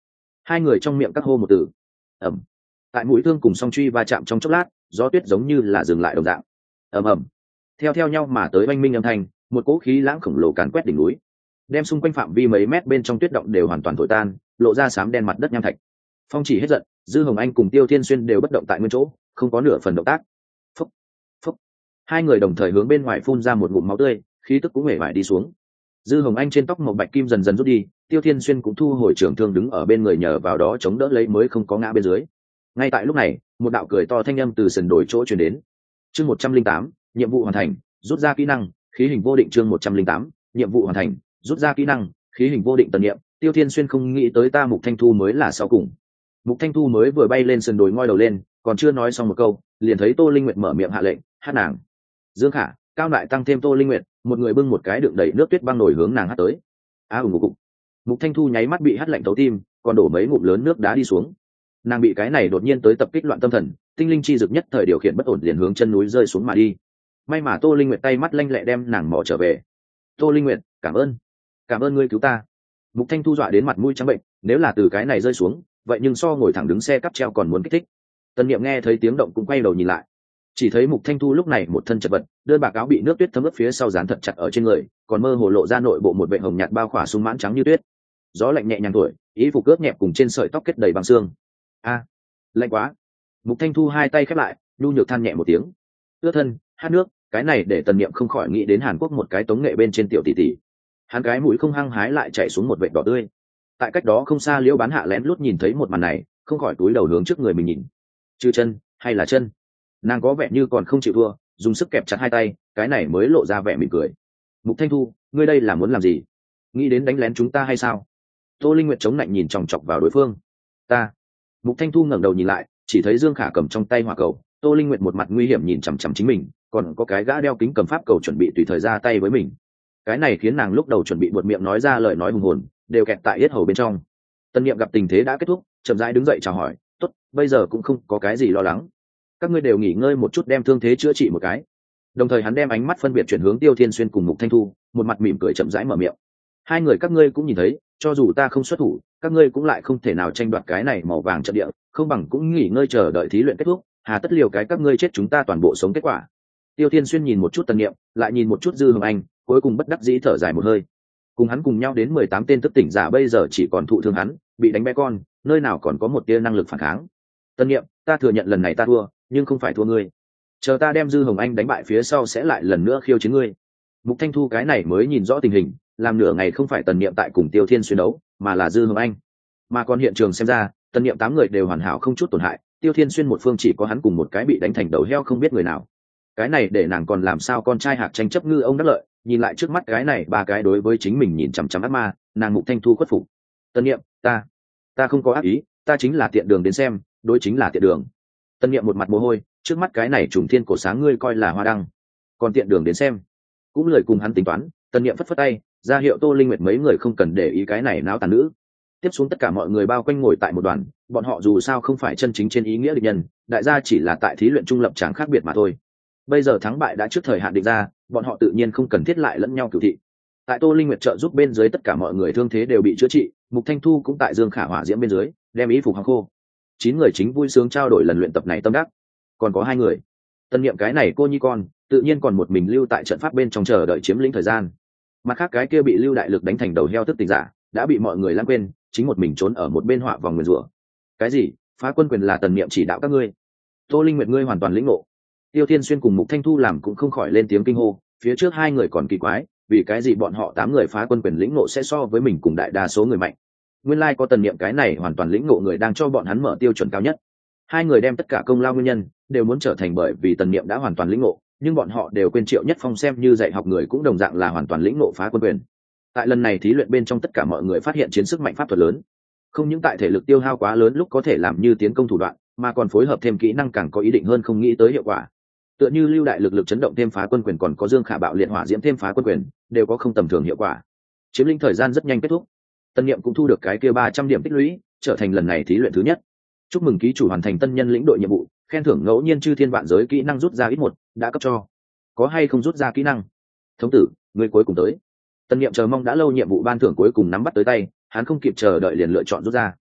Hai người trong miệng các hô một từ. Ẩm. Tại mũi thương cùng song truy va chạm trong chốc lát, gió tuyết giống như là dừng lại đồng dạng. Ầm ầm. Theo theo nhau mà tới oanh minh âm thanh, một cỗ khí lãng khổng lồ càn quét đỉnh núi, đem xung quanh phạm vi mấy mét bên trong tuyết động đều hoàn toàn thổi tan, lộ ra xám đen mặt đất nham thạch. Phong chỉ hết giận, Dư Hồng Anh cùng Tiêu Thiên Xuyên đều bất động tại nguyên chỗ, không có nửa phần động tác. Phúc, phúc. Hai người đồng thời hướng bên ngoài phun ra một ngụm máu tươi, khí tức cũng hề vải đi xuống. Dư Hồng Anh trên tóc màu bạch kim dần dần rút đi, Tiêu Thiên Xuyên cũng thu hồi trường thương đứng ở bên người nhờ vào đó chống đỡ lấy mới không có ngã bên dưới. Ngay tại lúc này, một đạo cười to thanh âm từ sườn đồi chỗ truyền đến. Chương một trăm linh tám, nhiệm vụ hoàn thành, rút ra kỹ năng, khí hình vô định. Chương một trăm linh tám, nhiệm vụ hoàn thành, rút ra kỹ năng, khí hình vô định. Tần niệm, Tiêu Thiên Xuyên không nghĩ tới ta Mục Thanh Thu mới là sau cùng. Mục Thanh Thu mới vừa bay lên sườn đồi ngoi đầu lên, còn chưa nói xong một câu, liền thấy Tô Linh Nguyệt mở miệng hạ lệnh, hát nàng. Dương Khả, Cao Đại tăng thêm Tô Linh Nguyệt, một người bưng một cái đựng đầy nước tuyết băng nổi hướng nàng hát tới. Á ủng ngục cục. Mục Thanh Thu nháy mắt bị hát lạnh thấu tim, còn đổ mấy ngụm lớn nước đá đi xuống. Nàng bị cái này đột nhiên tới tập kích loạn tâm thần, tinh linh chi dực nhất thời điều khiển bất ổn liền hướng chân núi rơi xuống mà đi. May mà Tô Linh Nguyệt tay mắt lanh lẹ đem nàng mò trở về. Tô Linh Nguyệt, cảm ơn, cảm ơn ngươi cứu ta. Mục Thanh Thu dọa đến mặt mũi trắng bệnh, nếu là từ cái này rơi xuống, vậy nhưng so ngồi thẳng đứng xe cắp treo còn muốn kích thích. Tân Niệm nghe thấy tiếng động cũng quay đầu nhìn lại, chỉ thấy Mục Thanh Thu lúc này một thân chật vật, đơn bạc áo bị nước tuyết thấm ướt phía sau dán thật chặt ở trên người, còn mơ hồ lộ ra nội bộ một vệt hồng nhạt bao khỏa sung mãn trắng như tuyết. Gió lạnh nhẹ nhàng thổi, y phục ướt nhẹp cùng trên sợi tóc kết đầy băng xương. A, lạnh quá. Mục Thanh Thu hai tay khép lại, nhu nhược than nhẹ một tiếng. Ướt thân, hát nước, cái này để Tần Niệm không khỏi nghĩ đến Hàn Quốc một cái tống nghệ bên trên tiểu tỷ tỷ. Hắn cái mũi không hăng hái lại chạy xuống một vệt đỏ tươi. Tại cách đó không xa Liễu Bán Hạ lén lút nhìn thấy một màn này, không khỏi túi đầu hướng trước người mình nhìn. Chư chân hay là chân? Nàng có vẻ như còn không chịu thua, dùng sức kẹp chặt hai tay, cái này mới lộ ra vẻ mỉm cười. Mục Thanh Thu, ngươi đây là muốn làm gì? Nghĩ đến đánh lén chúng ta hay sao? Tô Linh Nguyệt chống lạnh nhìn chòng chọc vào đối phương. Ta. Mục Thanh Thu ngẩng đầu nhìn lại, chỉ thấy Dương Khả cầm trong tay hỏa cầu. Tô Linh Nguyệt một mặt nguy hiểm nhìn chằm chằm chính mình, còn có cái gã đeo kính cầm pháp cầu chuẩn bị tùy thời ra tay với mình. Cái này khiến nàng lúc đầu chuẩn bị buột miệng nói ra lời nói hùng hồn, đều kẹt tại yết hầu bên trong. Tân Niệm gặp tình thế đã kết thúc, chậm rãi đứng dậy chào hỏi, tốt, bây giờ cũng không có cái gì lo lắng. Các ngươi đều nghỉ ngơi một chút đem thương thế chữa trị một cái. Đồng thời hắn đem ánh mắt phân biệt chuyển hướng Tiêu Thiên Xuyên cùng Mục Thanh Thu, một mặt mỉm cười chậm rãi mở miệng. Hai người các ngươi cũng nhìn thấy, cho dù ta không xuất thủ, các ngươi cũng lại không thể nào tranh đoạt cái này màu vàng trận địa, không bằng cũng nghỉ ngơi chờ đợi thí luyện kết thúc, hà tất liều cái các ngươi chết chúng ta toàn bộ sống kết quả. Tiêu Thiên Xuyên nhìn một chút Tần Niệm, lại nhìn một chút Dư Hồng Anh, cuối cùng bất đắc dĩ thở dài một hơi. Cùng hắn cùng nhau đến mười tám tên thức tỉnh giả bây giờ chỉ còn thụ thương hắn, bị đánh bé con, nơi nào còn có một tia năng lực phản kháng. Tần Niệm, ta thừa nhận lần này ta thua, nhưng không phải thua ngươi. Chờ ta đem Dư Hồng Anh đánh bại phía sau sẽ lại lần nữa khiêu chiến ngươi. Mục Thanh Thu cái này mới nhìn rõ tình hình, làm nửa ngày không phải Tần Niệm tại cùng Tiêu Thiên Xuyên đấu, mà là Dư Hồng Anh. Mà còn hiện trường xem ra, Tần Niệm tám người đều hoàn hảo không chút tổn hại, Tiêu Thiên Xuyên một phương chỉ có hắn cùng một cái bị đánh thành đầu heo không biết người nào. Cái này để nàng còn làm sao con trai hạc tranh chấp ngư ông đắc lợi, nhìn lại trước mắt cái này ba cái đối với chính mình nhìn chằm chằm ác ma, nàng Mục Thanh Thu khuất phục. Tần Niệm, ta, ta không có ác ý, ta chính là tiện đường đến xem, đối chính là tiện đường. Tần Niệm một mặt mồ hôi, trước mắt cái này trùng thiên cổ sáng ngươi coi là hoa đăng, còn tiện đường đến xem, cũng lời cùng hắn tính toán. Tần Niệm phất phất tay, ra hiệu Tô Linh Nguyệt mấy người không cần để ý cái này náo tàn nữ. Tiếp xuống tất cả mọi người bao quanh ngồi tại một đoàn, bọn họ dù sao không phải chân chính trên ý nghĩa địch nhân, đại gia chỉ là tại thí luyện trung lập tràng khác biệt mà thôi. Bây giờ thắng bại đã trước thời hạn định ra, bọn họ tự nhiên không cần thiết lại lẫn nhau cửu thị. Tại Tô Linh Nguyệt trợ giúp bên dưới tất cả mọi người thương thế đều bị chữa trị, Mục Thanh Thu cũng tại Dương Khả hỏa diễm bên dưới, đem ý phục hàng khô. Chín người chính vui sướng trao đổi lần luyện tập này tâm đắc. Còn có hai người. Tân Niệm cái này cô nhi con, tự nhiên còn một mình lưu tại trận pháp bên trong chờ đợi chiếm lĩnh thời gian. Mặt khác cái kia bị lưu đại lực đánh thành đầu heo thức tỉnh giả, đã bị mọi người lãng quên, chính một mình trốn ở một bên họa vòng nguyền rủa. Cái gì? Phá quân quyền là Tần Niệm chỉ đạo các ngươi? Tô Linh Nguyệt ngươi hoàn toàn lĩnh ngộ. Tiêu Thiên Xuyên cùng Mục Thanh Thu làm cũng không khỏi lên tiếng kinh hô, phía trước hai người còn kỳ quái, vì cái gì bọn họ tám người phá quân quyền lĩnh ngộ sẽ so với mình cùng đại đa số người mạnh. Nguyên lai like có Tần Niệm cái này hoàn toàn lĩnh ngộ người đang cho bọn hắn mở tiêu chuẩn cao nhất. Hai người đem tất cả công lao nguyên nhân đều muốn trở thành bởi vì Tần Niệm đã hoàn toàn lĩnh ngộ, nhưng bọn họ đều quên Triệu Nhất Phong xem như dạy học người cũng đồng dạng là hoàn toàn lĩnh ngộ phá quân quyền. Tại lần này thí luyện bên trong tất cả mọi người phát hiện chiến sức mạnh pháp thuật lớn, không những tại thể lực tiêu hao quá lớn lúc có thể làm như tiến công thủ đoạn, mà còn phối hợp thêm kỹ năng càng có ý định hơn không nghĩ tới hiệu quả. Tựa như lưu đại lực lực chấn động thêm phá quân quyền, còn có Dương Khả bạo liệt hỏa diễm thêm phá quân quyền, đều có không tầm thường hiệu quả. Chiếm lĩnh thời gian rất nhanh kết thúc. Tân Niệm cũng thu được cái kia ba trăm điểm tích lũy, trở thành lần này thí luyện thứ nhất. Chúc mừng ký chủ hoàn thành tân nhân lĩnh đội nhiệm vụ, khen thưởng ngẫu nhiên chư thiên vạn giới kỹ năng rút ra ít một, đã cấp cho. Có hay không rút ra kỹ năng? Thống tử, người cuối cùng tới. Tân Niệm chờ mong đã lâu nhiệm vụ ban thưởng cuối cùng nắm bắt tới tay, hắn không kịp chờ đợi liền lựa chọn rút ra.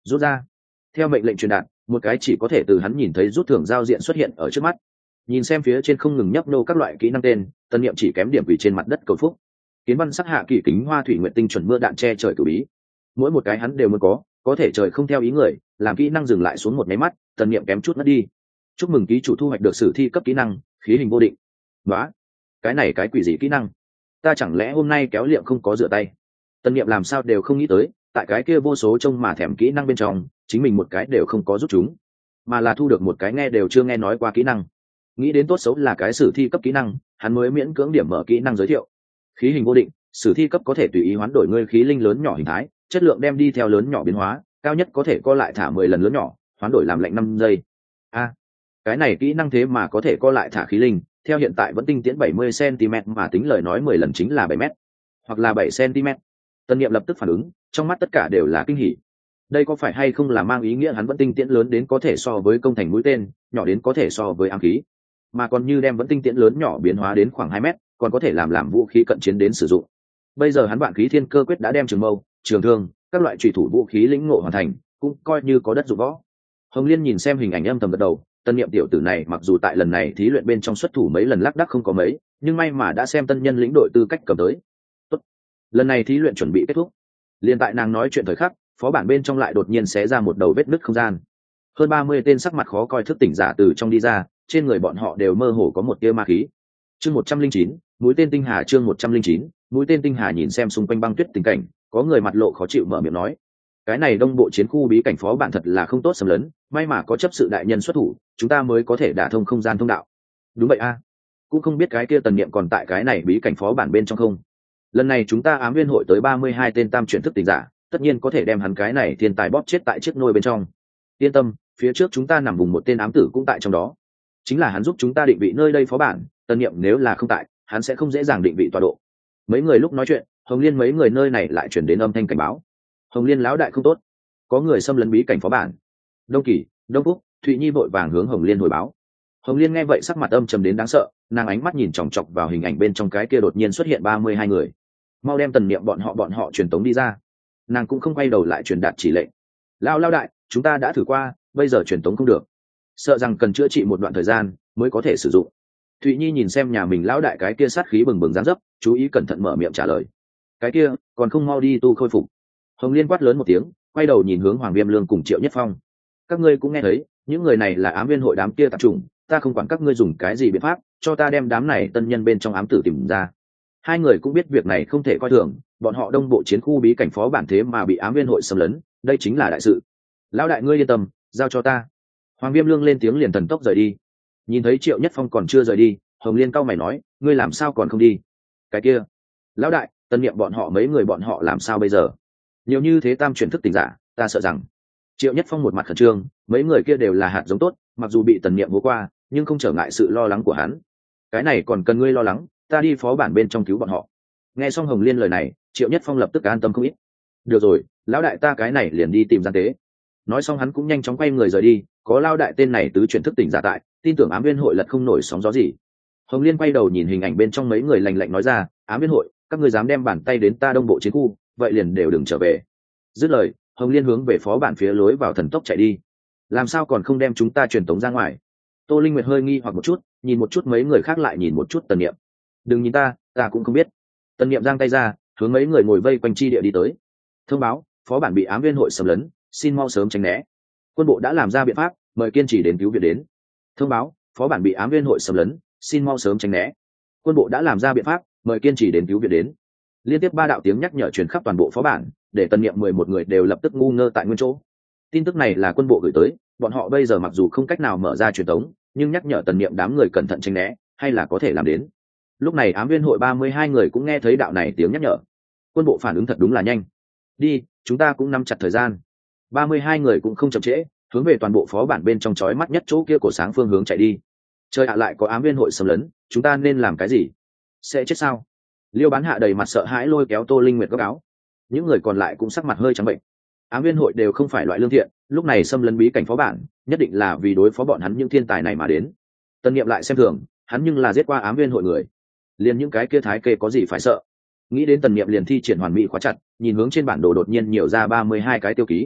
rút ra. Theo mệnh lệnh truyền đạt, một cái chỉ có thể từ hắn nhìn thấy rút thưởng giao diện xuất hiện ở trước mắt. Nhìn xem phía trên không ngừng nhấp nô các loại kỹ năng tên, Tân Niệm chỉ kém điểm quỷ trên mặt đất cầu phúc. Kiến văn sắc hạ kỳ kính hoa thủy nguyện tinh chuẩn mưa đạn che trời cử bí, mỗi một cái hắn đều muốn có, có thể trời không theo ý người, làm kỹ năng dừng lại xuống một máy mắt, Tân Niệm kém chút mất đi. Chúc mừng ký chủ thu hoạch được sử thi cấp kỹ năng khí hình vô định. Đó, cái này cái quỷ gì kỹ năng? Ta chẳng lẽ hôm nay kéo liệm không có rửa tay? Tân Niệm làm sao đều không nghĩ tới, tại cái kia vô số trông mà thèm kỹ năng bên trong, chính mình một cái đều không có rút chúng, mà là thu được một cái nghe đều chưa nghe nói qua kỹ năng. Nghĩ đến tốt xấu là cái sử thi cấp kỹ năng, hắn mới miễn cưỡng điểm mở kỹ năng giới thiệu. Khí hình vô định, sử thi cấp có thể tùy ý hoán đổi ngươi khí linh lớn nhỏ hình thái, chất lượng đem đi theo lớn nhỏ biến hóa, cao nhất có thể co lại thả mười lần lớn nhỏ, hoán đổi làm lạnh năm giây. A, cái này kỹ năng thế mà có thể co lại thả khí linh, theo hiện tại vẫn tinh tiến bảy mươi xăng-ti-mét mà tính lời nói mười lần chính là bảy mét, hoặc là bảy xăng-ti-mét. Tân Niệm lập tức phản ứng, trong mắt tất cả đều là kinh hỉ. Đây có phải hay không là mang ý nghĩa hắn vẫn tinh tiễn lớn đến có thể so với công thành mũi tên, nhỏ đến có thể so với ám khí, mà còn như đem vẫn tinh tiễn lớn nhỏ biến hóa đến khoảng hai mét, còn có thể làm làm vũ khí cận chiến đến sử dụng. Bây giờ hắn Vạn Khí Thiên Cơ Quyết đã đem trường mâu, trường thương, các loại chủy thủ vũ khí lĩnh ngộ hoàn thành, cũng coi như có đất dụng võ. Hồng Liên nhìn xem hình ảnh âm thầm gật đầu, Tân Niệm tiểu tử này mặc dù tại lần này thí luyện bên trong xuất thủ mấy lần lác đác không có mấy, nhưng may mà đã xem tân nhân lĩnh đội tư cách cầm tới. Tốt. Lần này thí luyện chuẩn bị kết thúc. Liên tại nàng nói chuyện thời khắc, phó bản bên trong lại đột nhiên xé ra một đầu vết nứt không gian. Hơn ba mươi tên sắc mặt khó coi thức tỉnh giả từ trong đi ra, trên người bọn họ đều mơ hồ có một tia ma khí. Chương một trăm linh chín, mũi tên tinh hà chương một trăm linh chín, mũi tên tinh hà nhìn xem xung quanh băng tuyết tình cảnh, có người mặt lộ khó chịu mở miệng nói: "Cái này đông bộ chiến khu bí cảnh phó bản thật là không tốt xâm lấn, may mà có chấp sự đại nhân xuất thủ, chúng ta mới có thể đả thông không gian thông đạo." Đúng vậy a, cũng không biết cái kia Tần Niệm còn tại cái này bí cảnh phó bản bên trong không. Lần này chúng ta ám viên hội tới ba mươi hai tên tam chuyển thức tỉnh giả, tất nhiên có thể đem hắn cái này thiên tài bóp chết tại chiếc nôi bên trong. Yên tâm, phía trước chúng ta nằm vùng một tên ám tử cũng tại trong đó, chính là hắn giúp chúng ta định vị nơi đây phó bản. Tân Niệm nếu là không tại, hắn sẽ không dễ dàng định vị tọa độ. Mấy người lúc nói chuyện, Hồng Liên mấy người nơi này lại chuyển đến âm thanh cảnh báo: "Hồng Liên lão đại không tốt, có người xâm lấn bí cảnh phó bản." Đông Kỳ, Đông Phúc, Thụy Nhi vội vàng hướng Hồng Liên hồi báo. Hồng Liên nghe vậy sắc mặt âm trầm đến đáng sợ, nàng ánh mắt nhìn chòng chọc vào hình ảnh bên trong cái kia đột nhiên xuất hiện ba mươi hai người. "Mau đem Tần Niệm bọn họ bọn họ truyền tống đi ra." Nàng cũng không quay đầu lại truyền đạt chỉ lệnh: "Lão lão đại, chúng ta đã thử qua, bây giờ truyền tống không được, sợ rằng cần chữa trị một đoạn thời gian mới có thể sử dụng." Thụy Nhi nhìn xem nhà mình lão đại cái kia sát khí bừng bừng dáng dấp, chú ý cẩn thận mở miệng trả lời: "Cái kia còn không mau đi tu khôi phục." Hồng Liên quát lớn một tiếng, quay đầu nhìn hướng Hoàng Viêm Lương cùng Triệu Nhất Phong: "Các ngươi cũng nghe thấy, những người này là ám viên hội đám kia tạp chủng, ta không quản các ngươi dùng cái gì biện pháp, cho ta đem đám này tân nhân bên trong ám tử tìm ra." Hai người cũng biết việc này không thể coi thường, bọn họ đông bộ chiến khu bí cảnh phó bản thế mà bị ám viên hội xâm lấn, đây chính là đại sự. "Lão đại ngươi yên tâm, giao cho ta." Hoàng Viêm Lương lên tiếng liền thần tốc rời đi. Nhìn thấy Triệu Nhất Phong còn chưa rời đi, Hồng Liên cau mày nói: "Ngươi làm sao còn không đi?" "Cái kia, lão đại, Tân Niệm bọn họ mấy người bọn họ làm sao bây giờ? Nhiều như thế tam chuyển thức tỉnh giả, ta sợ rằng..." Triệu Nhất Phong một mặt khẩn trương, mấy người kia đều là hạt giống tốt, mặc dù bị Tần Niệm hố qua, nhưng không trở ngại sự lo lắng của hắn. "Cái này còn cần ngươi lo lắng, ta đi phó bản bên trong cứu bọn họ." Nghe xong Hồng Liên lời này, Triệu Nhất Phong lập tức an tâm không ít. "Được rồi, lão đại ta cái này liền đi tìm gian tế." Nói xong hắn cũng nhanh chóng quay người rời đi, có lao đại tên này tứ chuyển thức tỉnh giả tại, tin tưởng ám viên hội lật không nổi sóng gió gì. Hồng Liên quay đầu nhìn hình ảnh bên trong mấy người lành lạnh nói ra: "Ám viên hội, các ngươi dám đem bàn tay đến ta đông bộ chiến khu, vậy liền đều đừng trở về." Dứt lời, Hồng Liên hướng về phó bản phía lối vào thần tốc chạy đi. "Làm sao còn không đem chúng ta truyền tống ra ngoài?" Tô Linh Nguyệt hơi nghi hoặc một chút, nhìn một chút mấy người khác lại nhìn một chút Tần Niệm. "Đừng nhìn ta, ta cũng không biết." Tần Niệm giang tay ra, hướng mấy người ngồi vây quanh chi địa đi tới. "Thông báo, phó bản bị ám viên hội xâm lấn, xin mau sớm tránh né. Quân bộ đã làm ra biện pháp, mời kiên trì đến cứu viện đến." "Thông báo, phó bản bị ám viên hội xâm lấn, xin mau sớm tránh né. Quân bộ đã làm ra biện pháp, mời kiên trì đến cứu viện đến." Liên tiếp ba đạo tiếng nhắc nhở truyền khắp toàn bộ phó bản, để Tần Niệm mười một người đều lập tức ngu ngơ tại nguyên chỗ. Tin tức này là quân bộ gửi tới, bọn họ bây giờ mặc dù không cách nào mở ra truyền tống, nhưng nhắc nhở Tần Niệm đám người cẩn thận tránh né, hay là có thể làm đến. Lúc này ám viên hội ba mươi hai người cũng nghe thấy đạo này tiếng nhắc nhở. Quân bộ phản ứng thật đúng là nhanh. "Đi, chúng ta cũng nắm chặt thời gian." ba mươi hai người cũng không chậm trễ, hướng về toàn bộ phó bản bên trong chói mắt nhất chỗ kia cổ sáng phương hướng chạy đi. Trời ạ, lại có ám viên hội xâm lấn, chúng ta nên làm cái gì? Sẽ chết sao? Liêu Bán Hạ đầy mặt sợ hãi lôi kéo Tô Linh Nguyệt góc áo. Những người còn lại cũng sắc mặt hơi trắng bệnh. Ám viên hội đều không phải loại lương thiện, lúc này xâm lấn bí cảnh phó bản, nhất định là vì đối phó bọn hắn những thiên tài này mà đến. Tân Niệm lại xem thường, hắn nhưng là giết qua ám viên hội người, liền những cái kia thái kê có gì phải sợ. Nghĩ đến Tần Niệm liền thi triển hoàn mỹ khóa chặt, nhìn hướng trên bản đồ đột nhiên nhiều ra ba mươi hai cái tiêu ký.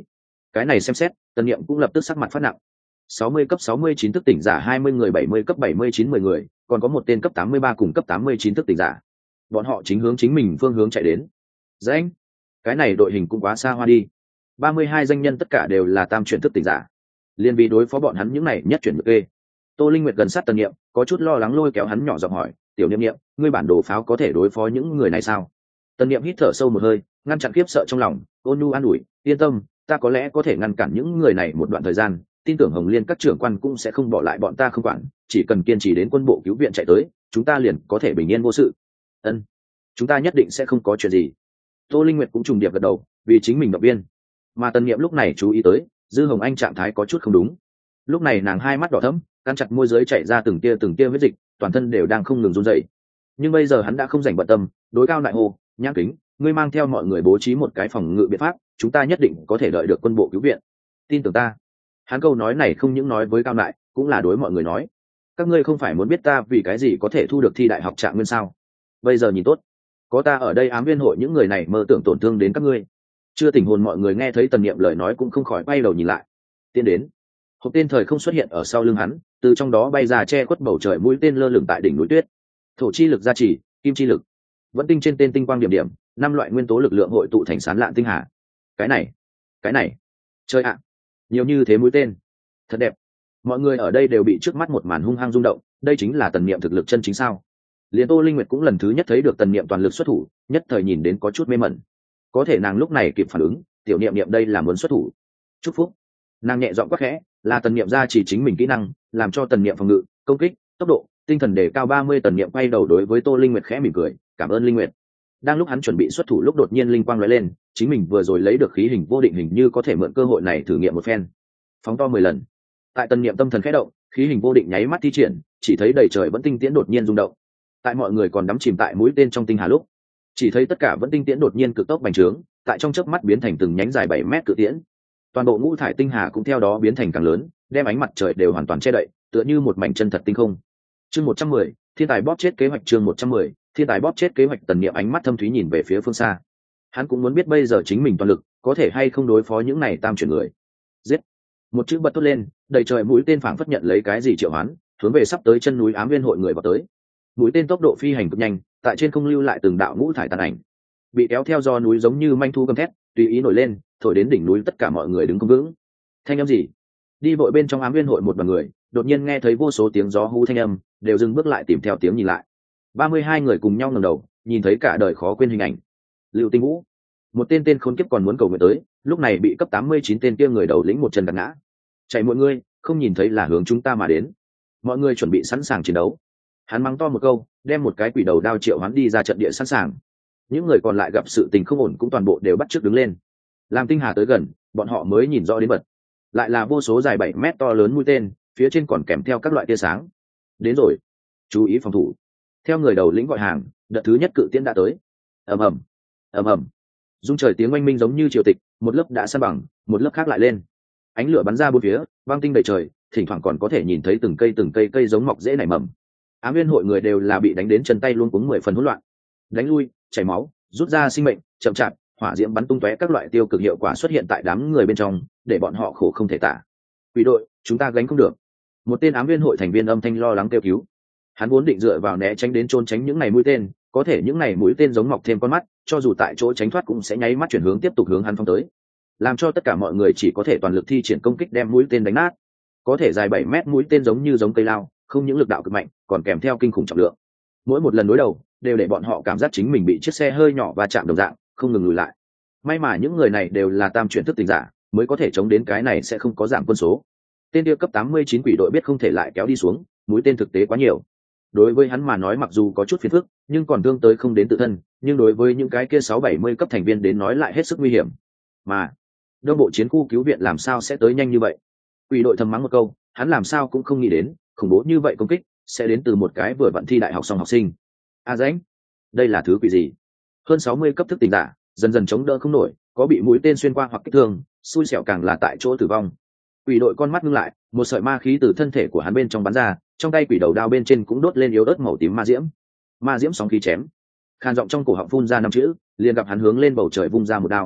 Cái này xem xét, Tần Niệm cũng lập tức sắc mặt phát nặng. sáu mươi cấp sáu mươi chín thức tỉnh giả hai mươi người, bảy mươi cấp bảy mươi chín mười người, còn có một tên cấp tám mươi ba cùng cấp tám mươi chín thức tỉnh giả. Bọn họ chính hướng chính mình phương hướng chạy đến. Danh, cái này đội hình cũng quá xa hoa đi. ba mươi hai danh nhân tất cả đều là tam chuyển thức tỉnh giả. Liên vì đối phó bọn hắn những này nhất chuyển được kê. Tô Linh Nguyệt gần sát Tần Niệm, có chút lo lắng lôi kéo hắn nhỏ giọng hỏi, "Tiểu Niệm Niệm, ngươi bản đồ pháo có thể đối phó những người này sao?" Tần Niệm hít thở sâu một hơi, ngăn chặn khiếp sợ trong lòng, ôn nhu an ủi, "Yên tâm, ta có lẽ có thể ngăn cản những người này một đoạn thời gian, tin tưởng Hồng Liên các trưởng quan cũng sẽ không bỏ lại bọn ta không quản, chỉ cần kiên trì đến quân bộ cứu viện chạy tới, chúng ta liền có thể bình yên vô sự." Ân, chúng ta nhất định sẽ không có chuyện gì. Tô Linh Nguyệt cũng trùng điệp gật đầu, vì chính mình động viên. Mà Tần Niệm lúc này chú ý tới, Dư Hồng Anh trạng thái có chút không đúng. Lúc này nàng hai mắt đỏ thẫm, cắn chặt môi dưới chảy ra từng tia từng tia huyết dịch, toàn thân đều đang không ngừng run rẩy. Nhưng bây giờ hắn đã không rảnh bận tâm, đối cao đại hồ, Nhã Kính, ngươi mang theo mọi người bố trí một cái phòng ngự biện pháp, chúng ta nhất định có thể đợi được quân bộ cứu viện. Tin tưởng ta. Hắn câu nói này không những nói với cao đại, cũng là đối mọi người nói. Các ngươi không phải muốn biết ta vì cái gì có thể thu được thi đại học trạng nguyên sao? Bây giờ nhìn tốt, có ta ở đây ám viên hội những người này mơ tưởng tổn thương đến các ngươi. Chưa tỉnh hồn mọi người nghe thấy Tần Niệm lời nói cũng không khỏi bay đầu nhìn lại. Tiến đến, hộp tên thời không xuất hiện ở sau lưng hắn, từ trong đó bay ra che khuất bầu trời mũi tên lơ lửng tại đỉnh núi tuyết. Thổ chi lực gia trì, kim chi lực, vẫn tinh trên tên tinh quang điểm điểm, năm loại nguyên tố lực lượng hội tụ thành sán lạn tinh hà. Cái này, cái này, chơi ạ, nhiều như thế mũi tên, thật đẹp. Mọi người ở đây đều bị trước mắt một màn hung hăng rung động, đây chính là Tần Niệm thực lực chân chính sao? Liên Tô Linh Nguyệt cũng lần thứ nhất thấy được Tần Niệm toàn lực xuất thủ, nhất thời nhìn đến có chút mê mẩn. Có thể nàng lúc này kịp phản ứng, tiểu Niệm Niệm đây là muốn xuất thủ. Chúc phúc. Nàng nhẹ giọng quát khẽ, là Tần Niệm ra chỉ chính mình kỹ năng, làm cho Tần Niệm phòng ngự, công kích, tốc độ, tinh thần đề cao ba mươi. Tần Niệm quay đầu đối với Tô Linh Nguyệt khẽ mỉm cười, cảm ơn Linh Nguyệt. Đang lúc hắn chuẩn bị xuất thủ lúc đột nhiên linh quang lóe lên, chính mình vừa rồi lấy được khí hình vô định hình như có thể mượn cơ hội này thử nghiệm một phen. Phóng to mười lần. Tại Tần Niệm tâm thần khẽ động, khí hình vô định nháy mắt thi triển, chỉ thấy đầy trời vẫn tinh tiễn đột nhiên rung động. Tại mọi người còn đắm chìm tại mũi tên trong tinh hà lúc, chỉ thấy tất cả vẫn tinh tiễn đột nhiên cực tốc bành trướng, tại trong chớp mắt biến thành từng nhánh dài bảy mét cự tiễn. Toàn bộ ngũ thải tinh hà cũng theo đó biến thành càng lớn, đem ánh mặt trời đều hoàn toàn che đậy, tựa như một mảnh chân thật tinh không. Chương một trăm mười, thiên tài bóp chết kế hoạch. Chương một trăm mười, thiên tài bóp chết kế hoạch. Tần Niệm ánh mắt thâm thúy nhìn về phía phương xa. Hắn cũng muốn biết bây giờ chính mình toàn lực có thể hay không đối phó những này tam chuyển người. Giết! Một chữ bật tốt lên, đầy trời mũi tên phảng phất nhận lấy cái gì triệu hoán, hướng về sắp tới chân núi ám viên hội người vào tới. Mũi tên tốc độ phi hành cực nhanh, tại trên không lưu lại từng đạo ngũ thải tàn ảnh, bị kéo theo do núi giống như manh thu gầm thét, tùy ý nổi lên, thổi đến đỉnh núi tất cả mọi người đứng không vững. Thanh âm gì? Đi vội bên trong ám viên hội một đoàn người, đột nhiên nghe thấy vô số tiếng gió hú thanh âm, đều dừng bước lại tìm theo tiếng nhìn lại. ba mươi hai người cùng nhau ngẩng đầu, nhìn thấy cả đời khó quên hình ảnh. Lưu Tinh Vũ, một tên tên khốn kiếp còn muốn cầu nguyện tới, lúc này bị cấp tám mươi chín tên kia người đầu lĩnh một chân đạp ngã. Chạy mọi người, không nhìn thấy là hướng chúng ta mà đến. Mọi người chuẩn bị sẵn sàng chiến đấu. Hắn mắng to một câu, đem một cái quỷ đầu đao triệu hắn đi ra trận địa sẵn sàng. Những người còn lại gặp sự tình không ổn cũng toàn bộ đều bắt chước đứng lên. Làm tinh hà tới gần, bọn họ mới nhìn rõ đến bật. Lại là vô số dài bảy mét to lớn mũi tên, phía trên còn kèm theo các loại tia sáng. Đến rồi, chú ý phòng thủ. Theo người đầu lĩnh gọi hàng, đợt thứ nhất cự tiễn đã tới. Ầm ầm, ầm ầm. Dung trời tiếng oanh minh giống như triều tịch, một lớp đã san bằng, một lớp khác lại lên. Ánh lửa bắn ra bốn phía, băng tinh đầy trời, thỉnh thoảng còn có thể nhìn thấy từng cây từng cây cây giống mọc rễ nảy mầm. Ám viên hội người đều là bị đánh đến chân tay luôn cuống mười phần hỗn loạn. Đánh lui, chảy máu, rút ra sinh mệnh, chậm chạp, hỏa diễm bắn tung tóe, các loại tiêu cực hiệu quả xuất hiện tại đám người bên trong, để bọn họ khổ không thể tả. Quỷ đội, chúng ta gánh không được. Một tên ám viên hội thành viên âm thanh lo lắng kêu cứu. Hắn vốn định dựa vào né tránh đến trốn tránh những này mũi tên, có thể những này mũi tên giống mọc thêm con mắt, cho dù tại chỗ tránh thoát cũng sẽ nháy mắt chuyển hướng tiếp tục hướng hắn phóng tới, làm cho tất cả mọi người chỉ có thể toàn lực thi triển công kích đem mũi tên đánh nát. Có thể dài bảy mét mũi tên giống như giống cây lao, không những lực đạo cực mạnh, còn kèm theo kinh khủng trọng lượng. Mỗi một lần đối đầu, đều để bọn họ cảm giác chính mình bị chiếc xe hơi nhỏ va chạm đồng dạng, không ngừng lùi lại. May mà những người này đều là tam chuyển thức tỉnh giả, mới có thể chống đến cái này sẽ không có giảm quân số. Tên kia cấp tám mươi chín quỷ đội biết không thể lại kéo đi xuống, mũi tên thực tế quá nhiều. Đối với hắn mà nói mặc dù có chút phiền phức, nhưng còn thương tới không đến tự thân, nhưng đối với những cái kia sáu bảy mươi cấp thành viên đến nói lại hết sức nguy hiểm. Mà đông bộ chiến khu cứu viện làm sao sẽ tới nhanh như vậy? Quỷ đội thầm mắng một câu, hắn làm sao cũng không nghĩ đến, khủng bố như vậy công kích sẽ đến từ một cái vừa vặn thi đại học xong học sinh. A à rãnh, đây là thứ quỷ gì? Hơn sáu mươi cấp thức tỉnh giả, dần dần chống đỡ không nổi, có bị mũi tên xuyên qua hoặc kích thương, xui xẻo càng là tại chỗ tử vong. Quỷ đội con mắt ngưng lại, một sợi ma khí từ thân thể của hắn bên trong bắn ra, trong tay quỷ đầu đao bên trên cũng đốt lên yếu ớt màu tím ma diễm. Ma diễm sóng khí chém, khan giọng trong cổ họng phun ra năm chữ, liền gặp hắn hướng lên bầu trời vung ra một đao.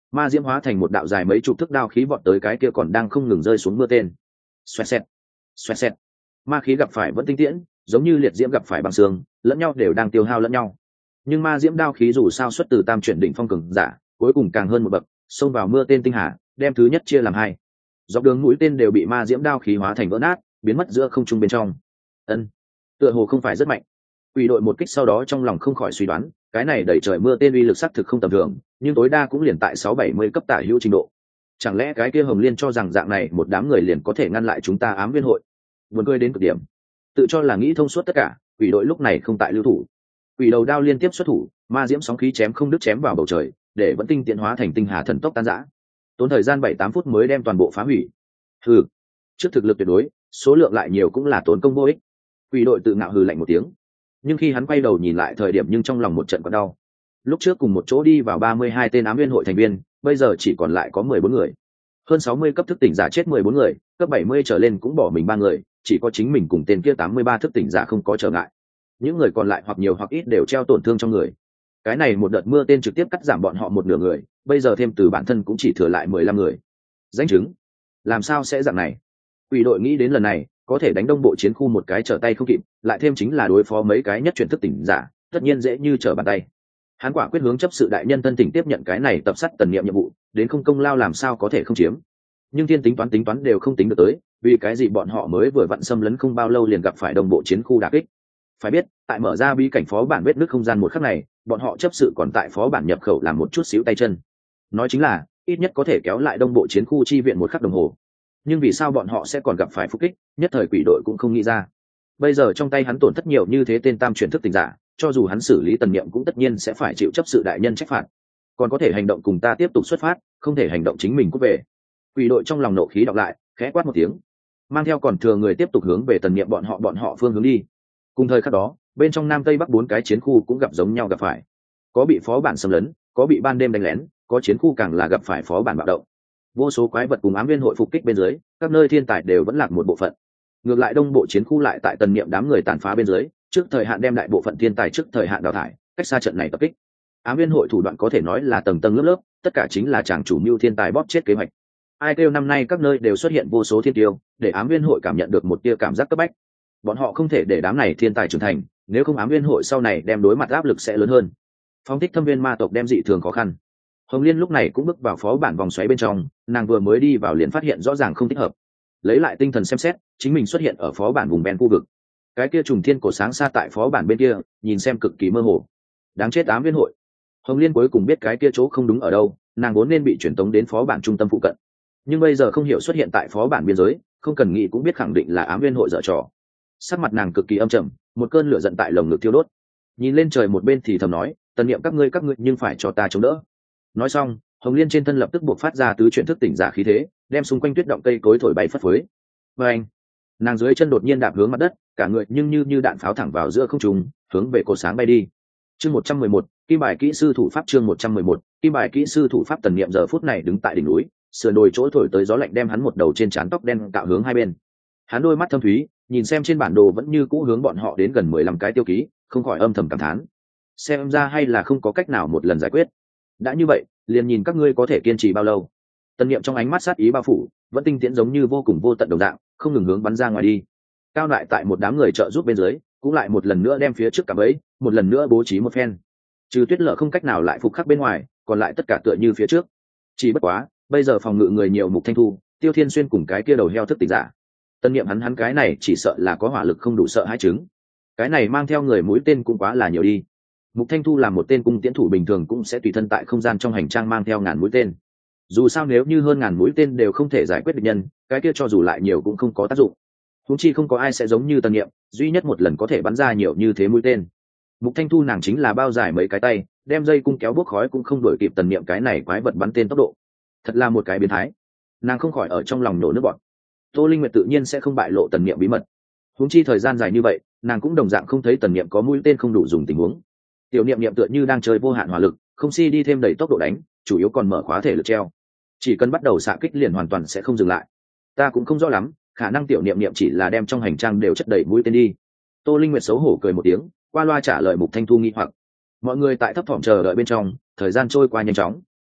ma diễm hóa thành một đạo dài mấy chục thước đao khí vọt tới cái kia còn đang không ngừng rơi xuống mưa tên. Xoẹt xẹt, xoẹt xẹt. Ma khí gặp phải vẫn tinh tiễn, giống như liệt diễm gặp phải bằng xương, lẫn nhau đều đang tiêu hao lẫn nhau. Nhưng ma diễm đao khí dù sao xuất từ tam chuyển đỉnh phong cường giả, cuối cùng càng hơn một bậc, xông vào mưa tên tinh hà, đem thứ nhất chia làm hai. Dọc đường mũi tên đều bị ma diễm đao khí hóa thành vỡ nát, biến mất giữa không trung bên trong. Ân, tựa hồ không phải rất mạnh. Quỷ đội một kích sau đó trong lòng không khỏi suy đoán, cái này đẩy trời mưa tên uy lực sắc thực không tầm thường, nhưng tối đa cũng liền tại sáu bảy mươi cấp tả hữu trình độ. Chẳng lẽ cái kia Hồng Liên cho rằng dạng này một đám người liền có thể ngăn lại chúng ta Ám Viên hội? Buồn cười đến cực điểm. Tự cho là nghĩ thông suốt tất cả, quỷ đội lúc này không tại lưu thủ. Quỷ đầu đao liên tiếp xuất thủ, ma diễm sóng khí chém không đứt chém vào bầu trời, để vẫn tinh tiện hóa thành tinh hà thần tốc tan rã. Tốn thời gian bảy tám phút mới đem toàn bộ phá hủy. Hừ, trước thực lực tuyệt đối, số lượng lại nhiều cũng là tốn công vô ích. Quỷ đội tự ngạo hừ lạnh một tiếng. Nhưng khi hắn quay đầu nhìn lại thời điểm nhưng trong lòng một trận còn đau. Lúc trước cùng một chỗ đi vào ba mươi hai tên Ám Viên hội thành viên, bây giờ chỉ còn lại có mười bốn người. Hơn sáu mươi cấp thức tỉnh giả chết mười bốn người, cấp bảy mươi trở lên cũng bỏ mình ba người, chỉ có chính mình cùng tên kia tám mươi ba thức tỉnh giả không có trở ngại. Những người còn lại hoặc nhiều hoặc ít đều treo tổn thương trong người. Cái này một đợt mưa tên trực tiếp cắt giảm bọn họ một nửa người, bây giờ thêm từ bản thân cũng chỉ thừa lại mười lăm người. Danh chứng, làm sao sẽ dạng này? Quỷ đội nghĩ đến lần này có thể đánh đông bộ chiến khu một cái trở tay không kịp, lại thêm chính là đối phó mấy cái nhất chuyển thức tỉnh giả, tất nhiên dễ như trở bàn tay. Hắn quả quyết hướng chấp sự đại nhân thân tỉnh tiếp nhận cái này tập sát tần niệm nhiệm vụ, đến không công lao làm sao có thể không chiếm. Nhưng thiên tính toán tính toán đều không tính được tới, vì cái gì bọn họ mới vừa vặn xâm lấn không bao lâu liền gặp phải đồng bộ chiến khu đả kích. Phải biết, tại mở ra bí cảnh phó bản vết nước không gian một khắc này, bọn họ chấp sự còn tại phó bản nhập khẩu làm một chút xíu tay chân. Nói chính là, ít nhất có thể kéo lại đông bộ chiến khu chi viện một khắc đồng hồ. Nhưng vì sao bọn họ sẽ còn gặp phải phục kích, nhất thời quỷ đội cũng không nghĩ ra. Bây giờ trong tay hắn tổn thất nhiều như thế tên tam chuyển thức tỉnh giả, cho dù hắn xử lý tần niệm cũng tất nhiên sẽ phải chịu chấp sự đại nhân trách phạt. Còn có thể hành động cùng ta tiếp tục xuất phát, không thể hành động chính mình cút về. Quỷ đội trong lòng nộ khí đọc lại, khẽ quát một tiếng, mang theo còn thừa người tiếp tục hướng về tần niệm bọn họ bọn họ phương hướng đi. Cùng thời khắc đó, bên trong nam tây bắc bốn cái chiến khu cũng gặp giống nhau gặp phải. Có bị phó bản xâm lấn, có bị ban đêm đánh lén, có chiến khu càng là gặp phải phó bản bạo động. Vô số quái vật cùng Ám Viên hội phục kích bên dưới, các nơi thiên tài đều vẫn lạc một bộ phận. Ngược lại đông bộ chiến khu lại tại tần niệm đám người tàn phá bên dưới, trước thời hạn đem đại bộ phận thiên tài trước thời hạn đào thải, cách xa trận này tập kích. Ám Viên hội thủ đoạn có thể nói là tầng tầng lớp lớp, tất cả chính là chàng chủ mưu thiên tài bóp chết kế hoạch. Ai kêu năm nay các nơi đều xuất hiện vô số thiên tiêu, để Ám Viên hội cảm nhận được một tia cảm giác cấp bách. Bọn họ không thể để đám này thiên tài trưởng thành, nếu không Ám Viên hội sau này đem đối mặt áp lực sẽ lớn hơn. Phong thích thâm viên ma tộc đem dị thường khó khăn. Hồng Liên lúc này cũng bước vào phó bản vòng xoáy bên trong, nàng vừa mới đi vào liền phát hiện rõ ràng không thích hợp. Lấy lại tinh thần xem xét, chính mình xuất hiện ở phó bản vùng ven khu vực. Cái kia trùng thiên cổ sáng xa tại phó bản bên kia, nhìn xem cực kỳ mơ hồ. Đáng chết Ám Viên hội. Hồng Liên cuối cùng biết cái kia chỗ không đúng ở đâu, nàng vốn nên bị chuyển tống đến phó bản trung tâm phụ cận. Nhưng bây giờ không hiểu xuất hiện tại phó bản biên giới, không cần nghĩ cũng biết khẳng định là Ám Viên hội dở trò. Sắc mặt nàng cực kỳ âm trầm, một cơn lửa giận tại lồng ngực thiêu đốt. Nhìn lên trời một bên thì thầm nói, tần niệm các ngươi các ngươi nhưng phải cho ta chống đỡ. Nói xong, Hồng Liên trên thân lập tức buộc phát ra tứ chuyển thức tỉnh giả khí thế, đem xung quanh tuyết động cây cối thổi bay phất phới. Và anh, nàng dưới chân đột nhiên đạp hướng mặt đất, cả người nhưng như như đạn pháo thẳng vào giữa không trung, hướng về cột sáng bay đi. Chương một trăm mười một, kim bài kỹ sư thủ pháp chương một trăm mười một, kim bài kỹ sư thủ pháp tần niệm giờ phút này đứng tại đỉnh núi, sườn đồi chỗ thổi tới gió lạnh đem hắn một đầu trên trán tóc đen cạo hướng hai bên. Hắn đôi mắt thâm thúy, nhìn xem trên bản đồ vẫn như cũ hướng bọn họ đến gần mười lăm cái tiêu ký, không khỏi âm thầm cảm thán. Xem ra hay là không có cách nào một lần giải quyết. Đã như vậy, liền nhìn các ngươi có thể kiên trì bao lâu. Tần niệm trong ánh mắt sát ý bao phủ, vẫn tinh tiễn giống như vô cùng vô tận đồng dạng, không ngừng hướng bắn ra ngoài đi. Cao lại tại một đám người trợ giúp bên dưới, cũng lại một lần nữa đem phía trước cả bẫy, một lần nữa bố trí một phen. Trừ tuyết lở không cách nào lại phục khắc bên ngoài, còn lại tất cả tựa như phía trước. Chỉ bất quá, bây giờ phòng ngự người nhiều Mục Thanh Thu, Tiêu Thiên Xuyên cùng cái kia đầu heo thức tỉnh giả. Tân niệm hắn hắn cái này chỉ sợ là có hỏa lực không đủ sợ hãi chứng. Cái này mang theo người mũi tên cũng quá là nhiều đi. Mục Thanh Thu làm một tên cung tiễn thủ bình thường cũng sẽ tùy thân tại không gian trong hành trang mang theo ngàn mũi tên. Dù sao nếu như hơn ngàn mũi tên đều không thể giải quyết địch nhân, cái kia cho dù lại nhiều cũng không có tác dụng. Huống chi không có ai sẽ giống như Tân niệm, duy nhất một lần có thể bắn ra nhiều như thế mũi tên. Mục Thanh Thu nàng chính là bao dài mấy cái tay, đem dây cung kéo bốc khói cũng không đuổi kịp Tần niệm cái này quái vật bắn tên tốc độ. Thật là một cái biến thái. Nàng không khỏi ở trong lòng nổ nước bọt. Tô Linh Nguyệt tự nhiên sẽ không bại lộ Tần niệm bí mật. Huống chi thời gian dài như vậy, nàng cũng đồng dạng không thấy Tần niệm có mũi tên không đủ dùng tình huống. Tiểu niệm niệm tựa như đang chơi vô hạn hỏa lực, không si đi thêm đẩy tốc độ đánh, chủ yếu còn mở khóa thể lực treo. Chỉ cần bắt đầu xạ kích liền hoàn toàn sẽ không dừng lại. Ta cũng không rõ lắm, khả năng tiểu niệm niệm chỉ là đem trong hành trang đều chất đầy mũi tên đi. Tô Linh Nguyệt xấu hổ cười một tiếng, qua loa trả lời Mục Thanh Thu nghi hoặc. Mọi người tại thấp thỏm chờ đợi bên trong, thời gian trôi qua nhanh chóng.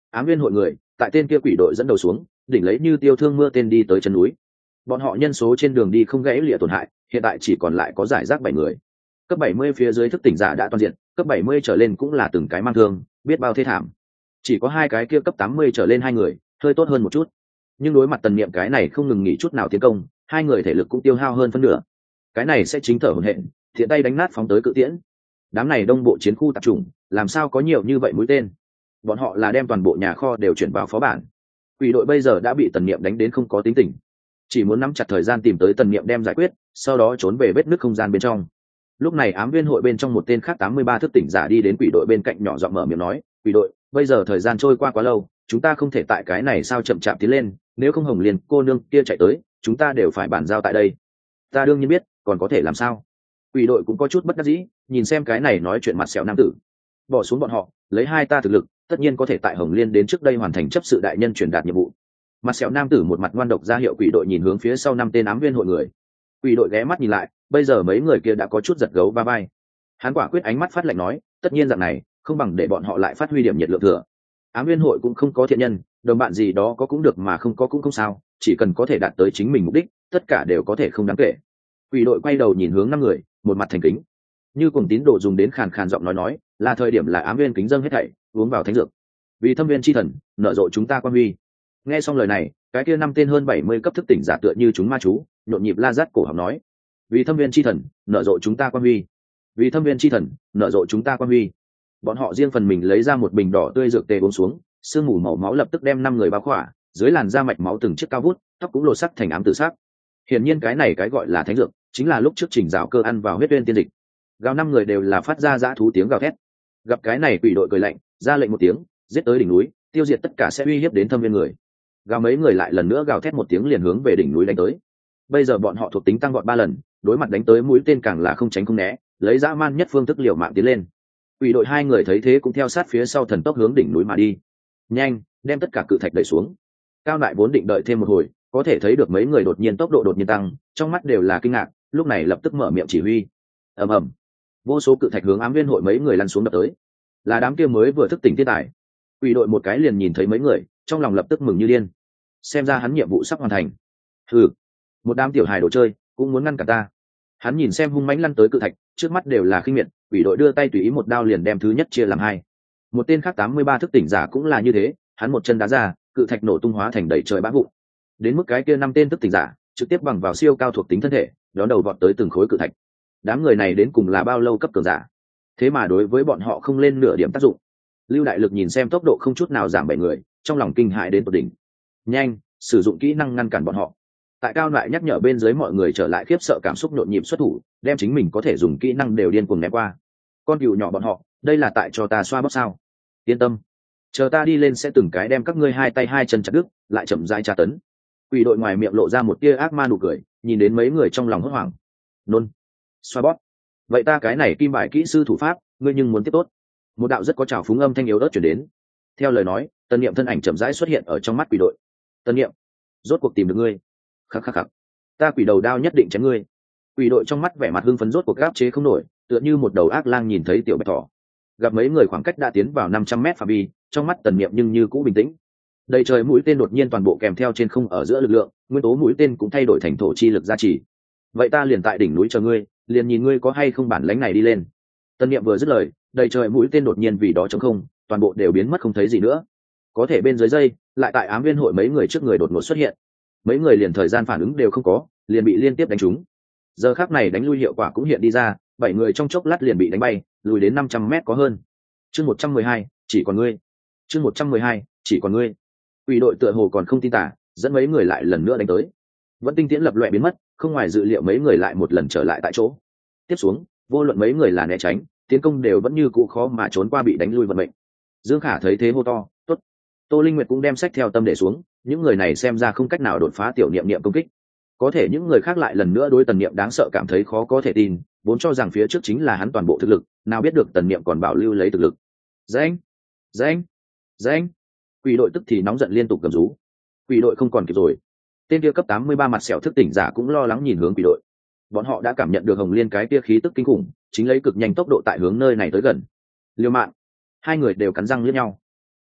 Ám viên hội người tại tên kia quỷ đội dẫn đầu xuống, đỉnh lấy như tiêu thương mưa tên đi tới chân núi. Bọn họ nhân số trên đường đi không gãy lịa tổn hại, hiện tại chỉ còn lại có giải rác bảy người. Cấp bảy mươi phía dưới thức tỉnh giả đã toàn diện, cấp bảy mươi trở lên cũng là từng cái mang thương, biết bao thê thảm. Chỉ có hai cái kia cấp tám mươi trở lên hai người, hơi tốt hơn một chút. Nhưng đối mặt Tần Niệm cái này không ngừng nghỉ chút nào tiến công, hai người thể lực cũng tiêu hao hơn phân nửa. Cái này sẽ chính thở hổn hển, thiện tay đánh nát phóng tới cự tiễn. Đám này đông bộ chiến khu tập trung, làm sao có nhiều như vậy mũi tên? Bọn họ là đem toàn bộ nhà kho đều chuyển vào phó bản. Quỷ đội bây giờ đã bị Tần Niệm đánh đến không có tính tình, chỉ muốn nắm chặt thời gian tìm tới Tần Niệm đem giải quyết, sau đó trốn về vết nứt không gian bên trong. Lúc này ám viên hội bên trong một tên khác tám mươi ba thức tỉnh giả đi đến quỷ đội bên cạnh nhỏ giọng mở miệng nói, quỷ đội, bây giờ thời gian trôi qua quá lâu, chúng ta không thể tại cái này sao chậm chạp tiến lên, nếu không Hồng Liên cô nương kia chạy tới, chúng ta đều phải bàn giao tại đây. Ta đương nhiên biết, còn có thể làm sao? Quỷ đội cũng có chút bất đắc dĩ, nhìn xem cái này nói chuyện mặt sẹo nam tử. Bỏ xuống bọn họ, lấy hai ta thực lực, tất nhiên có thể tại Hồng Liên đến trước đây hoàn thành chấp sự đại nhân truyền đạt nhiệm vụ. Mặt sẹo nam tử một mặt ngoan độc ra hiệu quỷ đội nhìn hướng phía sau năm tên ám viên hội người. Quỷ đội ghé mắt nhìn lại, bây giờ mấy người kia đã có chút giật gấu ba vai. Hắn quả quyết ánh mắt phát lạnh nói, tất nhiên dạng này, không bằng để bọn họ lại phát huy điểm nhiệt lượng thừa. Ám viên hội cũng không có thiện nhân, đồng bạn gì đó có cũng được mà không có cũng không sao, chỉ cần có thể đạt tới chính mình mục đích, tất cả đều có thể không đáng kể. Quỷ đội quay đầu nhìn hướng năm người, một mặt thành kính, như cùng tín đồ dùng đến khàn khàn giọng nói nói, là thời điểm là ám viên kính dâng hết thảy, uống vào thánh dược. Vì thâm viên chi thần, nở rộ chúng ta quan huy. Nghe xong lời này, cái kia năm tên hơn bảy mươi cấp thức tỉnh giả tựa như chúng ma chú, nhộn nhịp la rát cổ họng nói, vì thâm viên chi thần, nở rộ chúng ta quan huy. Vì thâm viên chi thần, nở rộ chúng ta quan huy. Bọn họ riêng phần mình lấy ra một bình đỏ tươi dược tê uống xuống, sương mù màu máu lập tức đem năm người bao khỏa, dưới làn da mạch máu từng chiếc cao vút, tóc cũng lột sắc thành ám tử sắc. Hiển nhiên cái này cái gọi là thánh dược, chính là lúc trước Trình Dạo Cơ ăn vào huyết uyên tiên dịch. Gào năm người đều là phát ra dã thú tiếng gào thét. Gặp cái này quỷ đội cười lạnh, ra lệnh một tiếng, giết tới đỉnh núi, tiêu diệt tất cả sẽ uy hiếp đến thâm viên người. Gào mấy người lại lần nữa gào thét một tiếng liền hướng về đỉnh núi đánh tới. Bây giờ bọn họ thuộc tính tăng vọt ba lần, đối mặt đánh tới mũi tên càng là không tránh không né, lấy dã man nhất phương thức liều mạng tiến lên. Quỷ đội hai người thấy thế cũng theo sát phía sau thần tốc hướng đỉnh núi mà đi. Nhanh, đem tất cả cự thạch đẩy xuống. Cao Đại vốn định đợi thêm một hồi, có thể thấy được mấy người đột nhiên tốc độ đột nhiên tăng, trong mắt đều là kinh ngạc, lúc này lập tức mở miệng chỉ huy. Ầm ầm, vô số cự thạch hướng ám viên hội mấy người lăn xuống đập tới. Là đám kia mới vừa thức tỉnh thiên tài. Quỷ đội một cái liền nhìn thấy mấy người, trong lòng lập tức mừng như điên. Xem ra hắn nhiệm vụ sắp hoàn thành. Hừ, một đám tiểu hài đồ chơi, cũng muốn ngăn cả ta. Hắn nhìn xem hung mãnh lăn tới cự thạch, trước mắt đều là khinh miệt, quỷ đội đưa tay tùy ý một đao liền đem thứ nhất chia làm hai. Một tên khác tám mươi ba thức tỉnh giả cũng là như thế, hắn một chân đá ra, cự thạch nổ tung hóa thành đầy trời bão vụn. Đến mức cái kia năm tên thức tỉnh giả, trực tiếp bằng vào siêu cao thuộc tính thân thể, đón đầu vọt tới từng khối cự thạch. Đám người này đến cùng là bao lâu cấp cường giả? Thế mà đối với bọn họ không lên nửa điểm tác dụng. Lưu Đại Lực nhìn xem tốc độ không chút nào giảm bảy người, trong lòng kinh hãi đến tột đỉnh. Nhanh, sử dụng kỹ năng ngăn cản bọn họ. Tại Cao Lại nhắc nhở bên dưới mọi người trở lại khiếp sợ cảm xúc nhộn nhịp xuất thủ, đem chính mình có thể dùng kỹ năng đều điên cuồng ném qua. Con cừu nhỏ bọn họ, đây là tại cho ta xoa bóp sao? Yên tâm, chờ ta đi lên sẽ từng cái đem các ngươi hai tay hai chân chặt đứt, lại chậm rãi tra tấn. Quỷ đội ngoài miệng lộ ra một tia ác ma nụ cười, nhìn đến mấy người trong lòng hốt hoảng. Nôn, xoa bóp. Vậy ta cái này kim bài kỹ sư thủ pháp, ngươi nhưng muốn tiếp tốt. Một đạo rất có trào phúng âm thanh yếu ớt chuyển đến. Theo lời nói, Tân Niệm thân ảnh chậm rãi xuất hiện ở trong mắt quỷ đội. Tân Niệm, rốt cuộc tìm được ngươi. Khắc khắc khắc, ta quỷ đầu đao nhất định chém ngươi. Quỷ đội trong mắt vẻ mặt hưng phấn rốt cuộc gáp chế không nổi, tựa như một đầu ác lang nhìn thấy tiểu bạch thỏ. Gặp mấy người khoảng cách đã tiến vào năm trăm mét phạm vi, trong mắt Tần Niệm nhưng như cũ bình tĩnh. Đầy trời mũi tên đột nhiên toàn bộ kèm theo trên không ở giữa lực lượng, nguyên tố mũi tên cũng thay đổi thành thổ chi lực gia trì. Vậy ta liền tại đỉnh núi chờ ngươi, liền nhìn ngươi có hay không bản lãnh này đi lên. Tần Niệm vừa dứt lời, đầy trời mũi tên đột nhiên vì đó trống không, toàn bộ đều biến mất không thấy gì nữa. Có thể bên dưới dây, lại tại ám viên hội mấy người trước người đột ngột xuất hiện. Mấy người liền thời gian phản ứng đều không có, liền bị liên tiếp đánh trúng. Giờ khắc này đánh lui hiệu quả cũng hiện đi ra, bảy người trong chốc lát liền bị đánh bay, lùi đến năm trăm mét có hơn. Chương một trăm mười hai, chỉ còn ngươi. Chương một trăm mười hai, chỉ còn ngươi. Quỷ đội tựa hồ còn không tin tả, dẫn mấy người lại lần nữa đánh tới. Vẫn tinh tiễn lập loè biến mất, không ngoài dự liệu mấy người lại một lần trở lại tại chỗ. Tiếp xuống, vô luận mấy người là né tránh, tiến công đều vẫn như cũ khó mà trốn qua bị đánh lui vận mệnh. Dương Khả thấy thế hô to, "Tốt!" Tô Linh Nguyệt cũng đem sách theo tâm để xuống, những người này xem ra không cách nào đột phá tiểu niệm niệm công kích. Có thể những người khác lại lần nữa đối Tần Niệm đáng sợ cảm thấy khó có thể tin, vốn cho rằng phía trước chính là hắn toàn bộ thực lực, nào biết được Tần Niệm còn bảo lưu lấy thực lực. "Danh! Danh! Danh!" Quỷ đội tức thì nóng giận liên tục gầm rú. Quỷ đội không còn kịp rồi. Tên kia cấp tám mươi ba mặt sẹo thức tỉnh giả cũng lo lắng nhìn hướng quỷ đội. Bọn họ đã cảm nhận được Hồng Liên cái kia khí tức kinh khủng, chính lấy cực nhanh tốc độ tại hướng nơi này tới gần. Liêu mạng. Hai người đều cắn răng liếc nhau.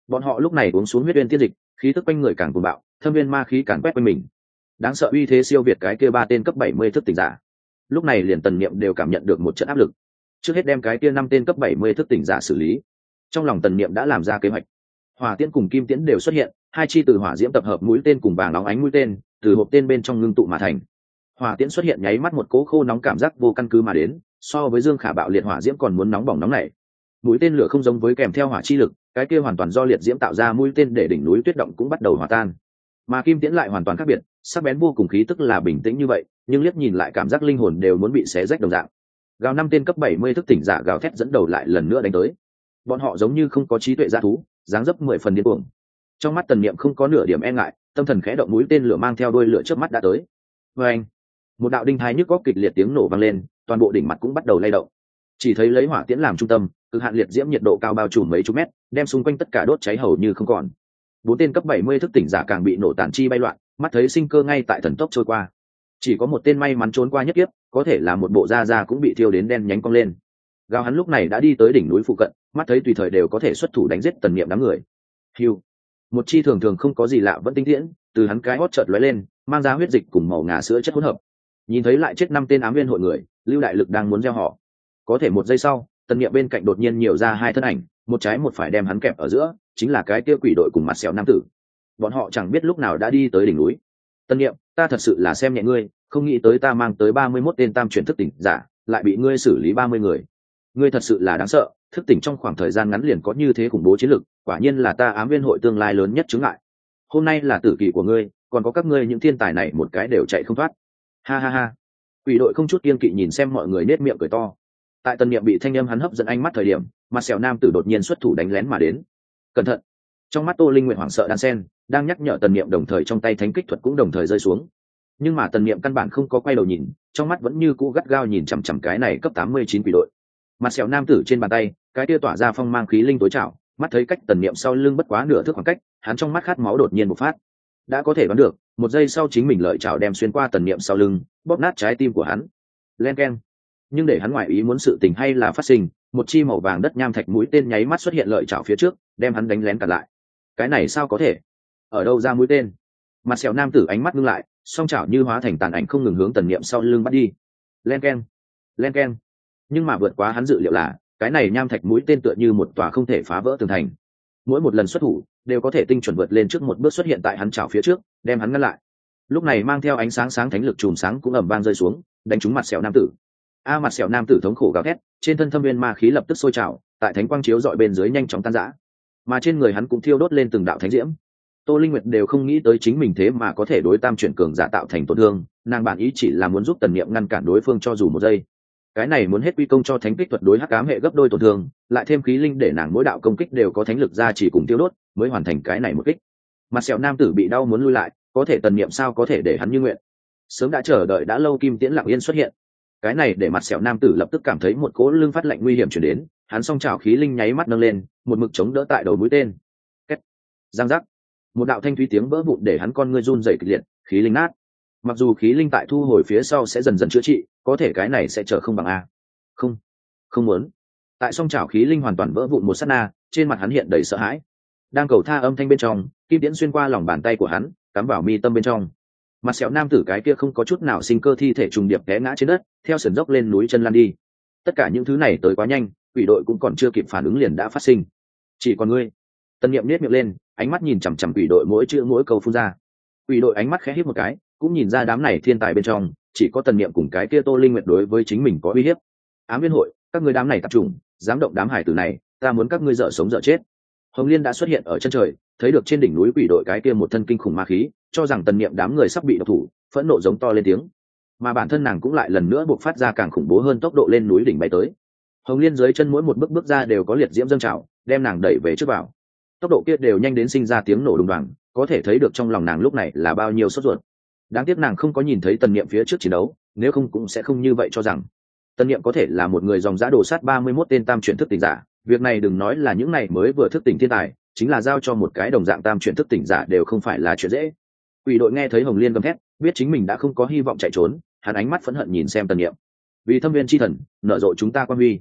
bọn họ lúc này uống xuống huyết uyên tiên dịch, khí tức quanh người càng cuồng bạo, thâm viên ma khí càng quét quanh mình, đáng sợ uy thế siêu việt cái kia ba tên cấp bảy mươi thức tỉnh giả. Lúc này liền tần niệm đều cảm nhận được một trận áp lực. Trước hết đem cái kia năm tên cấp bảy mươi thức tỉnh giả xử lý. Trong lòng tần niệm đã làm ra kế hoạch. Hỏa tiễn cùng kim tiễn đều xuất hiện, hai chi từ hỏa diễm tập hợp mũi tên cùng vàng nóng ánh mũi tên, từ hộp tên bên trong ngưng tụ mà thành. Hỏa tiễn xuất hiện nháy mắt một cỗ khô nóng cảm giác vô căn cứ mà đến, so với dương khả bạo liệt hỏa diễm còn muốn nóng bỏng nóng này. Mũi tên lửa không giống với kèm theo hỏa chi lực, cái kia hoàn toàn do liệt diễm tạo ra mũi tên để đỉnh núi tuyết động cũng bắt đầu hòa tan. Mà kim tiễn lại hoàn toàn khác biệt, sắc bén vô cùng, khí tức là bình tĩnh như vậy, nhưng liếc nhìn lại cảm giác linh hồn đều muốn bị xé rách đồng dạng. Gào năm tên cấp bảy mươi thức tỉnh giả gào thét dẫn đầu lại lần nữa đánh tới. Bọn họ giống như không có trí tuệ dã thú, dáng dấp mười phần điên cuồng. Trong mắt tần niệm không có nửa điểm e ngại, tâm thần khẽ động, mũi tên lửa mang theo đuôi lửa chớp mắt đã tới. Oeng! Một đạo đinh thái nhức góc kịch liệt tiếng nổ vang lên, toàn bộ đỉnh mặt cũng bắt đầu lay động. Chỉ thấy lấy hỏa tiễn làm trung tâm, cực hạn liệt diễm nhiệt độ cao bao trùm mấy chục mét, đem xung quanh tất cả đốt cháy hầu như không còn. Bốn tên cấp bảy mươi thức tỉnh giả càng bị nổ tàn chi bay loạn, mắt thấy sinh cơ ngay tại thần tốc trôi qua. Chỉ có một tên may mắn trốn qua nhất kiếp, có thể là một bộ da da cũng bị thiêu đến đen nhánh cong lên. Gào hắn lúc này đã đi tới đỉnh núi phụ cận, mắt thấy tùy thời đều có thể xuất thủ đánh giết tần niệm đám người. Hiu, một chi thường thường không có gì lạ vẫn tinh tiễn từ hắn cái hót chợt lóe lên, mang ra huyết dịch cùng màu ngà sữa chất hỗn hợp. Nhìn thấy lại chết năm tên ám viên hội người, Lưu Đại Lực đang muốn gieo họ. Có thể một giây sau, tần niệm bên cạnh đột nhiên nhiều ra hai thân ảnh, một trái một phải đem hắn kẹp ở giữa, chính là cái kia quỷ đội cùng mặt sẹo nam tử. Bọn họ chẳng biết lúc nào đã đi tới đỉnh núi. Tần niệm, ta thật sự là xem nhẹ ngươi, không nghĩ tới ta mang tới ba mươi mốt tên tam chuyển thức tỉnh giả, lại bị ngươi xử lý ba mươi người. Ngươi thật sự là đáng sợ, thức tỉnh trong khoảng thời gian ngắn liền có như thế khủng bố chiến lực, quả nhiên là ta ám viên hội tương lai lớn nhất chướng ngại. Hôm nay là tử kỳ của ngươi, còn có các ngươi những thiên tài này một cái đều chạy không thoát. Ha ha ha. Quỷ đội không chút kiêng kỵ nhìn xem mọi người nết miệng cười to. Tại tần niệm bị thanh âm hắn hấp dẫn ánh mắt thời điểm, mặt sẹo nam tử đột nhiên xuất thủ đánh lén mà đến. Cẩn thận. Trong mắt Tô Linh Nguyệt hoảng sợ đan sen, đang nhắc nhở tần niệm, đồng thời trong tay thánh kích thuật cũng đồng thời rơi xuống. Nhưng mà tần niệm căn bản không có quay đầu nhìn, trong mắt vẫn như cũ gắt gao nhìn chằm chằm cái này cấp tám mươi chín quỷ đội. Mặt sẹo nam tử trên bàn tay, cái kia tỏa ra phong mang khí linh tối trảo, mắt thấy cách tần niệm sau lưng bất quá nửa thước khoảng cách, hắn trong mắt khát máu đột nhiên bộc phát. Đã có thể đoán được, một giây sau chính mình lợi chảo đem xuyên qua tần niệm sau lưng, bóp nát trái tim của hắn. Len keng. Nhưng để hắn ngoại ý muốn sự tình hay là phát sinh, một chi màu vàng đất nham thạch mũi tên nháy mắt xuất hiện lợi chảo phía trước, đem hắn đánh lén cả lại. Cái này sao có thể? Ở đâu ra mũi tên? Mặt sẹo nam tử ánh mắt ngưng lại, song chảo như hóa thành tàn ảnh không ngừng hướng tần niệm sau lưng bắt đi. Len keng, len keng. Nhưng mà vượt quá hắn dự liệu là, cái này nham thạch mũi tên tựa như một tòa không thể phá vỡ tường thành. Mỗi một lần xuất thủ, đều có thể tinh chuẩn vượt lên trước một bước xuất hiện tại hắn chảo phía trước, đem hắn ngăn lại. Lúc này mang theo ánh sáng sáng thánh lực chùm sáng cũng ầm vang rơi xuống, đánh trúng mặt sẹo nam tử. A mặt sẹo nam tử thống khổ gào thét, trên thân thâm viên ma khí lập tức sôi trào, tại thánh quang chiếu dọi bên dưới nhanh chóng tan rã. Mà trên người hắn cũng thiêu đốt lên từng đạo thánh diễm. Tô Linh Nguyệt đều không nghĩ tới chính mình thế mà có thể đối tam chuyển cường giả tạo thành tổn thương, nàng bản ý chỉ là muốn giúp tần niệm ngăn cản đối phương cho dù một giây. Cái này muốn hết quy công cho thánh kích thuật đối hắc ám hệ gấp đôi tổn thương, lại thêm khí linh để nàng mỗi đạo công kích đều có thánh lực ra chỉ cùng tiêu đốt, mới hoàn thành cái này một kích. Mặt sẹo nam tử bị đau muốn lui lại, có thể tần niệm sao có thể để hắn như nguyện. Sớm đã chờ đợi đã lâu kim tiễn lặng yên xuất hiện. Cái này để mặt sẹo nam tử lập tức cảm thấy một cỗ lưng phát lạnh nguy hiểm chuyển đến, hắn song trào khí linh nháy mắt nâng lên, một mực chống đỡ tại đầu mũi tên. Két, giang giác, một đạo thanh thúy tiếng vỡ vụn để hắn con ngươi run rẩy kịch liệt, khí linh nát. Mặc dù khí linh tại thu hồi phía sau sẽ dần dần chữa trị, có thể cái này sẽ chờ không bằng a. Không, không muốn. Tại song trào khí linh hoàn toàn vỡ vụn một sát na, trên mặt hắn hiện đầy sợ hãi. Đang cầu tha âm thanh bên trong, kim tiễn xuyên qua lòng bàn tay của hắn, cắm vào mi tâm bên trong. Mặt sẹo nam tử cái kia không có chút nào sinh cơ thi thể trùng điệp té ngã trên đất, theo sườn dốc lên núi chân lăn đi. Tất cả những thứ này tới quá nhanh, quỷ đội cũng còn chưa kịp phản ứng liền đã phát sinh. Chỉ còn ngươi. Tân Niệm nhếch miệng lên, ánh mắt nhìn chằm chằm quỷ đội mỗi chữ mỗi câu phun ra. Quỷ đội ánh mắt khẽ híp một cái, cũng nhìn ra đám này thiên tài bên trong, chỉ có Tần Niệm cùng cái kia Tô Linh Nguyệt đối với chính mình có uy hiếp. Ám viên hội, các ngươi đám này tập trung, dám động đám hải tử này, ta muốn các ngươi dở sống dở chết. Hồng Liên đã xuất hiện ở chân trời, thấy được trên đỉnh núi quỷ đội cái kia một thân kinh khủng ma khí, cho rằng Tần Niệm đám người sắp bị độc thủ, phẫn nộ giống to lên tiếng. Mà bản thân nàng cũng lại lần nữa bộc phát ra càng khủng bố hơn tốc độ lên núi đỉnh bay tới. Hồng Liên dưới chân mỗi một bước bước ra đều có liệt diễm dâng trào, đem nàng đẩy về trước vào. Tốc độ kia đều nhanh đến sinh ra tiếng nổ đùng đoàng, có thể thấy được trong lòng nàng lúc này là bao nhiêu sốt ruột. Đáng tiếc nàng không có nhìn thấy Tần Niệm phía trước chiến đấu, nếu không cũng sẽ không như vậy cho rằng Tần Niệm có thể là một người dòng dã đổ sát ba mươi mốt tên tam chuyển thức tỉnh giả, việc này đừng nói là những này mới vừa thức tỉnh thiên tài, chính là giao cho một cái đồng dạng tam chuyển thức tỉnh giả đều không phải là chuyện dễ. Quỷ đội nghe thấy Hồng Liên gầm thét, biết chính mình đã không có hy vọng chạy trốn, hắn ánh mắt phẫn hận nhìn xem Tần Niệm. Vì thâm viên chi thần, nở rộ chúng ta quan huy.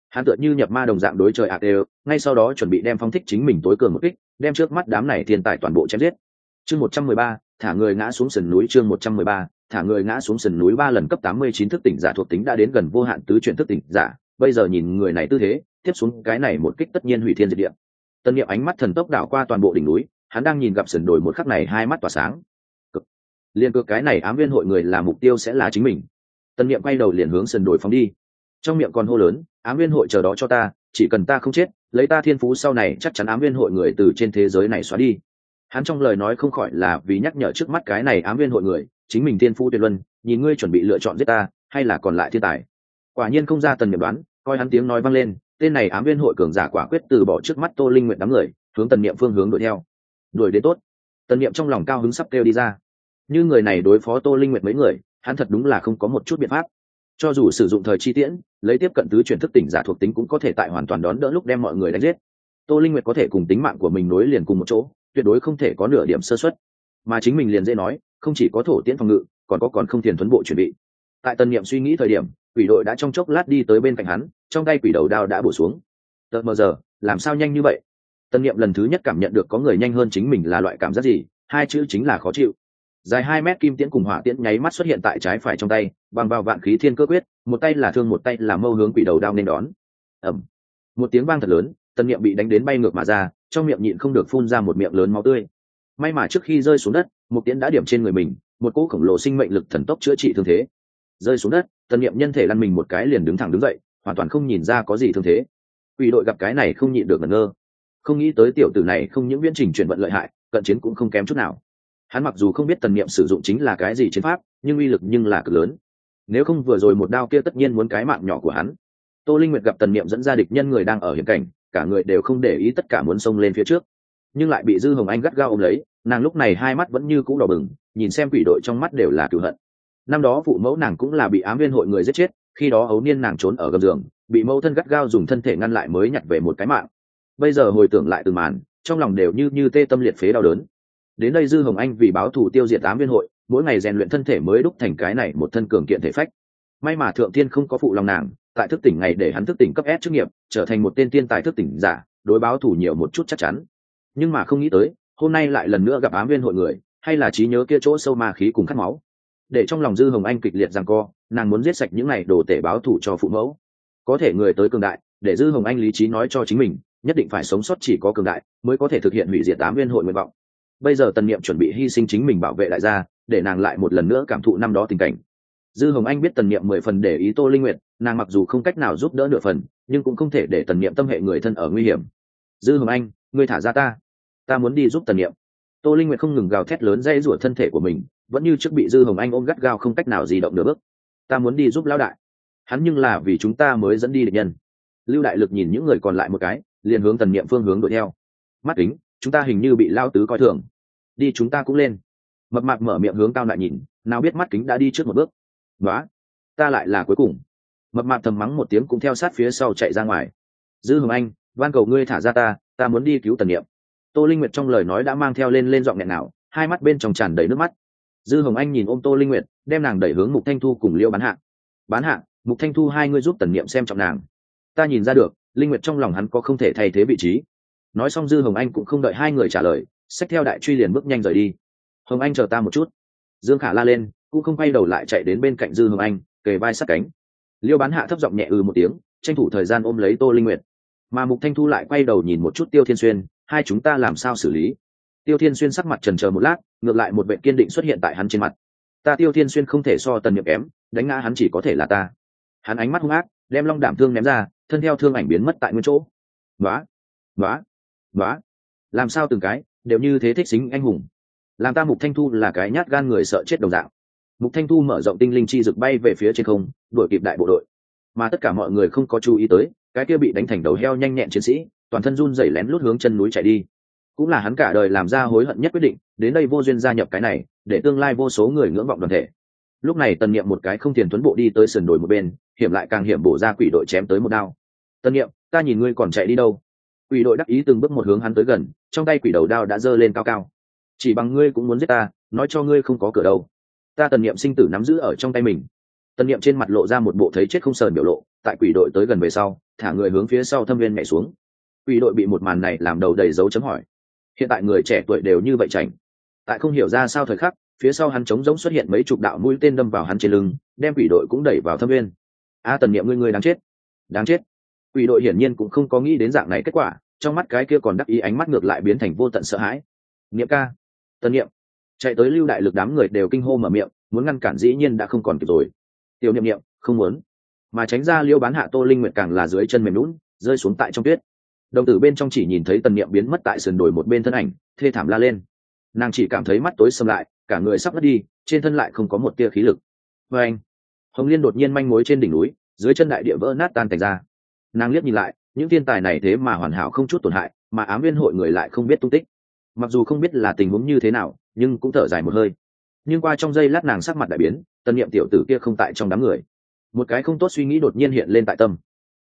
Hắn tựa như nhập ma đồng dạng đối trời ạc đều, ngay sau đó chuẩn bị đem phóng thích chính mình tối cường một kích, đem trước mắt đám này thiên tài toàn bộ chém giết. Chương một trăm mười ba, thả người ngã xuống sườn núi. Chương một trăm mười ba, thả người ngã xuống sườn núi. Ba lần cấp tám mươi chín thức tỉnh giả thuộc tính đã đến gần vô hạn tứ chuyển thức tỉnh giả, bây giờ nhìn người này tư thế, tiếp xuống cái này một kích tất nhiên hủy thiên diệt địa. Tân Niệm ánh mắt thần tốc đảo qua toàn bộ đỉnh núi, hắn đang nhìn gặp sườn đồi một khắc này hai mắt tỏa sáng. Cực. Liên cực cái này ám viên hội người là mục tiêu sẽ là chính mình. Tân Niệm quay đầu liền hướng sườn đồi phóng đi. Trong miệng còn hô lớn, ám viên hội chờ đó cho ta, chỉ cần ta không chết, lấy ta thiên phú sau này chắc chắn ám viên hội người từ trên thế giới này xóa đi. Hắn trong lời nói không khỏi là vì nhắc nhở trước mắt cái này ám viên hội người, chính mình thiên phú tuyệt luân, nhìn ngươi chuẩn bị lựa chọn giết ta, hay là còn lại thiên tài. Quả nhiên không ra Tần Niệm đoán, coi hắn tiếng nói vang lên, tên này ám viên hội cường giả quả quyết từ bỏ trước mắt Tô Linh Nguyệt đám người, hướng Tần Niệm phương hướng đuổi theo. Đuổi đến tốt. Tần Niệm trong lòng cao hứng sắp kêu đi ra. Như người này đối phó Tô Linh Nguyệt mấy người, hắn thật đúng là không có một chút biện pháp. Cho dù sử dụng thời chi tiễn, lấy tiếp cận tứ chuyển thức tỉnh giả thuộc tính cũng có thể tại hoàn toàn đón đỡ lúc đem mọi người đánh giết. Tô Linh Nguyệt có thể cùng tính mạng của mình nối liền cùng một chỗ, tuyệt đối không thể có nửa điểm sơ suất. Mà chính mình liền dễ nói, không chỉ có thổ tiễn phòng ngự, còn có còn không tiền tuấn bộ chuẩn bị. Tại Tần Niệm suy nghĩ thời điểm, quỷ đội đã trong chốc lát đi tới bên cạnh hắn, trong tay quỷ đầu đao đã bổ xuống. Tợt mờ giờ, làm sao nhanh như vậy? Tần Niệm lần thứ nhất cảm nhận được có người nhanh hơn chính mình là loại cảm giác gì, hai chữ chính là khó chịu. Dài hai mét kim tiễn cùng hỏa tiễn nháy mắt xuất hiện tại trái phải trong tay, bằng vào vạn khí thiên cơ quyết, một tay là thương một tay là mâu hướng quỷ đầu đao nên đón. Ầm. Một tiếng vang thật lớn, Tần Niệm bị đánh đến bay ngược mà ra, trong miệng nhịn không được phun ra một miệng lớn máu tươi. May mà trước khi rơi xuống đất, một tiễn đã điểm trên người mình, một cỗ khổng lồ sinh mệnh lực thần tốc chữa trị thương thế. Rơi xuống đất, Tần Niệm nhân thể lăn mình một cái liền đứng thẳng đứng dậy, hoàn toàn không nhìn ra có gì thương thế. Quỷ đội gặp cái này không nhịn được ngẩn ngơ, không nghĩ tới tiểu tử này không những viễn trình chuyển vận lợi hại, cận chiến cũng không kém chút nào. Hắn mặc dù không biết Tần Niệm sử dụng chính là cái gì chiến pháp, nhưng uy lực nhưng là cực lớn. Nếu không vừa rồi một đao kia tất nhiên muốn cái mạng nhỏ của hắn. Tô Linh Nguyệt gặp Tần Niệm dẫn ra địch nhân người đang ở hiểm cảnh, cả người đều không để ý, tất cả muốn xông lên phía trước, nhưng lại bị Dư Hồng Anh gắt gao ôm lấy. Nàng lúc này hai mắt vẫn như cũ đỏ bừng, nhìn xem quỷ đội trong mắt đều là cừu hận. Năm đó phụ mẫu nàng cũng là bị ám viên hội người giết chết, khi đó ấu niên nàng trốn ở gầm giường, bị mẫu thân gắt gao dùng thân thể ngăn lại mới nhặt về một cái mạng. Bây giờ hồi tưởng lại từng màn, trong lòng đều như như tê tâm liệt phế đau đớn. Đến đây Dư Hồng Anh vì báo thù tiêu diệt ám viên hội, mỗi ngày rèn luyện thân thể mới đúc thành cái này một thân cường kiện thể phách. May mà thượng thiên không có phụ lòng nàng, tại thức tỉnh ngày để hắn thức tỉnh cấp S chức nghiệp, trở thành một tên tiên tài thức tỉnh giả, đối báo thù nhiều một chút chắc chắn. Nhưng mà không nghĩ tới, hôm nay lại lần nữa gặp ám viên hội người, hay là trí nhớ kia chỗ sâu ma khí cùng khát máu. Để trong lòng Dư Hồng Anh kịch liệt giằng co, nàng muốn giết sạch những này đồ tể báo thù cho phụ mẫu. Có thể người tới cường đại, để Dư Hồng Anh lý trí nói cho chính mình, nhất định phải sống sót, chỉ có cường đại mới có thể thực hiện hủy diệt ám viên hội nguyện vọng. Bây giờ Tần Niệm chuẩn bị hy sinh chính mình bảo vệ đại gia, để nàng lại một lần nữa cảm thụ năm đó tình cảnh. Dư Hồng Anh biết Tần Niệm mười phần để ý Tô Linh Nguyệt, nàng mặc dù không cách nào giúp đỡ nửa phần, nhưng cũng không thể để Tần Niệm tâm hệ người thân ở nguy hiểm. Dư Hồng Anh, ngươi thả ra ta, ta muốn đi giúp Tần Niệm. Tô Linh Nguyệt không ngừng gào thét lớn dây rủa thân thể của mình, vẫn như trước bị Dư Hồng Anh ôm gắt gao không cách nào di động nửa bước. Ta muốn đi giúp lão đại, hắn nhưng là vì chúng ta mới dẫn đi địch nhân. Lưu Đại Lực nhìn những người còn lại một cái, liền hướng Tần Niệm phương hướng đuổi theo. Mắt kính, chúng ta hình như bị lao tứ coi thường, đi chúng ta cũng lên. Mập mạp mở miệng hướng Cao Lại nhìn, nào biết mắt kính đã đi trước một bước. Nóa, ta lại là cuối cùng. Mập mạp thầm mắng một tiếng cũng theo sát phía sau chạy ra ngoài. Dư Hồng Anh, van cầu ngươi thả ra ta, ta muốn đi cứu Tần Niệm. Tô Linh Nguyệt trong lời nói đã mang theo lên lên giọng nghẹn nào, hai mắt bên trong tràn đầy nước mắt. Dư Hồng Anh nhìn ôm Tô Linh Nguyệt, đem nàng đẩy hướng Mục Thanh Thu cùng Liêu Bán Hạ. Bán Hạ, Mục Thanh Thu, hai ngươi giúp Tần Niệm xem trọng nàng. Ta nhìn ra được, Linh Nguyệt trong lòng hắn có không thể thay thế vị trí. Nói xong Dư Hồng Anh cũng không đợi hai người trả lời, xách theo đại truy liền bước nhanh rời đi. Hồng Anh chờ ta một chút. Dương Khả la lên, cũng không quay đầu lại chạy đến bên cạnh Dư Hồng Anh, kề vai sát cánh. Liêu Bán Hạ thấp giọng nhẹ ừ một tiếng, tranh thủ thời gian ôm lấy Tô Linh Nguyệt. Mà Mục Thanh Thu lại quay đầu nhìn một chút Tiêu Thiên Xuyên, hai chúng ta làm sao xử lý? Tiêu Thiên Xuyên sắc mặt chần chờ một lát, ngược lại một vẻ kiên định xuất hiện tại hắn trên mặt. Ta Tiêu Thiên Xuyên không thể so Tần Niệm kém, đánh ngã hắn chỉ có thể là ta. Hắn ánh mắt hung ác, đem long đảm thương ném ra, thân theo thương ảnh biến mất tại nguyên chỗ. Nóa, nóa, nóa, làm sao từng cái đều như thế thích xính anh hùng, làm ta Mục Thanh Thu là cái nhát gan người sợ chết đồng dạng. Mục Thanh Thu mở rộng tinh linh chi rực bay về phía trên không, đuổi kịp đại bộ đội. Mà tất cả mọi người không có chú ý tới, cái kia bị đánh thành đầu heo nhanh nhẹn chiến sĩ, toàn thân run rẩy lén lút hướng chân núi chạy đi. Cũng là hắn cả đời làm ra hối hận nhất quyết định, đến đây vô duyên gia nhập cái này, để tương lai vô số người ngưỡng vọng đoàn thể. Lúc này Tần Niệm một cái không tiền tuấn bộ đi tới sườn đồi một bên, hiểm lại càng hiểm bổ ra quỷ đội chém tới một đao. Tần Niệm, ta nhìn ngươi còn chạy đi đâu? Quỷ đội đắc ý từng bước một hướng hắn tới gần, trong tay quỷ đầu đao đã giơ lên cao cao. Chỉ bằng ngươi cũng muốn giết ta, nói cho ngươi không có cửa đâu. Ta Tần Niệm sinh tử nắm giữ ở trong tay mình. Tần Niệm trên mặt lộ ra một bộ thấy chết không sờn biểu lộ, tại quỷ đội tới gần về sau, thả người hướng phía sau thâm viên nhảy xuống. Quỷ đội bị một màn này làm đầu đầy dấu chấm hỏi. Hiện tại người trẻ tuổi đều như vậy chảnh. Tại không hiểu ra sao thời khắc, phía sau hắn trống rỗng xuất hiện mấy chục đạo mũi tên đâm vào hắn trên lưng, đem quỷ đội cũng đẩy vào thâm viên. A Tần Niệm, ngươi ngươi đáng chết, đáng chết. Quỷ đội hiển nhiên cũng không có nghĩ đến dạng này kết quả, trong mắt cái kia còn đắc ý ánh mắt ngược lại biến thành vô tận sợ hãi. Niệm ca, Tần Niệm. Chạy tới Lưu Đại Lực đám người đều kinh hô mở miệng, muốn ngăn cản dĩ nhiên đã không còn kịp rồi. Tiểu Niệm Niệm, không muốn. Mà tránh ra Liêu Bán Hạ Tô Linh Nguyệt càng là dưới chân mềm nhũn, rơi xuống tại trong tuyết. Đồng tử bên trong chỉ nhìn thấy Tần Niệm biến mất tại sườn đồi một bên thân ảnh, thê thảm la lên. Nàng chỉ cảm thấy mắt tối sầm lại, cả người sắp mất đi, trên thân lại không có một tia khí lực. Và anh, Hồng Liên đột nhiên manh mối trên đỉnh núi, dưới chân đại địa vỡ nát tan thành ra. Nàng liếc nhìn lại, những thiên tài này thế mà hoàn hảo không chút tổn hại, mà Ám Viên hội người lại không biết tung tích. Mặc dù không biết là tình huống như thế nào, nhưng cũng thở dài một hơi. Nhưng qua trong giây lát nàng sắc mặt đại biến, Tần Niệm tiểu tử kia không tại trong đám người. Một cái không tốt suy nghĩ đột nhiên hiện lên tại tâm.